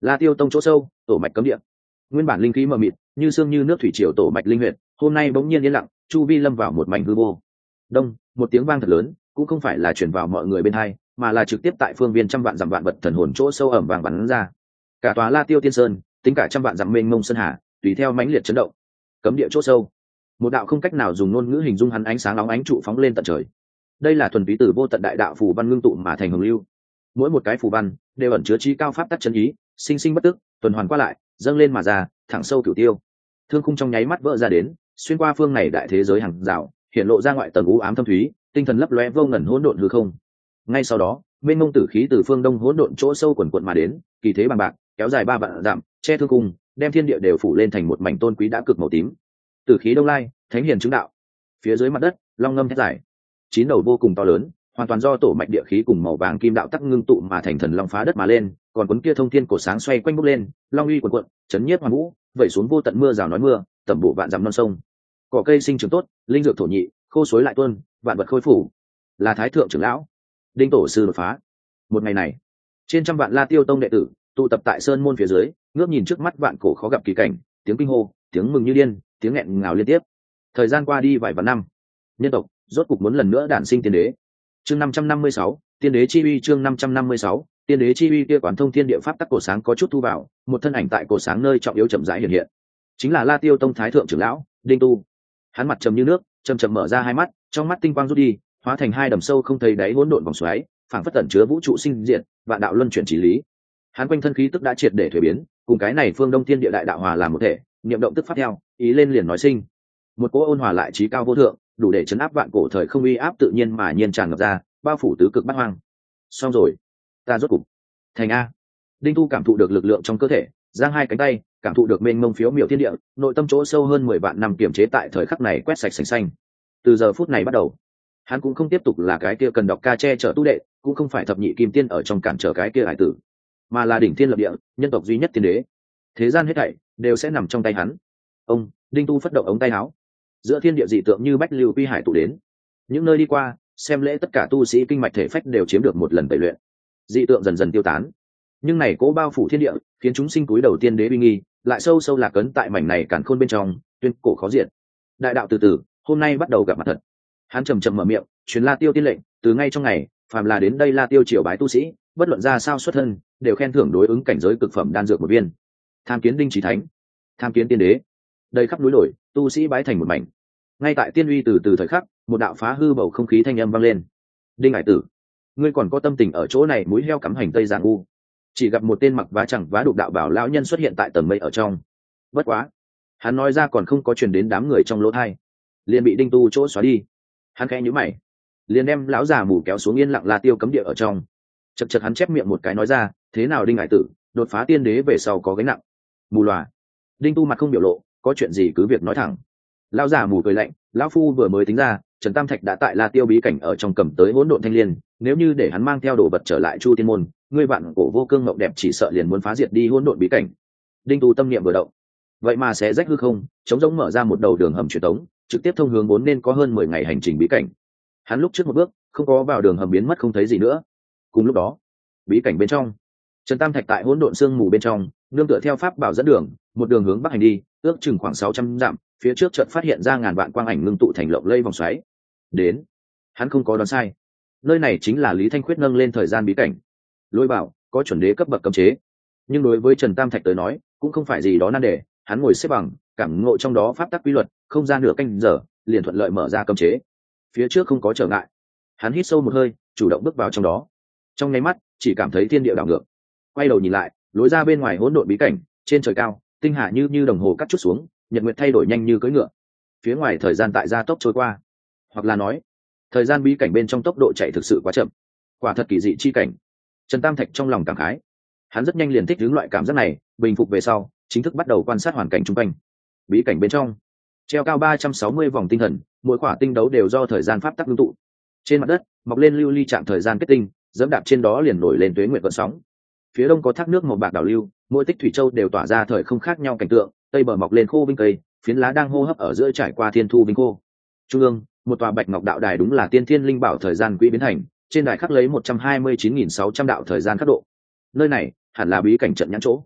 Speaker 1: La Tiêu Tông chỗ sâu, tổ mạch cấm địa. Nguyên bản linh khí mờ mịt, như sương như nước thủy triều tổ mạch linh huyệt, hôm nay bỗng nhiên yên lặng, chu vi lâm vào một mảnh hư vô. Đông, một tiếng vang thật lớn, cũng không phải là truyền vào mọi người bên hai, mà là trực tiếp tại phương viên trăm vạn dặm vạn vật thần hồn chỗ sâu ẩm vàng bắn ra. Cả tòa La Tiêu Tiên Sơn, tính cả trăm vạn dặm mênh mông sơn hà, tùy theo mãnh liệt chấn động. Cấm địa chỗ sâu, một đạo không cách nào dùng ngôn ngữ hình dung hắn ánh sáng nóng ánh trụ phóng lên tận trời. Đây là thuần túy từ vô tận đại đạo phù văn ngưng tụ mà thành hồng lưu. Mỗi một cái phù văn đều ẩn chứa trí cao pháp tắc chân ý, sinh sinh bất tức, tuần hoàn qua lại, dâng lên mà ra, thẳng sâu cửu tiêu. Thương khung trong nháy mắt vỡ ra đến, xuyên qua phương này đại thế giới hàng rào, hiện lộ ra ngoại tầng u ám thâm thúy, tinh thần lấp lóe vô ngần hỗn độn hư không. Ngay sau đó, mênh mông tử khí từ phương đông hỗn độn chỗ sâu quần quận mà đến, kỳ thế bằng bạc, kéo dài 3 vạn dặm, che thương cung, đem thiên địa đều phủ lên thành một mảnh tôn quý đã cực màu tím. Tử khí đông lai, thánh hiền chứng đạo. Phía dưới mặt đất, long ngâm thét dài. 9 đầu vô cùng to lớn, hoàn toàn do tổ mạch địa khí cùng màu vàng kim đạo tắc ngưng tụ mà thành thần long phá đất mà lên, còn cuốn kia thông thiên cổ sáng xoay quanh bốc lên, long uy cuồn cuộn, chấn nhiếp hoàn vũ, vẩy xuống vô tận mưa rào nói mưa, tẩm bổ vạn dặm non sông. Cỏ cây sinh trưởng tốt, linh dược thổ nhị, khô suối lại tuôn, vạn vật khôi phủ. Là thái thượng trưởng lão, đinh tổ sư đột phá. Một ngày này, trên trăm vạn La Tiêu Tông đệ tử tụ tập tại sơn môn phía dưới, ngước nhìn trước mắt vạn cổ khó gặp kỳ cảnh, tiếng kinh hô, tiếng mừng như điên, tiếng nghẹn ngào liên tiếp. Thời gian qua đi vài vạn năm, nhân tộc rốt cục muốn lần nữa đản sinh tiên đế. Chương 556, tiên đế chi uy. Chương 556, tiên đế chi uy. Kia quán thông thiên địa pháp tắc cổ sáng có chút thu vào, một thân ảnh tại cổ sáng nơi trọng yếu chậm rãi hiện hiện. Chính là La Tiêu Tông thái thượng trưởng lão Đinh Tu. Hắn mặt trầm như nước, chậm mở ra hai mắt, trong mắt tinh quang rút đi, hóa thành hai đầm sâu không thấy đáy hỗn độn vòng xoáy, phảng phất tẩn chứa vũ trụ sinh diệt, vạn đạo luân chuyển chỉ lý. Hắn quanh thân khí tức đã triệt để thuế biến, cùng cái này phương đông thiên địa đại đạo hòa làm một thể, niệm động tức phát theo, ý lên liền nói sinh. Một cỗ ôn hòa lại trí cao vô thượng, đủ để chấn áp vạn cổ thời không uy áp tự nhiên mà nhiên tràn ngập ra, bao phủ tứ cực bát hoang. Xong rồi, ta rốt cục thành a. Đinh Tu cảm thụ được lực lượng trong cơ thể, giang hai cánh tay, cảm thụ được mênh mông phiếu miểu thiên địa, nội tâm chỗ sâu hơn 10 vạn năm kiềm chế tại thời khắc này quét sạch sành xanh. Từ giờ phút này bắt đầu, hắn cũng không tiếp tục là cái kia cần đọc ca che chở tu đệ, cũng không phải thập nhị kim tiên ở trong cản trở cái kia hải tử, mà là đỉnh thiên lập địa, nhân tộc duy nhất tiên đế. Thế gian hết thảy đều sẽ nằm trong tay hắn. Ông Đinh Tu phất động ống tay áo, giữa thiên địa dị tượng như bách lưu quy hải tụ đến. Những nơi đi qua, xem lễ tất cả tu sĩ kinh mạch thể phách đều chiếm được một lần tẩy luyện, dị tượng dần dần tiêu tán. Nhưng này cố bao phủ thiên địa, khiến chúng sinh túi đầu tiên đế uy nghi, lại sâu sâu lạc ấn tại mảnh này càn khôn bên trong, tuyên cổ khó diệt. Đại đạo từ từ, hôm nay bắt đầu gặp mặt thật. Hắn trầm trầm mở miệng, truyền La Tiêu tiên lệnh, từ ngay trong ngày, phàm là đến đây La Tiêu triều bái tu sĩ, bất luận ra sao xuất thân, đều khen thưởng đối ứng cảnh giới cực phẩm đan dược một viên. Tham kiến Đinh Chí Thánh, tham kiến tiên đế. Đây khắp núi đồi, tu sĩ bái thành một mảnh. Ngay tại tiên uy từ từ thời khắc, một đạo phá hư bầu không khí thanh âm vang lên. Đinh Hải Tử, ngươi còn có tâm tình ở chỗ này mũi heo cắm hành tây giang u? Chỉ gặp một tên mặc vá chẳng vá đục đạo bảo lão nhân xuất hiện tại tầng mây ở trong. Bất quá, hắn nói ra còn không có truyền đến đám người trong lỗ thai, liền bị Đinh Tu chỗ xóa đi. Hắn khẽ nhíu mày, liền đem lão già mù kéo xuống yên lặng La Tiêu cấm địa ở trong. Chật chật hắn chép miệng một cái nói ra, thế nào Đinh Hải Tử, đột phá tiên đế về sau có gánh nặng? Mù lòa. Đinh Tu mặt không biểu lộ, có chuyện gì cứ việc nói thẳng. Lão già mù cười lạnh, lão phu vừa mới tính ra, Trần Tam Thạch đã tại La Tiêu bí cảnh ở trong cầm tới hỗn độn thanh liên, nếu như để hắn mang theo đồ vật trở lại Chu Tiên môn, ngươi vạn cổ vô cương ngọc đẹp chỉ sợ liền muốn phá diệt đi hỗn độn bí cảnh. Đinh Tu tâm niệm vừa động, vậy mà sẽ rách hư không, chống rỗng mở ra một đầu đường hầm truyền tống, trực tiếp thông hướng vốn nên có hơn 10 ngày hành trình bí cảnh. Hắn lúc trước một bước, không có vào đường hầm biến mất không thấy gì nữa. Cùng lúc đó, bí cảnh bên trong, Trần Tam Thạch tại hỗn độn sương mù bên trong, nương tựa theo pháp bảo dẫn đường, một đường hướng bắc hành đi, ước chừng khoảng 600 dặm, phía trước chợt phát hiện ra ngàn vạn quang ảnh ngưng tụ thành lộng lây vòng xoáy. Đến, hắn không có đoán sai. Nơi này chính là Lý Thanh Khuyết nâng lên thời gian bí cảnh. Lôi bảo có chuẩn đế cấp bậc cấm chế, nhưng đối với Trần Tam Thạch tới nói, cũng không phải gì đó nan đề, hắn ngồi xếp bằng, cảm ngộ trong đó pháp tắc quy luật, không gian nửa canh giờ, liền thuận lợi mở ra cấm chế. Phía trước không có trở ngại. Hắn hít sâu một hơi, chủ động bước vào trong đó. Trong nháy mắt, chỉ cảm thấy thiên địa đảo ngược. Quay đầu nhìn lại, lối ra bên ngoài hỗn độn bí cảnh, trên trời cao, tinh hà như đồng hồ cắt chút xuống, nhật nguyệt thay đổi nhanh như cưỡi ngựa. Phía ngoài thời gian tại gia tốc trôi qua, hoặc là nói, thời gian bí cảnh bên trong tốc độ chạy thực sự quá chậm. Quả thật kỳ dị chi cảnh. Trần Tam Thạch trong lòng cảm khái. Hắn rất nhanh liền thích ứng loại cảm giác này, bình phục về sau, chính thức bắt đầu quan sát hoàn cảnh xung quanh. Bí cảnh bên trong, treo cao 360 vòng tinh thần, mỗi quả tinh đấu đều do thời gian pháp tắc ngưng tụ. Trên mặt đất, mọc lên lưu ly trạng thời gian kết tinh, dẫm đạp trên đó liền nổi lên tuế nguyệt gợn sóng. Phía đông có thác nước màu bạc đảo lưu, mỗi tích thủy châu đều tỏa ra thời không khác nhau cảnh tượng, tây bờ mọc lên khô vinh cây, phiến lá đang hô hấp ở giữa trải qua thiên thu vinh khô. Trung ương, một tòa bạch ngọc đạo đài đúng là tiên thiên linh bảo thời gian quỹ biến thành, trên đài khắc lấy 129.600 đạo thời gian khắc độ. Nơi này hẳn là bí cảnh trận nhãn chỗ.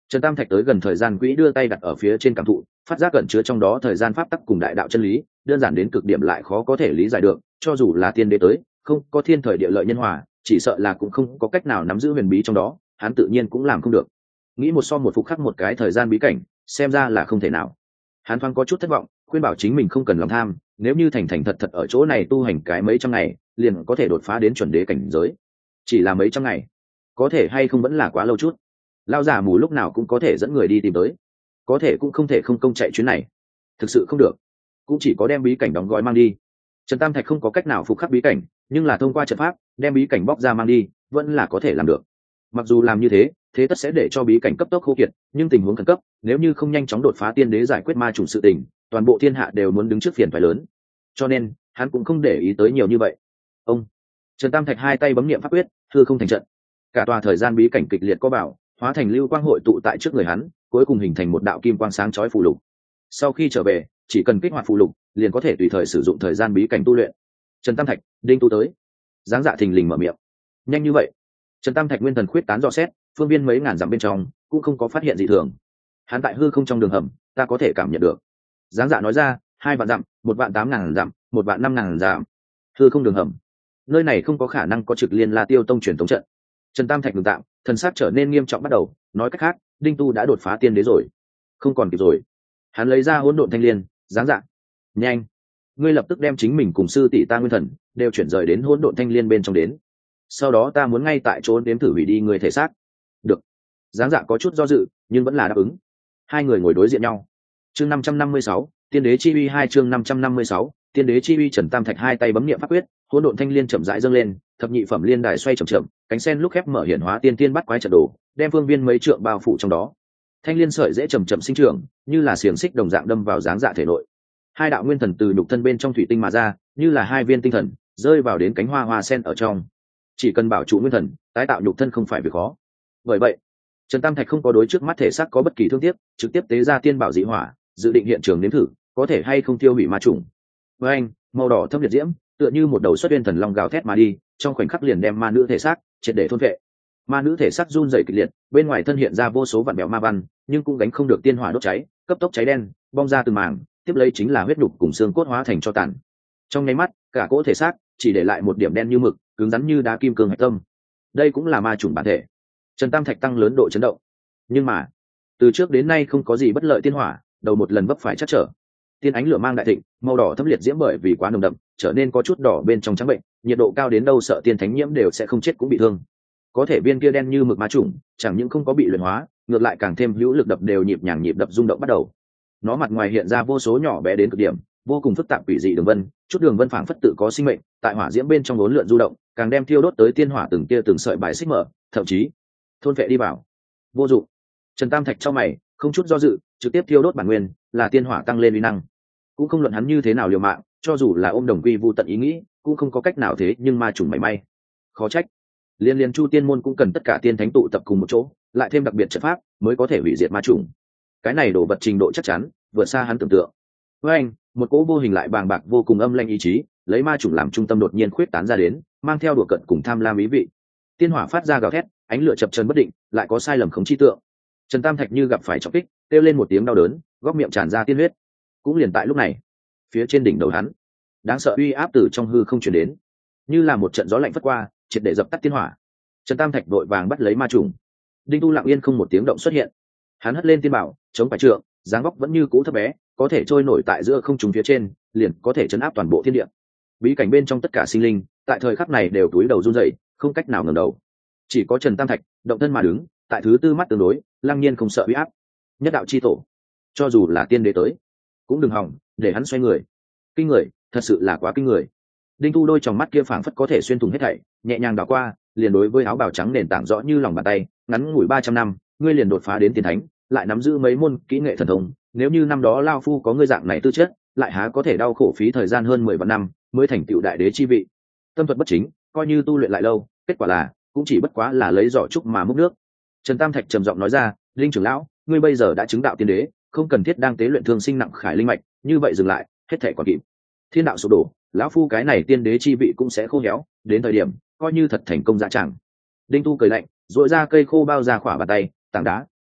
Speaker 1: Trần Tam Thạch tới gần thời gian quỹ, đưa tay đặt ở phía trên cảm thụ, phát giác cẩn chứa trong đó thời gian pháp tắc cùng đại đạo chân lý, đơn giản đến cực điểm lại khó có thể lý giải được, cho dù là tiên đế tới, không có thiên thời địa lợi nhân hòa, chỉ sợ là cũng không có cách nào nắm giữ huyền bí trong đó, hắn tự nhiên cũng làm không được. Nghĩ một so một phục khắc một cái thời gian bí cảnh, xem ra là không thể nào. Hắn thoáng có chút thất vọng, khuyên bảo chính mình không cần lòng tham, nếu như thành thành thật thật ở chỗ này tu hành cái mấy trăm ngày, liền có thể đột phá đến chuẩn đế cảnh giới. Chỉ là mấy trăm ngày, có thể hay không vẫn là quá lâu chút. Lao giả mù lúc nào cũng có thể dẫn người đi tìm tới, có thể cũng không thể không công chạy chuyến này, thực sự không được cũng chỉ có đem bí cảnh đóng gói mang đi. Trần Tam Thạch không có cách nào phục khắc bí cảnh, nhưng là thông qua trận pháp đem bí cảnh bóc ra mang đi vẫn là có thể làm được. Mặc dù làm như thế, thế tất sẽ để cho bí cảnh cấp tốc khô kiệt, nhưng tình huống khẩn cấp, nếu như không nhanh chóng đột phá tiên đế giải quyết ma chủng sự tình, toàn bộ thiên hạ đều muốn đứng trước phiền phải lớn, cho nên hắn cũng không để ý tới nhiều như vậy. Ông Trần Tam Thạch hai tay bấm niệm pháp quyết, hư không thành trận, cả tòa thời gian bí cảnh kịch liệt có bảo, hóa thành lưu quang hội tụ tại trước người hắn, cuối cùng hình thành một đạo kim quang sáng chói phù lục. Sau khi trở về, chỉ cần kích hoạt phù lục, liền có thể tùy thời sử dụng thời gian bí cảnh tu luyện. Trần Tam Thạch, Đinh Tu tới. Giáng Dạ thình lình mở miệng. Nhanh như vậy? Trần Tam Thạch nguyên thần khuyết tán dò xét, phương viên mấy ngàn dặm bên trong cũng không có phát hiện dị thường. Hắn tại hư không trong đường hầm, ta có thể cảm nhận được. Giáng Dạ nói ra, 2 vạn dặm, 1.800.000 dặm, 1.500.000 dặm. Hư không đường hầm. Nơi này không có khả năng có trực liên La Tiêu Tông truyền thống trận. Trần Tam Thạch ngừng tạm, thần sắc trở nên nghiêm trọng bắt đầu, nói cách khác, Đinh Tu đã đột phá tiên đế rồi. Không còn kịp rồi. Hắn lấy ra hỗn độn thanh liên, Giáng Dạ, nhanh, ngươi lập tức đem chính mình cùng sư tỷ ta nguyên thần đều chuyển rời đến hỗn độn thanh liên bên trong đến. Sau đó ta muốn ngay tại chỗ đếm thử hủy đi người thể xác. Được. Giáng Dạ có chút do dự, nhưng vẫn là đáp ứng. Hai người ngồi đối diện nhau. Chương 556, Tiên đế chi uy 2, chương 556, Tiên đế chi uy. Trần Tam Thạch hai tay bấm niệm pháp quyết, hỗn độn thanh liên chậm rãi dâng lên, thập nhị phẩm liên đài xoay chậm chậm, cánh sen lúc khép mở hiển hóa tiên tiên bắt quái trận đồ, đem phương viên mấy trượng bao phủ trong đó. Thanh liên sợi dễ chậm chậm sinh trưởng, như là xiềng xích đồng dạng đâm vào Giáng Dạ thể nội. Hai đạo nguyên thần từ nhục thân bên trong thủy tinh mà ra, như là hai viên tinh thần, rơi vào đến cánh hoa hoa sen ở trong. Chỉ cần bảo trụ nguyên thần, tái tạo nhục thân không phải việc khó. Bởi vậy, Trần Tam Thạch không có đối trước mắt thể xác có bất kỳ thương tiếc, trực tiếp tế ra tiên bảo dị hỏa, dự định hiện trường nếm thử, có thể hay không tiêu hủy ma trùng. Với anh, màu đỏ thâm liệt diễm, tựa như một đầu xuất uyên thần long gào thét mà đi, trong khoảnh khắc liền đem ma nữ thể xác triệt để thôn phệ. Ma nữ thể xác run rẩy kịch liệt, bên ngoài thân hiện ra vô số vạn bèo ma văn, nhưng cũng gánh không được tiên hỏa đốt cháy, cấp tốc cháy đen, bong ra từng mảng, tiếp lấy chính là huyết đục cùng xương cốt hóa thành cho tàn. Trong nháy mắt, cả cỗ thể xác chỉ để lại một điểm đen như mực, cứng rắn như đá kim cương hạch tâm. Đây cũng là ma chủng bản thể. Trần Tam Thạch tăng lớn độ chấn động. Nhưng mà, từ trước đến nay không có gì bất lợi tiên hỏa, đầu một lần vấp phải chắc trở. Tiên ánh lửa mang đại thịnh, màu đỏ thấm liệt diễm bởi vì quá nồng đậm, trở nên có chút đỏ bên trong trắng bệnh, nhiệt độ cao đến đâu sợ tiên thánh nhiễm đều sẽ không chết cũng bị thương. Có thể viên kia đen như mực ma chủng, chẳng những không có bị luyện hóa, ngược lại càng thêm hữu lực đập đều nhịp đập rung động bắt đầu. Nó mặt ngoài hiện ra vô số nhỏ bé đến cực điểm, vô cùng phức tạp quỷ dị đường vân, chút đường vân phảng phất tự có sinh mệnh, tại hỏa diễm bên trong uốn lượn du động, càng đem thiêu đốt tới tiên hỏa từng tia từng sợi bài xích mở, thậm chí thôn vệ đi vào. Vô dụng. Trần Tam Thạch trong mày, không chút do dự, trực tiếp thiêu đốt bản nguyên, là tiên hỏa tăng lên uy năng. Cũng không luận hắn như thế nào liều mạng, cho dù là ôm đồng quy vu tận ý nghĩ, cũng không có cách nào thế, nhưng ma trùng mảy may. Khó trách. Liên Chu tiên môn cũng cần tất cả tiên thánh tụ tập cùng một chỗ, lại thêm đặc biệt trận pháp, mới có thể hủy diệt ma trùng. Cái này đổ vật trình độ chắc chắn vượt xa hắn tưởng tượng. Với anh, một cỗ vô hình lại bàng bạc vô cùng âm lanh ý chí, lấy ma chủng làm trung tâm đột nhiên khuyết tán ra đến, mang theo đùa cận cùng tham lam ý vị. Tiên hỏa phát ra gào thét, ánh lửa chập chờn bất định, lại có sai lầm không chi tượng. Trần Tam Thạch như gặp phải trọng kích, kêu lên một tiếng đau đớn, góc miệng tràn ra tiên huyết. Cũng liền tại lúc này, phía trên đỉnh đầu hắn, đáng sợ uy áp từ trong hư không truyền đến, như là một trận gió lạnh phất qua, triệt để dập tắt tiên hỏa. Trần Tam Thạch vội vàng bắt lấy ma trùng. Đinh Tu lặng yên không một tiếng động xuất hiện. Hắn hất lên tiên bảo, chống phải trượng, dáng vóc vẫn như cũ thấp bé, có thể trôi nổi tại giữa không trung phía trên, liền có thể chấn áp toàn bộ thiên địa. Bí cảnh bên trong tất cả sinh linh, tại thời khắc này đều cúi đầu run rẩy, không cách nào ngẩng đầu. Chỉ có Trần Tam Thạch động thân mà đứng, tại thứ tư mắt tương đối, lăng nhiên không sợ uy áp. Nhất đạo chi tổ, cho dù là tiên đế tới, cũng đừng hòng để hắn xoay người. Kinh người, thật sự là quá kinh người. Đinh Tu đôi tròng mắt kia phảng phất có thể xuyên thủng hết thảy, nhẹ nhàng đảo qua, liền đối với áo bào trắng nền tảng rõ như lòng bàn tay, ngắn ngủi 300 năm, ngươi liền đột phá đến tiên thánh, lại nắm giữ mấy môn kỹ nghệ thần thông, nếu như năm đó lao phu có ngươi dạng này tư chất, lại há có thể đau khổ phí thời gian hơn 10 vạn năm mới thành tựu đại đế chi vị. Tâm thuật bất chính, coi như tu luyện lại lâu, kết quả là cũng chỉ bất quá là lấy giỏ trúc mà múc nước. Trần Tam Thạch trầm giọng nói ra, Linh trưởng lão, ngươi bây giờ đã chứng đạo tiên đế, không cần thiết đang tế luyện thương sinh nặng khải linh mạch, như vậy dừng lại, hết thể còn kịp. Thiên đạo sụp đổ, lão phu cái này tiên đế chi vị cũng sẽ khô héo, đến thời điểm coi như thật thành công dạ chẳng. Đinh Tu cười lạnh, duỗi ra cây khô bao ra khỏa bàn tay, tảng đá,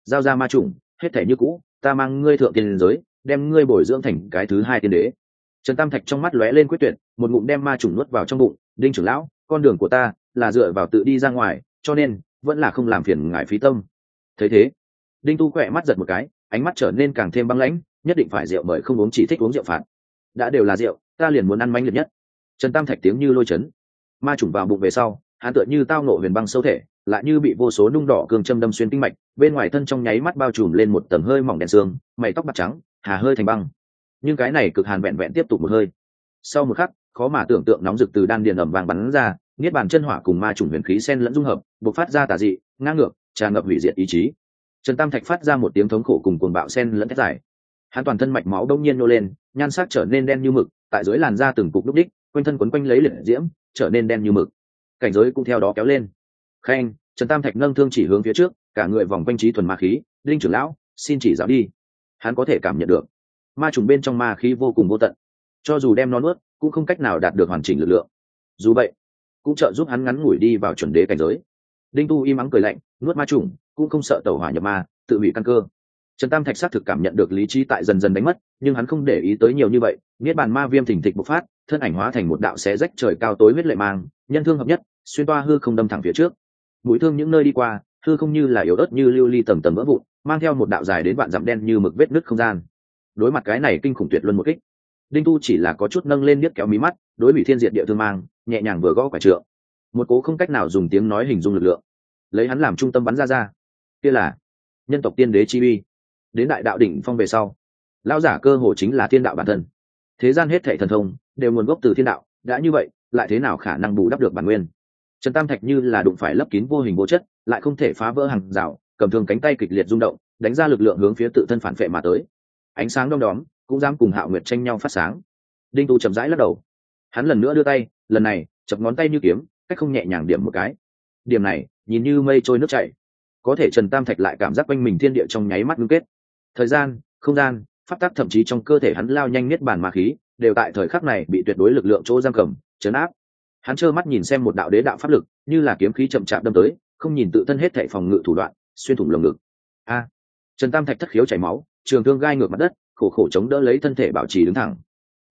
Speaker 1: giao ra ma chủng, hết thể như cũ, ta mang ngươi thượng tiên giới, đem ngươi bồi dưỡng thành cái thứ hai tiên đế. Trần Tam Thạch trong mắt lóe lên quyết tuyệt, một ngụm đem ma chủng nuốt vào trong bụng. Đinh trưởng lão, con đường của ta là dựa vào tự đi ra ngoài, cho nên vẫn là không làm phiền ngài phí tâm. Thấy thế, Đinh Tu quẹ mắt giật một cái, ánh mắt trở nên càng thêm băng lãnh, nhất định phải rượu mời không uống, chỉ thích uống rượu phạt. Đã đều là rượu, ta liền muốn ăn mãnh liệt nhất. Trần Tam Thạch tiếng như lôi chấn, ma chủng vào bụng về sau, hắn tựa như tao ngộ huyền băng sâu thể, lại như bị vô số nung đỏ cương châm đâm xuyên kinh mạch, bên ngoài thân trong nháy mắt bao trùm lên một tầng hơi mỏng đen xương, mày tóc bạc trắng, hà hơi thành băng. Nhưng cái này cực hàn vẹn vẹn tiếp tục một hơi. Sau một khắc, khó mà tưởng tượng nóng rực từ đan điền ẩm vàng bắn ra, niết bàn chân hỏa cùng ma chủng huyền khí xen lẫn dung hợp, bộc phát ra tà dị, ngang ngược, tràn ngập hủy diệt ý chí. Trần Tam Thạch phát ra một tiếng thống khổ cùng cuồng bạo xen lẫn thét dài. Hắn toàn thân mạch máu đông nhiên nô lên, nhan sắc trở nên đen như mực, tại dưới làn da từng cục đúc đích, quanh thân quấn quanh lấy liệt diễm, trở nên đen như mực. Cảnh giới cũng theo đó kéo lên. Khen, Trần Tam Thạch nâng thương chỉ hướng phía trước, cả người vòng quanh trí thuần ma khí. Linh trưởng lão, xin chỉ giáo đi. Hắn có thể cảm nhận được ma trùng bên trong ma khí vô cùng vô tận, cho dù đem nó nuốt cũng không cách nào đạt được hoàn chỉnh lực lượng. Dù vậy, cũng trợ giúp hắn ngắn ngủi đi vào chuẩn đế cảnh giới. Đinh Tu im ắng cười lạnh, nuốt ma trùng cũng không sợ tẩu hỏa nhập ma, tự hủy căn cơ. Trần Tam Thạch xác thực cảm nhận được lý trí tại dần dần đánh mất, nhưng hắn không để ý tới nhiều như vậy. Niết bàn ma viêm thình thịch bộc phát, thân ảnh hóa thành một đạo xé rách trời cao tối huyết lệ mang, nhân thương hợp nhất, xuyên toa hư không đâm thẳng phía trước. Mũi thương những nơi đi qua, hư không như là yếu ớt như lưu ly tầng tầng vỡ vụn, mang theo một đạo dài đến vạn dặm đen như mực vết nứt không gian. Đối mặt cái này kinh khủng tuyệt luân một kích, Đinh Tu chỉ là có chút nâng lên biết kéo mí mắt, đối bị thiên diệt địa thương mang, nhẹ nhàng vừa gõ quả trượng. Một cố không cách nào dùng tiếng nói hình dung lực lượng, lấy hắn làm trung tâm bắn ra. Kia là nhân tộc tiên đế chi uy. Đến đại đạo đỉnh phong về sau, lão giả cơ hồ chính là thiên đạo bản thân. Thế gian hết thảy thần thông đều nguồn gốc từ thiên đạo, đã như vậy, lại thế nào khả năng bù đắp được bản nguyên. Trần Tam Thạch như là đụng phải lấp kín vô hình vô chất, lại không thể phá vỡ hàng rào, cầm thương cánh tay kịch liệt rung động, đánh ra lực lượng hướng phía tự thân phản phệ mà tới. Ánh sáng đom đóm cũng dám cùng Hạo Nguyệt tranh nhau phát sáng. Đinh Tu chậm rãi lắc đầu, hắn lần nữa đưa tay, lần này chập ngón tay như kiếm, cách không nhẹ nhàng điểm một cái. Điểm này nhìn như mây trôi nước chảy, có thể Trần Tam Thạch lại cảm giác quanh mình thiên địa trong nháy mắt ngưng kết. Thời gian, không gian, pháp tắc, thậm chí trong cơ thể hắn lao nhanh niết bàn ma khí, đều tại thời khắc này bị tuyệt đối lực lượng chỗ giam cầm, trấn áp. Hắn trơ mắt nhìn xem một đạo đế đạo pháp lực, như là kiếm khí chậm chạp đâm tới, không nhìn tự thân hết thảy phòng ngự thủ đoạn, xuyên thủng lồng ngực. A! Trần Tam Thạch thất khiếu chảy máu, trường thương gai ngược mặt đất, khổ khổ chống đỡ lấy thân thể bảo trì đứng thẳng.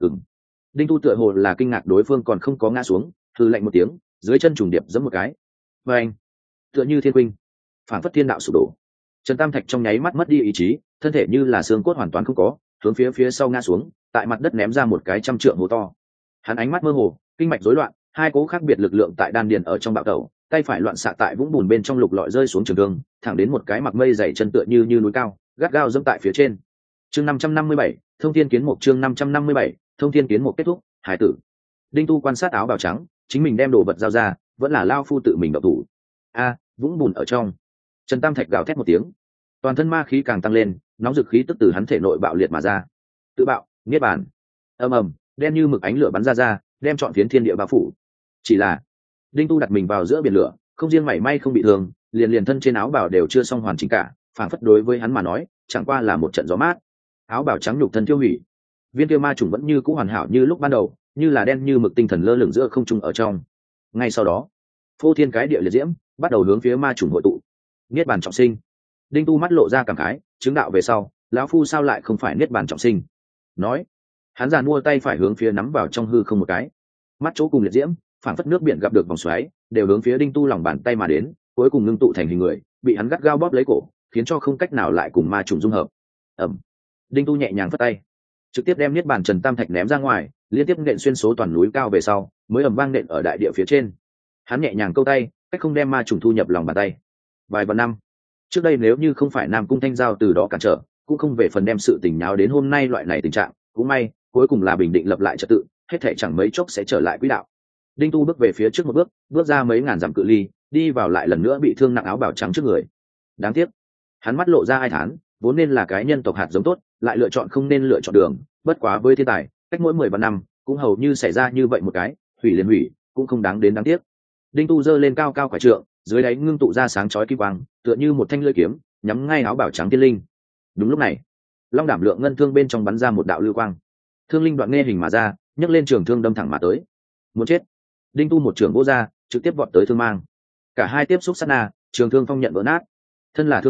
Speaker 1: Đinh Tu tựa hồ là kinh ngạc đối phương còn không có ngã xuống, hừ lạnh một tiếng, dưới chân trùng điệp giẫm một cái. Và anh, tựa như thiên quynh, phản phất thiên đạo sụp đổ. Trần Tam Thạch trong nháy mắt mất đi ý chí, thân thể như là xương cốt hoàn toàn không có, hướng phía sau ngã xuống, tại mặt đất ném ra một cái 100 trượng hố to. Hắn ánh mắt mơ hồ, kinh mạch rối loạn, hai cố khác biệt lực lượng tại đan điền ở trong bạo tẩu, tay phải loạn xạ tại vũng bùn bên trong lục lọi rơi xuống trường thương, thẳng đến một cái mặc mây dày chân tựa như núi cao, gắt gao dẫm tại phía trên. Chương 557, Thông Thiên Kiến Mục. Chương 557, Thông Thiên Kiến Mục kết thúc. Hải tử. Đinh Tu quan sát áo bào trắng, chính mình đem đồ vật giao ra, vẫn là lao phu tự mình động thủ. A, vũng bùn ở trong. Trần Tam Thạch gào thét một tiếng, toàn thân ma khí càng tăng lên, nóng dực khí tức từ hắn thể nội bạo liệt mà ra. Tự bạo, niết bàn. Ầm ầm, đen như mực ánh lửa bắn ra, đem trọn phiến thiên địa bao phủ. Chỉ là Đinh Tu đặt mình vào giữa biển lửa, không riêng mảy may không bị thương, liền thân trên áo bào đều chưa xong hoàn chỉnh cả, phản phất đối với hắn mà nói, chẳng qua là một trận gió mát. Áo bào trắng nhục thân tiêu hủy, viên kia ma trùng vẫn như cũ hoàn hảo như lúc ban đầu, như là đen như mực tinh thần lơ lửng giữa không trung ở trong. Ngay sau đó, phô thiên cái địa liệt diễm bắt đầu hướng phía ma trùng hội tụ. Niết bàn trọng sinh. Đinh Tu mắt lộ ra cảm khái, chứng đạo về sau, lão phu sao lại không phải niết bàn trọng sinh? Nói, hắn giàn mua tay phải hướng phía nắm vào trong hư không một cái. Mắt chỗ cùng liệt diễm, phảng phất nước biển gặp được vòng xoáy, đều hướng phía Đinh Tu lòng bàn tay mà đến, cuối cùng ngưng tụ thành hình người, bị hắn gắt gao bóp lấy cổ, khiến cho không cách nào lại cùng ma trùng dung hợp. Ầm. Đinh Tu nhẹ nhàng phất tay, trực tiếp đem niết bàn Trần Tam Thạch ném ra ngoài, liên tiếp nện xuyên số toàn núi cao về sau, mới ầm vang nện ở đại địa phía trên. Hắn nhẹ nhàng câu tay, cách không đem ma trùng thu nhập lòng bàn tay. Vài vạn năm trước đây, nếu như không phải Nam Cung Thanh Giao từ đó cản trở, cũng không về phần đem sự tình nháo đến hôm nay loại này tình trạng. Cũng may, cuối cùng là bình định lập lại trật tự, hết thảy chẳng mấy chốc sẽ trở lại quỹ đạo. Đinh Tu bước về phía trước một bước, bước ra mấy ngàn dặm cự ly, đi vào lại lần nữa bị thương nặng áo bào trắng trước người. Đáng tiếc, hắn mắt lộ ra ai thán, vốn nên là cái nhân tộc hạt giống tốt, lại lựa chọn không nên lựa chọn đường. Bất quá với thiên tài, cách mỗi 10 vạn năm cũng hầu như xảy ra như vậy một cái, hủy liền hủy, cũng không đáng đến đáng tiếc. Đinh Tu giơ lên cao cao quả trượng, dưới đáy ngưng tụ ra sáng chói kim quang, tựa như một thanh lưỡi kiếm, nhắm ngay áo bào trắng tiên linh. Đúng lúc này, long đảm lượng ngân thương bên trong bắn ra một đạo lưu quang, thương linh đoạn nghe hình mà ra, nhấc lên trường thương đâm thẳng mà tới. Muốn chết! Đinh Tu một trường vỗ ra, trực tiếp vọt tới thương mang. Cả hai tiếp xúc sát na, trường thương phong nhận vỡ nát. Thân là thương linh,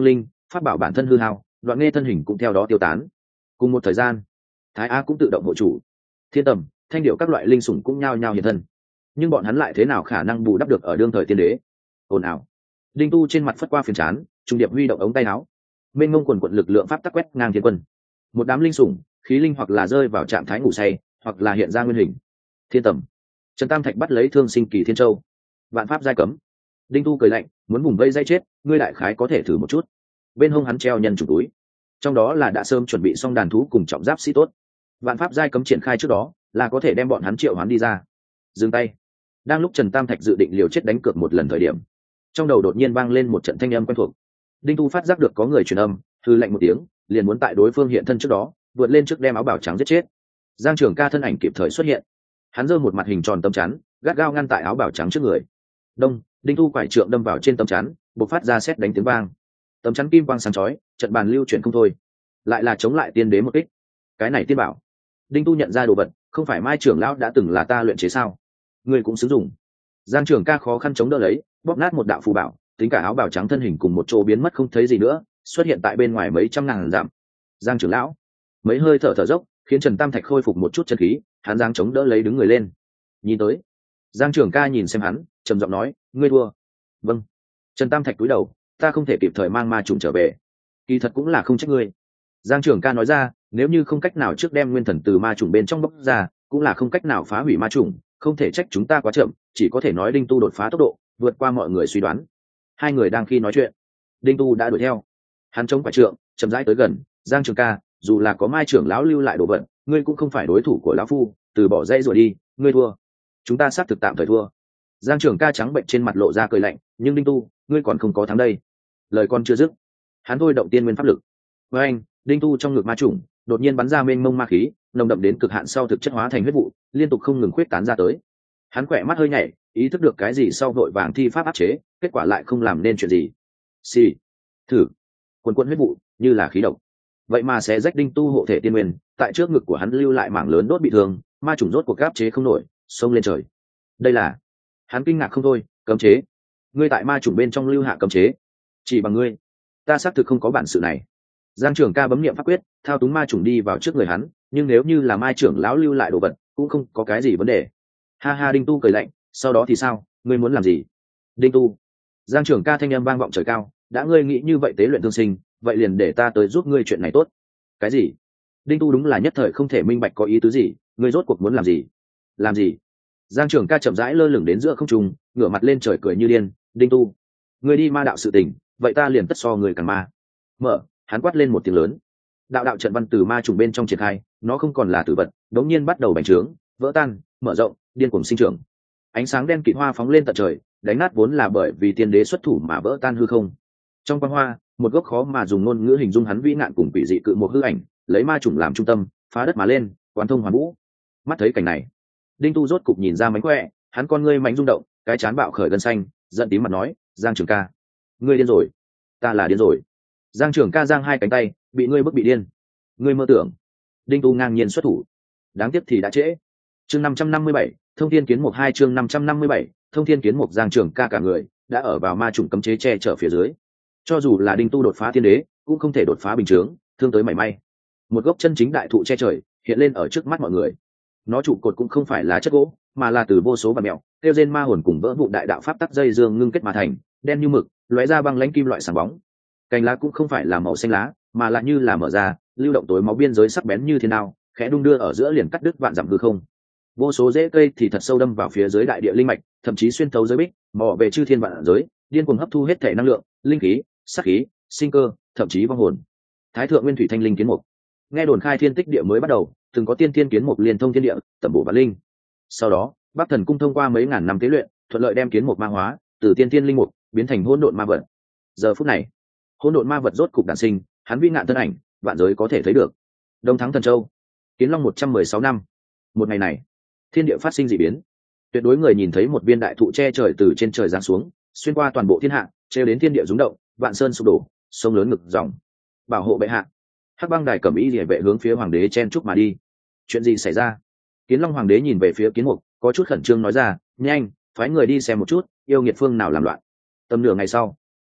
Speaker 1: pháp bảo bản thân hư hao, Đoạn Nghe thân hình cũng theo đó tiêu tán. Cùng một thời gian, Thái Á cũng tự động hộ chủ, Thiên Tầm, Thanh Điệu các loại linh sủng cũng nhao nhao hiện thân. Nhưng bọn hắn lại thế nào khả năng bù đắp được ở đương thời tiên đế? Ồn ào. Đinh Tu trên mặt phất qua phiền chán, trung điệp huy động ống tay áo, mênh mông quần quận lực lượng pháp tắc quét ngang thiên quân. Một đám linh sủng, khí linh hoặc là rơi vào trạng thái ngủ say, hoặc là hiện ra nguyên hình. Thiên Tầm, Trần Tam Thạch bắt lấy Thương Sinh Kỳ Thiên Châu. Vạn pháp giai cấm. Đinh Tu cười lạnh, muốn vùng vây dây chết, ngươi đại khái có thể thử một chút. Bên hông hắn treo nhân chủ túi, trong đó là đã sớm chuẩn bị xong đàn thú cùng trọng giáp sĩ tốt. Vạn pháp giai cấm triển khai trước đó, là có thể đem bọn hắn triệu hoán đi ra. Dừng tay. Đang lúc Trần Tam Thạch dự định liều chết đánh cược một lần thời điểm, trong đầu đột nhiên vang lên một trận thanh âm quen thuộc. Đinh Tu phát giác được có người truyền âm, hư lạnh một tiếng, liền muốn tại đối phương hiện thân trước đó vượt lên trước đem áo bào trắng giết chết. Giang Trường Ca thân ảnh kịp thời xuất hiện, hắn giơ một mặt hình tròn tấm chắn, gắt gao ngăn tại áo bào trắng trước người. Đông, Đinh Tu quải trượng đâm vào trên tấm chắn, bộc phát ra sét đánh tiếng vang. Tấm chắn kim quang sáng chói, trận bàn lưu chuyển không thôi. Lại là chống lại tiên đế một kích. Cái này tiên bảo. Đinh Tu nhận ra đồ vật, không phải Mai trưởng lão đã từng là ta luyện chế sao? Ngươi cũng sử dụng. Giang Trường Ca khó khăn chống đỡ lấy, bóp nát một đạo phù bảo, tính cả áo bào trắng thân hình cùng một chỗ biến mất không thấy gì nữa, xuất hiện tại bên ngoài mấy trăm ngàn dặm. Giang trưởng lão, mấy hơi thở thở dốc, khiến Trần Tam Thạch khôi phục một chút chân khí, hắn giang chống đỡ lấy đứng người lên. Nhìn tới, Giang Trường Ca nhìn xem hắn, trầm giọng nói, ngươi thua. Vâng. Trần Tam Thạch cúi đầu, ta không thể kịp thời mang ma trùng trở về. Kỳ thật cũng là không trách ngươi. Giang Trường Ca nói ra, nếu như không cách nào trước đem nguyên thần từ ma trùng bên trong bóc ra, cũng là không cách nào phá hủy ma trùng, không thể trách chúng ta quá chậm, chỉ có thể nói Đinh Tu đột phá tốc độ vượt qua mọi người suy đoán. Hai người đang khi nói chuyện, Đinh Tu đã đuổi theo. Hắn chống quả trượng, chậm rãi tới gần. Giang Trường Ca, dù là có Mai trưởng lão lưu lại đồ vật, ngươi cũng không phải đối thủ của lão phu, từ bỏ dây rồi đi, ngươi thua. Chúng ta xác thực tạm thời thua. Giang Trường Ca trắng bệnh trên mặt lộ ra cười lạnh, nhưng Đinh Tu, ngươi còn không có thắng đây. Lời con chưa dứt, hắn thôi động tiên nguyên pháp lực. Với anh, Đinh Tu trong ngực ma trùng đột nhiên bắn ra mênh mông ma khí, nồng đậm đến cực hạn sau thực chất hóa thành huyết vụ, liên tục không ngừng khuyết tán ra tới. Hắn khỏe mắt hơi nhảy, ý thức được cái gì sau vội vàng thi pháp áp chế, kết quả lại không làm nên chuyện gì. Xì, thử, quần quần huyết vụ như là khí độc, vậy mà sẽ rách Đinh Tu hộ thể tiên nguyên, tại trước ngực của hắn lưu lại mảng lớn đốt bị thương, ma trùng rốt cuộc áp chế không nổi, xông lên trời. Đây là, hắn kinh ngạc không thôi, cấm chế. Ngươi tại ma trùng bên trong lưu hạ cấm chế, chỉ bằng ngươi, ta xác thực không có bản sự này. Giang Trường Ca bấm niệm pháp quyết, thao túng ma trùng đi vào trước người hắn, nhưng nếu như là Mai trưởng lão lưu lại đồ vật, cũng không có cái gì vấn đề. Ha ha, Đinh Tu cười lạnh, sau đó thì sao, ngươi muốn làm gì? Đinh Tu. Giang Trường Ca thanh âm vang vọng trời cao, đã ngươi nghĩ như vậy tế luyện thương sinh, vậy liền để ta tới giúp ngươi chuyện này tốt. Cái gì? Đinh Tu đúng là nhất thời không thể minh bạch có ý tứ gì, ngươi rốt cuộc muốn làm gì? Làm gì? Giang Trường Ca chậm rãi lơ lửng đến giữa không trung, ngửa mặt lên trời cười như điên, Đinh Tu, ngươi đi ma đạo sự tình, vậy ta liền tất so người càng ma. Mở, hắn quát lên một tiếng lớn. Đạo đạo trận văn từ ma trùng bên trong triển khai, nó không còn là tử vật, đống nhiên bắt đầu bành trướng, vỡ tan, mở rộng, điên cuồng sinh trưởng. Ánh sáng đen kịt hoa phóng lên tận trời, đánh nát vốn là bởi vì tiên đế xuất thủ mà vỡ tan hư không. Trong quang hoa, một gốc khó mà dùng ngôn ngữ hình dung hắn vĩ nạn cùng quỷ dị cự một hư ảnh, lấy ma trùng làm trung tâm, phá đất mà lên, quán thông hoàn vũ. Mắt thấy cảnh này, Đinh Tu rốt cục nhìn ra mánh khỏe, hắn con ngươi mánh rung động, cái chán bạo khởi gân xanh, giận tím mặt nói, Giang Trường Ca, ngươi điên rồi. Ta là điên rồi. Giang Trường Ca giang hai cánh tay, bị ngươi bức bị điên. Ngươi mơ tưởng. Đinh Tu ngang nhiên xuất thủ. Đáng tiếc thì đã trễ. Chương 557, Thông Thiên Kiến Mục 2 chương 557, Thông Thiên Kiến Mục. Giang Trường Ca cả người đã ở vào ma trùng cấm chế che chở phía dưới. Cho dù là Đinh Tu đột phá thiên đế, cũng không thể đột phá bình chướng, thương tới mảy may. Một gốc chân chính đại thụ che trời hiện lên ở trước mắt mọi người. Nó trụ cột cũng không phải là chất gỗ, mà là từ vô số vật mèo, kêu rên ma hồn cùng vỡ vụn đại đạo pháp tắc dây dương ngưng kết mà thành, đen như mực, lóe ra băng lãnh kim loại sáng bóng. Cành lá cũng không phải là màu xanh lá, mà là như là mở ra, lưu động tối máu biên giới sắc bén như thế nào, khẽ đung đưa ở giữa liền cắt đứt vạn dặm hư không. Vô số rễ cây thì thật sâu đâm vào phía dưới đại địa linh mạch, thậm chí xuyên thấu giới bích, mò về chư thiên vạn giới, điên cuồng hấp thu hết thể năng lượng, linh khí, sắc khí, sinh cơ, thậm chí vong hồn. Thái thượng nguyên thủy thanh linh kiến mục. Nghe đồn khai thiên tích địa mới bắt đầu, từng có tiên thiên kiến mục liên thông thiên địa, tẩm bổ vạn linh. Sau đó, Bắc Thần cung thông qua mấy ngàn năm tế luyện, thuận lợi đem kiến mục ma hóa, từ tiên thiên linh mục biến thành hỗn độn ma vật. Giờ phút này, hỗn độn ma vật rốt cục đản sinh, hắn vĩ ngạn thân ảnh, vạn giới có thể thấy được. Đông thắng thần châu, Kiến Long 116 năm. Một ngày này, thiên địa phát sinh dị biến. Tuyệt đối người nhìn thấy một viên đại thụ che trời từ trên trời giáng xuống, xuyên qua toàn bộ thiên hạ, treo đến thiên địa rung động, vạn sơn sụp đổ, sông lớn ngực dòng. Bảo hộ bệ hạ. Hắc Băng Đài cầm ý liễu vệ hướng phía hoàng đế chen chúc mà đi. Chuyện gì xảy ra? Kiến Long hoàng đế nhìn về phía Kiến Mục, có chút khẩn trương nói ra, nhanh, phái người đi xem một chút, yêu nghiệt phương nào làm loạn. Tầm nửa ngày sau,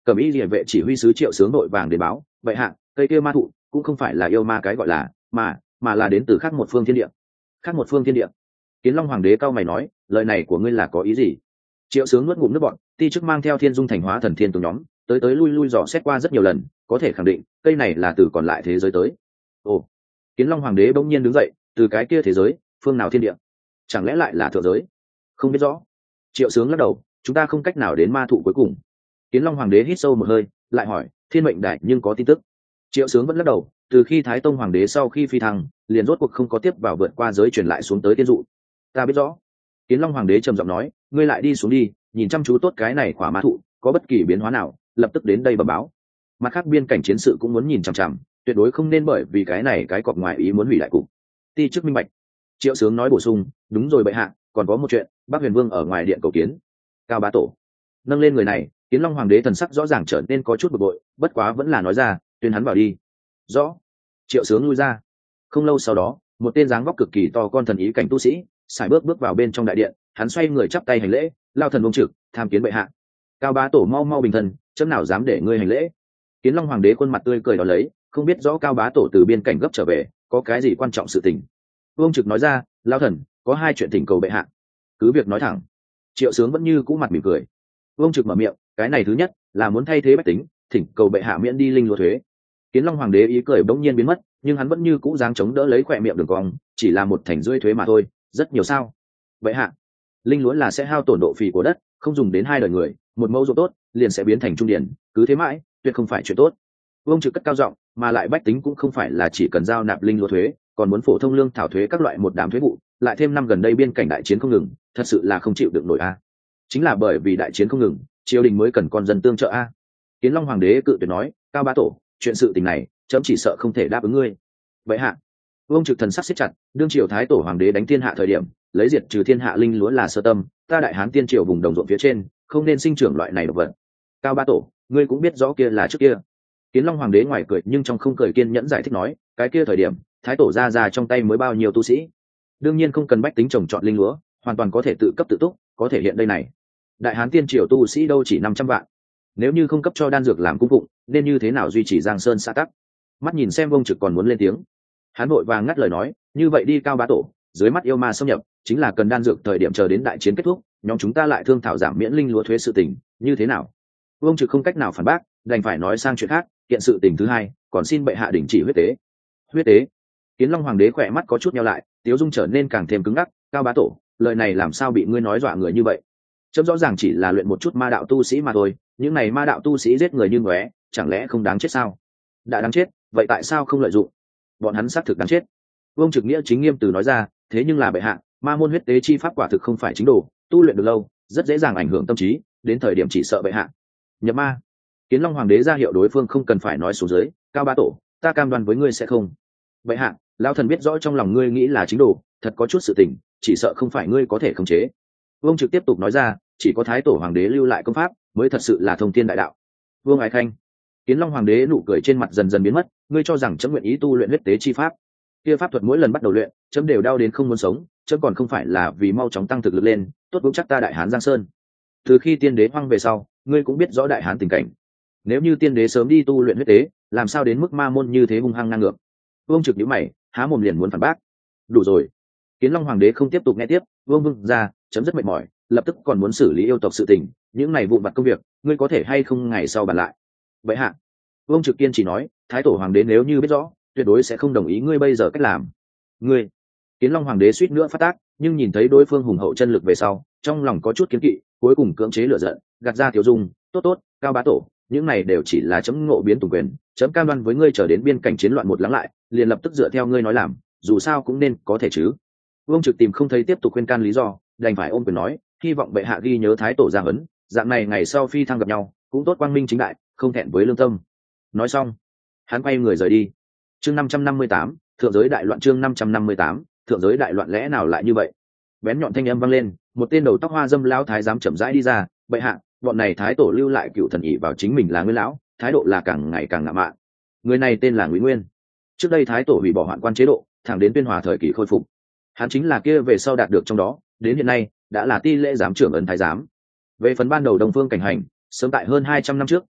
Speaker 1: Cẩm y liề vệ chỉ huy sứ Triệu Sướng đội vàng đến báo, vậy hạ, cây kia ma thụ cũng không phải là yêu ma cái gọi là, mà là đến từ khác một phương thiên địa. Khác một phương thiên địa. Kiến Long Hoàng đế cao mày nói, lời này của ngươi là có ý gì? Triệu Sướng nuốt ngụm nước bọt, ti chức mang theo Thiên Dung Thành Hóa Thần Thiên Tùng nhóm, tới lui lui dò xét qua rất nhiều lần, có thể khẳng định, cây này là từ còn lại thế giới tới. Ồ. Kiến Long Hoàng đế bỗng nhiên đứng dậy, từ cái kia thế giới, phương nào thiên địa? Chẳng lẽ lại là thượng giới? Không biết rõ. Triệu Sướng lắc đầu, chúng ta không cách nào đến ma thụ cuối cùng. Kiến Long Hoàng đế hít sâu một hơi, lại hỏi, Thiên Mệnh Đại nhưng có tin tức? Triệu Sướng vẫn lắc đầu, từ khi Thái Tông Hoàng đế sau khi phi thăng, liền rốt cuộc không có tiếp vào vượt qua giới truyền lại xuống tới tiên dụ. Ta biết rõ. Kiến Long Hoàng đế trầm giọng nói, ngươi lại đi xuống đi, nhìn chăm chú tốt cái này khỏa ma thụ, có bất kỳ biến hóa nào, lập tức đến đây bẩm báo. Mặt khác biên cảnh chiến sự cũng muốn nhìn chằm chằm, tuyệt đối không nên bởi vì cái này cái cọc ngoài ý muốn hủy đại cục. Ti chức minh bạch. Triệu Sướng nói bổ sung, đúng rồi bệ hạ, còn có một chuyện, Bắc Huyền Vương ở ngoài điện cầu kiến. Cao Bá Tổ nâng lên người này, Kiến Long Hoàng đế thần sắc rõ ràng trở nên có chút bực bội, bất quá vẫn là nói ra, tuyên hắn vào đi. Rõ. Triệu Sướng lui ra. Không lâu sau đó, một tên dáng vóc cực kỳ to con thần ý cảnh tu sĩ sải bước vào bên trong đại điện, hắn xoay người chắp tay hành lễ, lao thần Vương Trực tham kiến bệ hạ. Cao Bá Tổ mau bình thân, chấm nào dám để ngươi hành lễ. Kiến Long Hoàng đế khuôn mặt tươi cười đó lấy, không biết rõ Cao Bá Tổ từ biên cảnh gấp trở về, có cái gì quan trọng sự tình. Vương Trực nói ra, lao thần có hai chuyện thỉnh cầu bệ hạ. Cứ việc nói thẳng. Triệu Sướng vẫn như cũ mặt mỉm cười. Vương Trực mở miệng, cái này thứ nhất là muốn thay thế bách tính, thỉnh cầu bệ hạ miễn đi linh lúa thuế. Kiến Long Hoàng đế ý cười bỗng nhiên biến mất, nhưng hắn vẫn như cũ dáng chống đỡ lấy khỏe miệng đường cong, chỉ là một thành rưỡi thuế mà thôi, rất nhiều sao? Bệ hạ, linh lúa là sẽ hao tổn độ phì của đất, không dùng đến 2 đời người, một mẫu ruộng tốt liền sẽ biến thành trung điển, cứ thế mãi, tuyệt không phải chuyện tốt. Vương Trực cất cao giọng, mà lại bách tính cũng không phải là chỉ cần giao nạp linh lúa thuế, còn muốn phổ thông lương thảo thuế các loại một đám thuế vụ, lại thêm năm gần đây biên cảnh đại chiến không ngừng, thật sự là không chịu được nổi a. Chính là bởi vì đại chiến không ngừng, triều đình mới cần con dân tương trợ a. Kiến Long Hoàng đế cự tuyệt nói, Cao Bá Tổ, chuyện sự tình này, chấm chỉ sợ không thể đáp ứng ngươi. Vậy hạ. Vương Trực thần sắc siết chặt, đương triều Thái Tổ Hoàng đế đánh thiên hạ thời điểm, lấy diệt trừ thiên hạ linh lúa là sơ tâm, ta Đại Hán tiên triều vùng đồng ruộng phía trên, không nên sinh trưởng loại này độc vật. Cao Bá Tổ, ngươi cũng biết rõ kia là trước kia. Kiến Long Hoàng đế ngoài cười nhưng trong không cười kiên nhẫn giải thích nói, cái kia thời điểm, Thái Tổ ra trong tay mới bao nhiêu tu sĩ, đương nhiên không cần bách tính trồng trọt linh lúa, hoàn toàn có thể tự cấp tự túc, có thể hiện đây này. Đại Hán tiên triều tu sĩ đâu chỉ 500 vạn, nếu như không cấp cho đan dược làm cung phụng, nên như thế nào duy trì Giang Sơn xã tắc? Mắt nhìn xem Vương Trực còn muốn lên tiếng, hắn vội vàng ngắt lời nói, như vậy đi Cao Bá Tổ, dưới mắt yêu ma xâm nhập, chính là cần đan dược thời điểm chờ đến đại chiến kết thúc, nhóm chúng ta lại thương thảo giảm miễn linh lúa thuế sự tình, như thế nào? Vương Trực không cách nào phản bác, đành phải nói sang chuyện khác, kiện sự tình thứ hai, còn xin bệ hạ đình chỉ huyết tế. Huyết tế? Kiến Long Hoàng đế khỏe mắt có chút nheo lại, tiếu dung trở nên càng thêm cứng ngắc. Cao Bá Tổ, lời này làm sao bị ngươi nói dọa người như vậy? Chấm rõ ràng chỉ là luyện một chút ma đạo tu sĩ mà thôi, những này ma đạo tu sĩ giết người như ngóe, chẳng lẽ không đáng chết sao? Đã đáng chết, vậy tại sao không lợi dụng? Bọn hắn xác thực đáng chết. Vương Trực nghĩa chính nghiêm từ nói ra, thế nhưng là bệ hạ, ma môn huyết tế chi pháp quả thực không phải chính đồ, tu luyện được lâu, rất dễ dàng ảnh hưởng tâm trí, đến thời điểm chỉ sợ bệ hạ nhập ma. Kiến Long Hoàng đế ra hiệu đối phương không cần phải nói xuống dưới. Cao Bá Tổ, ta cam đoan với ngươi sẽ không. Bệ hạ, lão thần biết rõ trong lòng ngươi nghĩ là chính đồ, thật có chút sự tình, chỉ sợ không phải ngươi có thể khống chế. Vương Trực tiếp tục nói ra, chỉ có Thái Tổ Hoàng đế lưu lại công pháp mới thật sự là thông thiên đại đạo. Vương Ái Khanh. Kiến Long Hoàng đế nụ cười trên mặt dần dần biến mất, ngươi cho rằng chấm nguyện ý tu luyện huyết tế chi pháp? Kia pháp thuật mỗi lần bắt đầu luyện, chấm đều đau đến không muốn sống, chấm còn không phải là vì mau chóng tăng thực lực lên, tốt vững chắc ta Đại Hán Giang Sơn. Từ khi tiên đế hoang về sau, ngươi cũng biết rõ Đại Hán tình cảnh. Nếu như tiên đế sớm đi tu luyện huyết tế, làm sao đến mức ma môn như thế hung hăng ngang ngược? Vương Trực nhíu mày, há mồm liền muốn phản bác. Đủ rồi. Kiến Long Hoàng đế không tiếp tục nghe tiếp, vương ra, chấm rất mệt mỏi, lập tức còn muốn xử lý yêu tộc sự tình, những này vụn vặt công việc, ngươi có thể hay không ngày sau bàn lại. Vậy hạ. Vương Trực kiên chỉ nói, Thái Tổ Hoàng đế nếu như biết rõ, tuyệt đối sẽ không đồng ý ngươi bây giờ cách làm. Ngươi. Kiến Long Hoàng đế suýt nữa phát tác, nhưng nhìn thấy đối phương hùng hậu chân lực về sau, trong lòng có chút kiến kỵ, cuối cùng cưỡng chế lửa giận, gạt ra tiểu dung, tốt, Cao Bá Tổ, những này đều chỉ là chấm ngộ biến tùng quyền, chấm cam đoan với ngươi chờ đến biên cảnh chiến loạn một lắng lại, liền lập tức dựa theo ngươi nói làm, dù sao cũng nên có thể chứ. Vương Trực tìm không thấy tiếp tục khuyên can lý do, đành phải ôm quyền nói, hy vọng bệ hạ ghi nhớ Thái Tổ gia huấn, dạng này ngày sau phi thăng gặp nhau, cũng tốt quang minh chính đại, không thẹn với lương tâm. Nói xong, hắn quay người rời đi. Chương 558, thượng giới đại loạn. Chương 558, thượng giới đại loạn. Lẽ nào lại như vậy? Bén nhọn thanh âm vang lên, một tên đầu tóc hoa dâm lão thái giám chậm rãi đi ra, bệ hạ, bọn này Thái Tổ lưu lại cựu thần ỷ vào chính mình là Nguyên lão, thái độ là càng ngày càng ngạo mạn. Người này tên là Ngụy Nguyên. Trước đây Thái Tổ hủy bỏ hoạn quan chế độ, thẳng đến tuyên hòa thời kỳ khôi phục, hắn chính là kia về sau đạt được trong đó, đến hiện nay đã là ti lễ giám trưởng ấn thái giám. Về phần ban đầu Đông Phương Cảnh Hành, sớm tại hơn 200 năm trước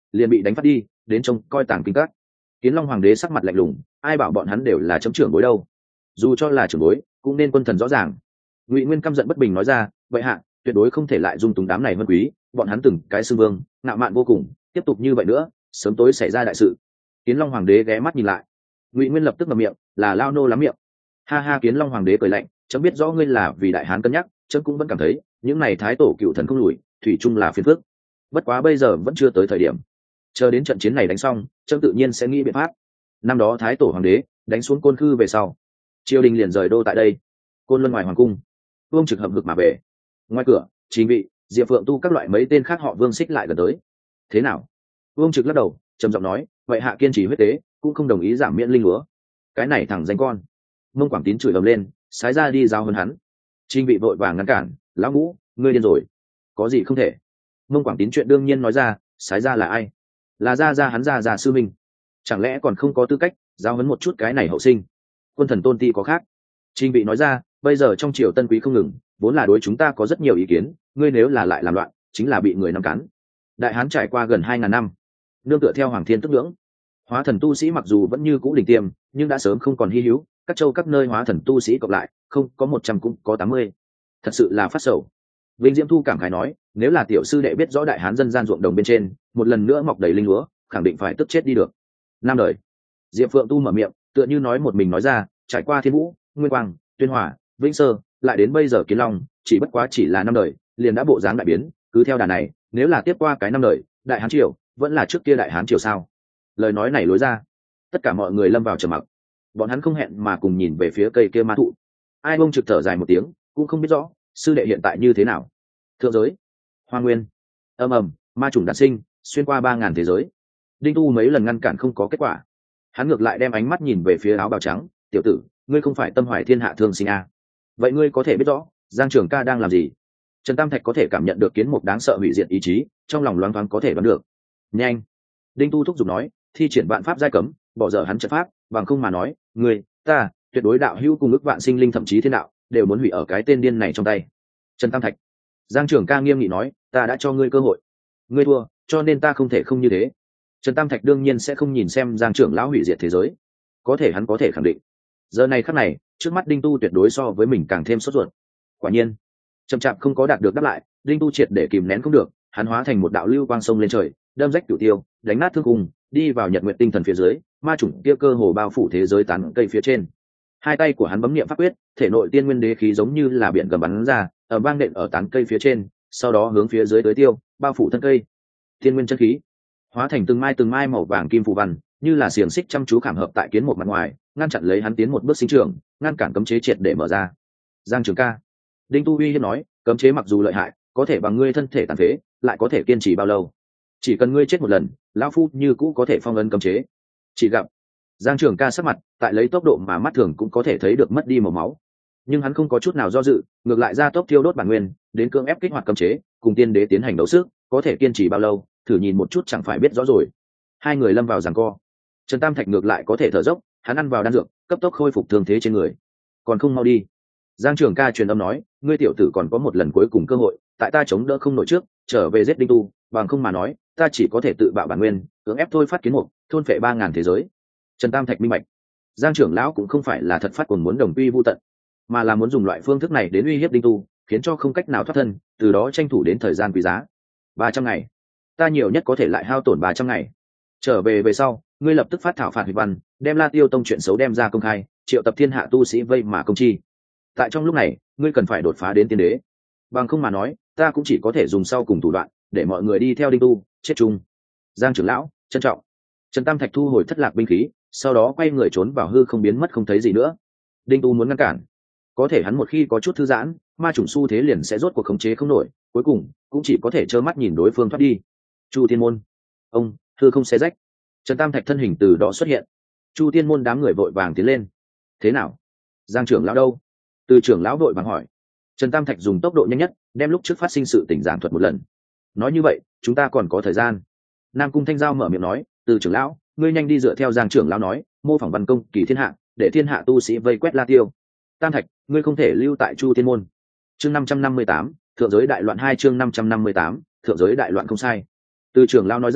Speaker 1: liền bị đánh phát đi đến trông coi tàng kinh các. Kiến Long hoàng đế sắc mặt lạnh lùng, ai bảo bọn hắn đều là chấm trưởng bối đâu, dù cho là trưởng bối cũng nên quân thần rõ ràng. Ngụy Nguyên căm giận bất bình nói ra, vậy hạ tuyệt đối không thể lại dung túng đám này vân quý, bọn hắn từng cái xưng vương ngạo mạn vô cùng, tiếp tục như vậy nữa sớm tối xảy ra đại sự. Kiến Long hoàng đế ghé mắt nhìn lại, Ngụy Nguyên lập tức ngậm miệng, là lao nô lắm miệng. Ha ha, Kiến Long hoàng đế cười lạnh, chấm biết rõ ngươi là vì đại hán cân nhắc, chấm cũng vẫn cảm thấy những này thái tổ cựu thần không lùi, thủy chung là phiền phức. Bất quá bây giờ vẫn chưa tới thời điểm, chờ đến trận chiến này đánh xong, chấm tự nhiên sẽ nghĩ biện pháp. Năm đó thái tổ hoàng đế đánh xuống Côn Khư về sau, triều đình liền rời đô tại đây. Côn Luân ngoài hoàng cung, Vương Trực hậm hực mà về. Ngoài cửa, Trình Vị, Diệp Phượng Tu các loại mấy tên khác họ Vương xích lại gần tới. Thế nào? Vương Trực lắc đầu, trầm giọng nói, vậy hạ kiên trì huyết tế, cũng không đồng ý giảm miễn linh lúa. Cái này thẳng danh con. Mông Quảng Tín chửi ầm lên, sái ra đi giao hơn hắn. Trình Vị vội vàng ngăn cản, lão ngũ, ngươi điên rồi, có gì không thể. Mông Quảng Tín chuyện đương nhiên nói ra, sái ra là ai? Là ra hắn ra sư minh, chẳng lẽ còn không có tư cách giao huấn một chút cái này hậu sinh? Quân thần tôn ti có khác. Trình Vị nói ra, bây giờ trong triều tân quý không ngừng, vốn là đối chúng ta có rất nhiều ý kiến, ngươi nếu là lại làm loạn, chính là bị người nắm cắn. Đại hán trải qua gần 2000 năm, nương tựa theo hoàng thiên tức ngưỡng, hóa thần tu sĩ mặc dù vẫn như cũ đỉnh tiêm, nhưng đã sớm không còn hy hữu, các châu các nơi hóa thần tu sĩ cộng lại không có 100 cũng có 80, thật sự là phát sầu. Vinh Diễm Thu cảm khái nói, nếu là tiểu sư đệ biết rõ đại hán dân gian ruộng đồng bên trên một lần nữa mọc đầy linh lúa, khẳng định phải tức chết đi được. Năm đời. Diệp Phượng Tu mở miệng, tựa như nói một mình nói ra, trải qua Thiên Vũ, Nguyên Quang, Tuyên Hỏa, Vĩnh Sơ, lại đến bây giờ Kiến Long, chỉ bất quá chỉ là 5 đời, liền đã bộ dáng đại biến, cứ theo đà này, nếu là tiếp qua cái 5 đời, đại hán triều vẫn là trước kia đại hán triều sao? Lời nói này lối ra, tất cả mọi người lâm vào trầm mặc. Bọn hắn không hẹn mà cùng nhìn về phía cây kia ma thụ. Ai Bông Trực thở dài một tiếng, cũng không biết rõ sư đệ hiện tại như thế nào. Thượng giới, Hoa Nguyên, ầm ầm, ma trùng đản sinh, xuyên qua 3000 thế giới. Đinh Tu mấy lần ngăn cản không có kết quả, hắn ngược lại đem ánh mắt nhìn về phía áo bào trắng, tiểu tử, ngươi không phải tâm hoài thiên hạ thương sinh à? Vậy ngươi có thể biết rõ Giang Trường Ca đang làm gì? Trần Tam Thạch có thể cảm nhận được kiến mục đáng sợ hủy diệt ý chí, trong lòng loáng thoáng có thể đoán được. Nhanh! Đinh Tu thúc giục nói, thi triển vạn pháp giai cấm, bỏ dở hắn trận pháp, bằng không mà nói, ngươi, ta, tuyệt đối đạo hữu cùng ức vạn sinh linh thậm chí thiên đạo đều muốn hủy ở cái tên điên này trong tay. Trần Tam Thạch. Giang Trường Ca nghiêm nghị nói, ta đã cho ngươi cơ hội, ngươi thua, cho nên ta không thể không như thế. Trần Tam Thạch đương nhiên sẽ không nhìn xem Giang trưởng lão hủy diệt thế giới, có thể hắn có thể khẳng định, giờ này khắc này, trước mắt Đinh Tu tuyệt đối so với mình càng thêm sốt ruột. Quả nhiên, chậm chạp không có đạt được đáp lại, Đinh Tu triệt để kìm nén không được, hắn hóa thành một đạo lưu quang sông lên trời, đâm rách cửu tiêu, đánh nát thương khung, đi vào nhật nguyện tinh thần phía dưới, ma chủng kia cơ hồ bao phủ thế giới tán cây phía trên. Hai tay của hắn bấm niệm pháp quyết, thể nội tiên nguyên đế khí giống như là biển gầm bắn ra, ở vang nện ở tán cây phía trên, sau đó hướng phía dưới tới tiêu, bao phủ thân cây. Tiên nguyên chân khí hóa thành từng mai màu vàng kim phù văn, như là xiềng xích chăm chú khảm hợp tại kiến một mặt ngoài, ngăn chặn lấy hắn tiến một bước sinh trưởng, ngăn cản cấm chế triệt để mở ra. Giang Trường Ca, Đinh Tu uy hiếp nói, cấm chế mặc dù lợi hại, có thể bằng ngươi thân thể tàn phế, lại có thể kiên trì bao lâu? Chỉ cần ngươi chết một lần, lão phu như cũ có thể phong ấn cấm chế. Chỉ gặp Giang Trường Ca sắc mặt tại lấy tốc độ mà mắt thường cũng có thể thấy được mất đi màu máu, nhưng hắn không có chút nào do dự, ngược lại ra tốc thiêu đốt bản nguyên, đến cưỡng ép kích hoạt cấm chế, cùng tiên đế tiến hành đấu sức, có thể kiên trì bao lâu, thử nhìn một chút chẳng phải biết rõ rồi. Hai người lâm vào giằng co. Trần Tam Thạch ngược lại có thể thở dốc, hắn ăn vào đan dược, cấp tốc khôi phục thương thế trên người. Còn không mau đi. Giang Trường Ca truyền âm nói, ngươi tiểu tử còn có một lần cuối cùng cơ hội, tại ta chống đỡ không nổi trước, trở về giết Đinh Tu, bằng không mà nói, ta chỉ có thể tự bạo bản nguyên, cưỡng ép thôi phát kiến mục, thôn phệ 3000 thế giới. Trần Tam Thạch minh bạch, Giang trưởng lão cũng không phải là thật phát cuồng muốn đồng quy vu tận, mà là muốn dùng loại phương thức này đến uy hiếp Đinh Tu, khiến cho không cách nào thoát thân, từ đó tranh thủ đến thời gian quý giá. 300 ngày, ta nhiều nhất có thể lại hao tổn 300 ngày. Trở về sau, ngươi lập tức phát thảo phạt hủy văn, đem La Tiêu Tông chuyện xấu đem ra công khai, triệu tập thiên hạ tu sĩ vây mà công chi. Tại trong lúc này, ngươi cần phải đột phá đến tiên đế, bằng không mà nói, ta cũng chỉ có thể dùng sau cùng thủ đoạn, để mọi người đi theo Đinh Tu, chết chung. Giang trưởng lão, trân trọng. Trần Tam Thạch thu hồi thất lạc binh khí, sau đó quay người trốn vào hư không biến mất không thấy gì nữa. Đinh Tu muốn ngăn cản, có thể hắn một khi có chút thư giãn, ma chủng xu thế liền sẽ rốt cuộc khống chế không nổi, cuối cùng cũng chỉ có thể trơ mắt nhìn đối phương thoát đi. Chu Thiên Môn, ông, hư không xé rách. Trần Tam Thạch thân hình từ đó xuất hiện. Chu Thiên Môn đám người vội vàng tiến lên. Thế nào? Giang trưởng lão đâu? Từ trưởng lão vội vàng hỏi. Trần Tam Thạch dùng tốc độ nhanh nhất, đem lúc trước phát sinh sự tình giảng thuật một lần. Nói như vậy, chúng ta còn có thời gian. Nam Cung Thanh Giao mở miệng nói, từ trưởng lão, ngươi nhanh đi dựa theo Giang trưởng lão nói, mô phỏng văn công kỳ thiên hạ, để thiên hạ tu sĩ vây quét La Tiêu. Tam Thạch, ngươi không thể lưu tại Chu Thiên Môn. Chương 558, thượng giới đại loạn 2 chương 558, thượng giới đại loạn không sai. Từ trưởng lão nói ra,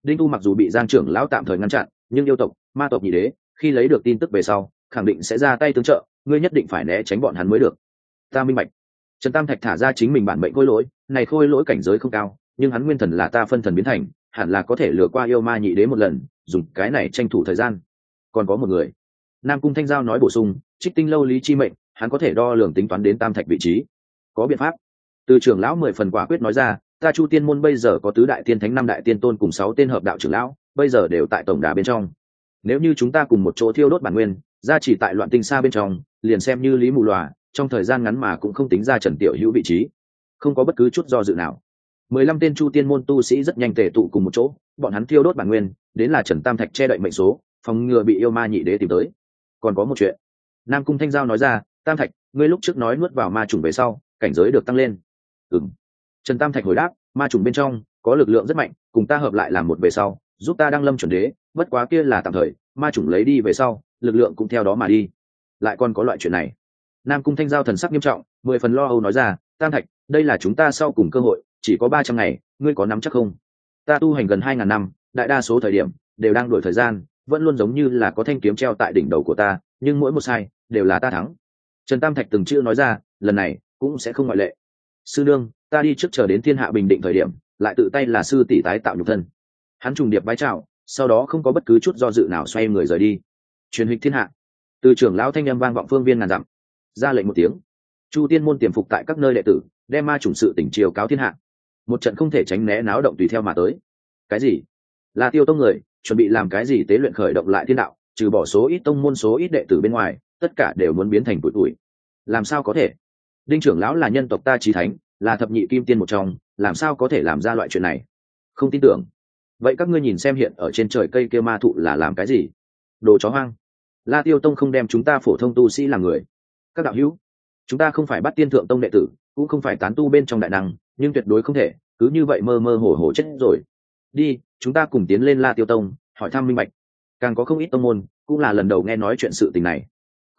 Speaker 1: Đinh Tu mặc dù bị Giang trưởng lão tạm thời ngăn chặn, nhưng yêu tộc, ma tộc nhị đế khi lấy được tin tức về sau, khẳng định sẽ ra tay tương trợ, ngươi nhất định phải né tránh bọn hắn mới được. Ta minh bạch. Trần Tam Thạch thả ra chính mình bản mệnh khôi lỗi, này khôi lỗi cảnh giới không cao, nhưng hắn nguyên thần là ta phân thần biến thành, hẳn là có thể lừa qua yêu ma nhị đế một lần, dùng cái này tranh thủ thời gian. Còn có một người. Nam Cung Thanh Giao nói bổ sung, Trích Tinh lâu Lý Chi Mệnh, hắn có thể đo lường tính toán đến Tam Thạch vị trí. Có biện pháp. Từ trưởng lão 10 phần quả quyết nói ra, ta Chu Tiên môn bây giờ có tứ đại tiên thánh, 5 đại tiên tôn cùng 6 tên hợp đạo trưởng lão, bây giờ đều tại tổng đà bên trong. Nếu như chúng ta cùng một chỗ thiêu đốt bản nguyên, ra chỉ tại loạn tinh xa bên trong, liền xem như lý mù lòa, trong thời gian ngắn mà cũng không tính ra Trần Tiểu Hữu vị trí, không có bất cứ chút do dự nào. 15 tên Chu Tiên môn tu sĩ rất nhanh tề tụ cùng một chỗ, bọn hắn thiêu đốt bản nguyên, đến là Trần Tam Thạch che đậy mệnh số, phòng ngừa bị yêu ma nhị đế tìm tới. Còn có một chuyện, Nam Cung Thanh Giao nói ra, Tam Thạch, ngươi lúc trước nói nuốt vào ma trùng về sau, cảnh giới được tăng lên. Ừm. Trần Tam Thạch hồi đáp, ma trùng bên trong có lực lượng rất mạnh, cùng ta hợp lại làm một về sau, giúp ta đăng lâm chuẩn đế, bất quá kia là tạm thời, ma trùng lấy đi về sau, lực lượng cũng theo đó mà đi. Lại còn có loại chuyện này. Nam Cung Thanh Giao thần sắc nghiêm trọng, 10 phần lo âu nói ra, Tam Thạch, đây là chúng ta sau cùng cơ hội, chỉ có 300 ngày, ngươi có nắm chắc không? Ta tu hành gần 2000 năm, đại đa số thời điểm đều đang đổi thời gian, vẫn luôn giống như là có thanh kiếm treo tại đỉnh đầu của ta, nhưng mỗi một sai đều là ta thắng. Trần Tam Thạch từng chữ nói ra, lần này cũng sẽ không ngoại lệ. Sư nương, ta đi trước chờ đến thiên hạ bình định thời điểm, lại tự tay là sư tỷ tái tạo nhục thân. Hắn trùng điệp vái chào, sau đó không có bất cứ chút do dự nào xoay người rời đi. Truyền hịch thiên hạ. Từ trưởng lão thanh âm vang vọng phương viên ngàn dặm. Ra lệnh một tiếng, Chu Tiên môn tiềm phục tại các nơi đệ tử, đem ma chủng sự tỉnh chiều cáo thiên hạ. Một trận không thể tránh né náo động tùy theo mà tới. Cái gì? Là Tiêu tông người chuẩn bị làm cái gì tế luyện khởi động lại thiên đạo, trừ bỏ số ít tông môn số ít đệ tử bên ngoài, tất cả đều muốn biến thành bụi bụi. Làm sao có thể? Đinh trưởng lão là nhân tộc ta chí thánh, là thập nhị kim tiên một trong, làm sao có thể làm ra loại chuyện này? Không tin tưởng. Vậy các ngươi nhìn xem hiện ở trên trời cây kia ma thụ là làm cái gì? Đồ chó hoang. La Tiêu tông không đem chúng ta phổ thông tu sĩ làm người. Các đạo hữu, chúng ta không phải bắt tiên thượng tông đệ tử, cũng không phải tán tu bên trong đại năng, nhưng tuyệt đối không thể cứ như vậy mơ mơ hồ hồ chết rồi. Đi, chúng ta cùng tiến lên La Tiêu tông, hỏi thăm minh bạch. Càng có không ít tông môn cũng là lần đầu nghe nói chuyện sự tình này.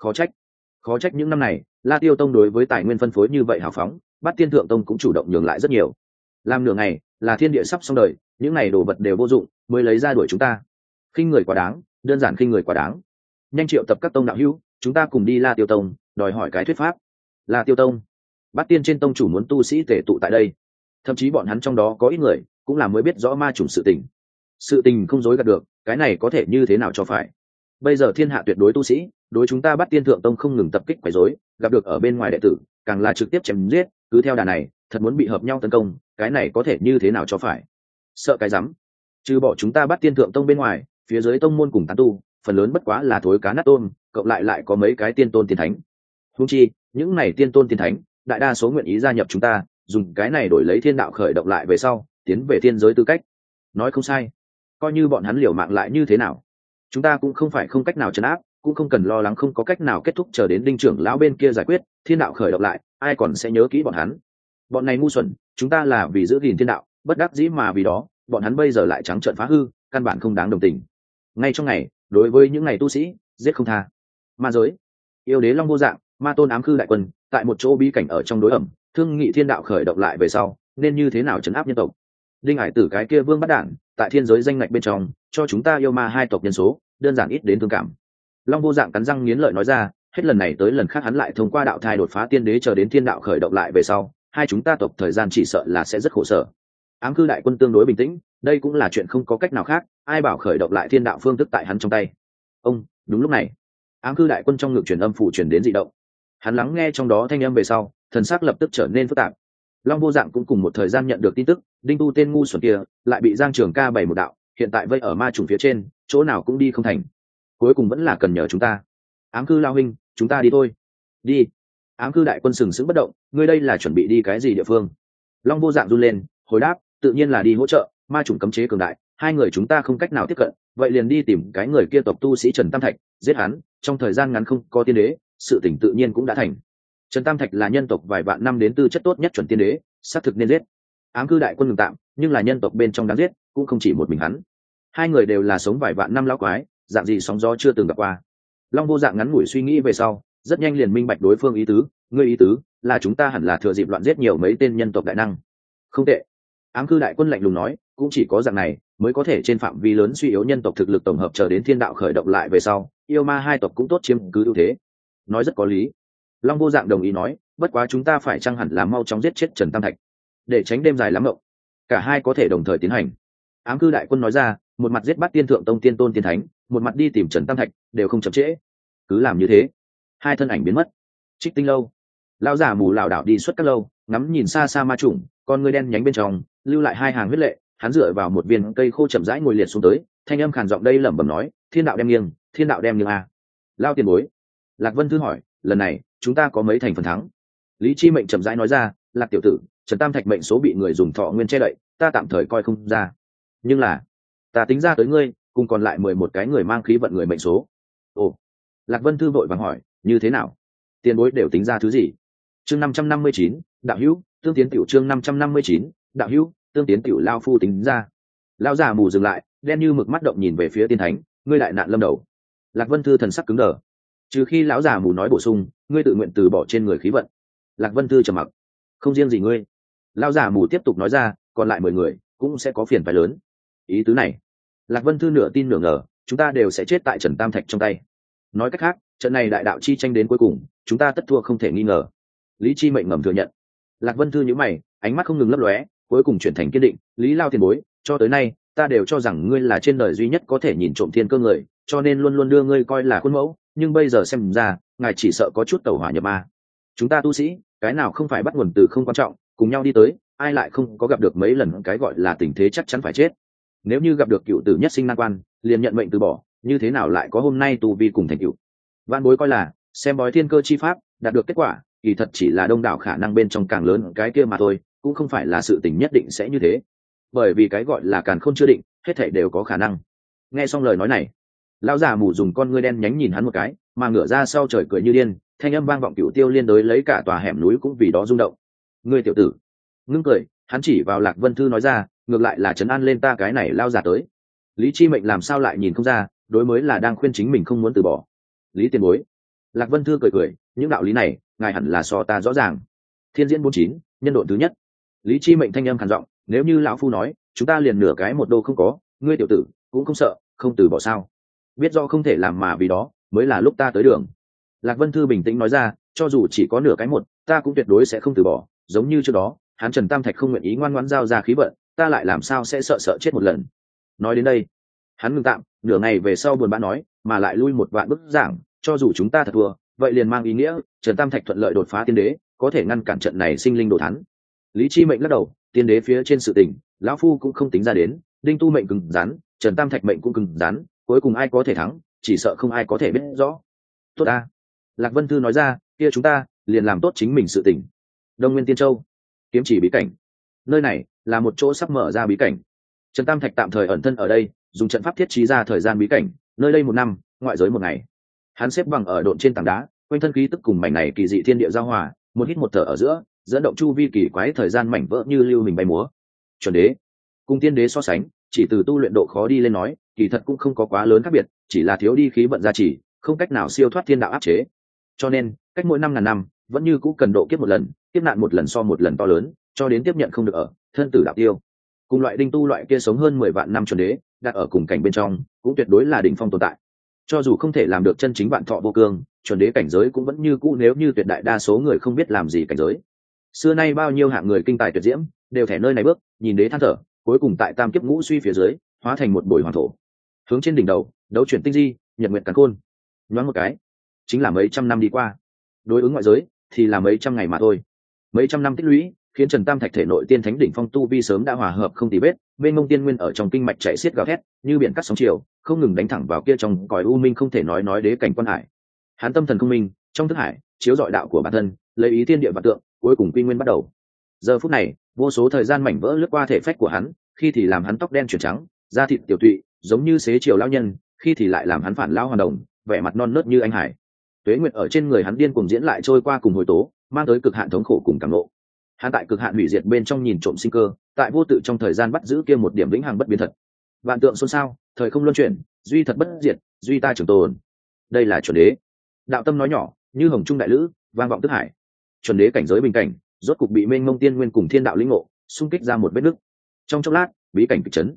Speaker 1: Khó trách những năm này La Tiêu tông đối với tài nguyên phân phối như vậy hào phóng, bắt tiên thượng tông cũng chủ động nhường lại rất nhiều. Làm nửa ngày là thiên địa sắp xong đời, những này đồ vật đều vô dụng, mới lấy ra đuổi chúng ta. Khinh người quá đáng, đơn giản khinh người quá đáng. Nhanh triệu tập các tông đạo hữu, chúng ta cùng đi La Tiêu tông, đòi hỏi cái thuyết pháp. La Tiêu tông, bát tiên trên tông chủ muốn tu sĩ tề tụ tại đây, thậm chí bọn hắn trong đó có ít người cũng là mới biết rõ ma chủng sự tình không dối gạt được, cái này có thể như thế nào cho phải. Bây giờ thiên hạ tuyệt đối tu sĩ đối chúng ta bát tiên thượng tông không ngừng tập kích quấy rối, gặp được ở bên ngoài đệ tử càng là trực tiếp chém giết, cứ theo đà này thật muốn bị hợp nhau tấn công, cái này có thể như thế nào cho phải. Sợ cái rắm. Trừ bỏ chúng ta bát tiên thượng tông bên ngoài, phía dưới tông môn cùng tán tu phần lớn bất quá là thối cá nát tôm, cộng lại có mấy cái tiên tôn tiên thánh. Huống chi những này tiên tôn tiên thánh đại đa số nguyện ý gia nhập chúng ta, dùng cái này đổi lấy thiên đạo khởi động lại về sau tiến về thiên giới tư cách. Nói không sai, coi như bọn hắn liều mạng lại như thế nào, chúng ta cũng không phải không cách nào trấn áp, cũng không cần lo lắng không có cách nào kết thúc, chờ đến Đinh trưởng lão bên kia giải quyết thiên đạo khởi động lại, ai còn sẽ nhớ kỹ bọn hắn. Bọn này ngu xuẩn, chúng ta là vì giữ gìn thiên đạo, bất đắc dĩ mà vì đó bọn hắn bây giờ lại trắng trợn phá hư, căn bản không đáng đồng tình. Ngay trong ngày đối với những ngày tu sĩ giết không tha. Ma giới, yêu đế Long Vô Dạng, ma tôn Ám Khư đại quân tại một chỗ bí cảnh ở trong đối ẩm, thương nghị thiên đạo khởi động lại về sau nên như thế nào trấn áp nhân tộc. Đinh Hải Tử cái kia vương bắt đản tại thiên giới danh ngạch bên trong cho chúng ta yêu ma hai tộc nhân số đơn giản ít đến thương cảm. Long Vô Dạng cắn răng nghiến lợi nói ra, hết lần này tới lần khác hắn lại thông qua đạo thai đột phá tiên đế, chờ đến thiên đạo khởi động lại về sau hai chúng ta tộc thời gian chỉ sợ là sẽ rất khổ sở. Ám Khư đại quân tương đối bình tĩnh, đây cũng là chuyện không có cách nào khác, ai bảo khởi động lại thiên đạo phương thức tại hắn trong tay. Ông, đúng lúc này Ám Khư đại quân trong ngực truyền âm phủ truyền đến dị động. Hắn lắng nghe trong đó thanh âm về sau, thần sắc lập tức trở nên phức tạp. Long Vô Dạng cũng cùng một thời gian nhận được tin tức, Đinh Tu tên ngu xuẩn kia lại bị Giang Trường Ca bày một đạo, hiện tại vây ở ma trùng phía trên, chỗ nào cũng đi không thành. Cuối cùng vẫn là cần nhờ chúng ta. Ám Khư lao huynh, chúng ta đi thôi. Đi. Ám Khư đại quân sừng sững bất động, ngươi đây là chuẩn bị đi cái gì địa phương? Long Vô Dạng run lên, hồi đáp, tự nhiên là đi hỗ trợ, ma trùng cấm chế cường đại, hai người chúng ta không cách nào tiếp cận, vậy liền đi tìm cái người kia tộc tu sĩ Trần Tam Thạch, giết hắn, trong thời gian ngắn không có tiên đế, sự tỉnh tự nhiên cũng đã thành. Trần Tam Thạch là nhân tộc vài vạn năm đến tư chất tốt nhất chuẩn tiên đế, xác thực nên giết. Ám Cư đại quân ngừng tạm, nhưng là nhân tộc bên trong đáng giết cũng không chỉ một mình hắn. Hai người đều là sống vài vạn năm lão quái, dạng gì sóng gió chưa từng gặp qua. Long Vô Dạng ngắn ngủi suy nghĩ về sau, rất nhanh liền minh bạch đối phương ý tứ, ngươi ý tứ là chúng ta hẳn là thừa dịp loạn giết nhiều mấy tên nhân tộc đại năng. Không tệ. Ám Cư đại quân lạnh lùng nói, cũng chỉ có dạng này mới có thể trên phạm vi lớn suy yếu nhân tộc thực lực tổng hợp, chờ đến thiên đạo khởi động lại về sau, yêu ma hai tộc cũng tốt chiếm cứ ưu thế. Nói rất có lý. Long Vô Dạng đồng ý nói, bất quá chúng ta phải chăng hẳn là mau chóng giết chết Trần Tam Thạch, để tránh đêm dài lắm mộng. Cả hai có thể đồng thời tiến hành. Ám Cư đại quân nói ra, một mặt giết bắt Tiên Thượng Tông tiên tôn tiên thánh, một mặt đi tìm Trần Tam Thạch, đều không chậm trễ. Cứ làm như thế. Hai thân ảnh biến mất. Trích Tinh lâu. Lão giả mù lảo đảo đi xuất các lâu, ngắm nhìn xa xa ma trùng, con ngươi đen nhánh bên trong lưu lại hai hàng huyết lệ. Hắn dựa vào một viên cây khô chậm rãi ngồi liệt xuống tới, thanh âm khàn giọng đây lẩm bẩm nói, thiên đạo đem nghiêng, thiên đạo đem nghiêng a. Lao tiền bối. Lạc Vân Thư hỏi, lần này chúng ta có mấy thành phần thắng? Lý Chi Mệnh chậm rãi nói ra, Lạc tiểu tử, Trần Tam Thạch mệnh số bị người dùng thọ nguyên che đậy, ta tạm thời coi không ra. Nhưng là, ta tính ra tới ngươi, cùng còn lại 11 cái người mang khí vận người mệnh số. Ồ. Lạc Vân Thư vội vàng hỏi, như thế nào? Tiền bối đều tính ra thứ gì? Chương 559, đạo hữu, tương tiến tiểu chương 559, đạo hữu, tương tiến tiểu lao phu tính ra. Lao già mù dừng lại, đen như mực mắt động nhìn về phía tiên thánh, ngươi đại nạn lâm đầu. Lạc Vân Thư thần sắc cứng đờ. Trừ khi lão già mù nói bổ sung, ngươi tự nguyện từ bỏ trên người khí vận. Lạc Vân Thư trầm mặc. Không riêng gì ngươi. Lão già mù tiếp tục nói ra, còn lại 10 người cũng sẽ có phiền phái lớn. Ý tứ này, Lạc Vân Thư nửa tin nửa ngờ, chúng ta đều sẽ chết tại Trần Tam Thạch trong tay. Nói cách khác, trận này đại đạo chi tranh đến cuối cùng, chúng ta tất thua không thể nghi ngờ. Lý Chi Mệnh ngầm thừa nhận. Lạc Vân Thư nhíu mày, ánh mắt không ngừng lấp lóe, cuối cùng chuyển thành kiên định, Lý Lao tiền bối, cho tới nay, ta đều cho rằng ngươi là trên đời duy nhất có thể nhìn trộm thiên cơ người, cho nên luôn luôn đưa ngươi coi là khuôn mẫu, nhưng bây giờ xem ra, ngài chỉ sợ có chút tẩu hỏa nhập ma. Chúng ta tu sĩ, cái nào không phải bắt nguồn từ không quan trọng, cùng nhau đi tới, ai lại không có gặp được mấy lần cái gọi là tình thế chắc chắn phải chết. Nếu như gặp được cựu tử nhất sinh nan quan, liền nhận mệnh từ bỏ, như thế nào lại có hôm nay tu vi cùng thành cựu. Vạn bối coi là xem bói thiên cơ chi pháp, đạt được kết quả, kỳ thật chỉ là đông đảo khả năng bên trong càng lớn cái kia mà thôi, cũng không phải là sự tình nhất định sẽ như thế. Bởi vì cái gọi là càn khôn chưa định, hết thảy đều có khả năng. Nghe xong lời nói này, lão già mù dùng con ngươi đen nhánh nhìn hắn một cái, mà ngửa ra sau trời cười như điên, thanh âm vang vọng cửu tiêu liên đối lấy cả tòa hẻm núi cũng vì đó rung động. Ngươi tiểu tử, ngưng cười, hắn chỉ vào Lạc Vân Thư nói ra, ngược lại là trấn an lên ta cái này lao già tới. Lý Chi Mệnh làm sao lại nhìn không ra, đối mới là đang khuyên chính mình không muốn từ bỏ. Lý tiền bối. Lạc Vân Thư cười cười, những đạo lý này, ngài hẳn là so ta rõ ràng. Thiên diễn 49, nhân độn thứ nhất. Lý Chi Mệnh thanh âm khàn giọng, nếu như lão phu nói, chúng ta liền nửa cái một đô không có, ngươi tiểu tử cũng không sợ, không từ bỏ sao? Biết do không thể làm mà vì đó, mới là lúc ta tới đường. Lạc Vân Thư bình tĩnh nói ra, cho dù chỉ có nửa cái một, ta cũng tuyệt đối sẽ không từ bỏ, giống như trước đó, hắn Trần Tam Thạch không nguyện ý ngoan ngoãn giao ra khí vận, ta lại làm sao sẽ sợ chết một lần. Nói đến đây, hắn ngừng tạm, nửa ngày về sau buồn bã nói, mà lại lui một vạn bức giảng, cho dù chúng ta thật thua, vậy liền mang ý nghĩa Trần Tam Thạch thuận lợi đột phá tiên đế, có thể ngăn cản trận này sinh linh đồ thắng. Lý Chi Mệnh lắc đầu, tiên đế phía trên sự tình, lão phu cũng không tính ra đến, đinh tu mệnh cứng rắn, Trần Tam Thạch mệnh cũng cứng rắn, cuối cùng ai có thể thắng, chỉ sợ không ai có thể biết rõ. Tốt a. Lạc Vân Thư nói ra, kia chúng ta liền làm tốt chính mình sự tình. Đông Nguyên Tiên Châu, kiếm chỉ bí cảnh, nơi này là một chỗ sắp mở ra bí cảnh. Trần Tam Thạch tạm thời ẩn thân ở đây, dùng trận pháp thiết trí ra thời gian bí cảnh, nơi đây 1 năm, ngoại giới 1 ngày. Hắn xếp bằng ở độn trên tảng đá, quanh thân khí tức cùng mảnh này kỳ dị thiên địa giao hòa, một hít một thở ở giữa, dẫn động chu vi kỳ quái thời gian mảnh vỡ như lưu hình bay múa. Chuẩn đế cùng tiên đế so sánh, chỉ từ tu luyện độ khó đi lên nói, kỳ thật cũng không có quá lớn khác biệt, chỉ là thiếu đi khí vận gia trì, không cách nào siêu thoát thiên đạo áp chế. Cho nên, cách mỗi 5.000 năm, vẫn như cũ cần độ kiếp một lần, kiếp nạn một lần so một lần to lớn, cho đến tiếp nhận không được ở, thân tử đạo tiêu. Cùng loại đinh tu loại kia sống hơn 10 vạn năm chuẩn đế, đặt ở cùng cảnh bên trong, cũng tuyệt đối là đỉnh phong tồn tại. Cho dù không thể làm được chân chính vạn thọ vô cương, chuẩn đế cảnh giới cũng vẫn như cũ nếu như tuyệt đại đa số người không biết làm gì cảnh giới. Xưa nay bao nhiêu hạng người kinh tài tuyệt diễm, đều thẻ nơi này bước, nhìn đế than thở, cuối cùng tại tam kiếp ngũ suy phía dưới, hóa thành một bồi hoàng thổ. Hướng trên đỉnh đầu, đấu chuyển tinh di, nhật nguyện càn khôn. Nhoáng một cái, chính là mấy trăm năm đi qua. Đối ứng ngoại giới thì là mấy trăm ngày mà thôi. Mấy trăm năm tích lũy, khiến Trần Tam Thạch thể nội tiên thánh đỉnh phong tu vi sớm đã hòa hợp không tì vết, bên mông tiên nguyên ở trong kinh mạch chảy xiết gào thét, như biển cắt sóng chiều, không ngừng đánh thẳng vào kia trong cõi u minh không thể nói đế cảnh quan hải. Hắn tâm thần không minh, trong thức hải, chiếu dọi đạo của bản thân, lấy ý tiên địa và tượng, cuối cùng quy nguyên bắt đầu. Giờ phút này, vô số thời gian mảnh vỡ lướt qua thể phách của hắn, khi thì làm hắn tóc đen chuyển trắng, da thịt tiểu tụy, giống như xế chiều lão nhân, khi thì lại làm hắn phản lão hoàn đồng, vẻ mặt non nớt như anh hải. Tuế nguyệt ở trên người hắn điên cuồng diễn lại trôi qua cùng hồi tố, mang tới cực hạn thống khổ cùng cảm nộ. Hắn tại cực hạn hủy diệt bên trong nhìn trộm sinh cơ, tại vô tự trong thời gian bắt giữ kia một điểm vĩnh hằng bất biến thật. Vạn tượng xôn xao, thời không luân chuyển, duy thật bất diệt, duy ta trường tồn. Đây là chuẩn đế. Đạo tâm nói nhỏ, như hồng trung đại lữ, vang vọng tức hải. Chuẩn đế cảnh giới bình cảnh, rốt cục bị mênh mông tiên nguyên cùng thiên đạo lĩnh ngộ, xung kích ra một vết nứt. Trong chốc lát, bí cảnh kịch chấn.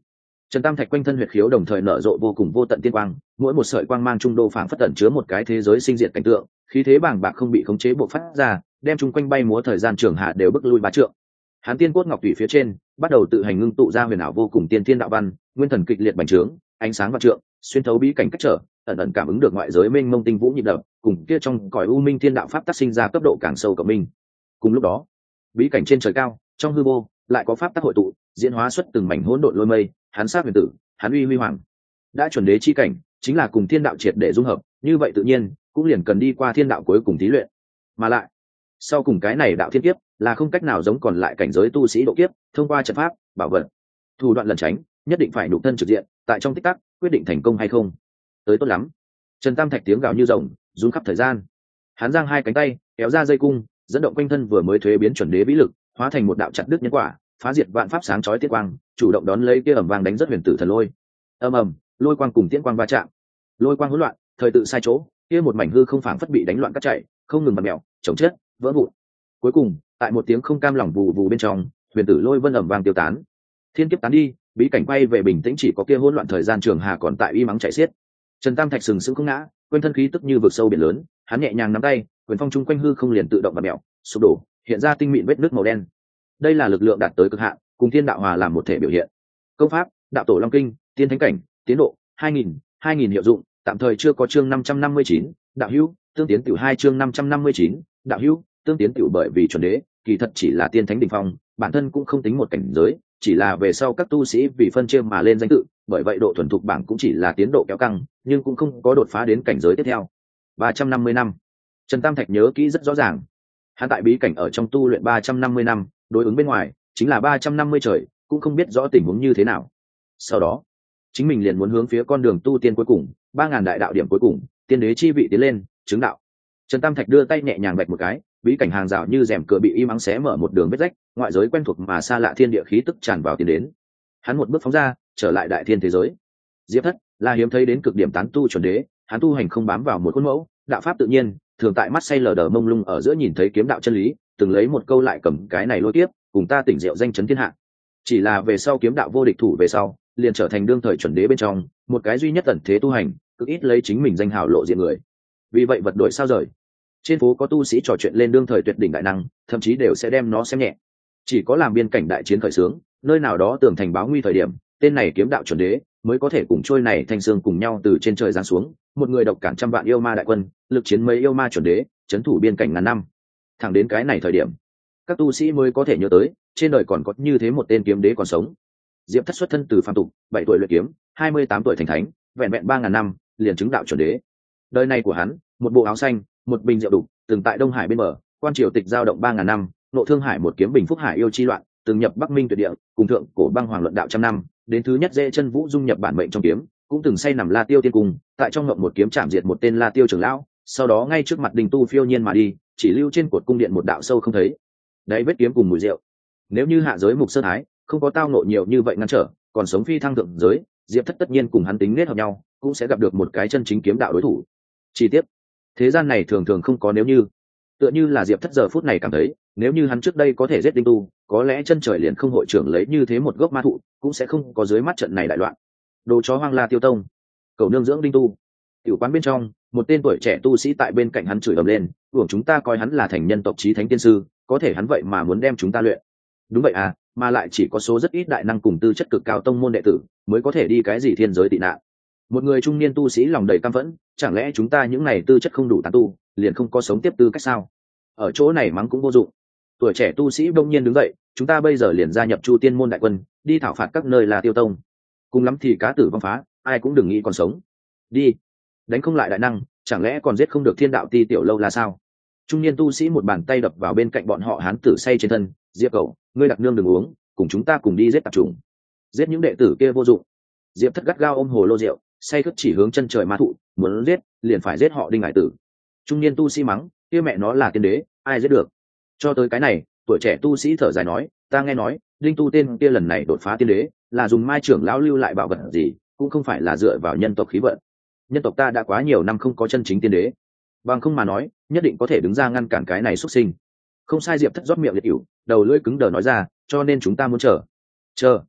Speaker 1: Trần Tam Thạch quanh thân huyệt khiếu đồng thời nở rộ vô cùng vô tận tiên quang, mỗi một sợi quang mang trung đô phảng phất tẩn chứa một cái thế giới sinh diệt cảnh tượng, khí thế bàng bạc không bị khống chế bộc phát ra, đem chung quanh bay múa thời gian trường hạ đều bức lui bá trượng. Hắn tiên cốt ngọc thủy phía trên, bắt đầu tự hành ngưng tụ ra huyền ảo vô cùng tiên thiên đạo văn, nguyên thần kịch liệt bành trướng, ánh sáng vạn trượng, xuyên thấu bí cảnh cách trở, ẩn ẩn cảm ứng được ngoại giới mênh mông tinh vũ nhịp đập, cùng kia trong cõi u minh thiên đạo pháp tác sinh ra cấp độ càng sâu cộng minh. Cùng lúc đó, bí cảnh trên trời cao, trong hư vô, lại có pháp tác hội tụ, diễn hóa xuất từng mảnh hỗn độn lôi mây, hắn sát huyền tử, hắn uy huy hoàng. Đã chuẩn đế chi cảnh, chính là cùng thiên đạo triệt để dung hợp, như vậy tự nhiên cũng liền cần đi qua thiên đạo cuối cùng thí luyện. Mà lại, sau cùng cái này đạo thiên kiếp là không cách nào giống còn lại cảnh giới tu sĩ độ kiếp, thông qua trận pháp, bảo vật, thủ đoạn lẩn tránh, nhất định phải nhục thân trực diện, tại trong tích tắc quyết định thành công hay không. Tới tốt lắm. Trần Tam Thạch tiếng gào như rồng, rung khắp thời gian. Hắn giang hai cánh tay, kéo ra dây cung, dẫn động quanh thân vừa mới thuế biến chuẩn đế vĩ lực, hóa thành một đạo chặt đứt nhân quả, phá diệt vạn pháp sáng chói tiết quang, chủ động đón lấy kia ầm vang đánh rất huyền tử thần lôi. Ầm ầm, lôi quang cùng tiễn quang va chạm. Lôi quang hỗn loạn, thời tự sai chỗ, kia một mảnh hư không phảng phất bị đánh loạn cắt chạy, không ngừng bật mèo, chồng chết, vỡ vụn. Cuối cùng, tại một tiếng không cam lòng vù vù bên trong, huyền tử lôi vân ầm vang tiêu tán. Thiên kiếp tán đi, bí cảnh quay về bình tĩnh, chỉ có kia hỗn loạn thời gian trường hà còn tại y mắng chạy xiết. Trần Tam Thạch sừng sững không ngã, quanh thân khí tức như vực sâu biển lớn, hắn nhẹ nhàng nắm tay, quyền phong chung quanh hư không liền tự động bật mèo, sụp đổ, hiện ra tinh mịn vết nước màu đen. Đây là lực lượng đạt tới cực hạn, cùng thiên đạo hòa làm một thể biểu hiện. Công pháp, đạo tổ long kinh, tiên thánh cảnh, tiến độ 2000 hiệu dụng, tạm thời chưa có chương 559, đạo hữu, tương tiến tiểu 2 chương 559, đạo hữu, tương tiến tiểu bởi vì chuẩn đế, kỳ thật chỉ là tiên thánh đỉnh phong, bản thân cũng không tính một cảnh giới, chỉ là về sau các tu sĩ vì phân chia mà lên danh tự, bởi vậy độ thuần thục bảng cũng chỉ là tiến độ kéo căng, nhưng cũng không có đột phá đến cảnh giới tiếp theo. 350 năm. Trần Tam Thạch nhớ kỹ rất rõ ràng. Hắn tại bí cảnh ở trong tu luyện 350 năm, đối ứng bên ngoài chính là 350 trời, cũng không biết rõ tình huống như thế nào. Sau đó, chính mình liền muốn hướng phía con đường tu tiên cuối cùng, 3000 đại đạo điểm cuối cùng, tiên đế chi vị tiến lên, chứng đạo. Trần Tam Thạch đưa tay nhẹ nhàng vạch một cái, bí cảnh hàng rào như rèm cửa bị im ắng xé mở một đường vết rách, ngoại giới quen thuộc mà xa lạ thiên địa khí tức tràn vào tiến đến. Hắn một bước phóng ra, trở lại đại thiên thế giới. Diệp Thất là hiếm thấy đến cực điểm tán tu chuẩn đế, hắn tu hành không bám vào một khuôn mẫu, đạo pháp tự nhiên, thường tại mắt say lờ đờ mông lung ở giữa nhìn thấy kiếm đạo chân lý, từng lấy một câu lại cầm cái này lôi tiếp, cùng ta tỉnh rượu danh chấn thiên hạ. Chỉ là về sau kiếm đạo vô địch thủ về sau, liền trở thành đương thời chuẩn đế bên trong một cái duy nhất ẩn thế tu hành, cực ít lấy chính mình danh hào lộ diện người. Vì vậy vật đổi sao rời. Trên phố có tu sĩ trò chuyện lên đương thời tuyệt đỉnh đại năng, thậm chí đều sẽ đem nó xem nhẹ. Chỉ có làm biên cảnh đại chiến khởi xướng, nơi nào đó tường thành báo nguy thời điểm, tên này kiếm đạo chuẩn đế mới có thể cùng trôi này thanh xương cùng nhau từ trên trời giáng xuống, một người độc cản trăm vạn yêu ma đại quân, lực chiến mấy yêu ma chuẩn đế, trấn thủ biên cảnh ngàn năm. Thẳng đến cái này thời điểm, các tu sĩ mới có thể nhớ tới, trên đời còn có như thế một tên kiếm đế còn sống. Diệp Thất xuất thân từ phàm tục, 7 tuổi luyện kiếm, 28 tuổi thành thánh, vẹn vẹn 3000 năm, liền chứng đạo chuẩn đế. Đời này của hắn, một bộ áo xanh, một bình rượu đục, từng tại Đông Hải bên bờ, quan triều tịch giao động 3000 năm, nộ Thương Hải một kiếm bình phúc hải yêu chi loạn, từng nhập Bắc Minh tuyệt địa, cùng thượng cổ băng hoàng luận đạo trăm năm, đến thứ nhất dễ chân vũ dung nhập bản mệnh trong kiếm, cũng từng say nằm La Tiêu tiên cung, tại trong ngộng một kiếm chạm diệt một tên La Tiêu trưởng lão, sau đó ngay trước mặt Đình Tu phiêu nhiên mà đi, chỉ lưu trên cột cung điện một đạo sâu không thấy. Đấy vết kiếm cùng mùi rượu. Nếu như hạ giới mục sơ thái không có tao nộ nhiều như vậy ngăn trở, còn sống phi thăng thượng giới, Diệp Thất tất nhiên cùng hắn tính nết hợp nhau, cũng sẽ gặp được một cái chân chính kiếm đạo đối thủ. Chi tiết, thế gian này thường thường không có nếu như. Tựa như là Diệp Thất giờ phút này cảm thấy, nếu như hắn trước đây có thể giết Đinh Tu, có lẽ chân trời liền không hội trưởng lấy như thế một gốc ma thụ, cũng sẽ không có dưới mắt trận này đại loạn. Đồ chó hoang La Tiêu Tông, cầu nương dưỡng Đinh Tu. Tiểu quán bên trong, một tên tuổi trẻ tu sĩ tại bên cạnh hắn chửi ầm lên, "Uổng chúng ta coi hắn là thành nhân tộc chí thánh tiên sư, có thể hắn vậy mà muốn đem chúng ta luyện." Đúng vậy à, mà lại chỉ có số rất ít đại năng cùng tư chất cực cao tông môn đệ tử mới có thể đi cái gì thiên giới tị nạn. Một người trung niên tu sĩ lòng đầy căm phẫn, chẳng lẽ chúng ta những này tư chất không đủ tán tu, liền không có sống tiếp tư cách sao? Ở chỗ này mắng cũng vô dụng. Tuổi trẻ tu sĩ đông nhiên đứng dậy, chúng ta bây giờ liền gia nhập Chu Tiên môn đại quân, đi thảo phạt các nơi là Tiêu Tông. Cùng lắm thì cá tử vong phá, ai cũng đừng nghĩ còn sống. Đi. Đánh không lại đại năng, chẳng lẽ còn giết không được Thiên Đạo Ti tiểu lâu là sao? Trung niên tu sĩ một bàn tay đập vào bên cạnh bọn họ hán tử say trên thân, Diệp cậu, ngươi đặc nương đừng uống, cùng chúng ta cùng đi giết tạp chủng. Giết những đệ tử kia vô dụng. Diệp Thất gắt gao ôm hồ lô rượu, say khướt chỉ hướng chân trời ma thụ, muốn giết, liền phải giết họ Đinh Hải tử. Trung niên tu sĩ mắng, kia mẹ nó là tiên đế, ai giết được? Cho tới cái này, tuổi trẻ tu sĩ thở dài nói, ta nghe nói, Đinh Tu tên kia lần này đột phá tiên đế, là dùng Mai trưởng lão lưu lại bảo vật gì, cũng không phải là dựa vào nhân tộc khí vận. Nhân tộc ta đã quá nhiều năm không có chân chính tiên đế, bằng không mà nói, nhất định có thể đứng ra ngăn cản cái này xuất sinh. Không sai. Diệp Thất rót miệng liệt ỉu, đầu lưỡi cứng đờ nói ra, cho nên chúng ta muốn chờ.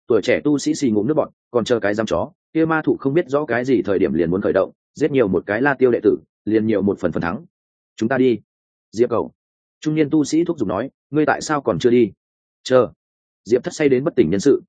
Speaker 1: Tuổi trẻ tu sĩ xì ngụm nước bọn, còn chờ cái giam chó, kia ma thụ không biết rõ cái gì thời điểm liền muốn khởi động, giết nhiều một cái La Tiêu đệ tử, liền nhiều một phần thắng. Chúng ta đi. Diệp Cầu. Trung niên tu sĩ thúc giục nói, ngươi tại sao còn chưa đi? Chờ. Diệp Thất say đến bất tỉnh nhân sự,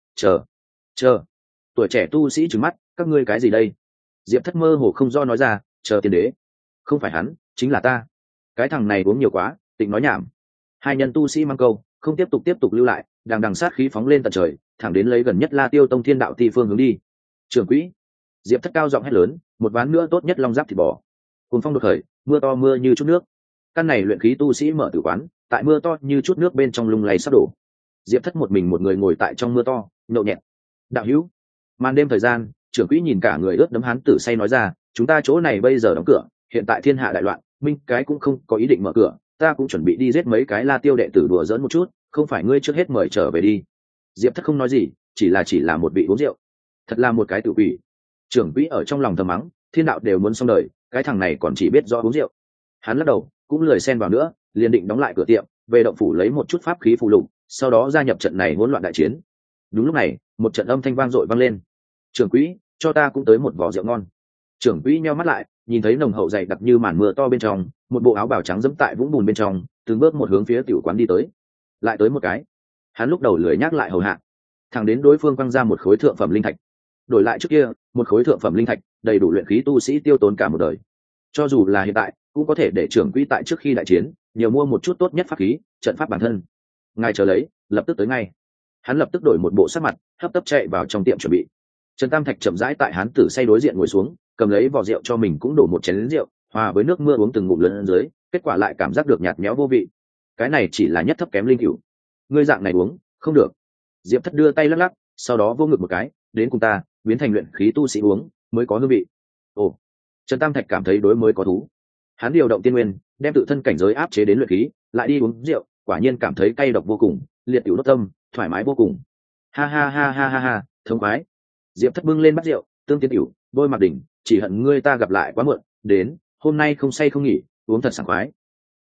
Speaker 1: chờ. Tuổi trẻ tu sĩ trừng mắt, các ngươi cái gì đây? Diệp Thất mơ hồ không do nói ra, chờ tiên đế. Không phải hắn, chính là ta. Cái thằng này uống nhiều quá, tịnh nói nhảm. Hai nhân tu sĩ mang câu, không tiếp tục lưu lại, đằng sát khí phóng lên tận trời, thẳng đến lấy gần nhất La Tiêu tông thiên đạo ti phương hướng đi. Trưởng quỹ. Diệp Thất cao giọng hét lớn, một ván nữa tốt nhất long giáp thịt bò. Cuồng phong đột khởi, mưa to mưa như chút nước. Căn này luyện khí tu sĩ mở tử quán, tại mưa to như chút nước bên trong lung lay sắp đổ. Diệp Thất một người ngồi tại trong mưa to, nhậu nhẹt. Đạo hữu. Màn đêm thời gian, trưởng quỹ nhìn cả người ướt đẫm hán tử say nói ra, chúng ta chỗ này bây giờ đóng cửa, hiện tại thiên hạ đại loạn, minh cái cũng không có ý định mở cửa, ta cũng chuẩn bị đi giết mấy cái La Tiêu đệ tử đùa giỡn một chút, không phải ngươi trước hết mời trở về đi. Diệp Thất không nói gì, chỉ là một vị uống rượu. Thật là một cái tự quỷ. Trưởng quỹ ở trong lòng thầm mắng, thiên đạo đều muốn xong đời, cái thằng này còn chỉ biết rõ uống rượu. Hắn lắc đầu, cũng lười xen vào nữa, liền định đóng lại cửa tiệm, về động phủ lấy một chút pháp khí phụ lục, sau đó gia nhập trận này hỗn loạn đại chiến. Đúng lúc này, một trận âm thanh vang dội vang lên. Trưởng quỹ, cho ta cũng tới một vò rượu ngon. Trưởng quỹ nheo mắt lại, nhìn thấy nồng hậu dày đặc như màn mưa to bên trong, một bộ áo bào trắng dẫm tại vũng bùn bên trong, từng bước một hướng phía tiểu quán đi tới. Lại tới một cái. Hắn lúc đầu lười nhắc lại hầu hạ, thẳng đến đối phương quăng ra một khối thượng phẩm linh thạch. Đổi lại trước kia, một khối thượng phẩm linh thạch đầy đủ luyện khí tu sĩ tiêu tốn cả một đời. Cho dù là hiện tại, cũng có thể để trưởng quỹ tại trước khi đại chiến, nhiều mua một chút tốt nhất pháp khí, trận pháp bản thân. Ngài chờ lấy, lập tức tới ngay. Hắn lập tức đổi một bộ sắc mặt, hấp tấp chạy vào trong tiệm chuẩn bị. Trần Tam Thạch chậm rãi tại hắn tử say đối diện ngồi xuống, cầm lấy vò rượu cho mình cũng đổ một chén rượu, hòa với nước mưa uống từng ngụm lớn dưới, kết quả lại cảm giác được nhạt nhẽo vô vị. Cái này chỉ là nhất thấp kém linh cửu. Ngươi dạng này uống, không được. Diệp Thất đưa tay lắc lắc, sau đó vô ngực một cái, đến cùng ta, biến thành luyện khí tu sĩ uống, mới có hương vị. Ồ. Trần Tam Thạch cảm thấy đối mới có thú. Hắn điều động tiên nguyên, đem tự thân cảnh giới áp chế đến luyện khí, lại đi uống rượu, quả nhiên cảm thấy cay độc vô cùng, liệt tiểu đốt tâm, thoải mái vô cùng. Ha, thông khoái. Diệp Thất bưng lên bát rượu, tương tiến tiểu, đôi mặt đỉnh, chỉ hận ngươi ta gặp lại quá muộn, đến, hôm nay không say không nghỉ, uống thật sảng khoái.